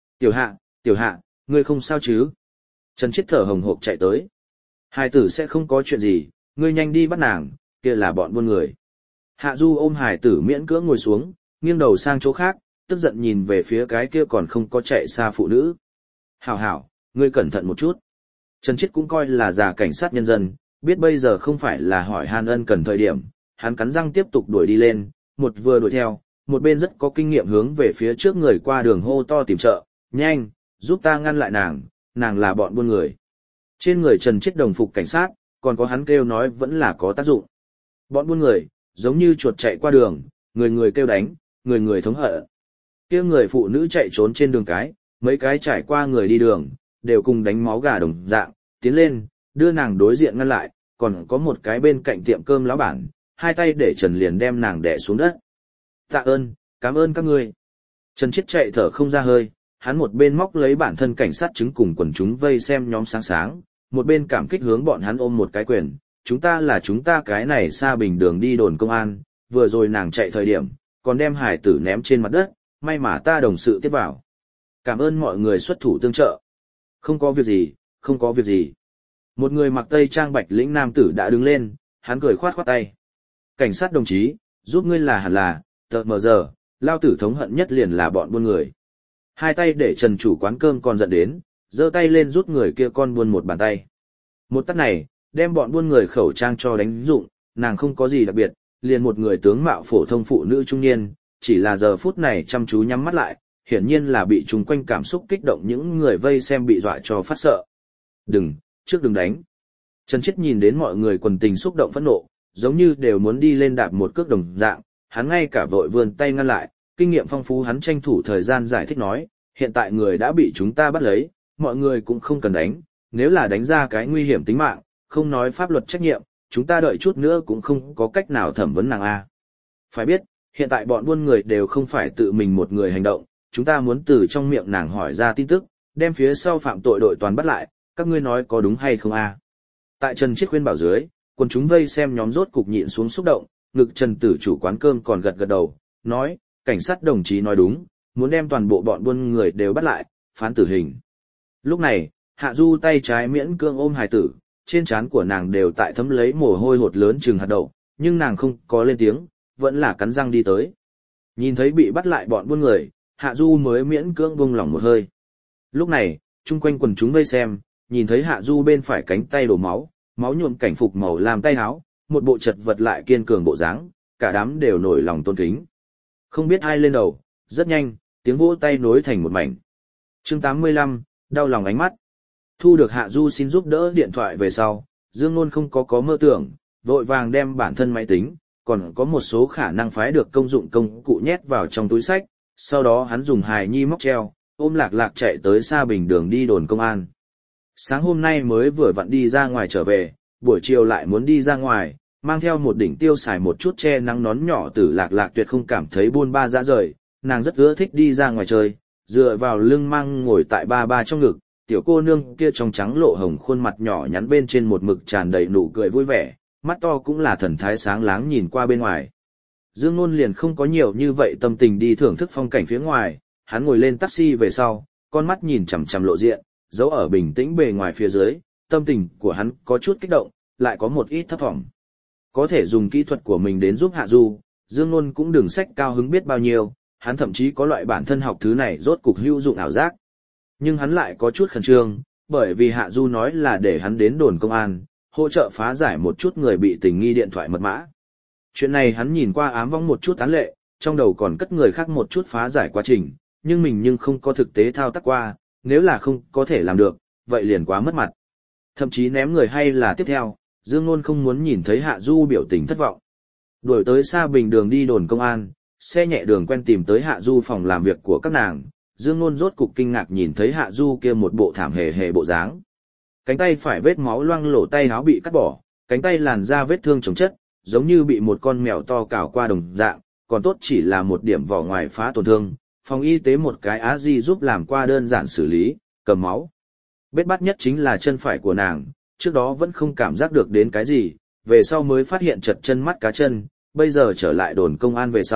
Tiểu hạ, ngươi không sao chứ? Trần Chiết thở hồng hộc chạy tới. Hải tử sẽ không có chuyện gì, ngươi nhanh đi bắt nàng, kia là bọn buôn người. Hạ Du ôm hải tử miễn cưỡng ngồi xuống, nghiêng đầu sang chỗ khác, tức giận nhìn về phía cái kia còn không có chạy xa phụ nữ. Hảo, ngươi cẩn thận một chút. Trần Chiết cũng coi là già cảnh sát nhân dân, biết bây giờ không phải là hỏi han ân cần thời điểm, hắn cắn răng tiếp tục đuổi đi lên, một vừa đuổi theo, một bên rất có kinh nghiệm hướng về phía trước người qua đường hô to tìm trợ, nhanh, giúp ta ngăn lại nàng là bọn buôn người. Trên người Trần Chiết đồng phục cảnh sát, còn có hắn kêu nói vẫn là có tác dụng. Bọn buôn người, giống như chuột chạy qua đường, người kêu đánh, người thống hận. Kia người phụ nữ chạy trốn trên đường cái, mấy cái trải qua người đi đường, đều cùng đánh máu gà đồng dạng, tiến lên, đưa nàng đối diện ngăn lại, còn có một cái bên cạnh tiệm cơm lão bản, hai tay để Trần liền đem nàng đè xuống đất. Cảm ơn các ngươi. Trần Chiết chạy thở không ra hơi, hắn một bên móc lấy bản thân cảnh sát chứng cùng quần chúng vây xem nhóm sáng, một bên cảm kích hướng bọn hắn ôm một cái quyền, chúng ta cái này xa bình đường đi đồn công an, vừa rồi nàng chạy thời điểm, còn đem hải tử ném trên mặt đất, may mà ta đồng sự tiếp vào. Cảm ơn mọi người xuất thủ tương trợ. Không có việc gì. Một người mặc tây trang bạch lĩnh nam tử đã đứng lên, hắn cười khoát tay. Cảnh sát đồng chí, giúp ngươi là hẳn là, tờ mờ giờ, lao tử thống hận nhất liền là bọn buôn người. Hai tay để Trần chủ quán cơm còn giận đến, giơ tay lên rút người kia con buôn một bàn tay. Một tát này, đem bọn buôn người khẩu trang cho đánh dụng, nàng không có gì đặc biệt, liền một người tướng mạo phổ thông phụ nữ trung niên, chỉ là giờ phút này chăm chú nhắm mắt lại, hiển nhiên là bị chung quanh cảm xúc kích động những người vây xem bị dọa cho phát sợ. Đừng đánh. Trần Chiết nhìn đến mọi người quần tình xúc động phẫn nộ, giống như đều muốn đi lên đạp một cước đồng dạng, hắn ngay cả vội vươn tay ngăn lại, kinh nghiệm phong phú hắn tranh thủ thời gian giải thích nói, hiện tại người đã bị chúng ta bắt lấy, mọi người cũng không cần đánh, nếu là đánh ra cái nguy hiểm tính mạng, không nói pháp luật trách nhiệm, chúng ta đợi chút nữa cũng không có cách nào thẩm vấn nàng a. Phải biết, hiện tại bọn buôn người đều không phải tự mình một người hành động, chúng ta muốn từ trong miệng nàng hỏi ra tin tức, đem phía sau phạm tội đội toàn bắt lại, các ngươi nói có đúng hay không a? Tại Trần Chiết khuyên bảo dưới, quần chúng vây xem nhóm rốt cục nhịn xuống xúc động, ngực Trần tử chủ quán cơm còn gật đầu, nói, cảnh sát đồng chí nói đúng, muốn đem toàn bộ bọn buôn người đều bắt lại, phán tử hình. Lúc này, Hạ Du tay trái miễn cưỡng ôm hài tử, trên trán của nàng đều tại thấm lấy mồ hôi hột lớn chừng hạt đậu, nhưng nàng không có lên tiếng, vẫn là cắn răng đi tới. Nhìn thấy bị bắt lại bọn buôn người, Hạ Du mới miễn cưỡng buông lỏng một hơi. Lúc này, chung quanh quần chúng vây xem, nhìn thấy Hạ Du bên phải cánh tay đổ máu, máu nhuộm cảnh phục màu làm tay áo, một bộ chật vật lại kiên cường bộ dáng, cả đám đều nổi lòng tôn kính. Không biết ai lên đầu, rất nhanh, tiếng vỗ tay nối thành một mảnh. Chương 85, đau lòng ánh mắt. Thu được Hạ Du xin giúp đỡ điện thoại về sau, Dương Nôn không có mơ tưởng, vội vàng đem bản thân máy tính, còn có một số khả năng phái được công dụng công cụ nhét vào trong túi sách, sau đó hắn dùng hài nhi móc treo, ôm lạc chạy tới xa bình đường đi đồn công an. Sáng hôm nay mới vừa vặn đi ra ngoài trở về, buổi chiều lại muốn đi ra ngoài, mang theo một đỉnh tiêu xài một chút che nắng nón nhỏ tử lạc tuyệt không cảm thấy buôn ba dã rời, nàng rất ưa thích đi ra ngoài chơi, dựa vào lưng mang ngồi tại ba trong ngực, tiểu cô nương kia trong trắng lộ hồng khuôn mặt nhỏ nhắn bên trên một mực tràn đầy nụ cười vui vẻ, mắt to cũng là thần thái sáng láng nhìn qua bên ngoài. Dương Nôn liền không có nhiều như vậy tâm tình đi thưởng thức phong cảnh phía ngoài, hắn ngồi lên taxi về sau, con mắt nhìn chằm chằm lộ diện, giấu ở bình tĩnh bề ngoài phía dưới, tâm tình của hắn có chút kích động, lại có một ít thấp vọng. Có thể dùng kỹ thuật của mình đến giúp Hạ Du, Dương Nôn cũng đừng sách cao hứng biết bao nhiêu, hắn thậm chí có loại bản thân học thứ này rốt cục hữu dụng ảo giác. Nhưng hắn lại có chút khẩn trương, bởi vì Hạ Du nói là để hắn đến đồn công an, hỗ trợ phá giải một chút người bị tình nghi điện thoại mật mã. Chuyện này hắn nhìn qua ám vong một chút án lệ, trong đầu còn cất người khác một chút phá giải quá trình, nhưng mình không có thực tế thao tác qua, nếu là không có thể làm được, vậy liền quá mất mặt. Thậm chí ném người hay là tiếp theo, Dương Nôn không muốn nhìn thấy Hạ Du biểu tình thất vọng. Đuổi tới xa bình đường đi đồn công an, xe nhẹ đường quen tìm tới Hạ Du phòng làm việc của các nàng, Dương Nôn rốt cục kinh ngạc nhìn thấy Hạ Du kia một bộ thảm hề bộ dáng. Cánh tay phải vết máu loang lổ tay áo bị cắt bỏ, cánh tay làn da vết thương chồng chất, giống như bị một con mèo to cào qua đồng dạng, còn tốt chỉ là một điểm vỏ ngoài phá tổn thương, phòng y tế một cái á di giúp làm qua đơn giản xử lý, cầm máu. Bết bát nhất chính là chân phải của nàng, trước đó vẫn không cảm giác được đến cái gì, về sau mới phát hiện chật chân mắt cá chân, bây giờ trở lại đồn công an về sau,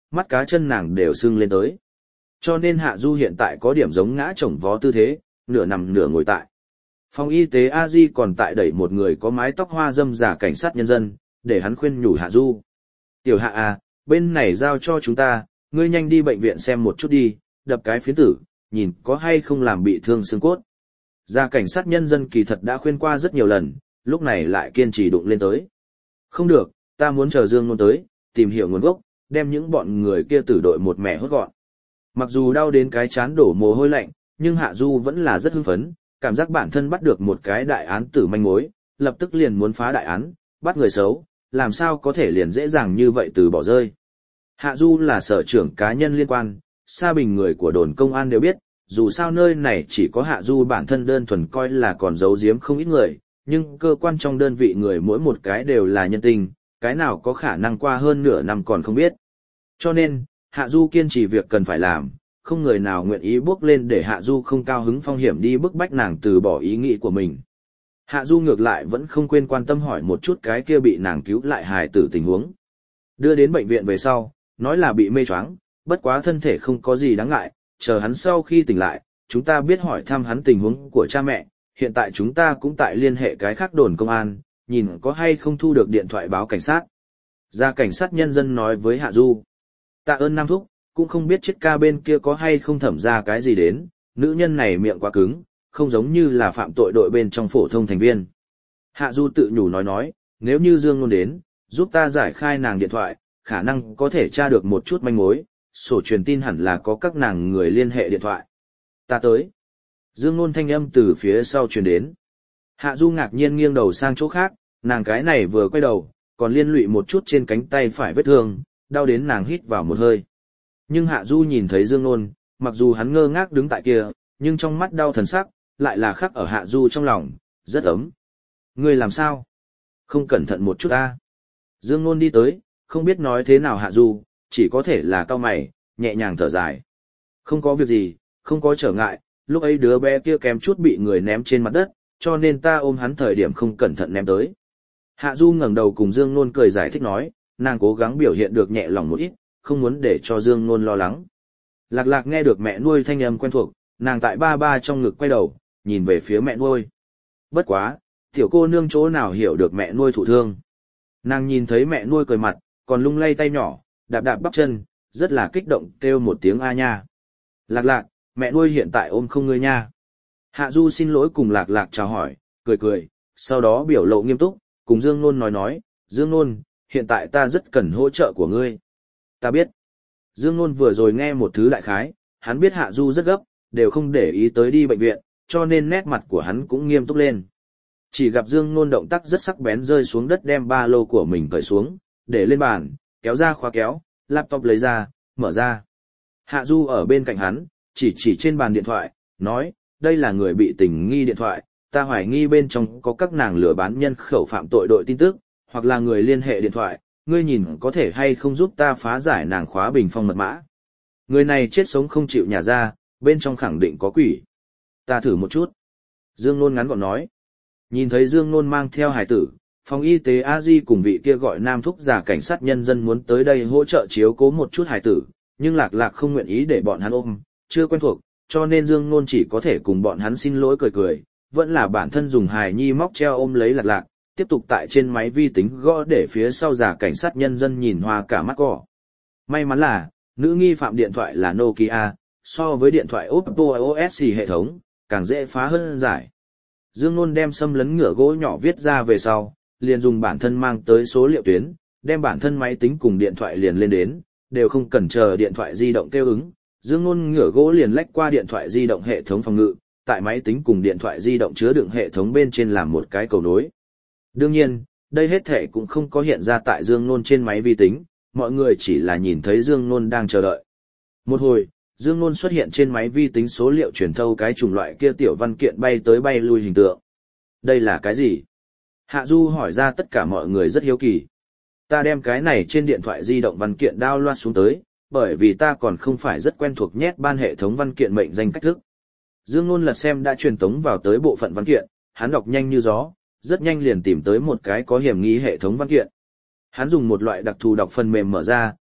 mắt cá chân nàng đều sưng lên tới. Cho nên Hạ Du hiện tại có điểm giống ngã chồng vó tư thế, nửa nằm nửa ngồi tại. Phòng y tế A Di còn tại đẩy một người có mái tóc hoa dâm giả cảnh sát nhân dân, để hắn khuyên nhủ Hạ Du. Tiểu Hạ à, bên này giao cho chúng ta, ngươi nhanh đi bệnh viện xem một chút đi, đập cái phiến tử, nhìn có hay không làm bị thương xương cốt. Giả cảnh sát nhân dân kỳ thật đã khuyên qua rất nhiều lần, lúc này lại kiên trì đụng lên tới. Không được, ta muốn chờ Dương Nôn tới, tìm hiểu nguồn gốc, đem những bọn người kia tử đội một mẻ hốt gọn. Mặc dù đau đến cái chán đổ mồ hôi lạnh, nhưng Hạ Du vẫn là rất hưng phấn, cảm giác bản thân bắt được một cái đại án tử manh mối, lập tức liền muốn phá đại án, bắt người xấu, làm sao có thể liền dễ dàng như vậy từ bỏ rơi. Hạ Du là sở trưởng cá nhân liên quan, Sa Bình người của đồn công an đều biết, dù sao nơi này chỉ có Hạ Du bản thân đơn thuần coi là còn giấu giếm không ít người, nhưng cơ quan trong đơn vị người mỗi một cái đều là nhân tình, cái nào có khả năng qua hơn nửa năm còn không biết. Cho nên, Hạ Du kiên trì việc cần phải làm, không người nào nguyện ý bước lên để Hạ Du không cao hứng phong hiểm đi bức bách nàng từ bỏ ý nghĩ của mình. Hạ Du ngược lại vẫn không quên quan tâm hỏi một chút cái kia bị nàng cứu lại hài tử tình huống. Đưa đến bệnh viện về sau, nói là bị mê choáng, bất quá thân thể không có gì đáng ngại, chờ hắn sau khi tỉnh lại, chúng ta biết hỏi thăm hắn tình huống của cha mẹ, hiện tại chúng ta cũng tại liên hệ cái khác đồn công an, nhìn có hay không thu được điện thoại báo cảnh sát. Ra cảnh sát nhân dân nói với Hạ Du. Tạ ơn Nam Thúc, cũng không biết chết ca bên kia có hay không thẩm ra cái gì đến, nữ nhân này miệng quá cứng, không giống như là phạm tội đội bên trong phổ thông thành viên. Hạ Du tự nhủ nói, nếu như Dương Nôn đến, giúp ta giải khai nàng điện thoại, khả năng có thể tra được một chút manh mối, sổ truyền tin hẳn là có các nàng người liên hệ điện thoại. Ta tới. Dương Nôn thanh âm từ phía sau truyền đến. Hạ Du ngạc nhiên nghiêng đầu sang chỗ khác, nàng cái này vừa quay đầu, còn liên lụy một chút trên cánh tay phải vết thương, đau đến nàng hít vào một hơi. Nhưng Hạ Du nhìn thấy Dương Nôn, mặc dù hắn ngơ ngác đứng tại kia, nhưng trong mắt đau thần sắc, lại là khắc ở Hạ Du trong lòng, rất ấm. Ngươi làm sao? Không cẩn thận một chút ta. Dương Nôn đi tới, không biết nói thế nào Hạ Du, chỉ có thể là cau mày, nhẹ nhàng thở dài. Không có việc gì, không có trở ngại, lúc ấy đứa bé kia kém chút bị người ném trên mặt đất, cho nên ta ôm hắn thời điểm không cẩn thận ném tới. Hạ Du ngẩng đầu cùng Dương Nôn cười giải thích nói, nàng cố gắng biểu hiện được nhẹ lòng một ít, không muốn để cho Dương Nôn lo lắng. Lạc Lạc nghe được mẹ nuôi thanh âm quen thuộc, nàng tại ba ba trong ngực quay đầu, nhìn về phía mẹ nuôi. Bất quá, tiểu cô nương chỗ nào hiểu được mẹ nuôi thụ thương. Nàng nhìn thấy mẹ nuôi cười mặt, còn lung lay tay nhỏ, đạp đạp bắp chân, rất là kích động kêu một tiếng a nha. Lạc Lạc, mẹ nuôi hiện tại ôm không ngươi nha. Hạ Du xin lỗi cùng Lạc Lạc chào hỏi, cười, sau đó biểu lộ nghiêm túc, cùng Dương Nôn nói, Dương Nôn, hiện tại ta rất cần hỗ trợ của ngươi. Ta biết. Dương Nôn vừa rồi nghe một thứ đại khái, hắn biết Hạ Du rất gấp, đều không để ý tới đi bệnh viện, cho nên nét mặt của hắn cũng nghiêm túc lên. Chỉ gặp Dương Nôn động tác rất sắc bén rơi xuống đất đem ba lô của mình cởi xuống, để lên bàn, kéo ra khóa kéo, laptop lấy ra, mở ra. Hạ Du ở bên cạnh hắn, chỉ trên bàn điện thoại, nói, đây là người bị tình nghi điện thoại, ta hoài nghi bên trong có các nàng lừa bán nhân khẩu phạm tội đội tin tức, hoặc là người liên hệ điện thoại, ngươi nhìn có thể hay không giúp ta phá giải nàng khóa bình phong mật mã. Người này chết sống không chịu nhả ra, bên trong khẳng định có quỷ. Ta thử một chút. Dương Nôn ngắn gọn nói. Nhìn thấy Dương Nôn mang theo hài tử, phòng y tế A Di cùng vị kia gọi Nam Thúc giả cảnh sát nhân dân muốn tới đây hỗ trợ chiếu cố một chút hài tử, nhưng Lạc Lạc không nguyện ý để bọn hắn ôm, chưa quen thuộc, cho nên Dương Nôn chỉ có thể cùng bọn hắn xin lỗi cười, vẫn là bản thân dùng hài nhi móc treo ôm lấy Lạc Lạc, tiếp tục tại trên máy vi tính gõ để phía sau giả cảnh sát nhân dân nhìn hoa cả mắt cỏ. May mắn là, nữ nghi phạm điện thoại là Nokia, so với điện thoại Oppo iOS hệ thống, càng dễ phá hơn giải. Dương Nôn đem xâm lấn ngựa gỗ nhỏ viết ra về sau, liền dùng bản thân mang tới số liệu tuyến, đem bản thân máy tính cùng điện thoại liền lên đến, đều không cần chờ điện thoại di động kêu ứng. Dương Nôn ngựa gỗ liền lách qua điện thoại di động hệ thống phòng ngự, tại máy tính cùng điện thoại di động chứa đựng hệ thống bên trên làm một cái cầu nối. Đương nhiên, đây hết thể cũng không có hiện ra tại Dương Nôn trên máy vi tính, mọi người chỉ là nhìn thấy Dương Nôn đang chờ đợi. Một hồi, Dương Nôn xuất hiện trên máy vi tính số liệu truyền thâu cái chủng loại kia tiểu văn kiện bay tới bay lui hình tượng. Đây là cái gì? Hạ Du hỏi ra tất cả mọi người rất hiếu kỳ. Ta đem cái này trên điện thoại di động văn kiện download xuống tới, bởi vì ta còn không phải rất quen thuộc nhét ban hệ thống văn kiện mệnh danh cách thức. Dương Nôn lật xem đã truyền tống vào tới bộ phận văn kiện, hắn đọc nhanh như gió, rất nhanh liền tìm tới một cái có hiểm nghi hệ thống văn kiện. Hắn dùng một loại đặc thù đọc phần mềm mở ra,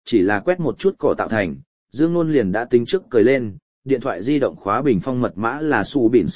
chỉ là quét một chút cỏ tạo thành, Dương Nôn liền đã tính trước cười lên, điện thoại di động khóa bình phong mật mã là su bỉn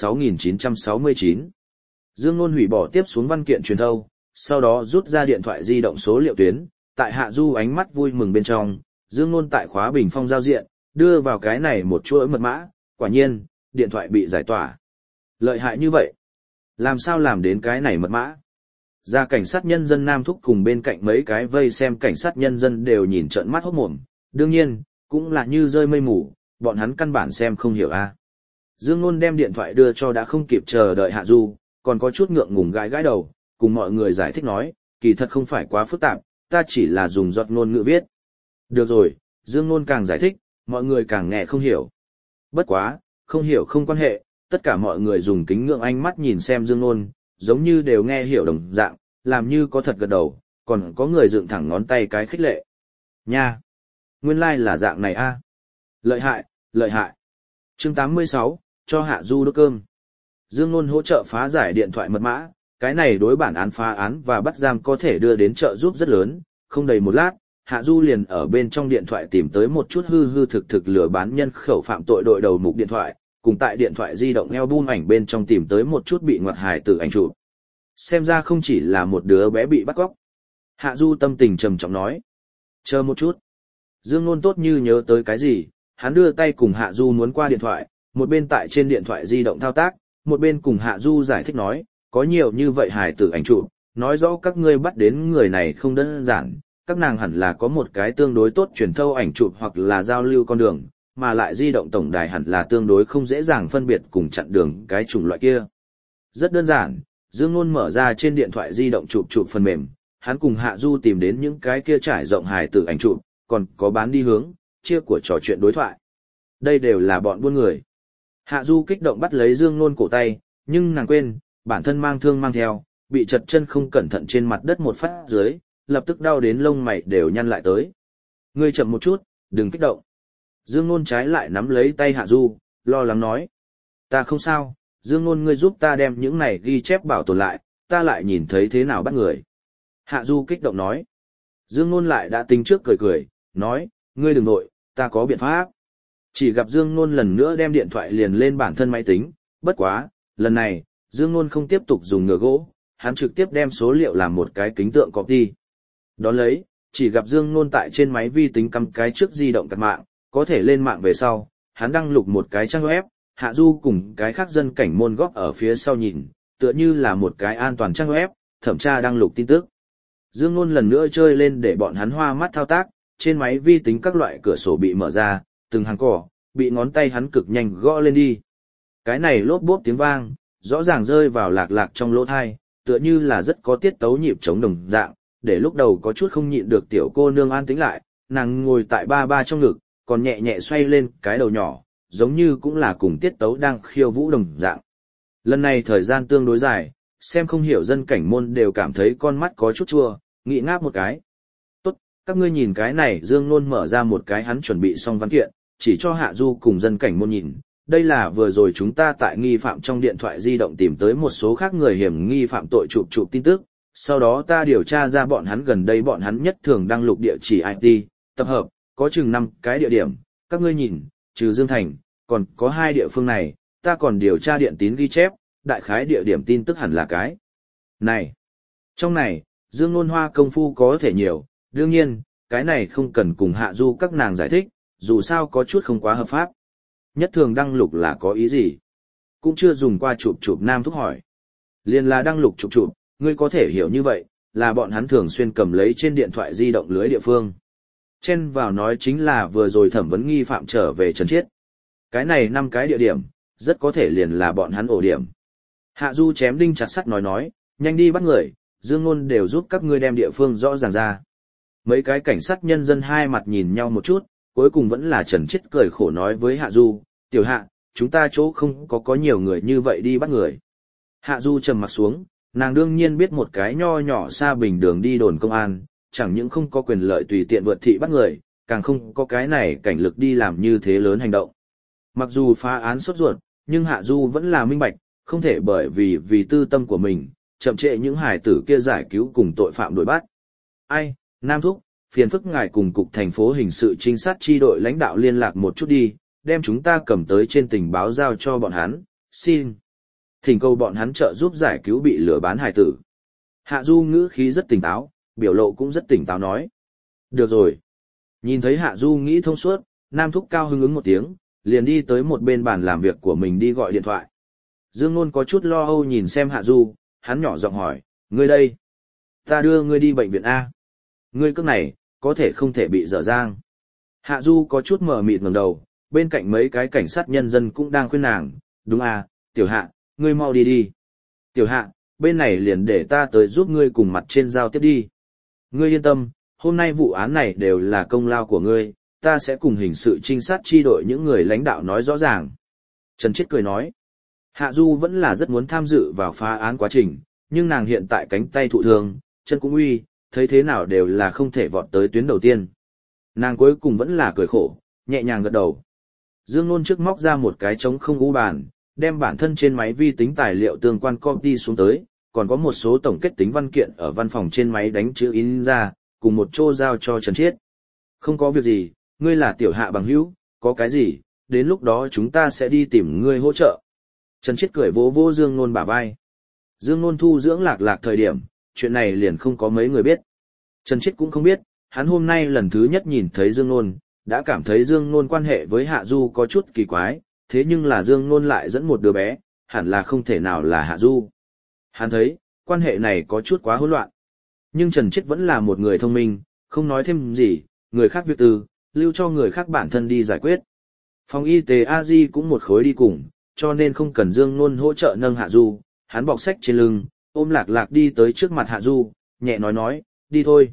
6969. Dương Nôn hủy bỏ tiếp xuống văn kiện truyền thâu, sau đó rút ra điện thoại di động số liệu tuyến, tại Hạ Du ánh mắt vui mừng bên trong, Dương Nôn tại khóa bình phong giao diện, đưa vào cái này một chuỗi mật mã, quả nhiên, điện thoại bị giải tỏa. Lợi hại như vậy. Làm sao làm đến cái này mật mã? Ra cảnh sát nhân dân Nam Thúc cùng bên cạnh mấy cái vây xem cảnh sát nhân dân đều nhìn trợn mắt hốt mồm, đương nhiên, cũng là như rơi mây mù, bọn hắn căn bản xem không hiểu a. Dương Nôn đem điện thoại đưa cho đã không kịp chờ đợi Hạ Du, còn có chút ngượng ngùng gãi gãi đầu, cùng mọi người giải thích nói, kỳ thật không phải quá phức tạp, ta chỉ là dùng giọt ngôn ngữ viết. Được rồi, Dương Nôn càng giải thích, mọi người càng nghe không hiểu. Bất quá, không hiểu không quan hệ, tất cả mọi người dùng kính ngưỡng ánh mắt nhìn xem Dương Nôn, giống như đều nghe hiểu đồng dạng, làm như có thật gật đầu, còn có người dựng thẳng ngón tay cái khích lệ. Nha! Nguyên lai là dạng này a. Lợi hại, lợi hại. Chương 86, cho Hạ Du đốt cơm. Dương Nôn hỗ trợ phá giải điện thoại mật mã, cái này đối bản án phá án và bắt giam có thể đưa đến trợ giúp rất lớn, không đầy một lát, Hạ Du liền ở bên trong điện thoại tìm tới một chút hư hư thực thực lừa bán nhân khẩu phạm tội đội đầu mục điện thoại, cùng tại điện thoại di động album ảnh bên trong tìm tới một chút bị ngoặt hài tử ảnh chụp. Xem ra không chỉ là một đứa bé bị bắt cóc. Hạ Du tâm tình trầm trọng nói. Chờ một chút. Dương Nôn tốt như nhớ tới cái gì, hắn đưa tay cùng Hạ Du muốn qua điện thoại, một bên tại trên điện thoại di động thao tác, một bên cùng Hạ Du giải thích nói, có nhiều như vậy hài tử ảnh chụp, nói rõ các ngươi bắt đến người này không đơn giản, các nàng hẳn là có một cái tương đối tốt truyền thâu ảnh chụp hoặc là giao lưu con đường, mà lại di động tổng đài hẳn là tương đối không dễ dàng phân biệt cùng chặn đường cái chủng loại kia. Rất đơn giản, Dương Nôn mở ra trên điện thoại di động chụp phần mềm, hắn cùng Hạ Du tìm đến những cái kia trải rộng hài tử ảnh chụp, còn có bán đi hướng, chia của trò chuyện đối thoại. Đây đều là bọn buôn người. Hạ Du kích động bắt lấy Dương Nôn cổ tay, nhưng nàng quên, bản thân mang thương mang theo, bị chật chân không cẩn thận trên mặt đất một phát dưới, lập tức đau đến lông mày đều nhăn lại tới. Ngươi chậm một chút, đừng kích động. Dương Nôn trái lại nắm lấy tay Hạ Du, lo lắng nói. Ta không sao, Dương Nôn ngươi giúp ta đem những này ghi chép bảo tồn lại, ta lại nhìn thấy thế nào bắt người. Hạ Du kích động nói. Dương Nôn lại đã tính trước cười cười, nói, ngươi đừng nội, ta có biện pháp. Chỉ gặp Dương Nôn lần nữa đem điện thoại liền lên bản thân máy tính, bất quá, lần này, Dương Nôn không tiếp tục dùng ngựa gỗ, hắn trực tiếp đem số liệu làm một cái kính tượng copy. Đón lấy, chỉ gặp Dương Nôn tại trên máy vi tính cắm cái trước di động cặt mạng, có thể lên mạng về sau, hắn đăng lục một cái trang web, Hạ Du cùng cái khác dân cảnh môn góp ở phía sau nhìn, tựa như là một cái an toàn trang web, thẩm tra đăng lục tin tức. Dương Nôn lần nữa chơi lên để bọn hắn hoa mắt thao tác, trên máy vi tính các loại cửa sổ bị mở ra, từng hàng cỏ, bị ngón tay hắn cực nhanh gõ lên đi. Cái này lốp bốp tiếng vang, rõ ràng rơi vào lạc lạc trong lỗ thai, tựa như là rất có tiết tấu nhịp chống đồng dạng, để lúc đầu có chút không nhịn được tiểu cô nương an tĩnh lại, nàng ngồi tại ba ba trong ngực, còn nhẹ nhẹ xoay lên cái đầu nhỏ, giống như cũng là cùng tiết tấu đang khiêu vũ đồng dạng. Lần này thời gian tương đối dài, xem không hiểu dân cảnh môn đều cảm thấy con mắt có chút chua, nghĩ ngáp một cái. Tốt, các ngươi nhìn cái này. Dương Nôn mở ra một cái hắn chuẩn bị xong văn kiện, chỉ cho Hạ Du cùng dân cảnh môn nhìn. Đây là vừa rồi chúng ta tại nghi phạm trong điện thoại di động tìm tới một số khác người hiểm nghi phạm tội chụp tin tức, sau đó ta điều tra ra bọn hắn gần đây bọn hắn nhất thường đăng lục địa chỉ IP, tập hợp, có chừng 5 cái địa điểm, các ngươi nhìn, trừ Dương Thành, còn có 2 địa phương này, ta còn điều tra điện tín ghi chép, đại khái địa điểm tin tức hẳn là cái này. Trong này, Dương Nôn hoa công phu có thể nhiều, đương nhiên, cái này không cần cùng Hạ Du các nàng giải thích, dù sao có chút không quá hợp pháp. Nhất thường đăng lục là có ý gì? Cũng chưa dùng qua chụp Nam Thúc hỏi. Liền là đăng lục chụp, ngươi có thể hiểu như vậy, là bọn hắn thường xuyên cầm lấy trên điện thoại di động lưới địa phương. Chen vào nói chính là vừa rồi thẩm vấn nghi phạm trở về Trần Chiết. Cái này 5 cái địa điểm, rất có thể liền là bọn hắn ổ điểm. Hạ Du chém đinh chặt sắt nói, nhanh đi bắt người, Dương Nôn đều giúp các ngươi đem địa phương rõ ràng ra. Mấy cái cảnh sát nhân dân hai mặt nhìn nhau một chút, cuối cùng vẫn là Trần Chiết cười khổ nói với Hạ Du, tiểu Hạ, chúng ta chỗ không có nhiều người như vậy đi bắt người. Hạ Du trầm mặt xuống, nàng đương nhiên biết một cái nho nhỏ xa bình đường đi đồn công an, chẳng những không có quyền lợi tùy tiện vượt thị bắt người, càng không có cái này cảnh lực đi làm như thế lớn hành động. Mặc dù phá án sốt ruột, nhưng Hạ Du vẫn là minh bạch, không thể bởi vì tư tâm của mình, chậm trễ những hải tử kia giải cứu cùng tội phạm đuổi bắt. Ai, Nam Thúc, phiền phức ngài cùng cục thành phố hình sự trinh sát chi đội lãnh đạo liên lạc một chút đi, đem chúng ta cầm tới trên tình báo giao cho bọn hắn, xin. Thỉnh cầu bọn hắn trợ giúp giải cứu bị lừa bán hài tử. Hạ Du ngữ khí rất tỉnh táo, biểu lộ cũng rất tỉnh táo nói. Được rồi. Nhìn thấy Hạ Du nghĩ thông suốt, Nam Thúc cao hứng ứng một tiếng, liền đi tới một bên bàn làm việc của mình đi gọi điện thoại. Dương Nôn có chút lo âu nhìn xem Hạ Du, hắn nhỏ giọng hỏi, ngươi đây? Ta đưa ngươi đi bệnh viện A. Ngươi cước này, có thể không thể bị dở dang. Hạ Du có chút mờ mịt ngẩng đầu, bên cạnh mấy cái cảnh sát nhân dân cũng đang khuyên nàng, đúng à, Tiểu Hạ, ngươi mau đi đi. Tiểu Hạ, bên này liền để ta tới giúp ngươi cùng mặt trên giao tiếp đi. Ngươi yên tâm, hôm nay vụ án này đều là công lao của ngươi, ta sẽ cùng hình sự trinh sát chi đội những người lãnh đạo nói rõ ràng. Trần Chiết cười nói, Hạ Du vẫn là rất muốn tham dự vào phá án quá trình, nhưng nàng hiện tại cánh tay thụ thương, chân cũng uy, thấy thế nào đều là không thể vọt tới tuyến đầu tiên. Nàng cuối cùng vẫn là cười khổ, nhẹ nhàng gật đầu. Dương Nôn trước móc ra một cái trống không u bàn, đem bản thân trên máy vi tính tài liệu tương quan copy xuống tới, còn có một số tổng kết tính văn kiện ở văn phòng trên máy đánh chữ in ra, cùng một chỗ giao cho Trần Chiết. Không có việc gì, ngươi là Tiểu Hạ bằng hữu, có cái gì, đến lúc đó chúng ta sẽ đi tìm ngươi hỗ trợ. Trần Chiết cười vỗ vỗ Dương Nôn bả vai. Dương Nôn thu dưỡng Lạc Lạc thời điểm, chuyện này liền không có mấy người biết. Trần Chiết cũng không biết, hắn hôm nay lần thứ nhất nhìn thấy Dương Nôn, đã cảm thấy Dương Nôn quan hệ với Hạ Du có chút kỳ quái, thế nhưng là Dương Nôn lại dẫn một đứa bé, hẳn là không thể nào là Hạ Du. Hắn thấy, quan hệ này có chút quá hỗn loạn. Nhưng Trần Chiết vẫn là một người thông minh, không nói thêm gì, người khác việc tư, lưu cho người khác bản thân đi giải quyết. Phòng y tế A-di cũng một khối đi cùng, cho nên không cần Dương Nôn hỗ trợ nâng Hạ Du, hắn bọc sách trên lưng, ôm Lạc Lạc đi tới trước mặt Hạ Du, nhẹ nói, đi thôi.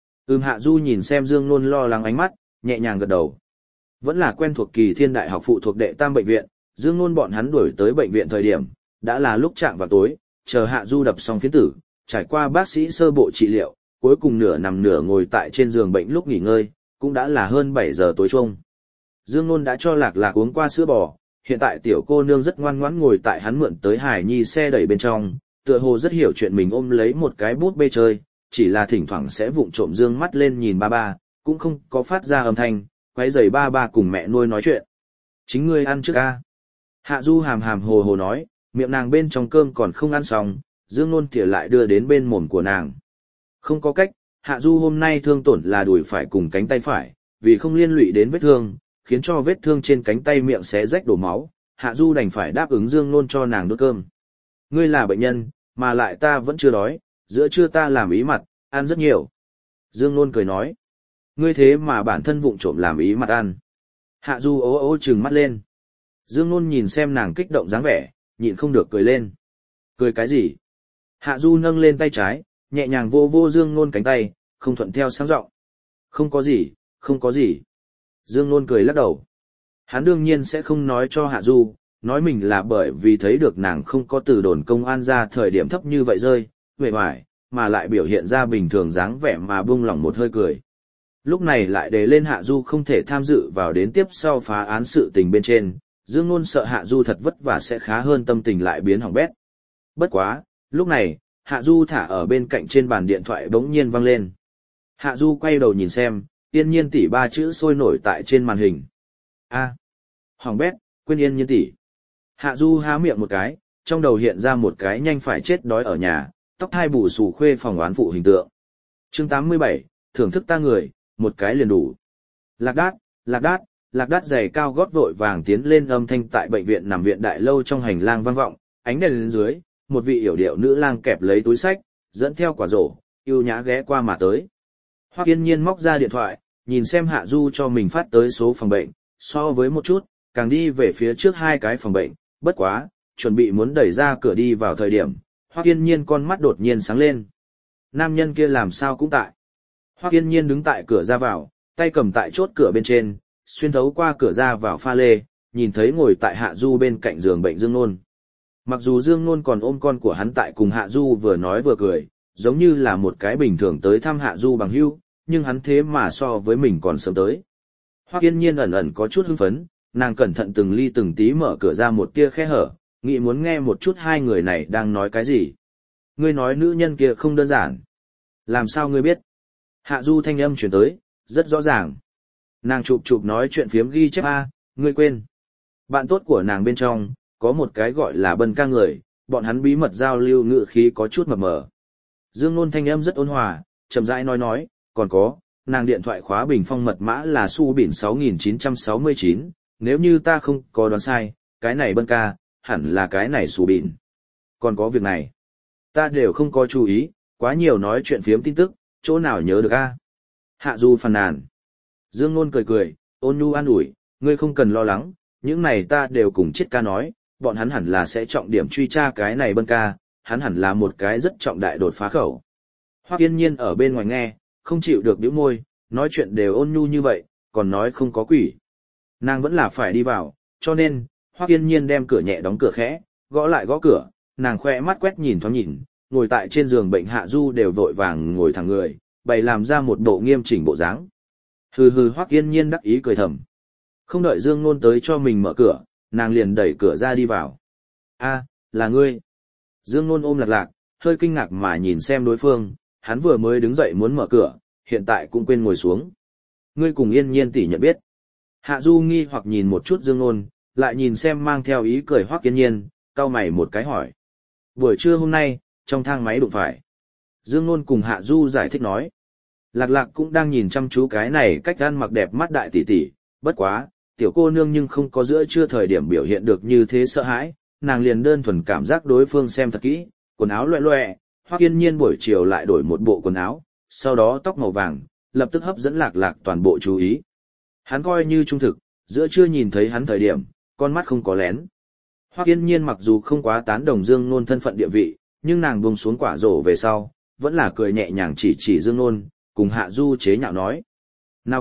Hạ Du nhìn xem Dương Nôn lo lắng ánh mắt, nhẹ nhàng gật đầu. Vẫn là quen thuộc Kỳ Thiên Đại học phụ thuộc đệ tam bệnh viện, Dương Nôn bọn hắn đuổi tới bệnh viện thời điểm, đã là lúc chạng vào tối, chờ Hạ Du đập xong phiến tử, trải qua bác sĩ sơ bộ trị liệu, cuối cùng nửa nằm nửa ngồi tại trên giường bệnh lúc nghỉ ngơi, cũng đã là hơn 7 giờ tối chung. Dương Nôn đã cho Lạc Lạc uống qua sữa bò, hiện tại tiểu cô nương rất ngoan ngoãn ngồi tại hắn mượn tới Hải Nhi xe đẩy bên trong, tựa hồ rất hiểu chuyện mình ôm lấy một cái bút bê chơi, chỉ là thỉnh thoảng sẽ vụng trộm dương mắt lên nhìn ba ba, cũng không có phát ra âm thanh, quấy rầy ba ba cùng mẹ nuôi nói chuyện. Chính ngươi ăn trước a. Hạ Du hàm hàm hồ hồ nói, miệng nàng bên trong cơm còn không ăn xong, Dương Nôn thìa lại đưa đến bên mồm của nàng. Không có cách, Hạ Du hôm nay thương tổn là đùi phải cùng cánh tay phải, vì không liên lụy đến vết thương, khiến cho vết thương trên cánh tay miệng xé rách đổ máu, Hạ Du đành phải đáp ứng Dương Nôn cho nàng đút cơm. Ngươi là bệnh nhân, mà lại ta vẫn chưa đói, giữa trưa ta làm ý mặt, ăn rất nhiều. Dương Nôn cười nói, ngươi thế mà bản thân vụng trộm làm ý mặt ăn. Hạ Du ố ố trừng mắt lên. Dương Nôn nhìn xem nàng kích động dáng vẻ, nhịn không được cười lên. Cười cái gì? Hạ Du nâng lên tay trái, nhẹ nhàng vô vô Dương Nôn cánh tay, không thuận theo sáng giọng. Không có gì, không có gì. Dương Nôn cười lắc đầu. Hắn đương nhiên sẽ không nói cho Hạ Du, nói mình là bởi vì thấy được nàng không có từ đồn công an ra thời điểm thấp như vậy rơi, huệ hoài, mà lại biểu hiện ra bình thường dáng vẻ mà buông lỏng một hơi cười. Lúc này lại đề lên Hạ Du không thể tham dự vào đến tiếp sau phá án sự tình bên trên, Dương Nôn sợ Hạ Du thật vất vả sẽ khá hơn, tâm tình lại biến hỏng bét. Bất quá, lúc này, Hạ Du thả ở bên cạnh trên bàn điện thoại bỗng nhiên vang lên. Hạ Du quay đầu nhìn xem, Yên Nhiên tỷ ba chữ sôi nổi tại trên màn hình. Hỏng bét, quên Yên Nhiên tỷ. Hạ Du há miệng một cái, trong đầu hiện ra một cái nhanh phải chết đói ở nhà, tóc hai bù xù khuê phòng oán phụ hình tượng. Chương 87, thưởng thức ta người, một cái liền đủ. Lạc đát giày cao gót vội vàng tiến lên, âm thanh tại bệnh viện nằm viện đại lâu trong hành lang vang vọng, ánh đèn lên dưới, một vị yểu điệu nữ lang kẹp lấy túi sách, dẫn theo quả rổ, yêu nhã ghé qua mà tới. Hoắc Yên Nhiên móc ra điện thoại, nhìn xem Hạ Du cho mình phát tới số phòng bệnh, so với một chút, càng đi về phía trước hai cái phòng bệnh, bất quá, chuẩn bị muốn đẩy ra cửa đi vào thời điểm, Hoắc Yên Nhiên con mắt đột nhiên sáng lên. Nam nhân kia làm sao cũng tại. Hoắc Yên Nhiên đứng tại cửa ra vào, tay cầm tại chốt cửa bên trên, xuyên thấu qua cửa ra vào pha lê, nhìn thấy ngồi tại Hạ Du bên cạnh giường bệnh Dương Nôn. Mặc dù Dương Nôn còn ôm con của hắn tại cùng Hạ Du vừa nói vừa cười, giống như là một cái bình thường tới thăm Hạ Du bằng hữu, nhưng hắn thế mà so với mình còn sớm tới. Hoắc Yên Nhiên ẩn ẩn có chút hưng phấn, nàng cẩn thận từng ly từng tí mở cửa ra một tia khe hở, nghĩ muốn nghe một chút hai người này đang nói cái gì. Ngươi nói nữ nhân kia không đơn giản. Làm sao ngươi biết? Hạ Du thanh âm chuyển tới, rất rõ ràng. Nàng chụp chụp nói chuyện phiếm ghi chép A, ngươi quên. Bạn tốt của nàng bên trong, có một cái gọi là Bân ca người, bọn hắn bí mật giao lưu ngữ khí có chút mập mờ. Dương Nôn thanh âm rất ôn hòa, chậm rãi nói, còn có, nàng điện thoại khóa bình phong mật mã là su bỉn 6969, nếu như ta không có đoán sai, cái này Bân ca, hẳn là cái này su bỉn. Còn có việc này, ta đều không có chú ý, quá nhiều nói chuyện phiếm tin tức, chỗ nào nhớ được a? Hạ Du phàn nàn. Dương Nôn cười cười, ôn nhu an ủi, ngươi không cần lo lắng, những này ta đều cùng Chiết ca nói, bọn hắn hẳn là sẽ trọng điểm truy tra cái này Bân ca, hắn hẳn là một cái rất trọng đại đột phá khẩu. Hoắc Yên Nhiên ở bên ngoài nghe, không chịu được bĩu môi, nói chuyện đều ôn nhu như vậy, còn nói không có quỷ. Nàng vẫn là phải đi vào, cho nên, Hoắc Yên Nhiên đem cửa nhẹ đóng cửa khẽ, gõ lại gõ cửa, nàng khoe mắt quét nhìn thoáng nhìn, ngồi tại trên giường bệnh Hạ Du đều vội vàng ngồi thẳng người, bày làm ra một bộ nghiêm chỉnh bộ dáng. Hừ hừ, Hoắc Yên Nhiên đắc ý cười thầm. Không đợi Dương Nôn tới cho mình mở cửa, nàng liền đẩy cửa ra đi vào. A, là ngươi. Dương Nôn ôm Lạc Lạc, hơi kinh ngạc mà nhìn xem đối phương, hắn vừa mới đứng dậy muốn mở cửa, hiện tại cũng quên ngồi xuống. Ngươi cùng Yên Nhiên tỷ nhận biết. Hạ Du nghi hoặc nhìn một chút Dương Nôn, lại nhìn xem mang theo ý cười Hoắc Yên Nhiên, cau mày một cái hỏi. Buổi trưa hôm nay, trong thang máy đụng phải. Dương Nôn cùng Hạ Du giải thích nói. Lạc Lạc cũng đang nhìn chăm chú cái này cách ăn mặc đẹp mắt đại tỷ tỷ, bất quá, tiểu cô nương nhưng không có giữa trưa thời điểm biểu hiện được như thế sợ hãi, nàng liền đơn thuần cảm giác đối phương xem thật kỹ, quần áo loẹ loẹ, Hoắc Yên Nhiên buổi chiều lại đổi một bộ quần áo, sau đó tóc màu vàng, lập tức hấp dẫn Lạc Lạc toàn bộ chú ý. Hắn coi như trung thực, giữa trưa nhìn thấy hắn thời điểm, con mắt không có lén. Hoắc Yên Nhiên mặc dù không quá tán đồng Dương Nôn thân phận địa vị, nhưng nàng buông xuống quả rổ về sau, vẫn là cười nhẹ nhàng chỉ Dương Nôn, cùng Hạ Du chế nhạo nói. Nào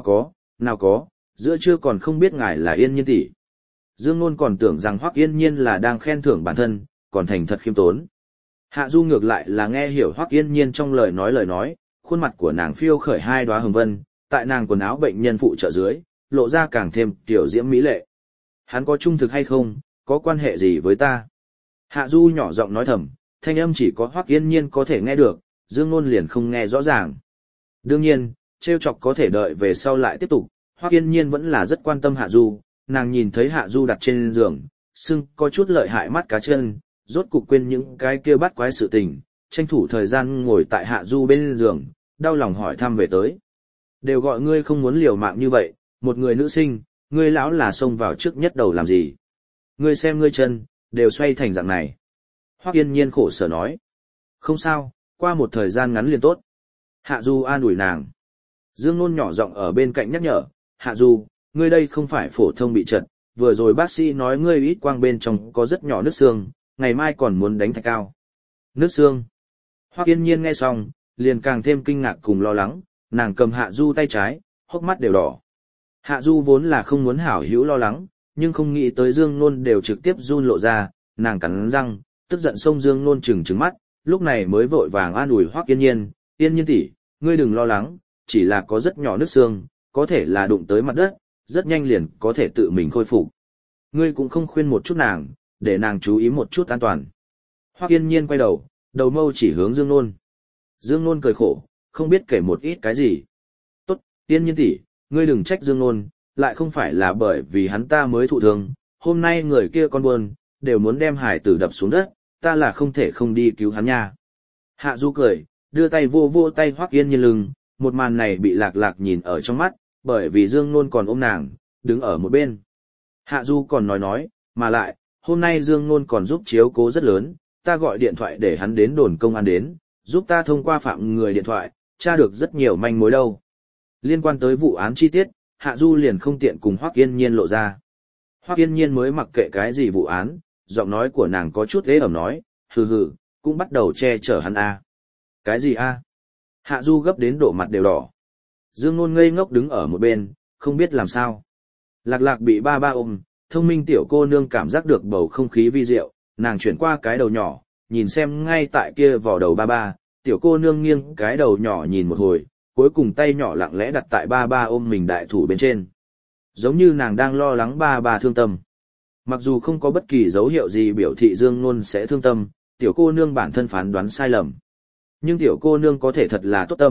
có, giữa trưa còn không biết ngài là Yên Nhiên tỷ. Dương Nôn còn tưởng rằng Hoắc Yên Nhiên là đang khen thưởng bản thân, còn thành thật khiêm tốn. Hạ Du ngược lại là nghe hiểu Hoắc Yên Nhiên trong lời nói, khuôn mặt của nàng phiêu khởi hai đóa hồng vân, tại nàng quần áo bệnh nhân phụ trợ dưới, lộ ra càng thêm tiểu diễm mỹ lệ. Hắn có trung thực hay không, có quan hệ gì với ta? Hạ Du nhỏ giọng nói thầm, thanh âm chỉ có Hoắc Yên Nhiên có thể nghe được, Dương Nôn liền không nghe rõ ràng. Đương nhiên, trêu chọc có thể đợi về sau lại tiếp tục, Hoắc Yên Nhiên vẫn là rất quan tâm Hạ Du, nàng nhìn thấy Hạ Du đặt trên giường, sưng có chút lợi hại mắt cá chân, rốt cục quên những cái kia bắt quái sự tình, tranh thủ thời gian ngồi tại Hạ Du bên giường, đau lòng hỏi thăm về tới. Đều gọi ngươi không muốn liều mạng như vậy, một người nữ sinh, ngươi lão là xông vào trước nhất đầu làm gì? Ngươi xem ngươi chân, đều xoay thành dạng này. Hoắc Yên Nhiên khổ sở nói. Không sao, qua một thời gian ngắn liền tốt. Hạ Du an ủi nàng. Dương Nôn nhỏ giọng ở bên cạnh nhắc nhở, Hạ Du, ngươi đây không phải phổ thông bị trật, vừa rồi bác sĩ nói ngươi ít quang bên trong có rất nhỏ nước xương, ngày mai còn muốn đánh thạch cao. Nước xương. Hoắc Yên Nhiên nghe xong, liền càng thêm kinh ngạc cùng lo lắng, nàng cầm Hạ Du tay trái, hốc mắt đều đỏ. Hạ Du vốn là không muốn hảo hữu lo lắng, nhưng không nghĩ tới Dương Nôn đều trực tiếp run lộ ra, nàng cắn răng, tức giận xông Dương Nôn trừng mắt, lúc này mới vội vàng an ủi Hoắc Yên Nhiên, Yên Nhiên tỷ, ngươi đừng lo lắng, chỉ là có rất nhỏ nước xương, có thể là đụng tới mặt đất, rất nhanh liền có thể tự mình khôi phục. Ngươi cũng không khuyên một chút nàng, để nàng chú ý một chút an toàn. Hoắc Yên Nhiên quay đầu, đầu mâu chỉ hướng Dương Nôn. Dương Nôn cười khổ, không biết kể một ít cái gì. Tốt, Yên Nhiên tỷ, ngươi đừng trách Dương Nôn, lại không phải là bởi vì hắn ta mới thụ thương, hôm nay người kia con buồn, đều muốn đem hải tử đập xuống đất, ta là không thể không đi cứu hắn nha. Hạ Du cười, đưa tay vô vô tay Hoắc Yên Nhiên lưng, một màn này bị Lạc Lạc nhìn ở trong mắt, bởi vì Dương Nôn còn ôm nàng, đứng ở một bên. Hạ Du còn nói, mà lại, hôm nay Dương Nôn còn giúp chiếu cố rất lớn, ta gọi điện thoại để hắn đến đồn công an đến, giúp ta thông qua phạm người điện thoại, tra được rất nhiều manh mối đâu. Liên quan tới vụ án chi tiết, Hạ Du liền không tiện cùng Hoắc Yên Nhiên lộ ra. Hoắc Yên Nhiên mới mặc kệ cái gì vụ án, giọng nói của nàng có chút ế ẩm nói, hừ, cũng bắt đầu che chở hắn a. Cái gì a? Hạ Du gấp đến độ mặt đều đỏ. Dương Nôn ngây ngốc đứng ở một bên, không biết làm sao. Lạc Lạc bị ba ôm, thông minh tiểu cô nương cảm giác được bầu không khí vi diệu, nàng chuyển qua cái đầu nhỏ, nhìn xem ngay tại kia vỏ đầu ba, tiểu cô nương nghiêng cái đầu nhỏ nhìn một hồi, cuối cùng tay nhỏ lặng lẽ đặt tại ba ôm mình đại thủ bên trên. Giống như nàng đang lo lắng ba thương tâm. Mặc dù không có bất kỳ dấu hiệu gì biểu thị Dương Nôn sẽ thương tâm, tiểu cô nương bản thân phán đoán sai lầm. Nhưng tiểu cô nương có thể thật là tốt tâm,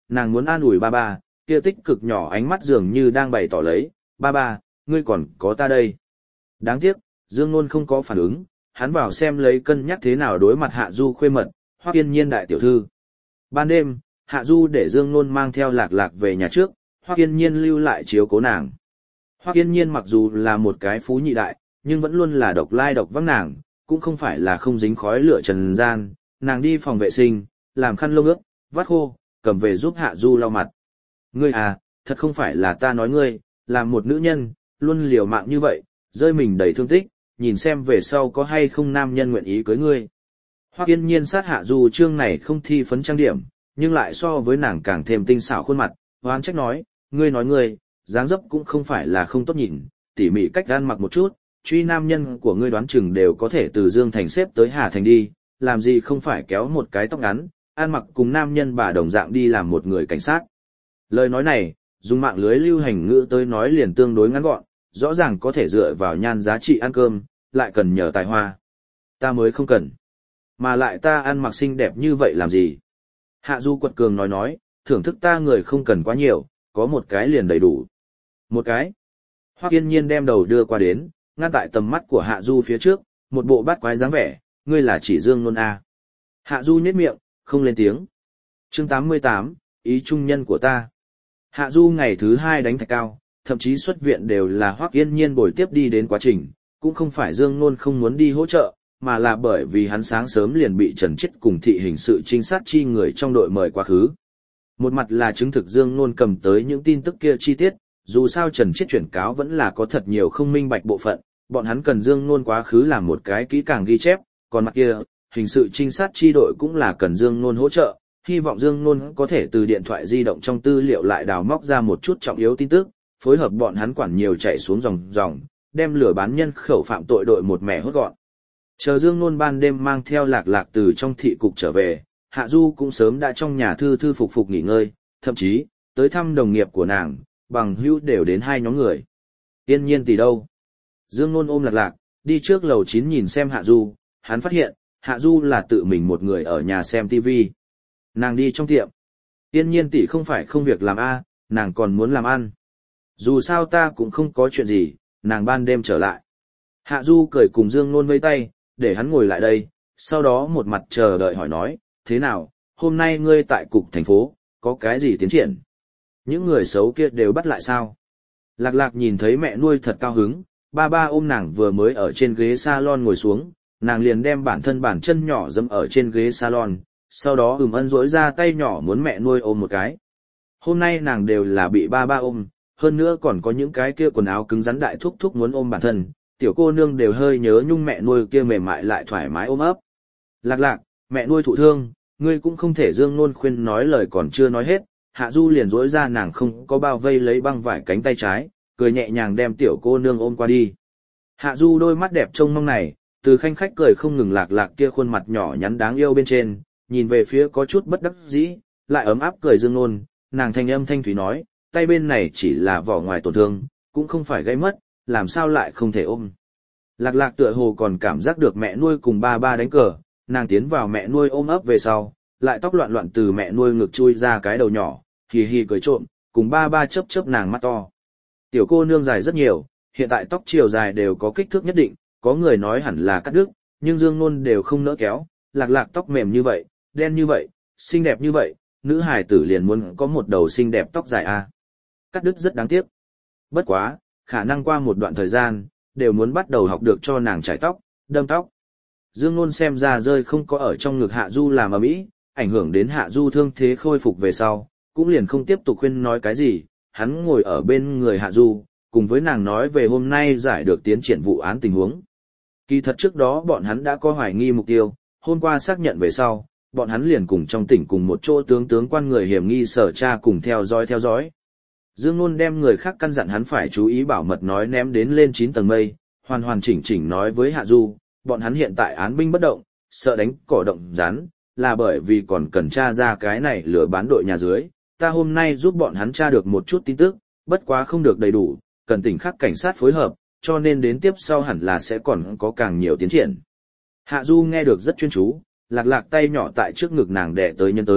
nàng muốn an ủi ba ba, kia tích cực nhỏ ánh mắt dường như đang bày tỏ lấy, ba ba, ngươi còn có ta đây. Đáng tiếc, Dương Nôn không có phản ứng, hắn vào xem lấy cân nhắc thế nào đối mặt Hạ Du khuê mật, Hoắc Yên Nhiên đại tiểu thư. Ban đêm, Hạ Du để Dương Nôn mang theo Lạc Lạc về nhà trước, Hoắc Yên Nhiên lưu lại chiếu cố nàng. Hoắc Yên Nhiên mặc dù là một cái phú nhị đại, nhưng vẫn luôn là độc lai độc vắng nàng, cũng không phải là không dính khói lửa trần gian, nàng đi phòng vệ sinh, làm khăn lông ướt, vắt khô, cầm về giúp Hạ Du lau mặt. Ngươi à, thật không phải là ta nói ngươi, làm một nữ nhân, luôn liều mạng như vậy, rơi mình đầy thương tích, nhìn xem về sau có hay không nam nhân nguyện ý cưới ngươi. Hoắc Yên Nhiên sát Hạ Du chương này không thi phấn trang điểm, nhưng lại so với nàng càng thêm tinh xảo khuôn mặt, hoán trách nói, ngươi, dáng dấp cũng không phải là không tốt nhìn, tỉ mỉ cách ăn mặc một chút, truy nam nhân của ngươi đoán chừng đều có thể từ Dương Thành xếp tới Hà Thành đi, làm gì không phải kéo một cái tóc ngắn, ăn mặc cùng nam nhân bà đồng dạng đi làm một người cảnh sát. Lời nói này, dùng mạng lưới lưu hành ngữ tới nói liền tương đối ngắn gọn, rõ ràng có thể dựa vào nhan giá trị ăn cơm, lại cần nhờ tài hoa. Ta mới không cần. Mà lại ta ăn mặc xinh đẹp như vậy làm gì? Hạ Du quật cường nói, thưởng thức ta người không cần quá nhiều, có một cái liền đầy đủ. Một cái. Hoắc Yên Nhiên đem đầu đưa qua đến, ngăn tại tầm mắt của Hạ Du phía trước, một bộ bát quái dáng vẻ, ngươi là chỉ Dương Nôn à. Hạ Du nhếch miệng, không lên tiếng. Chương 88, ý trung nhân của ta. Hạ Du ngày thứ 2 đánh thạch cao, thậm chí xuất viện đều là Hoắc Yên Nhiên bồi tiếp đi đến quá trình, cũng không phải Dương Nôn không muốn đi hỗ trợ, mà là bởi vì hắn sáng sớm liền bị Trần Chiết cùng thị hình sự trinh sát chi người trong đội mời quá khứ. Một mặt là chứng thực Dương Nôn cầm tới những tin tức kia chi tiết, dù sao Trần Chiết chuyển cáo vẫn là có thật nhiều không minh bạch bộ phận, bọn hắn cần Dương Nôn quá khứ làm một cái kỹ càng ghi chép, còn mặt kia, hình sự trinh sát chi đội cũng là cần Dương Nôn hỗ trợ, hy vọng Dương Nôn có thể từ điện thoại di động trong tư liệu lại đào móc ra một chút trọng yếu tin tức, phối hợp bọn hắn quản nhiều chạy xuống dòng, đem lửa bán nhân khẩu phạm tội đội một mẻ hốt gọn. Chờ Dương Nôn ban đêm mang theo Lạc Lạc từ trong thị cục trở về, Hạ Du cũng sớm đã trong nhà thư phục nghỉ ngơi, thậm chí, tới thăm đồng nghiệp của nàng, bằng hữu đều đến 2 nhóm người. Yên Nhiên tỷ đâu? Dương Nôn ôm Lạc Lạc, đi trước lầu 9 nhìn xem Hạ Du, hắn phát hiện, Hạ Du là tự mình một người ở nhà xem TV. Nàng đi trong tiệm. Yên Nhiên tỷ không phải không việc làm a, nàng còn muốn làm ăn. Dù sao ta cũng không có chuyện gì, nàng ban đêm trở lại. Hạ Du cười cùng Dương Nôn vẫy tay, để hắn ngồi lại đây, sau đó một mặt chờ đợi hỏi nói, thế nào, hôm nay ngươi tại cục thành phố, có cái gì tiến triển? Những người xấu kia đều bắt lại sao? Lạc Lạc nhìn thấy mẹ nuôi thật cao hứng, ba ôm nàng vừa mới ở trên ghế salon ngồi xuống, nàng liền đem bản chân nhỏ dẫm ở trên ghế salon, sau đó ân duỗi ra tay nhỏ muốn mẹ nuôi ôm một cái. Hôm nay nàng đều là bị ba ôm, hơn nữa còn có những cái kia quần áo cứng rắn đại thúc muốn ôm bản thân, tiểu cô nương đều hơi nhớ nhung mẹ nuôi kia mềm mại lại thoải mái ôm ấp. Lạc, mẹ nuôi thụ thương, ngươi cũng không thể. Dương Nôn khuyên nói lời còn chưa nói hết, Hạ Du liền duỗi ra nàng không có bao vây lấy băng vải cánh tay trái, cười nhẹ nhàng đem tiểu cô nương ôm qua đi. Hạ Du đôi mắt đẹp trông mong này, từ khanh khách cười không ngừng Lạc kia khuôn mặt nhỏ nhắn đáng yêu bên trên, nhìn về phía có chút bất đắc dĩ, lại ấm áp cười Dương Nôn, nàng thanh âm thanh thúy nói, tay bên này chỉ là vỏ ngoài tổn thương, cũng không phải gãy mất, làm sao lại không thể ôm. Lạc tựa hồ còn cảm giác được mẹ nuôi cùng ba đánh cờ, nàng tiến vào mẹ nuôi ôm ấp về sau, lại tóc loạn từ mẹ nuôi ngực chui ra cái đầu nhỏ, hì hì cười trộm, cùng ba chớp nàng mắt to. Tiểu cô nương dài rất nhiều, hiện tại tóc chiều dài đều có kích thước nhất định, có người nói hẳn là cắt đứt, nhưng Dương Nôn đều không nỡ kéo, Lạc tóc mềm như vậy, đen như vậy, xinh đẹp như vậy, nữ hài tử liền muốn có một đầu xinh đẹp tóc dài a. Cắt đứt rất đáng tiếc. Bất quá, khả năng qua một đoạn thời gian, đều muốn bắt đầu học được cho nàng chải tóc, đâm tóc. Dương Nôn xem ra rơi không có ở trong ngực Hạ Du làm ầm ĩ, ảnh hưởng đến Hạ Du thương thế khôi phục về sau, cũng liền không tiếp tục khuyên nói cái gì, hắn ngồi ở bên người Hạ Du, cùng với nàng nói về hôm nay giải được tiến triển vụ án tình huống. Kỳ thật trước đó bọn hắn đã có hoài nghi mục tiêu, hôm qua xác nhận về sau, bọn hắn liền cùng trong tỉnh cùng một chỗ tướng quan người hiểm nghi sở tra cùng theo dõi. Dương Nôn đem người khác căn dặn hắn phải chú ý bảo mật nói ném đến lên 9 tầng mây, hoàn chỉnh nói với Hạ Du, bọn hắn hiện tại án binh bất động, sợ đánh cỏ động rắn, là bởi vì còn cần tra ra cái này lừa bán đội nhà dưới. Ta hôm nay giúp bọn hắn tra được một chút tin tức, bất quá không được đầy đủ, cần tỉnh khác cảnh sát phối hợp, cho nên đến tiếp sau hẳn là sẽ còn có càng nhiều tiến triển. Hạ Du nghe được rất chuyên chú, Lạc tay nhỏ tại trước ngực nàng đè tới nhân tới,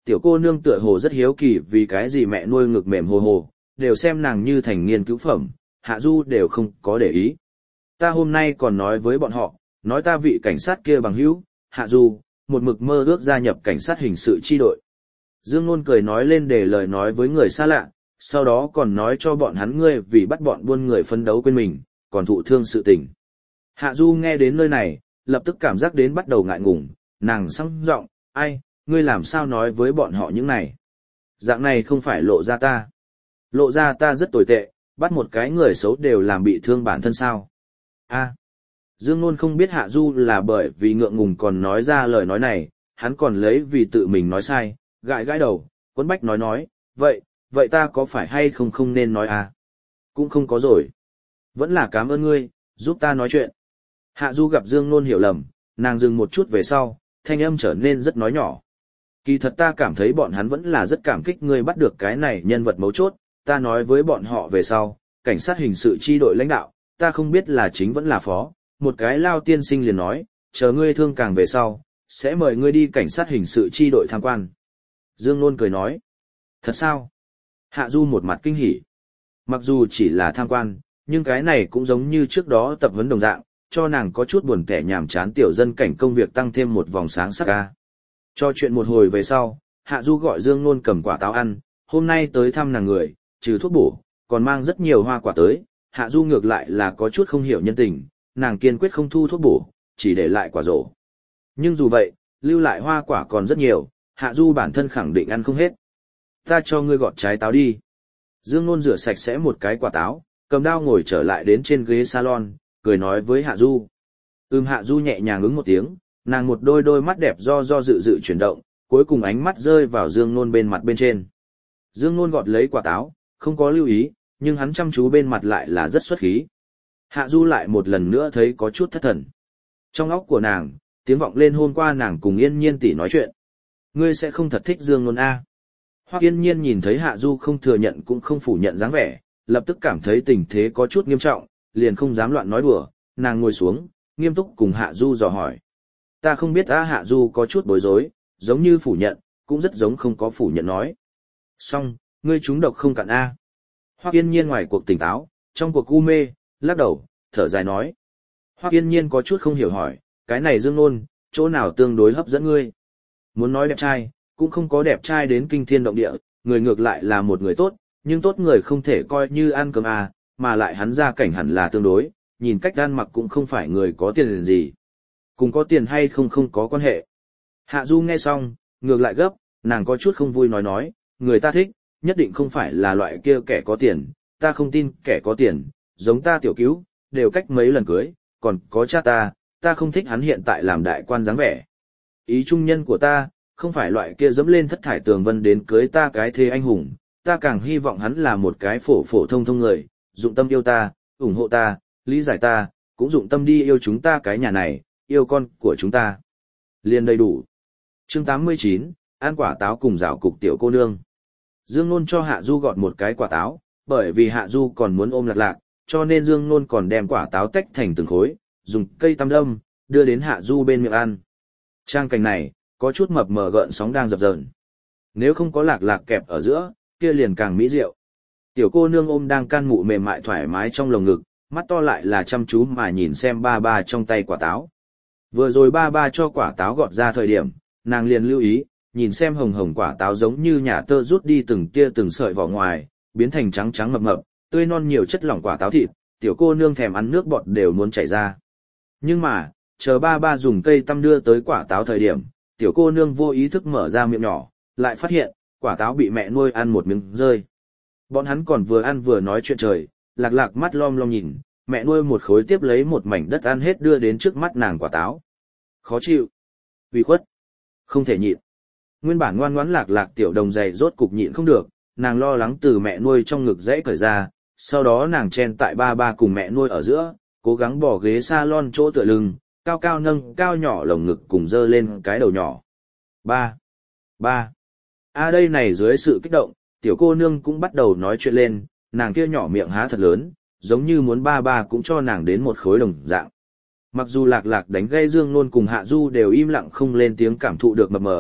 tiểu cô nương tựa hồ rất hiếu kỳ vì cái gì mẹ nuôi ngực mềm hồ hồ, đều xem nàng như thành nghiên cứu phẩm, Hạ Du đều không có để ý. Ta hôm nay còn nói với bọn họ, nói ta vị cảnh sát kia bằng hữu, Hạ Du, một mực mơ ước gia nhập cảnh sát hình sự chi đội. Dương Nôn cười nói lên để lời nói với người xa lạ, sau đó còn nói cho bọn hắn ngươi vì bắt bọn buôn người phấn đấu quên mình, còn thụ thương sự tình. Hạ Du nghe đến nơi này, lập tức cảm giác đến bắt đầu ngại ngùng, nàng sẵn giọng, ai, ngươi làm sao nói với bọn họ những này? Dạng này không phải lộ ra ta. Lộ ra ta rất tồi tệ, bắt một cái người xấu đều làm bị thương bản thân sao? A. Dương Nôn không biết Hạ Du là bởi vì ngượng ngùng còn nói ra lời nói này, hắn còn lấy vì tự mình nói sai, gãi gãi đầu, quấn bách nói, vậy ta có phải hay không nên nói à? Cũng không có rồi. Vẫn là cảm ơn ngươi, giúp ta nói chuyện. Hạ Du gặp Dương Nôn hiểu lầm, nàng dừng một chút về sau, thanh âm trở nên rất nói nhỏ. Kỳ thật ta cảm thấy bọn hắn vẫn là rất cảm kích ngươi bắt được cái này nhân vật mấu chốt, ta nói với bọn họ về sau, cảnh sát hình sự chi đội lãnh đạo, ta không biết là chính vẫn là phó, một cái lao tiên sinh liền nói, chờ ngươi thương càng về sau, sẽ mời ngươi đi cảnh sát hình sự chi đội tham quan. Dương Nôn cười nói, thật sao? Hạ Du một mặt kinh hỉ. Mặc dù chỉ là tham quan, nhưng cái này cũng giống như trước đó tập huấn đồng dạng, cho nàng có chút buồn tẻ nhàm chán tiểu dân cảnh công việc tăng thêm một vòng sáng sắc ca. Cho chuyện một hồi về sau, Hạ Du gọi Dương Nôn cầm quả táo ăn, hôm nay tới thăm nàng người, trừ thuốc bổ, còn mang rất nhiều hoa quả tới, Hạ Du ngược lại là có chút không hiểu nhân tình, nàng kiên quyết không thu thuốc bổ, chỉ để lại quả rổ. Nhưng dù vậy, lưu lại hoa quả còn rất nhiều, Hạ Du bản thân khẳng định ăn không hết. Ta cho ngươi gọt trái táo đi. Dương Nôn rửa sạch sẽ một cái quả táo, cầm dao ngồi trở lại đến trên ghế salon, cười nói với Hạ Du. Hạ Du nhẹ nhàng ứng một tiếng, nàng một đôi mắt đẹp do dự chuyển động, cuối cùng ánh mắt rơi vào Dương Nôn bên mặt bên trên. Dương Nôn gọt lấy quả táo, không có lưu ý, nhưng hắn chăm chú bên mặt lại là rất xuất khí. Hạ Du lại một lần nữa thấy có chút thất thần. Trong óc của nàng, tiếng vọng lên hôm qua nàng cùng Yên Nhiên tỷ nói chuyện. Ngươi sẽ không thật thích Dương Nôn a? Hoắc Yên Nhiên nhìn thấy Hạ Du không thừa nhận cũng không phủ nhận dáng vẻ, lập tức cảm thấy tình thế có chút nghiêm trọng, liền không dám loạn nói đùa, nàng ngồi xuống, nghiêm túc cùng Hạ Du dò hỏi. Ta không biết Hạ Du có chút bối rối, giống như phủ nhận, cũng rất giống không có phủ nhận nói. Xong, ngươi trúng độc không cạn a. Hoắc Yên Nhiên ngoài cuộc tỉnh táo, trong cuộc u mê, lắc đầu, thở dài nói. Hoắc Yên Nhiên có chút không hiểu hỏi, cái này Dương Nôn, chỗ nào tương đối hấp dẫn ngươi? Muốn nói đẹp trai, cũng không có đẹp trai đến kinh thiên động địa, người ngược lại là một người tốt, nhưng tốt người không thể coi như ăn cơm à, mà lại hắn gia cảnh hẳn là tương đối, nhìn cách ăn mặc cũng không phải người có tiền gì. Cùng có tiền hay không có quan hệ. Hạ Du nghe xong, ngược lại gấp, nàng có chút không vui nói, người ta thích, nhất định không phải là loại kia kẻ có tiền, ta không tin kẻ có tiền, giống ta tiểu cứu, đều cách mấy lần cưới, còn có cha ta không thích hắn hiện tại làm đại quan dáng vẻ. Ý trung nhân của ta, không phải loại kia dẫm lên thất thải tường vân đến cưới ta cái thế anh hùng, ta càng hy vọng hắn là một cái phổ thông người, dụng tâm yêu ta, ủng hộ ta, lý giải ta, cũng dụng tâm đi yêu chúng ta cái nhà này, yêu con của chúng ta. Liền đầy đủ. Chương 89, ăn quả táo cùng rảo cục tiểu cô nương. Dương Nôn cho Hạ Du gọt một cái quả táo, bởi vì Hạ Du còn muốn ôm Lạc, cho nên Dương Nôn còn đem quả táo tách thành từng khối, dùng cây tăm đâm, đưa đến Hạ Du bên miệng ăn. Trang cảnh này, có chút mập mờ gợn sóng đang dập dờn. Nếu không có Lạc kẹp ở giữa, kia liền càng mỹ diệu. Tiểu cô nương ôm đang can mụ mềm mại thoải mái trong lồng ngực, mắt to lại là chăm chú mà nhìn xem ba trong tay quả táo. Vừa rồi ba cho quả táo gọt ra thời điểm, nàng liền lưu ý, nhìn xem hồng quả táo giống như nhà tơ rút đi từng tia từng sợi vỏ ngoài, biến thành trắng mập, tươi non nhiều chất lỏng quả táo thịt, tiểu cô nương thèm ăn nước bọt đều muốn chảy ra. Nhưng mà, chờ ba dùng cây tăm đưa tới quả táo thời điểm, tiểu cô nương vô ý thức mở ra miệng nhỏ, lại phát hiện, quả táo bị mẹ nuôi ăn một miếng rơi. Bọn hắn còn vừa ăn vừa nói chuyện trời, Lạc mắt lom nhìn, mẹ nuôi một khối tiếp lấy một mảnh đất ăn hết đưa đến trước mắt nàng quả táo. Khó chịu, ủy khuất, không thể nhịn. Nguyên bản ngoan ngoãn Lạc tiểu đồng dày rốt cục nhịn không được, nàng lo lắng từ mẹ nuôi trong ngực dãy cởi ra, sau đó nàng chen tại ba cùng mẹ nuôi ở giữa, cố gắng bỏ ghế salon chỗ tựa lưng, cao nâng cao nhỏ lồng ngực cùng dơ lên cái đầu nhỏ. Ba. Đây này dưới sự kích động, tiểu cô nương cũng bắt đầu nói chuyện lên, nàng kia nhỏ miệng há thật lớn, giống như muốn ba cũng cho nàng đến một khối đồng dạng. Mặc dù Lạc đánh gây Dương Nôn cùng Hạ Du đều im lặng không lên tiếng cảm thụ được mập mờ,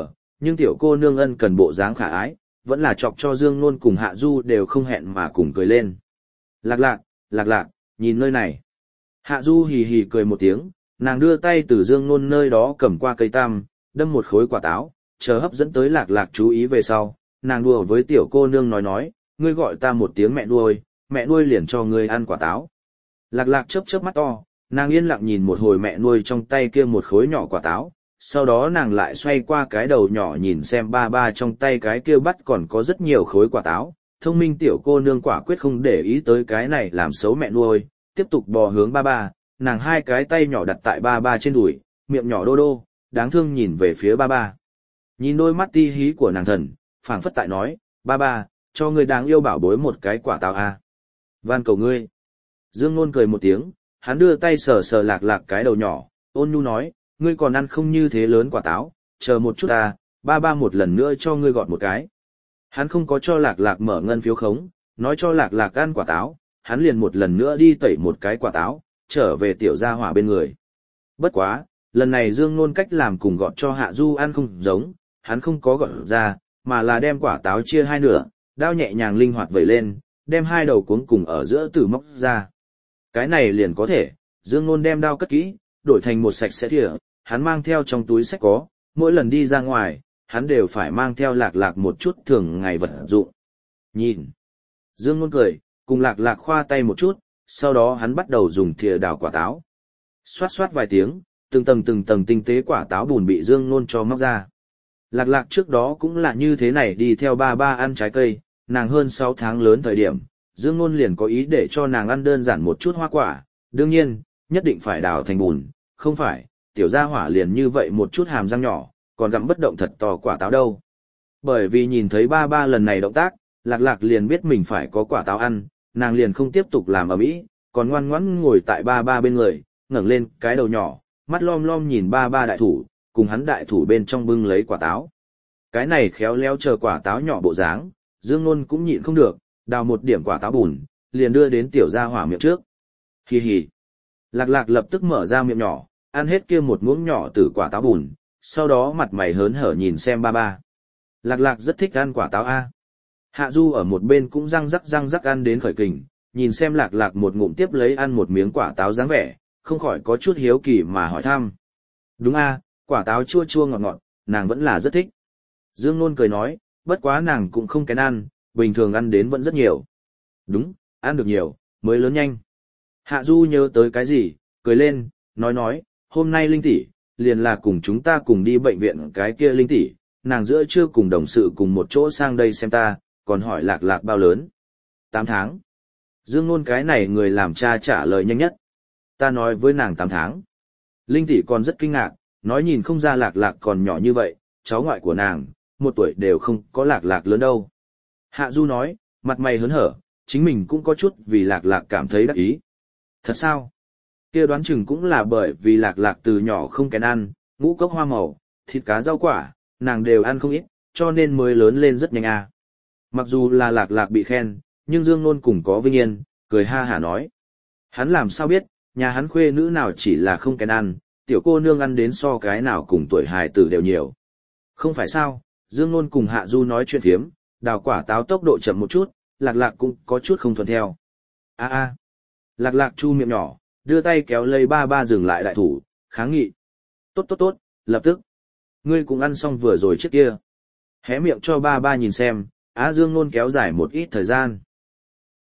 nhưng tiểu cô nương ân cần bộ dáng khả ái, vẫn là chọc cho Dương Nôn cùng Hạ Du đều không hẹn mà cùng cười lên. Lạc lạc, lạc lạc, nhìn nơi này. Hạ Du hì hì cười một tiếng, nàng đưa tay từ Dương Nôn nơi đó cầm qua cây tam, đâm một khối quả táo, chờ hấp dẫn tới lạc lạc chú ý về sau, nàng đùa với tiểu cô nương nói, ngươi gọi ta một tiếng mẹ nuôi liền cho ngươi ăn quả táo. Lạc lạc chớp chớp mắt to, nàng yên lặng nhìn một hồi mẹ nuôi trong tay kia một khối nhỏ quả táo, sau đó nàng lại xoay qua cái đầu nhỏ nhìn xem ba ba trong tay cái kia bắt còn có rất nhiều khối quả táo. Thông minh tiểu cô nương quả quyết không để ý tới cái này làm xấu mẹ nuôi, tiếp tục bò hướng ba ba, nàng hai cái tay nhỏ đặt tại ba ba trên đùi, miệng nhỏ đô đô, đáng thương nhìn về phía ba ba. Nhìn đôi mắt ti hí của nàng thần, phảng phất tại nói, ba ba, cho ngươi đáng yêu bảo bối một cái quả táo a. Van cầu ngươi. Dương Nôn cười một tiếng, hắn đưa tay sờ sờ lạc lạc cái đầu nhỏ, ôn nhu nói, ngươi còn ăn không như thế lớn quả táo, chờ một chút ta, ba ba một lần nữa cho ngươi gọt một cái. Hắn không có cho lạc lạc mở ngân phiếu khống, nói cho lạc lạc ăn quả táo, hắn liền một lần nữa đi tẩy một cái quả táo, trở về tiểu gia hỏa bên người. Bất quá, lần này Dương Nôn cách làm cùng gọt cho Hạ Du ăn không giống, hắn không có gọt ra, mà là đem quả táo chia hai nửa, đao nhẹ nhàng linh hoạt vẩy lên, đem hai đầu cuống cùng ở giữa tử móc ra. Cái này liền có thể, Dương Nôn đem đao cất kỹ, đổi thành một sạch sẽ thìa, hắn mang theo trong túi sách có, mỗi lần đi ra ngoài, hắn đều phải mang theo lạc lạc một chút thường ngày vật dụng. Nhìn. Dương Nôn cười, cùng lạc lạc khoa tay một chút, sau đó hắn bắt đầu dùng thìa đào quả táo. Xoát xoát vài tiếng, từng tầng tinh tế quả táo bùn bị Dương Nôn cho móc ra. Lạc lạc trước đó cũng là như thế này đi theo ba ba ăn trái cây, nàng hơn 6 tháng lớn thời điểm, Dương Nôn liền có ý để cho nàng ăn đơn giản một chút hoa quả, đương nhiên, nhất định phải đào thành bùn, không phải, tiểu gia hỏa liền như vậy một chút hàm răng nhỏ, còn gặm bất động thật to quả táo đâu. Bởi vì nhìn thấy ba ba lần này động tác, lạc lạc liền biết mình phải có quả táo ăn, nàng liền không tiếp tục làm ầm ĩ, còn ngoan ngoãn ngồi tại ba ba bên người, ngẩng lên cái đầu nhỏ, mắt lom lom nhìn ba ba đại thủ, cùng hắn đại thủ bên trong bưng lấy quả táo. Cái này khéo léo chờ quả táo nhỏ bộ dáng, Dương Nôn cũng nhịn không được, đào một điểm quả táo bùn, liền đưa đến tiểu gia hỏa miệng trước. Hi hi. Lạc lạc lập tức mở ra miệng nhỏ, ăn hết kia một muỗng nhỏ từ quả táo bùn, sau đó mặt mày hớn hở nhìn xem ba ba. Lạc lạc rất thích ăn quả táo a. Hạ Du ở một bên cũng răng rắc ăn đến khởi kình, nhìn xem lạc lạc một ngụm tiếp lấy ăn một miếng quả táo dáng vẻ, không khỏi có chút hiếu kỳ mà hỏi thăm. Đúng a, quả táo chua chua ngọt ngọt, nàng vẫn là rất thích. Dương Nôn cười nói, bất quá nàng cũng không kén ăn, bình thường ăn đến vẫn rất nhiều. Đúng, ăn được nhiều, mới lớn nhanh. Hạ Du nhớ tới cái gì, cười lên, nói, hôm nay Linh tỷ liền là cùng chúng ta cùng đi bệnh viện cái kia Linh tỷ, nàng giữa trưa cùng đồng sự cùng một chỗ sang đây xem ta, còn hỏi lạc lạc bao lớn. 8 tháng. Dương Nôn cái này người làm cha trả lời nhanh nhất. Ta nói với nàng 8 tháng. Linh tỷ còn rất kinh ngạc, nói nhìn không ra lạc lạc còn nhỏ như vậy, cháu ngoại của nàng, 1 tuổi đều không có lạc lạc lớn đâu. Hạ Du nói, mặt mày hớn hở, chính mình cũng có chút vì lạc lạc cảm thấy đắc ý. Thật sao? Kia đoán chừng cũng là bởi vì lạc lạc từ nhỏ không kén ăn, ngũ cốc hoa màu, thịt cá rau quả, nàng đều ăn không ít, cho nên mới lớn lên rất nhanh à. Mặc dù là lạc lạc bị khen, nhưng Dương Nôn cùng có vinh yên, cười ha hả nói. Hắn làm sao biết, nhà hắn khuê nữ nào chỉ là không kén ăn, tiểu cô nương ăn đến so cái nào cùng tuổi hài tử đều nhiều. Không phải sao, Dương Nôn cùng Hạ Du nói chuyện thiếm, đào quả táo tốc độ chậm một chút, lạc lạc cũng có chút không thuận theo. Lạc lạc chu miệng nhỏ, đưa tay kéo lấy ba ba dừng lại đại thủ, kháng nghị. Tốt, lập tức. Ngươi cũng ăn xong vừa rồi trước kia. Hé miệng cho ba ba nhìn xem, Dương Nôn kéo dài một ít thời gian.